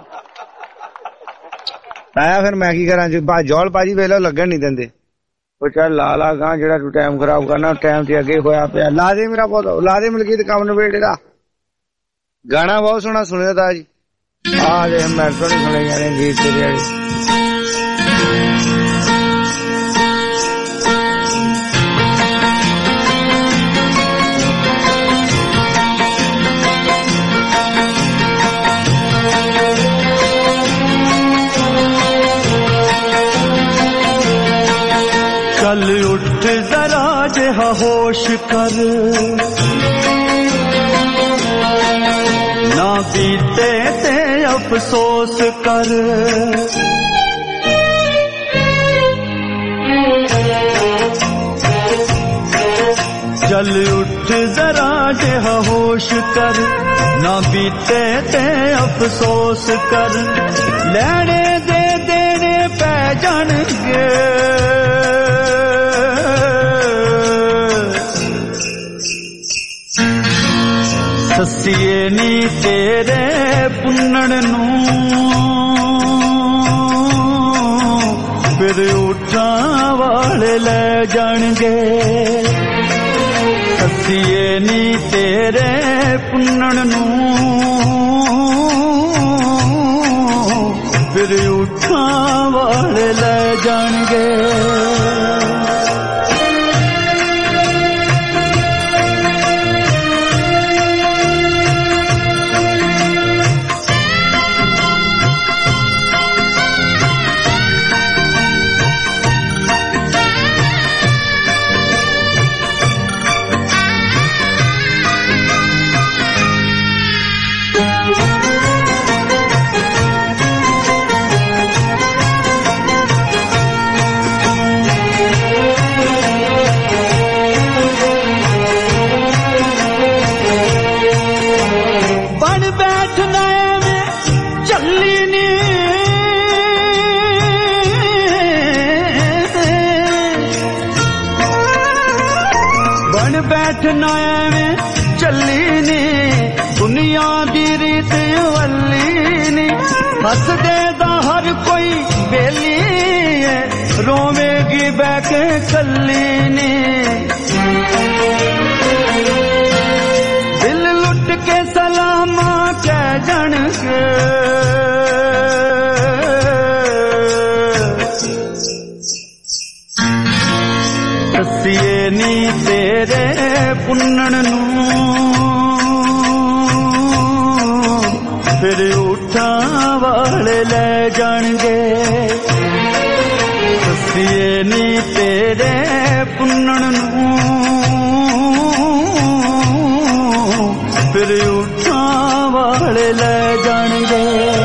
ਆਇਆ ਫਿਰ ਮੈਂ ਕੀ ਕਰਾਂ ਜੀ? ਜੌਲ ਭਾਜੀ ਵੇਲੇ ਲੱਗਣ ਨਹੀਂ ਦਿੰਦੇ। ਉਹ ਚੱਲ ਲਾ ਲਾ ਗਾਂ, ਜਿਹੜਾ ਤੂੰ ਟਾਈਮ ਖਰਾਬ ਕਰਨਾ ਟਾਈਮ ਤੇ ਅੱਗੇ ਹੋਇਆ ਪਿਆ। ਲਾ ਦੇ ਮੇਰਾ ਬਹੁਤ, ਲਾ ਦੇ ਮਲਕੀਤ ਕੰਮ ਨਿਬੇੜੇਗਾ। ਗਾਣਾ ਬਹੁਤ ਸੋਹਣਾ ਸੁਣਿਆ ਤਾ ਜੀ। ਆ ਜੇ ਮੈਂ ਸੁਣੀ ਸੁਣੇ ਜਾਣੇ ਗੀਤ ਤੇਰੇ ਵਾਲੇ। चल उठ जरा जिहा होश कर, ना बीते ते अफसोस कर। चल उठ जरा जिहा होश कर, ना बीते ते अफसोस कर। लैने दे देने पै जाणगे, सस्सीए नी तेरे पुन्नण नूं फिर उठां वाले ले जाणगे। सस्सीए नी तेरे पुन्नण नूं फिर उठां वाले ले जाणगे। बैठना एवें चली नी दुनिया दी रीत वल्ली नी हसदे दा हर कोई बेली है रोवेगी बैके कली नी दिल लुट के सलामा कह जन के दसिए नी तेरे पुन्नण नू फिर उठा वाले ले जाणगे दसिए नी तेरे पुन्नण नू फिर उठा वाले ले जाणगे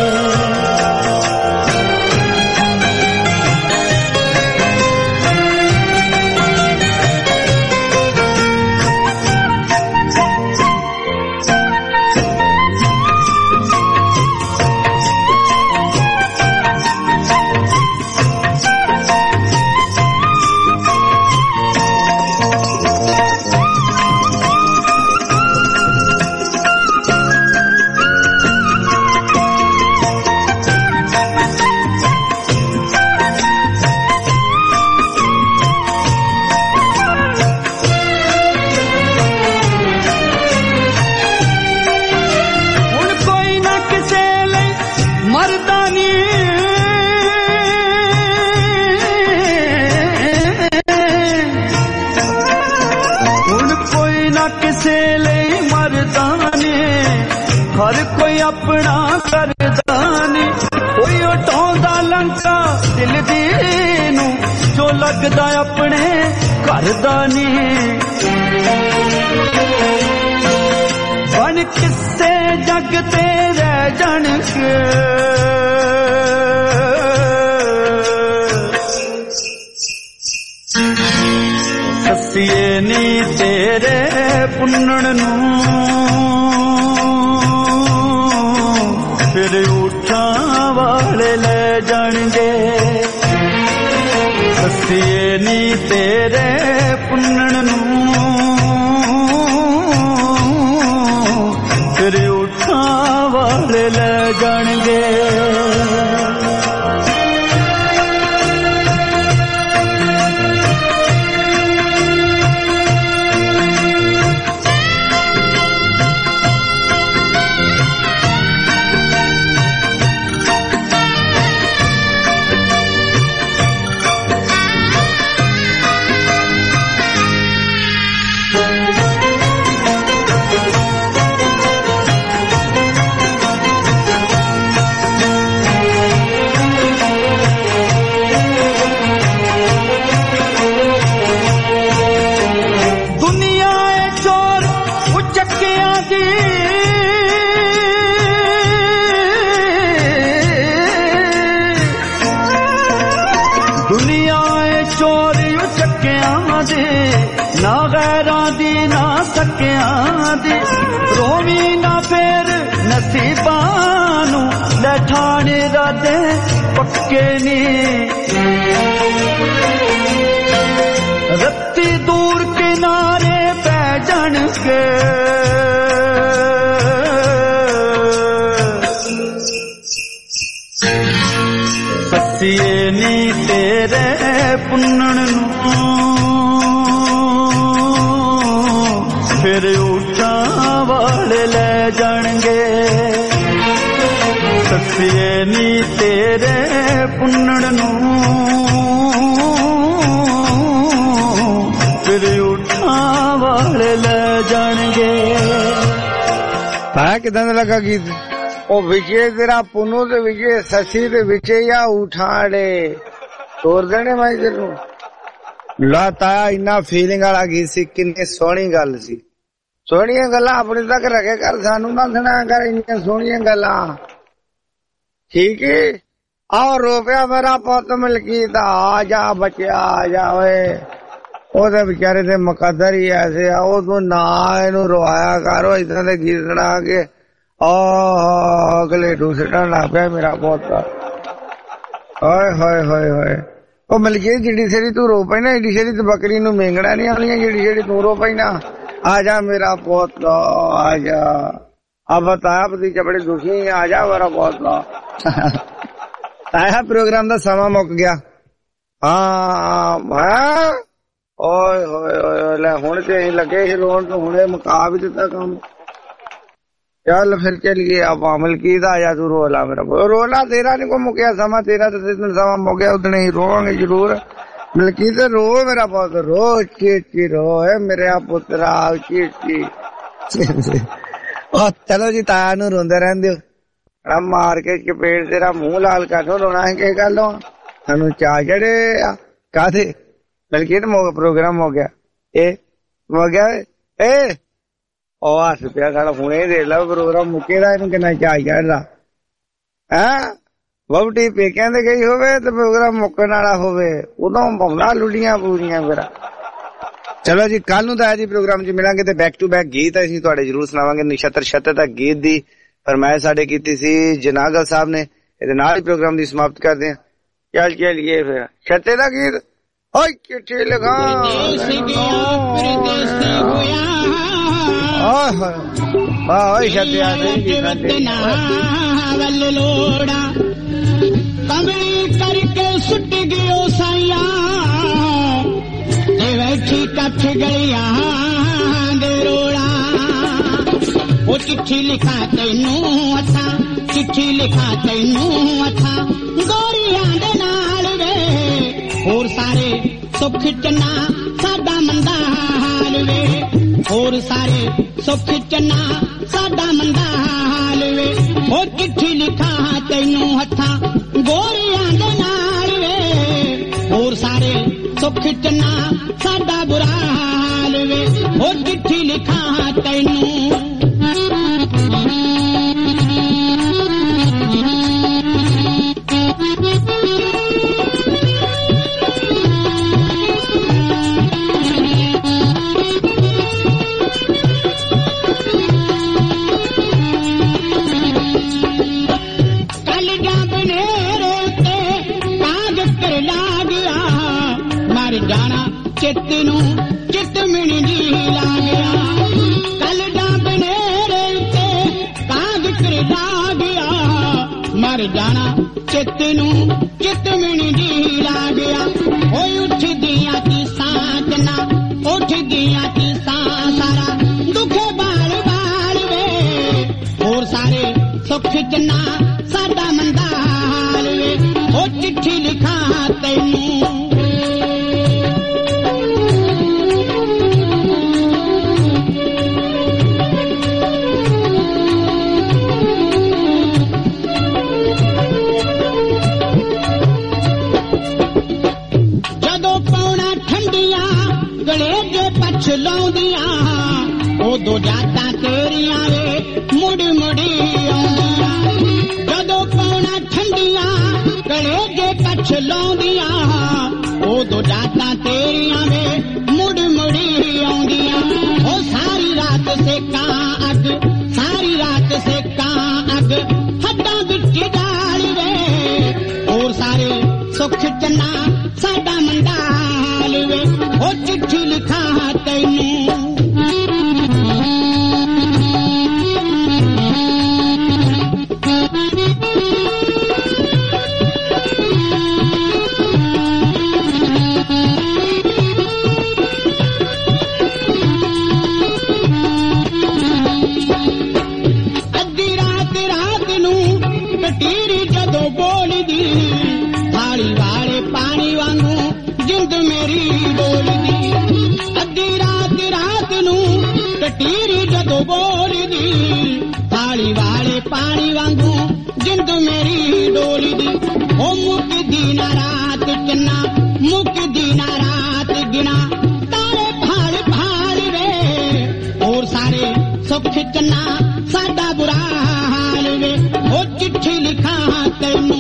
हर कोई अपना करदा नी कोई उठांदा लंका दिल दी नू जो लगदा अपने घर दा नी बन किस्से जग ते रह जाण के दसिए नी तेरे पुन्नण नू फिर उठा वाले ले जाणगे दसिए नी तेरे पुन्नण नू फिर उठा वाले ले जाणगे ना गैरां दी ना सकियां दी रोवी ना फेर नसीबां नू ले ठाणे रादे पक्के नी रत्ती दूर किनारे पै जाण के दसिए नी तेरे पुन्नण नू फिर उठा वाले ले जाणगे दसिए नी तेरे पुन्नण नू फिर उठा वाले ले जाणगे है किदां दा लगा गीत ओ विजय तेरा पुनू ते विजय ससी ते विजय या उठाड़े तोड़ देने भाई तेनू लाता इन्ना फीलिंग वाला गीत सी किन्नी सोहनी गल सी सोहनियां गल्लां अपने तक रखे कर सानू ना सुना कर इन्नियां सोहनियां गल्लां ठीक है आओ रोपिया मेरा पुत मलकीत आ जा बच्चा आ जा वे ओदे बेचारे दे मुकद्दर ही ऐसे आ ओ तू ना इनू रोया कर इतना दे गीत सुना के अगले दूसरा लग पिया मेरा पोता हाय हाय हाय हाय ओ मलकीत जिड़ी सेरी तू रो पई ना एडी सेरी बकरी नू मेंगड़ा नहीं आउणियां जिड़ी जेड़ी तू रो पई ना आजा मेरा पोतलो आजा। अब बता भतीजा बड़ी दुखी है, आजा मेरा पोतलो। आया प्रोग्राम का समा मुक गया। हाँ मैं ओए होए होए ले हुण ते ही लगे ही रोन तो हुणे मुका भी दिता काम। चल फिर चलिए अब मलकीत आजा तू रोला मेरा रोला तेरा नहीं को मुकिया समा तेरा तो जिस दिन समा मुक गया उतने ही रोवांगे जरूर। मलकीत रो मेरा बहुत रो ची ची रो है मेरे पुत्रा ची ची। ओ चलो जी ताया नू रोंदे रहंदे हो मार के चपेट तेरा मुंह लाल कर दो रोना है के गल हो सानू चा चढ़े काथे। मलकीत प्रोग्राम हो गया ए हो गया ए ओ हस पिया साढ़ा हुणे देख ला प्रोग्राम मुकेदा इनू किन्ना चा चढ़दा है। वहुटी पेकियां ते गई होवे ते प्रोग्राम मुक्कण वाला होवे उदों भौंदा लुड़ियां पूरियां फिर। चलो जी कल नूं ताया जी प्रोग्राम च मिलांगे ते बैक टू बैक गीत असीं तुहाडे जरूर सुणावांगे। नक्षत्र छत्तर तक गीत दी फरमाइश साडे कीती सी जनागल साहब ने, इहदे नाल ही प्रोग्राम दी समाप्त करदे हां। चल चलिए फिर छत्ते दा गीत ओए चिट्ठी लिखा ओए छत्ते लोड़ा कमली करके सुट गयो साइया बैठी कथ गलिया दे रोड़ा। वो चिट्ठी लिखा तैनू अथा चिट्ठी लिखा तैनू अथा गोरियां दे नाल वे होर सारे सुख चन्ना साडा मंदा हाल वे होर सारे सुख चन्ना साडा मंदा हाल वे। वो चिट्ठी लिखा तैनू हथा गोरियां दे नाल वे होर सारे सुख चन्ना साडा बुरा हाल वे। वो चिट्ठी लिखा तैनू चित्तनू चित मिणी जी ला गया कल डाबनेरे ते काग कर ला गया मर जाना चित्तनू चित मिणी जी ला गया। ओए उठ दिया की सांजना उठ दिया की सारा दुखे बाल बाल वे और सारे सुख चन्ना साडा मंदा हाल वे। ओ चिट्ठी लिखा तैनू लाउंदियां उदो जाता तेरियां वे मुड़ मुड़ी आउंदियां जदों पौना ठंडियां कलेजे कछ लाउंदियां उदो जाता तेरियां वे मुड़ मुड़ी आउंदियां। ओ सारी रात से कां अग सारी रात से कां अग हड्डां विच डाल वे और सारे सुख चन्ना साडा मंदा हाल वे। ओ चिट्ठी लिखा तैनू अद्धी रात रात नू कटीरी जदों बोलदी थाली वाले पानी वांगू जिंद मेरी बोलदी। अद्धी रात रात नू कटीरी जदों बोलदी थाली वाले पानी वांगू जिंद मेरी डोलदी। ओ मुकदी ना रात चन्ना मुकदी ना रात गिना तारे भाल भाल वे और सारे सुख चन्ना साडा बुरा हाल वे। ओ चिट्ठी लिखा तैनू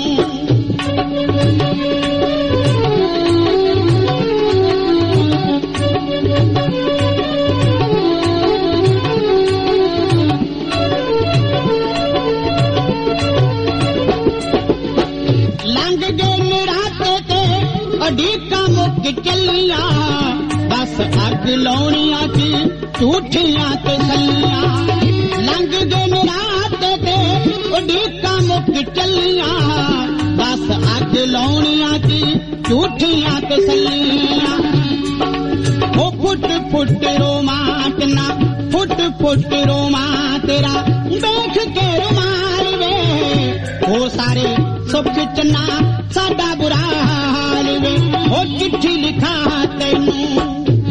अडीका मुक चलिया बस अग लाउणियां ची झूठियां तसल्लियां लंघ गए रात ते उड़ीकां मुक चलियां बस अग लाउणियां ची झूठियां तसल्लियां ओ फुट फुट रोमांच ना फुट फुट रोमां तेरा देख के रुमाल वे ओ सारे सुख चना साडा बुरा हाल वे ओ चिट्ठी लिखा तैनू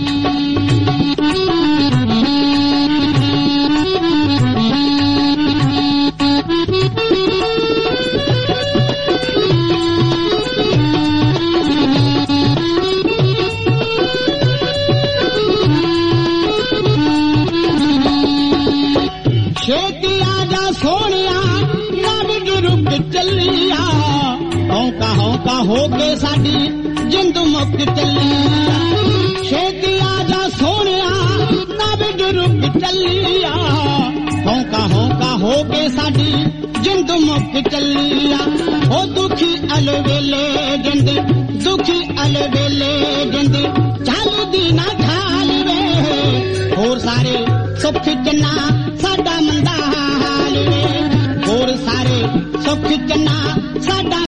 छेती आजा सोनिया रब जुरुक चलिया हौका हौका हो के साडी जिंद मुक चलिया छेती आजा सोनिया रब जुरुक चलिया हौका हौका हो के साडी जिंद मुक चलिया ओ दुखी अलवेले जिंद दुखी अलवेले जिंद चलदी ना ढाल वे होर सारे सुख चना साडा मंदा हाल वे होर सारे सुख चना साडा